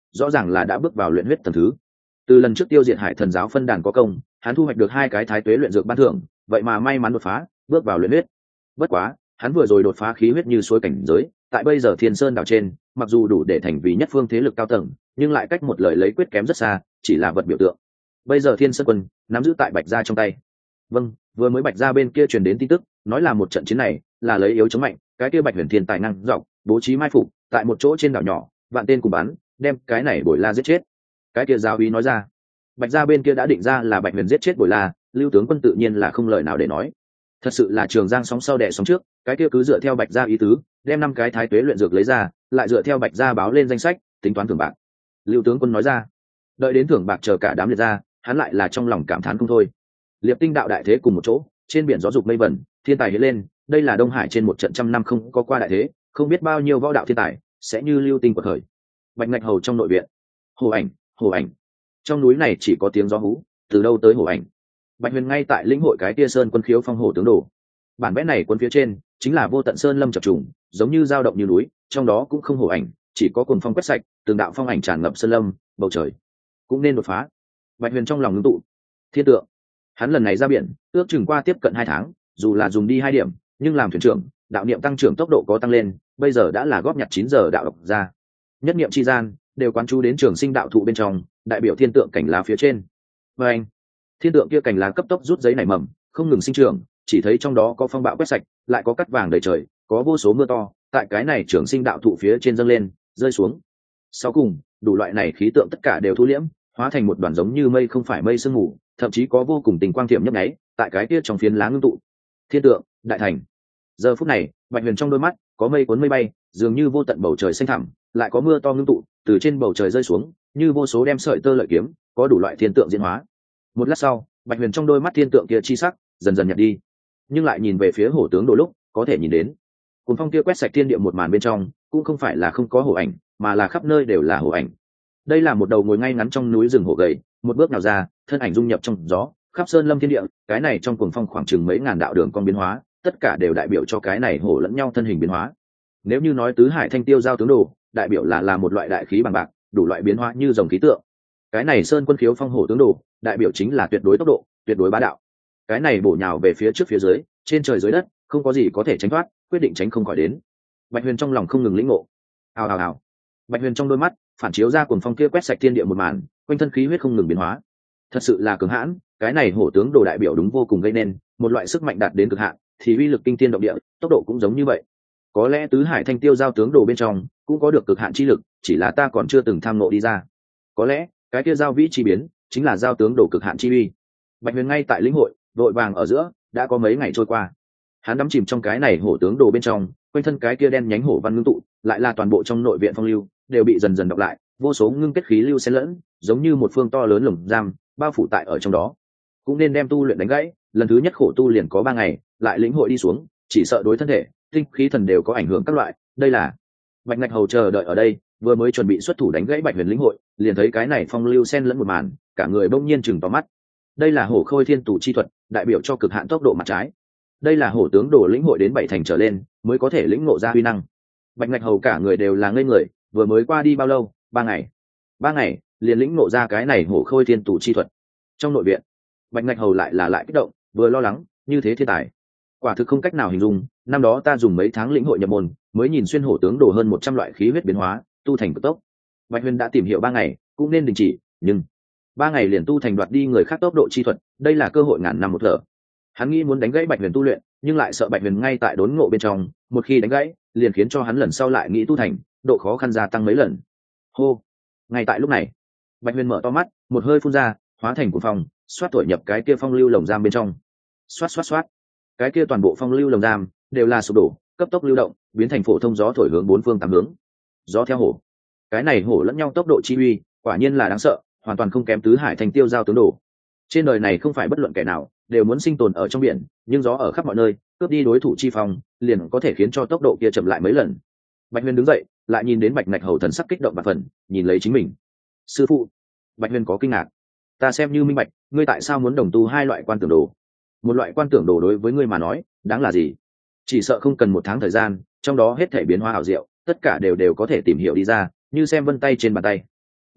rõ ràng là đã bước vào luyện huyết tầng thứ. Từ lần trước tiêu diệt hải thần giáo phân đàn có công, hắn thu hoạch được hai cái thái tuế luyện dược ban thưởng, vậy mà may mắn đột phá, bước vào luyện huyết. Bất quá, hắn vừa rồi đột phá khí huyết như suối cảnh giới, tại bây giờ Thiên Sơn đảo trên, mặc dù đủ để thành vì nhất phương thế lực cao tầng, nhưng lại cách một lời lấy quyết kém rất xa, chỉ là vật biểu tượng. Bây giờ Thiên Sơn quân nắm giữ tại Bạch gia trong tay. Vâng, vừa mới Bạch gia bên kia truyền đến tin tức, nói là một trận chiến này là lấy yếu chống mạnh, cái kia Bạch Huyền Thiên tài năng dọc, bố trí mai phục tại một chỗ trên đảo nhỏ, vạn tên cùng bắn, đem cái này Bồi La giết chết. Cái kia giáo úy nói ra. Bạch gia bên kia đã định ra là Bạch Huyền giết chết Bồi La, Lưu tướng quân tự nhiên là không lời nào để nói. Thật sự là Trường Giang sóng sau đẻ sóng trước, cái kia cứ dựa theo Bạch gia ý tứ, đem năm cái thái tuế luyện dược lấy ra, lại dựa theo Bạch gia báo lên danh sách, tính toán thưởng bạc. Lưu tướng quân nói ra. Đợi đến thưởng bạc chờ cả đám liệt ra, hắn lại là trong lòng cảm thán không thôi. Liệp Tinh đạo đại thế cùng một chỗ, trên biển gió dục mây vẩn, thiên tài hiện lên, đây là Đông Hải trên một trận trăm năm không có qua đại thế, không biết bao nhiêu võ đạo thiên tài sẽ như lưu tinh của thời. Bạch Ngạch Hầu trong nội viện. Hồ ảnh, hồ ảnh. Trong núi này chỉ có tiếng gió hú, từ đâu tới hồ ảnh. Bạch Huyền ngay tại lĩnh hội cái tia sơn quân khiếu phong hồ tướng đồ. Bản vẽ này quân phía trên chính là vô tận sơn lâm chập trùng, giống như dao động như núi, trong đó cũng không hồ ảnh, chỉ có cuồng phong quét sạch, từng đạo phong ảnh tràn ngập sơn lâm, bầu trời cũng nên đột phá. Bạch Huyền trong lòng ngưng tụ. Thiên tượng. Hắn lần này ra biển, ước chừng qua tiếp cận hai tháng, dù là dùng đi hai điểm, nhưng làm thuyền trưởng, đạo niệm tăng trưởng tốc độ có tăng lên, bây giờ đã là góp nhặt chín giờ đạo độc ra. Nhất niệm chi gian, đều quán chú đến trường sinh đạo thụ bên trong, đại biểu thiên tượng cảnh lá phía trên. Và anh, thiên tượng kia cành lá cấp tốc rút giấy nảy mầm, không ngừng sinh trưởng, chỉ thấy trong đó có phong bạo quét sạch, lại có cắt vàng đầy trời, có vô số mưa to, tại cái này trường sinh đạo thụ phía trên dâng lên, rơi xuống. Sau cùng, đủ loại này khí tượng tất cả đều thu liễm, hóa thành một đoàn giống như mây không phải mây sương mù, thậm chí có vô cùng tình quang thiểm nhấp nháy, tại cái kia trong phiến lá ngưng tụ. Thiên tượng, đại thành. Giờ phút này, Bạch Huyền trong đôi mắt có mây cuốn mây bay, dường như vô tận bầu trời xanh thẳm, lại có mưa to ngưng tụ, từ trên bầu trời rơi xuống, như vô số đem sợi tơ lợi kiếm, có đủ loại thiên tượng diễn hóa. Một lát sau, Bạch Huyền trong đôi mắt thiên tượng kia chi sắc dần dần nhạt đi, nhưng lại nhìn về phía hổ tướng đồ lúc có thể nhìn đến cuốn phong kia quét sạch thiên địa một màn bên trong, cũng không phải là không có hổ ảnh, mà là khắp nơi đều là hổ ảnh. Đây là một đầu ngồi ngay ngắn trong núi rừng hổ gầy, một bước nào ra, thân ảnh dung nhập trong gió, khắp sơn lâm thiên địa, cái này trong cuồng phong khoảng chừng mấy ngàn đạo đường con biến hóa, tất cả đều đại biểu cho cái này hổ lẫn nhau thân hình biến hóa. Nếu như nói tứ hải thanh tiêu giao tướng đồ, đại biểu là là một loại đại khí bằng bạc, đủ loại biến hóa như dòng khí tượng. Cái này sơn quân khiếu phong hổ tướng đồ, đại biểu chính là tuyệt đối tốc độ, tuyệt đối bá đạo. Cái này bổ nhào về phía trước phía dưới, trên trời dưới đất, không có gì có thể tránh thoát, quyết định tránh không khỏi đến. Bạch Huyền trong lòng không ngừng lĩnh ngộ. Ào ào ào. Bạch Huyền trong đôi mắt phản chiếu ra cuồng phong kia quét sạch thiên địa một màn, quanh thân khí huyết không ngừng biến hóa. Thật sự là cường hãn, cái này hổ tướng đồ đại biểu đúng vô cùng gây nên một loại sức mạnh đạt đến cực hạn, thì uy lực kinh thiên động địa, tốc độ cũng giống như vậy. Có lẽ tứ hải thanh tiêu giao tướng đồ bên trong cũng có được cực hạn chi lực, chỉ là ta còn chưa từng tham ngộ đi ra. Có lẽ cái kia giao vĩ chi biến chính là giao tướng đồ cực hạn chi uy. Bạch Huyền ngay tại lĩnh hội, vội vàng ở giữa đã có mấy ngày trôi qua, hắn đắm chìm trong cái này hổ tướng đồ bên trong, quanh thân cái kia đen nhánh hổ văn ngưng tụ, lại là toàn bộ trong nội viện phong lưu đều bị dần dần đọc lại, vô số ngưng kết khí lưu xen lẫn, giống như một phương to lớn lồng giam bao phủ tại ở trong đó. Cũng nên đem tu luyện đánh gãy, lần thứ nhất khổ tu liền có ba ngày, lại lĩnh hội đi xuống, chỉ sợ đối thân thể, tinh khí thần đều có ảnh hưởng các loại. Đây là Bạch Ngạch Hầu chờ đợi ở đây, vừa mới chuẩn bị xuất thủ đánh gãy Bạch Huyền lĩnh hội, liền thấy cái này phong lưu xen lẫn một màn, cả người bỗng nhiên chừng to mắt. Đây là hổ khôi thiên tù chi thuật, đại biểu cho cực hạn tốc độ mặt trái. Đây là hổ tướng đồ lĩnh hội đến bảy thành trở lên mới có thể lĩnh ngộ ra huy năng. Bạch Ngạch Hầu cả người đều là ngây người, vừa mới qua đi bao lâu? Ba ngày. Ba ngày liền lĩnh ngộ ra cái này hổ khôi thiên tù chi thuật. Trong nội viện, Bạch Ngạch Hầu lại là lại kích động, vừa lo lắng, như thế thiên tài, quả thực không cách nào hình dung. Năm đó ta dùng mấy tháng lĩnh hội nhập môn, mới nhìn xuyên hổ tướng đồ hơn một trăm loại khí huyết biến hóa, tu thành cực tốc. Bạch Huyền đã tìm hiểu ba ngày, cũng nên đình chỉ, nhưng ba ngày liền tu thành đoạt đi người khác tốc độ chi thuật, đây là cơ hội ngàn năm một thở. Hắn nghĩ muốn đánh gãy Bạch Huyền tu luyện, nhưng lại sợ Bạch Huyền ngay tại đốn ngộ bên trong, một khi đánh gãy, liền khiến cho hắn lần sau lại nghĩ tu thành, độ khó khăn gia tăng mấy lần. Hô. Ngay tại lúc này, Bạch Huyền mở to mắt, một hơi phun ra, hóa thành cuồng phong, xoát thổi nhập cái kia phong lưu lồng giam bên trong. Xoát xoát xoát. Cái kia toàn bộ phong lưu lồng giam đều là sụp đổ, cấp tốc lưu động, biến thành phổ thông gió thổi hướng bốn phương tám hướng. Gió theo hổ. Cái này hổ lẫn nhau tốc độ chi uy, quả nhiên là đáng sợ, hoàn toàn không kém tứ hải thành tiêu giao tướng đồ. Trên đời này không phải bất luận kẻ nào đều muốn sinh tồn ở trong biển, nhưng gió ở khắp mọi nơi, cướp đi đối thủ chi phong, liền có thể khiến cho tốc độ kia chậm lại mấy lần. Bạch Huyền đứng dậy, lại nhìn đến Bạch Ngạch Hầu thần sắc kích động và phần, nhìn lấy chính mình. Sư phụ. Bạch Huyền có kinh ngạc. Ta xem như minh bạch, ngươi tại sao muốn đồng tu hai loại quan tưởng đồ? Một loại quan tưởng đồ đối với ngươi mà nói, đáng là gì? Chỉ sợ không cần một tháng thời gian, trong đó hết thể biến hóa ảo diệu, tất cả đều đều có thể tìm hiểu đi ra, như xem vân tay trên bàn tay.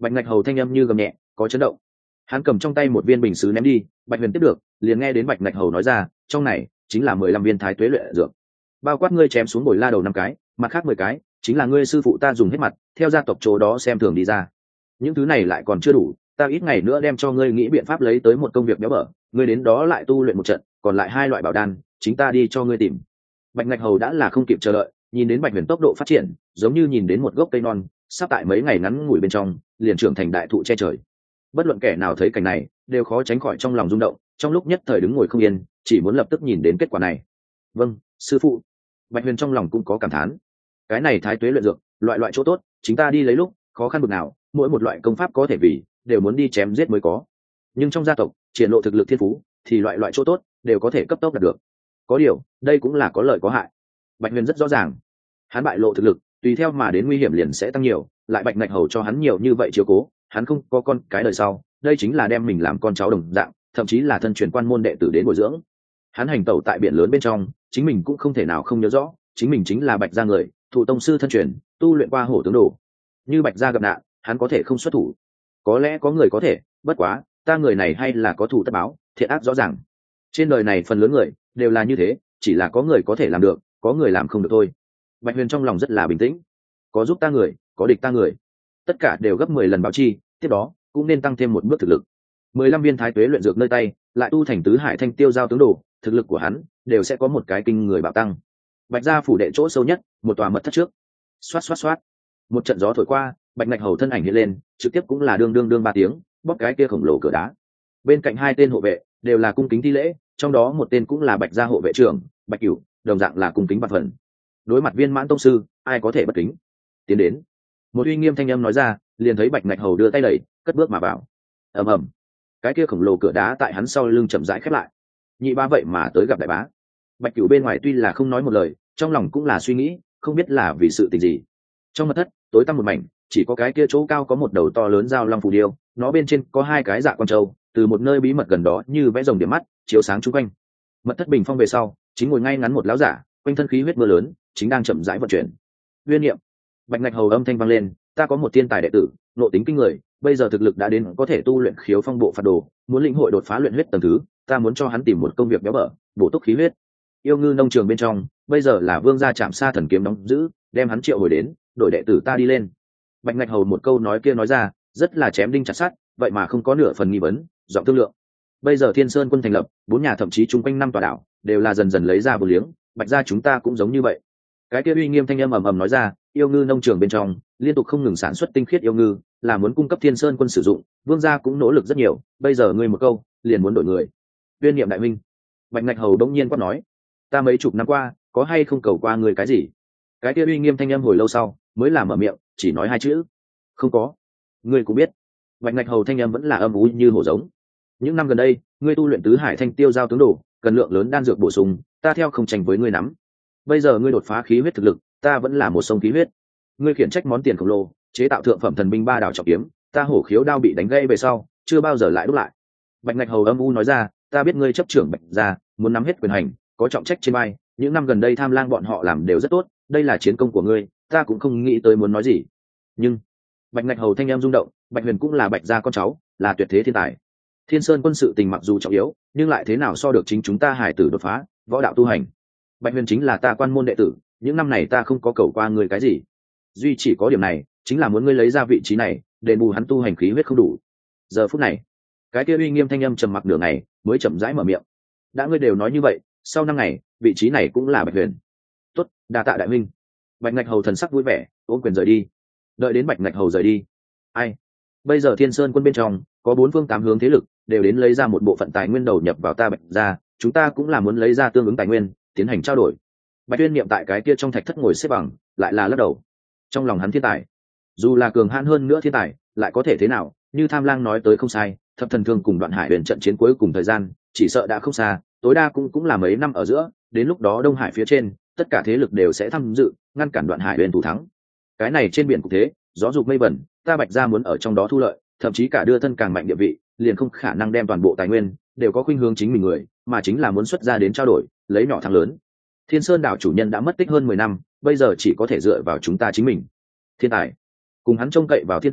Bạch ngạch hầu thanh âm như gầm nhẹ, có chấn động. Hắn cầm trong tay một viên bình sứ ném đi, Bạch huyền tiếp được, liền nghe đến bạch ngạch hầu nói ra, trong này chính là mười lăm viên thái tuế luyện dược, bao quát ngươi chém xuống bồi la đầu năm cái, mặt khác mười cái chính là ngươi sư phụ ta dùng hết mặt theo gia tộc chỗ đó xem thường đi ra. Những thứ này lại còn chưa đủ, ta ít ngày nữa đem cho ngươi nghĩ biện pháp lấy tới một công việc béo bở, ngươi đến đó lại tu luyện một trận, còn lại hai loại bảo đan chính ta đi cho ngươi tìm. Bạch ngạch hầu đã là không kịp chờ đợi, nhìn đến bạch huyền tốc độ phát triển giống như nhìn đến một gốc cây non sắp tại mấy ngày ngắn ngủi bên trong liền trưởng thành đại thụ che trời. Bất luận kẻ nào thấy cảnh này đều khó tránh khỏi trong lòng rung động, trong lúc nhất thời đứng ngồi không yên, chỉ muốn lập tức nhìn đến kết quả này. Vâng, sư phụ. Bạch huyền trong lòng cũng có cảm thán, cái này thái tuế luyện dược loại loại chỗ tốt chính ta đi lấy lúc khó khăn bực nào, mỗi một loại công pháp có thể vì đều muốn đi chém giết mới có, nhưng trong gia tộc triển lộ thực lực thiên phú thì loại loại chỗ tốt đều có thể cấp tốc đạt được. Có điều đây cũng là có lợi có hại. Bạch huyền rất rõ ràng, hắn bại lộ thực lực tùy theo mà đến nguy hiểm liền sẽ tăng nhiều, lại bạch ngạch hầu cho hắn nhiều như vậy chiếu cố, hắn không có con cái đời sau, đây chính là đem mình làm con cháu đồng dạng, thậm chí là thân truyền quan môn đệ tử đến bồi dưỡng. Hắn hành tẩu tại biển lớn bên trong, chính mình cũng không thể nào không nhớ rõ, chính mình chính là bạch gia người, thụ tông sư thân truyền, tu luyện qua hổ tướng đồ. Như bạch gia gặp nạn, hắn có thể không xuất thủ, có lẽ có người có thể, bất quá ta người này hay là có thủ tất báo, thiện ác rõ ràng. Trên đời này phần lớn người đều là như thế, chỉ là có người có thể làm được, có người làm không được thôi. Bạch huyền trong lòng rất là bình tĩnh, có giúp ta người, có địch ta người, tất cả đều gấp mười lần báo chi, tiếp đó cũng nên tăng thêm một bước thực lực. Mười lăm viên thái tuế luyện dược nơi tay, lại tu thành tứ hải thanh tiêu giao tướng đồ, thực lực của hắn đều sẽ có một cái kinh người bạo tăng. Bạch gia phủ đệ chỗ sâu nhất, một tòa mật thất trước, xoát xoát xoát, một trận gió thổi qua, bạch ngạch hầu thân ảnh hiện lên, trực tiếp cũng là đương đương đương ba tiếng, bóp cái kia khổng lồ cửa đá. Bên cạnh hai tên hộ vệ đều là cung kính thi lễ, trong đó một tên cũng là bạch gia hộ vệ trưởng bạch cửu, đồng dạng là cung kính bạc phần. Đối mặt viên mãn tông sư, ai có thể bất kính. Tiến đến, một uy nghiêm thanh âm nói ra, liền thấy bạch ngạch hầu đưa tay đẩy, cất bước mà vào. Ầm ầm, cái kia khổng lồ cửa đá tại hắn sau lưng chậm rãi khép lại. Nhị ba vậy mà tới gặp đại bá. Bạch cửu bên ngoài tuy là không nói một lời, trong lòng cũng là suy nghĩ, không biết là vì sự tình gì. Trong mật thất tối tăm một mảnh, chỉ có cái kia chỗ cao có một đầu to lớn dao long phù điêu, nó bên trên có hai cái dạ con trâu, từ một nơi bí mật gần đó như vẽ rồng điểm mắt chiếu sáng chung quanh. Mật thất bình phong về sau, chính ngồi ngay ngắn một lão giả, quanh thân khí huyết mưa lớn, chính đang chậm rãi vận chuyển. Uyên niệm, bạch ngạch hầu âm thanh vang lên, ta có một thiên tài đệ tử, nội tính kinh người, bây giờ thực lực đã đến có thể tu luyện khiếu phong bộ phạt đồ, muốn lĩnh hội đột phá luyện huyết tầng thứ, ta muốn cho hắn tìm một công việc béo bở, bổ túc khí huyết. Yêu ngư nông trường bên trong, bây giờ là vương gia chạm xa thần kiếm đóng giữ, đem hắn triệu hồi đến, đổi đệ tử ta đi lên. Bạch ngạch hầu một câu nói kia nói ra, rất là chém đinh chặt sắt, vậy mà không có nửa phần nghi vấn, giọng thương lượng. Bây giờ Thiên Sơn quân thành lập, bốn nhà thậm chí chung quanh năm tòa đảo đều là dần dần lấy ra vô liếng, bạch gia chúng ta cũng giống như vậy. Cái kia uy nghiêm thanh âm ầm ầm nói ra, yêu ngư nông trường bên trong liên tục không ngừng sản xuất tinh khiết yêu ngư, là muốn cung cấp Thiên Sơn quân sử dụng, vương gia cũng nỗ lực rất nhiều, bây giờ ngươi một câu liền muốn đổi người. Uyên niệm đại minh, bạch ngạch hầu đông nhiên quát nói, ta mấy chục năm qua có hay không cầu qua người cái gì? Cái kia uy nghiêm thanh âm hồi lâu sau mới làm mở miệng, chỉ nói hai chữ, không có. Ngươi cũng biết, bạch ngạch hầu thanh âm vẫn là âm u như hổ giống. Những năm gần đây ngươi tu luyện tứ hải thanh tiêu giao tướng đồ, cần lượng lớn đan dược bổ sung, ta theo không tranh với ngươi nắm. Bây giờ ngươi đột phá khí huyết thực lực, ta vẫn là một sông khí huyết. Ngươi khiển trách món tiền khổng lồ chế tạo thượng phẩm thần binh ba đảo trọng kiếm, ta hổ khiếu đao bị đánh gãy về sau chưa bao giờ lại đúc lại. Bạch ngạch hầu âm u nói ra, ta biết ngươi chấp trưởng bạch gia, muốn nắm hết quyền hành, có trọng trách trên vai, những năm gần đây tham lang bọn họ làm đều rất tốt, đây là chiến công của ngươi, ta cũng không nghĩ tới muốn nói gì. Nhưng bạch ngạch hầu thanh em rung động, bạch huyền cũng là bạch gia con cháu, là tuyệt thế thiên tài. Thiên Sơn quân sự tình mặc dù trọng yếu, nhưng lại thế nào so được chính chúng ta hải tử đột phá võ đạo tu hành. Bạch huyền chính là ta quan môn đệ tử, những năm này ta không có cầu qua ngươi cái gì, duy chỉ có điểm này chính là muốn ngươi lấy ra vị trí này đền bù hắn tu hành khí huyết không đủ. Giờ phút này cái kia uy nghiêm thanh âm trầm mặc nửa ngày mới chậm rãi mở miệng, đã ngươi đều nói như vậy, sau năm ngày vị trí này cũng là bạch huyền. Tốt, đa tạ đại minh. Bạch ngạch hầu thần sắc vui vẻ, ôm quyền rời đi. Đợi đến bạch ngạch hầu rời đi, ai bây giờ Thiên Sơn quân bên trong có bốn phương tám hướng thế lực đều đến lấy ra một bộ phận tài nguyên đầu nhập vào ta bạch gia, chúng ta cũng là muốn lấy ra tương ứng tài nguyên tiến hành trao đổi. Bạch tuyên niệm tại cái kia trong thạch thất ngồi xếp bằng, lại là lắc đầu. Trong lòng hắn thiên tài, dù là cường hãn hơn nữa thiên tài lại có thể thế nào, như Tham Lang nói tới không sai, thập thần thương cùng Đoạn Hải huyền trận chiến cuối cùng thời gian chỉ sợ đã không xa, tối đa cũng cũng là mấy năm ở giữa, đến lúc đó Đông Hải phía trên tất cả thế lực đều sẽ tham dự ngăn cản Đoạn Hải huyền thủ thắng. Cái này trên biển cục thế gió dục mây vẩn, ta bạch gia muốn ở trong đó thu lợi, thậm chí cả đưa thân càng mạnh địa vị, liền không khả năng đem toàn bộ tài nguyên đều có khuynh hướng chính mình người, mà chính là muốn xuất ra đến trao đổi, lấy nhỏ thắng lớn. Thiên Sơn đảo chủ nhân đã mất tích hơn mười năm, bây giờ chỉ có thể dựa vào chúng ta chính mình. Thiên tài, cùng hắn trông cậy vào thiên tài,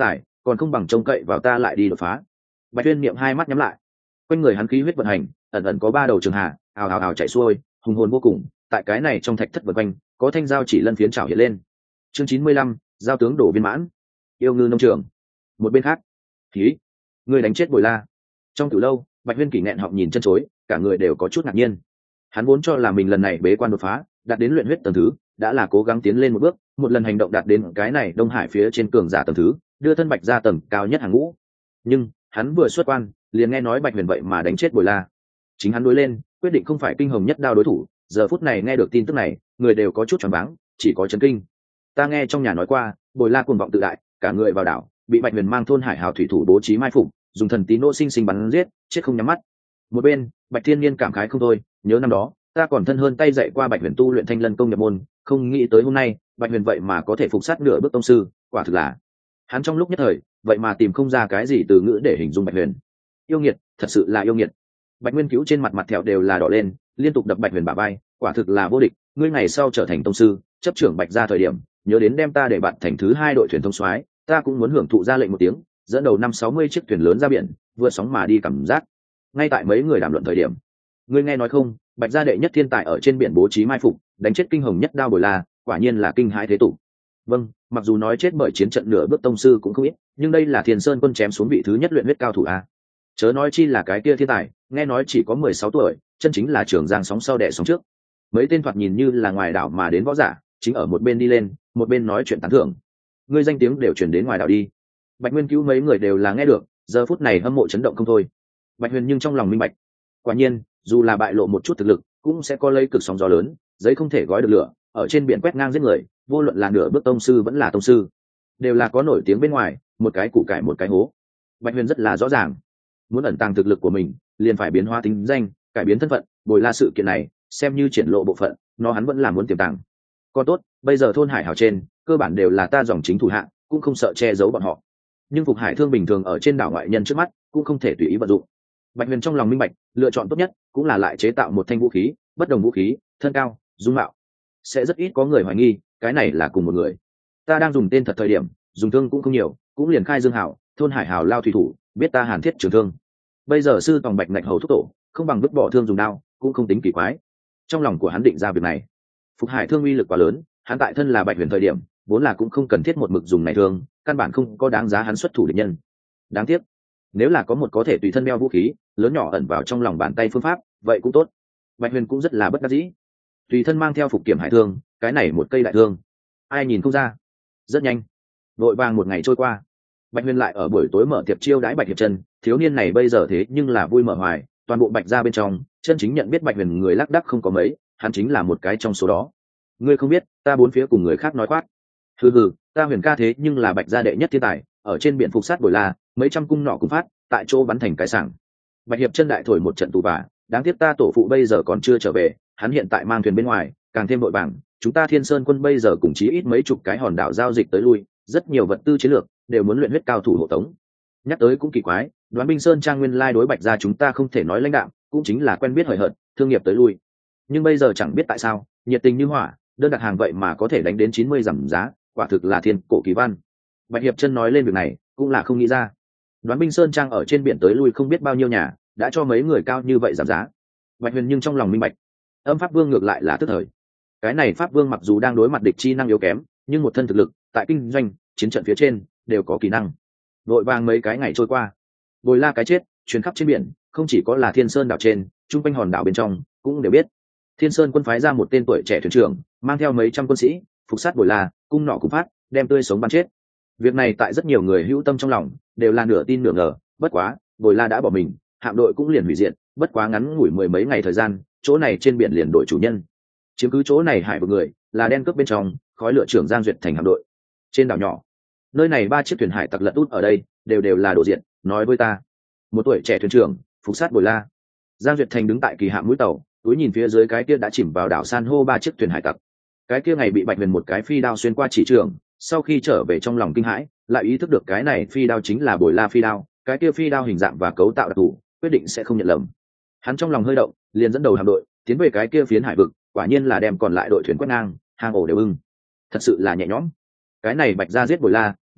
còn không bằng trông cậy vào ta lại đi đột phá. Bạch Tuyên niệm hai mắt nhắm lại, quanh người hắn khí huyết vận hành, ẩn ẩn có ba đầu trường hà ào ào ào chạy xuôi, hùng hồn vô cùng. Tại cái này trong thạch thất vần quanh có thanh giao chỉ lân phiến trảo hiện lên. Chương chín mươi lăm, giao tướng đổ viên mãn. Yêu ngư nông trường. Một bên khác, khí người đánh chết Bồi La. Trong từ lâu, Bạch Huyên kỳ nghẹn họng nhìn chân chối, cả người đều có chút ngạc nhiên. Hắn vốn cho là mình lần này bế quan đột phá, đạt đến luyện huyết tầng thứ, đã là cố gắng tiến lên một bước, một lần hành động đạt đến cái này Đông Hải phía trên cường giả tầng thứ, đưa thân Bạch ra tầng cao nhất hàng ngũ. Nhưng hắn vừa xuất quan, liền nghe nói Bạch Huyền vậy mà đánh chết Bồi La. Chính hắn đối lên, quyết định không phải kinh hồng nhất đao đối thủ. Giờ phút này nghe được tin tức này, người đều có chút choáng váng, chỉ có chấn kinh. Ta nghe trong nhà nói qua, Bồi La cuồng vọng tự đại, cả người vào đảo, bị Bạch Huyền mang thôn hải hào thủy thủ bố trí mai phục, dùng thần tín nô sinh sinh bắn giết, chết không nhắm mắt. Một bên, Bạch Thiên Nhiên cảm khái không thôi, nhớ năm đó, ta còn thân hơn tay dạy qua Bạch Huyền tu luyện Thanh Lân công nhập môn, không nghĩ tới hôm nay, Bạch Huyền vậy mà có thể phục sát nửa bước tông sư, quả thực là. Hắn trong lúc nhất thời, vậy mà tìm không ra cái gì từ ngữ để hình dung Bạch Huyền. Yêu nghiệt, thật sự là yêu nghiệt. Bạch Nguyên Cứu trên mặt mặt thẹo đều là đỏ lên, liên tục đập Bạch Huyền bả vai, quả thực là vô địch, ngươi ngày sau trở thành tông sư, chấp trưởng Bạch gia thời điểm, nhớ đến đem ta để bạn thành thứ hai đội thuyền thông soái, ta cũng muốn hưởng thụ ra lệnh một tiếng, dẫn đầu năm sáu mươi chiếc thuyền lớn ra biển, vượt sóng mà đi cảm giác. Ngay tại mấy người đàm luận thời điểm, ngươi nghe nói không, Bạch gia đệ nhất thiên tài ở trên biển bố trí mai phục, đánh chết kinh hồng nhất đao Bồi La, quả nhiên là kinh hãi thế tục. Vâng, mặc dù nói chết bởi chiến trận nửa bước tông sư cũng không ít, nhưng đây là Thiên Sơn quân chém xuống vị thứ nhất luyện huyết cao thủ a. Chớ nói chi là cái kia thiên tài, nghe nói chỉ có mười sáu tuổi, chân chính là trưởng giang sóng sau đẻ sóng trước. Mấy tên thoạt nhìn như là ngoài đảo mà đến võ giả, chính ở một bên đi lên, một bên nói chuyện tán thưởng. Ngươi danh tiếng đều truyền đến ngoài đảo đi. Bạch Nguyên Cứu mấy người đều là nghe được, giờ phút này hâm mộ chấn động không thôi. Bạch Huyền nhưng trong lòng minh bạch, quả nhiên, dù là bại lộ một chút thực lực, cũng sẽ có lấy cực sóng gió lớn, giấy không thể gói được lửa, ở trên biển quét ngang giết người, vô luận là nửa bước tông sư vẫn là tông sư, đều là có nổi tiếng bên ngoài, một cái củ cải một cái hố. Bạch Huyền rất là rõ ràng, muốn ẩn tàng thực lực của mình, liền phải biến hóa tính danh, cải biến thân phận. Bồi La sự kiện này, xem như triển lộ bộ phận, nó hắn vẫn là muốn tiềm tàng. Còn tốt, bây giờ thôn hải hào trên, cơ bản đều là ta dòng chính thủ hạ, cũng không sợ che giấu bọn họ. Nhưng Phục Hải Thương bình thường ở trên đảo ngoại nhân trước mắt, cũng không thể tùy ý vận dụng. Bạch Huyền trong lòng minh bạch, lựa chọn tốt nhất cũng là lại chế tạo một thanh vũ khí, bất đồng vũ khí, thân cao, dung mạo, sẽ rất ít có người hoài nghi cái này là cùng một người. Ta đang dùng tên thật thời điểm, dùng thương cũng không nhiều, cũng liền khai Dương Hảo, thôn hải hào lao thủy thủ, biết ta Hàn Thiết Trường Thương. Bây giờ sư tòng Bạch Ngạch hầu thúc tổ, không bằng vứt bỏ thương dùng đao, cũng không tính kỳ quái. Trong lòng của hắn định ra việc này. Phục Hải Thương uy lực quá lớn, hắn tại thân là Bạch Huyền thời điểm, vốn là cũng không cần thiết một mực dùng này thương, căn bản không có đáng giá hắn xuất thủ địch nhân. Đáng tiếc, nếu là có một có thể tùy thân đeo vũ khí, lớn nhỏ ẩn vào trong lòng bàn tay phương pháp, vậy cũng tốt. Bạch Huyền cũng rất là bất đắc dĩ, tùy thân mang theo phục kiểm hải thương, cái này một cây đại thương, ai nhìn không ra. Rất nhanh, vội vàng một ngày trôi qua, Bạch Huyền lại ở buổi tối mở tiệc chiêu đãi Bạch Hiệp Chân. Thiếu niên này bây giờ thế nhưng là vui mở hoài, toàn bộ Bạch gia bên trong, chân chính nhận biết Bạch Huyền người lác đác không có mấy, hắn chính là một cái trong số đó. Ngươi không biết, ta bốn phía cùng người khác nói khoác. Hừ hừ, ta Huyền ca thế nhưng là Bạch gia đệ nhất thiên tài, ở trên biển phục sát Bồi La, mấy trăm cung nỏ cùng phát, tại chỗ bắn thành cái sảng. Bạch Hiệp Chân đại thổi một trận tù vả, đáng tiếc ta tổ phụ bây giờ còn chưa trở về, hắn hiện tại mang thuyền bên ngoài, càng thêm vội vàng. Chúng ta Thiên Sơn quân bây giờ cùng chí ít mấy chục cái hòn đảo giao dịch tới lui, rất nhiều vật tư chiến lược đều muốn luyện huyết cao thủ hộ tống. Nhắc tới cũng kỳ quái, Đoán Binh Sơn trang nguyên lai đối Bạch gia chúng ta không thể nói lãnh đạm, cũng chính là quen biết hời hợt, thương nghiệp tới lui. Nhưng bây giờ chẳng biết tại sao, nhiệt tình như hỏa, đơn đặt hàng vậy mà có thể đánh đến chín mươi giảm giá, quả thực là thiên cổ kỳ văn. Bạch Hiệp Chân nói lên việc này, cũng là không nghĩ ra. Đoán Binh Sơn trang ở trên biển tới lui không biết bao nhiêu nhà, đã cho mấy người cao như vậy giảm giá. Bạch Huyền nhưng trong lòng minh bạch, Âm Pháp Vương ngược lại là tức thời. Cái này Pháp Vương mặc dù đang đối mặt địch chi năng yếu kém, nhưng một thân thực lực, tại kinh doanh, chiến trận phía trên đều có kỹ năng. Vội vàng mấy cái ngày trôi qua, Bồi La cái chết truyền khắp trên biển, không chỉ có là Thiên Sơn đảo trên, trung quanh hòn đảo bên trong cũng đều biết. Thiên Sơn quân phái ra một tên tuổi trẻ thuyền trưởng, mang theo mấy trăm quân sĩ, phục sát Bồi La, cung nỏ cùng phát, đem tươi sống bắn chết. Việc này tại rất nhiều người hữu tâm trong lòng đều là nửa tin nửa ngờ. Bất quá, Bồi La đã bỏ mình, hạm đội cũng liền hủy diệt. Bất quá ngắn ngủi mười mấy ngày thời gian, chỗ này trên biển liền đổi chủ nhân. Chiếm cứ chỗ này hải vực người là đen cướp bên trong, khói lửa trưởng Giang Duyệt thành hạm đội. Trên đảo nhỏ, nơi này ba chiếc thuyền hải tặc lật út ở đây, đều đều là đồ diện. Nói với ta, một tuổi trẻ thuyền trưởng phục sát Bồi La. Giang Duyệt thành đứng tại kỳ hạm mũi tàu, túi nhìn phía dưới cái kia đã chìm vào đảo san hô ba chiếc thuyền hải tặc. Cái kia ngày bị Bạch Huyền một cái phi đao xuyên qua chỉ trường, sau khi trở về trong lòng kinh hãi, lại ý thức được cái này phi đao chính là Bồi La phi đao, cái kia phi đao hình dạng và cấu tạo đặc thù, quyết định sẽ không nhận lầm. Hắn trong lòng hơi động, liền dẫn đầu hạm đội tiến về cái kia phiến hải vực, quả nhiên là đem còn lại đội thuyền quét ngang, hang ổ đều ưng, thật sự là nhẹ nhõm. Cái này Bạch gia giết Bồi La,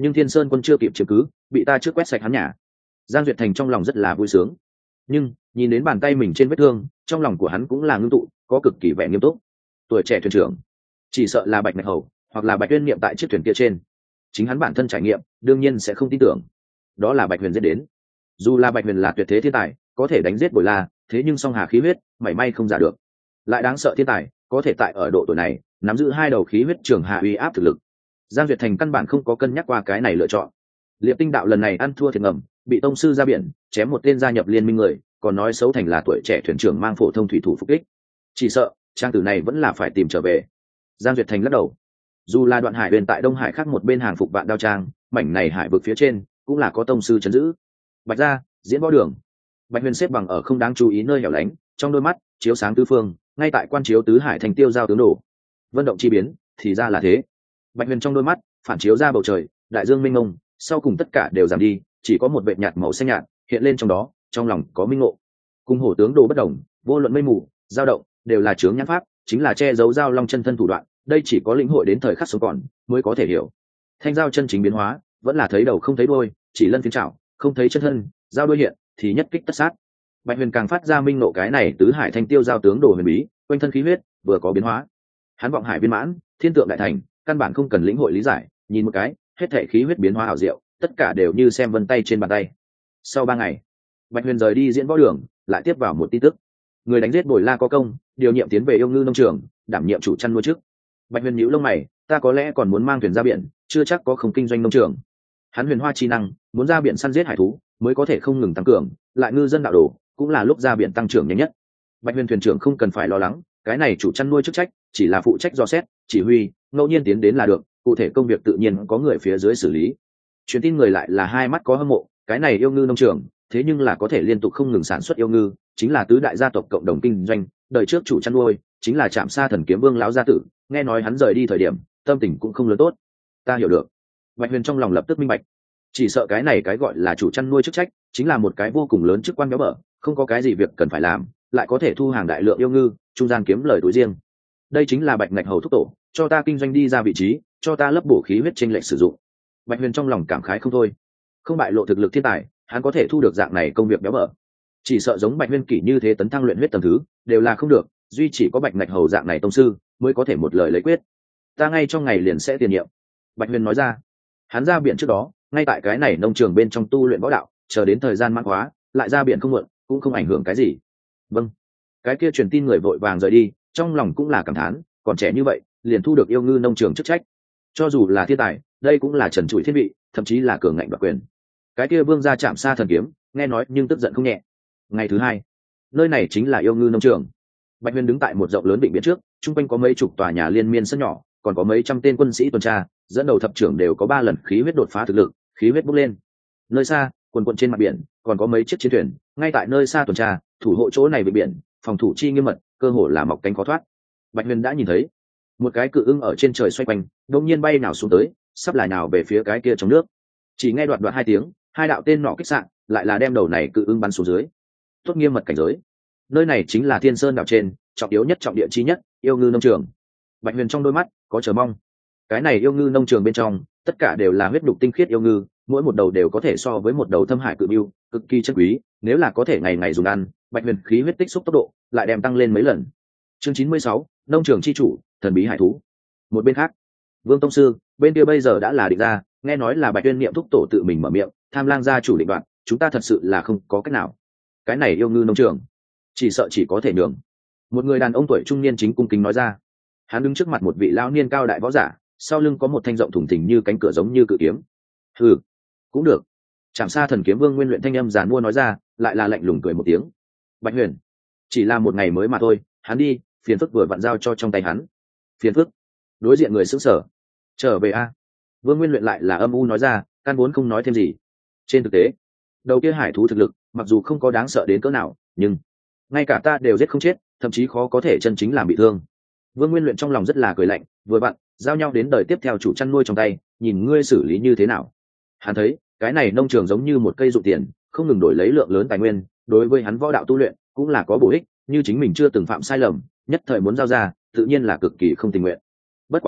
nhưng thiên sơn quân chưa kịp chứng cứ bị ta trước quét sạch hắn nhà. Giang Duyệt Thành trong lòng rất là vui sướng, nhưng nhìn đến bàn tay mình trên vết thương, trong lòng của hắn cũng là ngưng tụ, có cực kỳ vẻ nghiêm túc. Tuổi trẻ thuyền trưởng chỉ sợ là Bạch Ngạch Hầu hoặc là Bạch Uyên niệm tại chiếc thuyền kia trên, chính hắn bản thân trải nghiệm đương nhiên sẽ không tin tưởng đó là Bạch Huyền giết đến. Dù là Bạch Huyền là tuyệt thế thiên tài, có thể đánh giết Bồi La, thế nhưng song hà khí huyết mảy may không giả được. Lại đáng sợ thiên tài có thể tại ở độ tuổi này nắm giữ hai đầu khí huyết trường hạ uy áp thực lực. Giang Duyệt Thành căn bản không có cân nhắc qua cái này lựa chọn. Liệp Tinh đạo lần này ăn thua thiệt ngầm, bị tông sư ra biển chém một tên gia nhập liên minh người, còn nói xấu thành là tuổi trẻ thuyền trưởng mang phổ thông thủy thủ phục kích. Chỉ sợ trang tử này vẫn là phải tìm trở về. Giang Duyệt Thành lắc đầu. Dù là Đoạn Hải Huyền tại Đông Hải khác một bên hàng phục Vạn Đao Trang, mảnh này hải vực phía trên cũng là có tông sư chấn giữ. Bạch gia, diễn võ đường. Bạch Huyền xếp bằng ở không đáng chú ý nơi hẻo lánh, trong đôi mắt chiếu sáng tứ phương, ngay tại quan chiếu tứ hải thành tiêu giao tướng đồ. Vân động chi biến, thì ra là thế. Bạch Huyền trong đôi mắt phản chiếu ra bầu trời, đại dương mênh mông, sau cùng tất cả đều giảm đi, chỉ có một vệt nhạt màu xanh nhạt hiện lên trong đó, trong lòng có minh ngộ. Cùng hổ tướng đồ bất đồng, vô luận mây mù, dao động, đều là chướng nhãn pháp, chính là che giấu giao long chân thân thủ đoạn, đây chỉ có lĩnh hội đến thời khắc sống còn mới có thể hiểu. Thanh giao chân chính biến hóa, vẫn là thấy đầu không thấy đuôi, chỉ lân phiến trảo, không thấy chân thân, giao đuôi hiện thì nhất kích tất sát. Bạch Huyền càng phát ra minh nộ cái này tứ hải thanh tiêu giao tướng đồ huyền bí, quanh thân khí huyết vừa có biến hóa. Hắn vọng hải viên mãn, thiên tượng đại thành, căn bản không cần lĩnh hội lý giải, nhìn một cái, hết thảy khí huyết biến hóa ảo diệu, tất cả đều như xem vân tay trên bàn tay. Sau ba ngày, Bạch Huyền rời đi diễn võ đường, lại tiếp vào một tin tức. Người đánh giết Bồi La có công, điều nhiệm tiến về Yêu Ngư nông trường, đảm nhiệm chủ chăn nuôi trước. Bạch Huyền nhíu lông mày, ta có lẽ còn muốn mang thuyền ra biển, chưa chắc có không kinh doanh nông trường. Hắn huyền hoa chi năng, muốn ra biển săn giết hải thú, mới có thể không ngừng tăng cường, lại ngư dân đạo đồ, cũng là lúc ra biển tăng trưởng nhanh nhất. Bạch Huyền thuyền trưởng không cần phải lo lắng, cái này chủ chăn nuôi chức trách, chỉ là phụ trách dò xét, chỉ huy, ngẫu nhiên tiến đến là được, cụ thể công việc tự nhiên có người phía dưới xử lý. Truyền tin người lại là hai mắt có hâm mộ, cái này yêu ngư nông trường, thế nhưng là có thể liên tục không ngừng sản xuất yêu ngư, chính là tứ đại gia tộc cộng đồng kinh doanh, đời trước chủ chăn nuôi chính là Trạm Sa Thần Kiếm Vương lão gia tử, nghe nói hắn rời đi thời điểm, tâm tình cũng không lớn tốt. Ta hiểu được. Bạch Huyền trong lòng lập tức minh bạch, chỉ sợ cái này cái gọi là chủ chăn nuôi chức trách, chính là một cái vô cùng lớn chức quan béo bở, không có cái gì việc cần phải làm, lại có thể thu hàng đại lượng yêu ngư, trung gian kiếm lời túi riêng. Đây chính là Bạch Ngạch Hầu thúc tổ, cho ta kinh doanh đi ra vị trí, cho ta lấp bổ khí huyết chênh lệch sử dụng. Bạch Huyền trong lòng cảm khái không thôi, không bại lộ thực lực thiên tài, hắn có thể thu được dạng này công việc béo bở. Chỉ sợ giống Bạch Huyền kỷ như thế tấn thăng luyện huyết tầng thứ, đều là không được, duy chỉ có Bạch Ngạch Hầu dạng này tông sư mới có thể một lời lấy quyết. Ta ngay trong ngày liền sẽ tiền nhiệm. Bạch Huyền nói ra. Hắn ra biển trước đó, ngay tại cái này nông trường bên trong tu luyện võ đạo, chờ đến thời gian mãn hóa, lại ra biển không muộn, cũng không ảnh hưởng cái gì. Vâng. Cái kia truyền tin người vội vàng rời đi, trong lòng cũng là cảm thán, còn trẻ như vậy, liền thu được yêu ngư nông trường chức trách. Cho dù là thiên tài, đây cũng là trần trụi thiên vị, thậm chí là cường ngạnh đoạt quyền. Cái kia vương gia Trạm Sa Thần Kiếm, nghe nói nhưng tức giận không nhẹ. Ngày thứ hai, nơi này chính là yêu ngư nông trường. Bạch Huyền đứng tại một rộng lớn định biển trước, trung quanh có mấy chục tòa nhà liên miên sân nhỏ, còn có mấy trăm tên quân sĩ tuần tra, dẫn đầu thập trưởng đều có ba lần khí huyết đột phá thực lực, khí huyết bốc lên. Nơi xa, quần quần trên mặt biển, còn có mấy chiếc chiến thuyền, ngay tại nơi xa tuần tra, thủ hộ chỗ này về biển, phòng thủ chi nghiêm mật, cơ hồ là mọc cánh khó thoát. Bạch Huyền đã nhìn thấy, một cái cự ưng ở trên trời xoay quanh, đột nhiên bay nào xuống tới, sắp lại nào về phía cái kia trong nước. Chỉ nghe đoạn đoạn hai tiếng, hai đạo tên nọ kích xạ, lại là đem đầu này cự ưng bắn xuống dưới. Tốt nghiêm mật cảnh giới. Nơi này chính là Thiên Sơn đảo trên, trọng yếu nhất trọng địa chi nhất, yêu ngư nông trường. Bạch Huyền trong đôi mắt có chờ mong. Cái này yêu ngư nông trường bên trong, tất cả đều là huyết đục tinh khiết yêu ngư, mỗi một đầu đều có thể so với một đầu thâm hải cự bưu, cực kỳ chân quý, nếu là có thể ngày ngày dùng ăn, Bạch Huyền khí huyết tích xúc tốc độ lại đem tăng lên mấy lần. Chương chín mươi sáu, nông trường chi chủ, thần bí hải thú. Một bên khác, Vương tông sư, bên kia bây giờ đã là định ra, nghe nói là Bạch Tuyên niệm thúc tổ tự mình mở miệng, Tham Lang gia chủ định đoạn, chúng ta thật sự là không có cách nào. Cái này yêu ngư nông trường, chỉ sợ chỉ có thể nhường. Một người đàn ông tuổi trung niên chính cung kính nói ra. Hắn đứng trước mặt một vị lão niên cao đại võ giả, sau lưng có một thanh rộng thùng thình như cánh cửa giống như cự kiếm. Ừ, cũng được. Trạm Sa Thần Kiếm Vương nguyên luyện thanh âm giàn mua nói ra, lại là lạnh lùng cười một tiếng. Bạch Huyền, chỉ là một ngày mới mà thôi, hắn đi, phiền phức vừa vặn giao cho trong tay hắn. Phiền phức? Đối diện người sững sờ. Trở về a. Vương nguyên luyện lại là âm u nói ra, căn vốn không nói thêm gì. Trên thực tế, đầu kia hải thú thực lực, mặc dù không có đáng sợ đến cỡ nào, nhưng ngay cả ta đều giết không chết, thậm chí khó có thể chân chính làm bị thương. Vương nguyên luyện trong lòng rất là cười lạnh, vừa vặn giao nhau đến đời tiếp theo chủ chăn nuôi trong tay, nhìn ngươi xử lý như thế nào. Hắn thấy cái này nông trường giống như một cây dụ tiền, không ngừng đổi lấy lượng lớn tài nguyên, đối với hắn võ đạo tu luyện cũng là có bổ ích, như chính mình chưa từng phạm sai lầm, nhất thời muốn giao ra, tự nhiên là cực kỳ không tình nguyện. Bất quá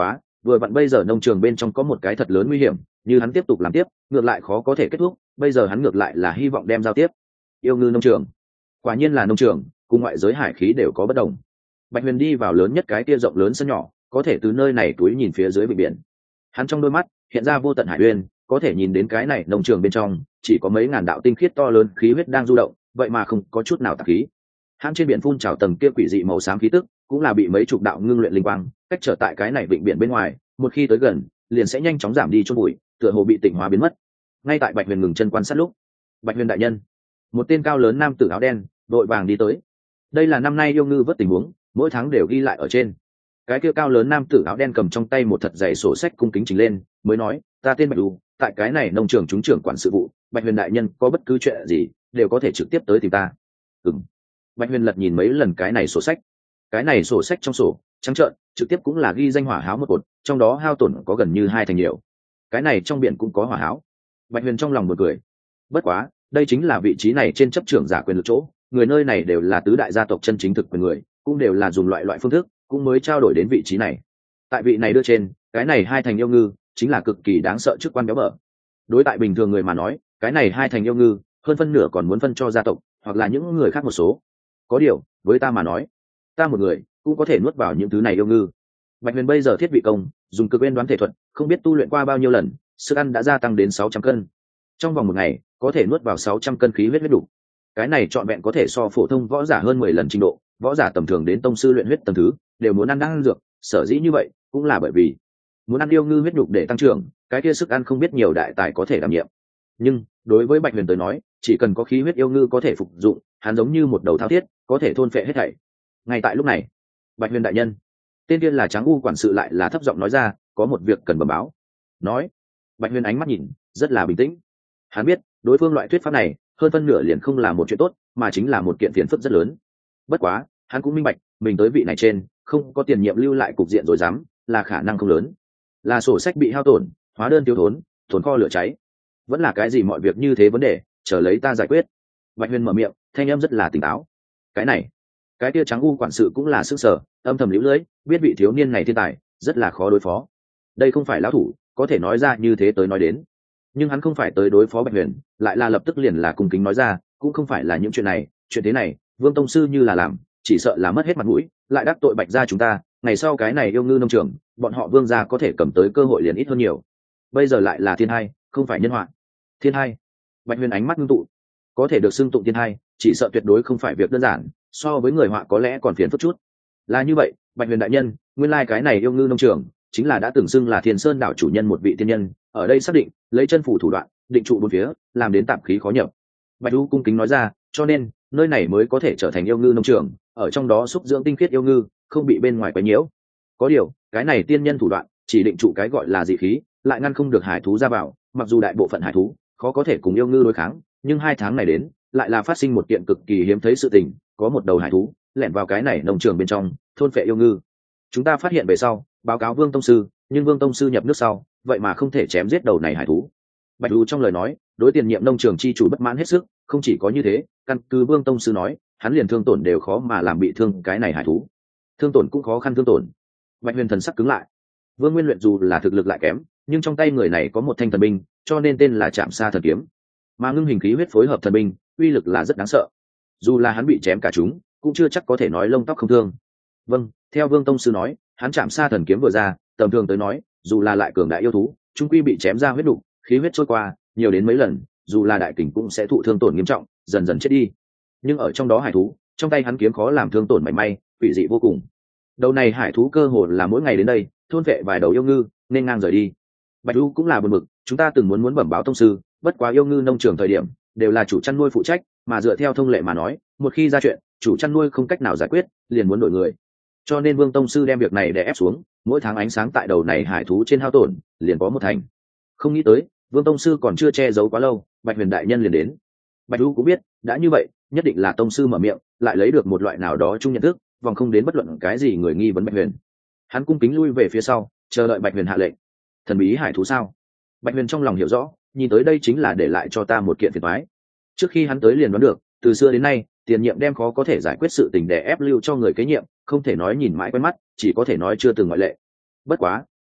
vừa vặn bây giờ nông trường bên trong có một cái thật lớn nguy hiểm, như hắn tiếp tục làm tiếp ngược lại khó có thể kết thúc, bây giờ hắn ngược lại là hy vọng đem giao tiếp. Yêu ngư nông trường, quả nhiên là nông trường, cùng ngoại giới hải khí đều có bất đồng. Bạch Huyền đi vào lớn nhất cái kia rộng lớn sân nhỏ, có thể từ nơi này túi nhìn phía dưới vịnh biển. Hắn trong đôi mắt hiện ra vô tận hải uyên, có thể nhìn đến cái này nông trường bên trong chỉ có mấy ngàn đạo tinh khiết to lớn khí huyết đang du động, vậy mà không có chút nào tạp khí. Hắn trên biển phun trào tầng kia quỷ dị màu xám khí tức, cũng là bị mấy chục đạo ngưng luyện linh quang cách trở tại cái này vịnh biển bên ngoài, một khi tới gần liền sẽ nhanh chóng giảm đi chôn bụi, tựa hồ bị tịnh hóa biến mất. Ngay tại Bạch Huyền ngừng chân quan sát lúc, Bạch Huyền đại nhân, một tên cao lớn nam tử áo đen đội vàng đi tới. Đây là năm nay yêu ngư vớt tình huống, mỗi tháng đều ghi lại ở trên. Cái kia cao lớn nam tử áo đen cầm trong tay một thật dày sổ sách cung kính trình lên, mới nói, ta tên Bạch Du, tại cái này nông trường chúng trưởng quản sự vụ, Bạch Huyền đại nhân có bất cứ chuyện gì đều có thể trực tiếp tới tìm ta. Ừm. Bạch Huyền lật nhìn mấy lần cái này sổ sách. Cái này sổ sách trong sổ trắng trợn trực tiếp cũng là ghi danh hỏa háo một cột, trong đó hao tổn có gần như hai thành nhiều. Cái này trong biển cũng có hỏa háo. Bạch Huyền trong lòng một cười. Bất quá, đây chính là vị trí này trên chấp trưởng giả quyền lực chỗ, người nơi này đều là tứ đại gia tộc chân chính thực quyền người, cũng đều là dùng loại loại phương thức cũng mới trao đổi đến vị trí này. Tại vị này đưa trên, cái này hai thành yêu ngư chính là cực kỳ đáng sợ chức quan béo bở. Đối tại bình thường người mà nói, cái này hai thành yêu ngư hơn phân nửa còn muốn phân cho gia tộc hoặc là những người khác một số. Có điều với ta mà nói, ta một người cũng có thể nuốt vào những thứ này yêu ngư. Bạch Huyền bây giờ thiết vị công dùng cực bên đoán thể thuật, không biết tu luyện qua bao nhiêu lần, sức ăn đã gia tăng đến sáu trăm cân. Trong vòng một ngày có thể nuốt vào sáu trăm cân khí huyết huyết đủ. Cái này trọn vẹn có thể so phổ thông võ giả hơn mười lần trình độ, võ giả tầm thường đến tông sư luyện huyết tầng thứ đều muốn ăn đan dược, sở dĩ như vậy cũng là bởi vì muốn ăn yêu ngư huyết nhục để tăng trưởng, cái kia sức ăn không biết nhiều đại tài có thể đảm nhiệm. Nhưng đối với Bạch Huyền tới nói, chỉ cần có khí huyết yêu ngư có thể phục dụng, hắn giống như một đầu thao thiết, có thể thôn phệ hết thảy. Ngay tại lúc này, Bạch Huyền đại nhân, tên kia là Tráng U quản sự lại là thấp giọng nói ra, có một việc cần bẩm báo. Nói, Bạch Huyền ánh mắt nhìn rất là bình tĩnh. Hắn biết đối phương loại thuyết pháp này hơn phân nửa liền không là một chuyện tốt, mà chính là một kiện phiền phức rất lớn. Bất quá hắn cũng minh bạch mình tới vị này trên không có tiền nhiệm lưu lại cục diện rồi dám là khả năng không lớn, là sổ sách bị hao tổn, hóa đơn tiêu thốn, tồn kho lửa cháy, vẫn là cái gì mọi việc như thế vấn đề chờ lấy ta giải quyết. Bạch Huyền mở miệng, thanh âm rất là tỉnh táo. Cái này cái kia Trắng U quản sự cũng là sức sở, âm thầm liễu lưỡi, biết vị thiếu niên này thiên tài rất là khó đối phó. Đây không phải lão thủ có thể nói ra như thế tới nói đến, nhưng hắn không phải tới đối phó Bạch Huyền, lại là lập tức liền là cung kính nói ra, cũng không phải là những chuyện này, chuyện thế này Vương tông sư như là làm chỉ sợ là mất hết mặt mũi, lại đắc tội Bạch gia chúng ta, ngày sau cái này yêu ngư nông trường bọn họ Vương gia có thể cầm tới cơ hội liền ít hơn nhiều. Bây giờ lại là thiên hai, không phải nhân họa. Thiên hai. Bạch Huyền ánh mắt ngưng tụ, có thể được xưng tụng thiên hai chỉ sợ tuyệt đối không phải việc đơn giản, so với người họa có lẽ còn phiền phức chút. Là như vậy, Bạch Huyền đại nhân, nguyên lai cái này yêu ngư nông trường chính là đã từng xưng là Thiên Sơn đảo chủ nhân một vị tiên nhân, ở đây xác định lấy chân phủ thủ đoạn định trụ bốn phía, làm đến tạp khí khó nhập. Bạch Du cung kính nói ra, cho nên nơi này mới có thể trở thành yêu ngư nông trường, ở trong đó xúc dưỡng tinh khiết yêu ngư, không bị bên ngoài quấy nhiễu. Có điều cái này tiên nhân thủ đoạn chỉ định trụ cái gọi là dị khí, lại ngăn không được hải thú ra vào, mặc dù đại bộ phận hải thú khó có thể cùng yêu ngư đối kháng, nhưng hai tháng này đến lại là phát sinh một kiện cực kỳ hiếm thấy sự tình, có một đầu hải thú lẻn vào cái này nông trường bên trong, thôn phệ yêu ngư. Chúng ta phát hiện về sau báo cáo Vương tông sư, nhưng Vương tông sư nhập nước sau vậy mà không thể chém giết đầu này hải thú. Bạch Du trong lời nói đối tiền nhiệm nông trường chi chủ bất mãn hết sức, không chỉ có như thế, căn cứ Vương tông sư nói, hắn liền thương tổn đều khó mà làm bị thương cái này hải thú, thương tổn cũng khó khăn thương tổn. Bạch Huyền thần sắc cứng lại. Vương Nguyên luyện dù là thực lực lại kém, nhưng trong tay người này có một thanh thần binh, cho nên tên là Trảm Sa thần kiếm, mà ngưng hình khí huyết phối hợp thần binh, uy lực là rất đáng sợ. Dù là hắn bị chém cả chúng, cũng chưa chắc có thể nói lông tóc không thương. Vâng, theo Vương tông sư nói, hắn Trảm Sa thần kiếm vừa ra, tầm thường tới nói, dù là lại cường đại yêu thú, trung quy bị chém ra huyết đục, khí huyết trôi qua nhiều đến mấy lần, dù là đại kình cũng sẽ thụ thương tổn nghiêm trọng, dần dần chết đi. Nhưng ở trong đó hải thú, trong tay hắn kiếm khó làm thương tổn mảy may, quỷ dị vô cùng. Đầu này hải thú cơ hồ là mỗi ngày đến đây, thôn vệ vài đầu yêu ngư, nên ngang rời đi. Bạch Du cũng là buồn bực, chúng ta từng muốn muốn bẩm báo tông sư, bất quá yêu ngư nông trường thời điểm đều là chủ chăn nuôi phụ trách, mà dựa theo thông lệ mà nói, một khi ra chuyện, chủ chăn nuôi không cách nào giải quyết, liền muốn đổi người. Cho nên Vương tông sư đem việc này để ép xuống, mỗi tháng ánh sáng tại đầu này hải thú trên hao tổn, liền có một thành. Không nghĩ tới, Vương tông sư còn chưa che giấu quá lâu, Bạch Huyền đại nhân liền đến. Bạch Du cũng biết, đã như vậy, nhất định là tông sư mở miệng, lại lấy được một loại nào đó chung nhận thức, vòng không đến bất luận cái gì người nghi vấn Bạch Huyền. Hắn cung kính lui về phía sau, chờ đợi Bạch Huyền hạ lệnh. Thần bí hải thú sao? Bạch Huyền trong lòng hiểu rõ, nhìn tới đây chính là để lại cho ta một kiện phiền toái. Trước khi hắn tới liền đoán được, từ xưa đến nay, tiền nhiệm đem khó có thể giải quyết sự tình để ép lưu cho người kế nhiệm, không thể nói nhìn mãi quen mắt, chỉ có thể nói chưa từng ngoại lệ. Bất quá,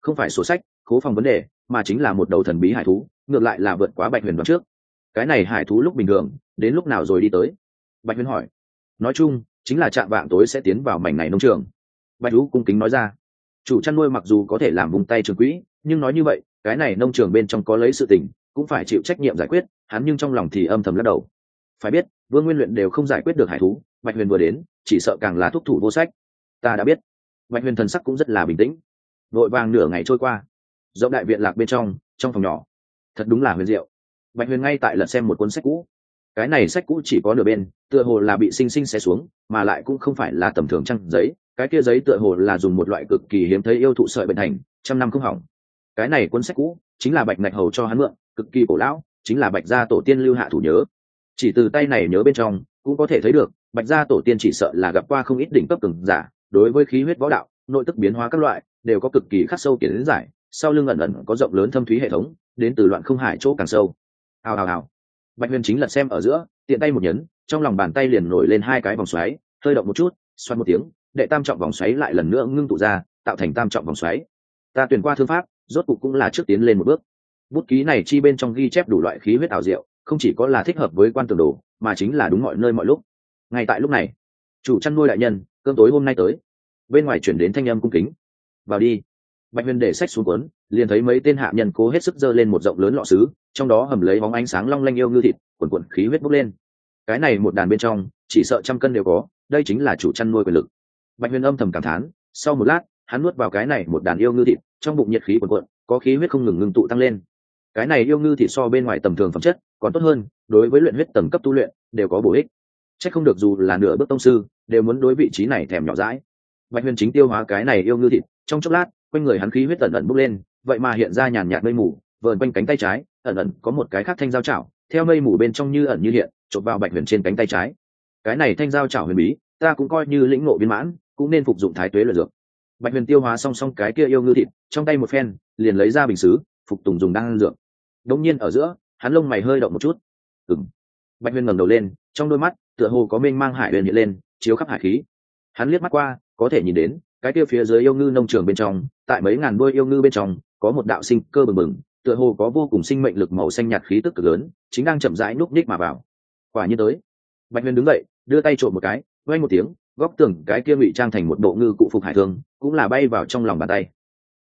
không phải sổ sách khố phòng vấn đề, mà chính là một đầu thần bí hải thú, ngược lại là vượt quá Bạch Huyền đoán trước. Cái này hải thú lúc bình thường đến lúc nào rồi đi tới? Bạch Huyền hỏi. Nói chung chính là chạm vạng tối sẽ tiến vào mảnh này nông trường. Bạch Vũ cung kính nói ra. Chủ chăn nuôi mặc dù có thể làm vùng tay trường quỹ, nhưng nói như vậy cái này nông trường bên trong có lấy sự tình cũng phải chịu trách nhiệm giải quyết, hắn nhưng trong lòng thì âm thầm lắc đầu. Phải biết Vương Nguyên Luyện đều không giải quyết được hải thú, Bạch Huyền vừa đến chỉ sợ càng là thúc thủ vô sách. Ta đã biết. Bạch Huyền thần sắc cũng rất là bình tĩnh. Vội vàng nửa ngày trôi qua, rộng đại viện lạc bên trong trong phòng nhỏ, thật đúng là huyền diệu. Bạch Huyền ngay tại lật xem một cuốn sách cũ. Cái này sách cũ chỉ có nửa bên, tựa hồ là bị sinh sinh xé xuống, mà lại cũng không phải là tầm thường trang giấy, cái kia giấy tựa hồ là dùng một loại cực kỳ hiếm thấy yêu thụ sợi bệnh thành, trăm năm không hỏng. Cái này cuốn sách cũ chính là Bạch Ngạch Hầu cho hắn mượn, cực kỳ cổ lão, chính là Bạch gia tổ tiên lưu hạ thủ nhớ. Chỉ từ tay này nhớ bên trong cũng có thể thấy được Bạch gia tổ tiên chỉ sợ là gặp qua không ít đỉnh cấp cường giả, đối với khí huyết võ đạo, nội tức biến hóa các loại đều có cực kỳ khắc sâu kiến giải, sau lưng ẩn ẩn có rộng lớn thâm thúy hệ thống, đến từ loạn không hải chỗ càng sâu. Hào hào hào. Bạch Huyền chính lật xem ở giữa, tiện tay một nhấn, trong lòng bàn tay liền nổi lên hai cái vòng xoáy, hơi động một chút, xoắn một tiếng, đệ tam trọng vòng xoáy lại lần nữa ngưng tụ ra, tạo thành tam trọng vòng xoáy. Ta tuyển qua thương pháp, rốt cục cũng là trước tiến lên một bước. Bút ký này chi bên trong ghi chép đủ loại khí huyết ảo diệu, không chỉ có là thích hợp với quan tường đồ, mà chính là đúng mọi nơi mọi lúc. Ngay tại lúc này, chủ chăn nuôi đại nhân, cơm tối hôm nay tới. Bên ngoài chuyển đến thanh âm cung kính. Vào đi. Bạch Huyền để sách xuống cuốn, liền thấy mấy tên hạ nhân cố hết sức giơ lên một rộng lớn lọ sứ, trong đó hầm lấy bóng ánh sáng long lanh yêu ngư thịt, cuồn cuộn khí huyết bốc lên. Cái này một đàn bên trong, chỉ sợ trăm cân đều có, đây chính là chủ chăn nuôi quyền lực. Bạch Huyền âm thầm cảm thán, sau một lát, hắn nuốt vào cái này một đàn yêu ngư thịt, trong bụng nhiệt khí cuồn cuộn, có khí huyết không ngừng ngưng tụ tăng lên. Cái này yêu ngư thịt so bên ngoài tầm thường phẩm chất, còn tốt hơn, đối với luyện huyết tầng cấp tu luyện đều có bổ ích. Chắc không được dù là nửa bước tông sư, đều muốn đối vị trí này thèm nhỏ dãi. Bạch Huyền chính tiêu hóa cái này yêu ngư thịt, trong chốc lát, quanh người hắn khí huyết ẩn ẩn bốc lên, vậy mà hiện ra nhàn nhạt mây mù, vờn quanh cánh tay trái, ẩn ẩn có một cái khác thanh dao chảo, theo mây mù bên trong như ẩn như hiện, chộp vào Bạch Huyền trên cánh tay trái. Cái này thanh dao chảo huyền bí, ta cũng coi như lĩnh ngộ viên mãn, cũng nên phục dụng thái tuế luyện dược. Bạch Huyền tiêu hóa song song cái kia yêu ngư thịt, trong tay một phen, liền lấy ra bình sứ, phục tùng dùng đan dược. Đống nhiên ở giữa, hắn lông mày hơi động một chút. Ừm. Bạch Huyền ngẩng đầu lên, trong đôi mắt tựa hồ có mênh mang hải huyền hiện lên, chiếu khắp hải khí. Hắn liếc mắt qua, có thể nhìn đến, cái kia phía dưới yêu ngư nông trường bên trong, tại mấy ngàn đuôi yêu ngư bên trong, có một đạo sinh cơ bừng bừng, tựa hồ có vô cùng sinh mệnh lực màu xanh nhạt khí tức cực lớn, chính đang chậm rãi núp ních mà vào. Quả nhiên tới. Bạch Huyền đứng dậy, đưa tay trộm một cái, vang một tiếng, góc tường cái kia ngụy trang thành một bộ ngư cụ phục hải thương, cũng là bay vào trong lòng bàn tay.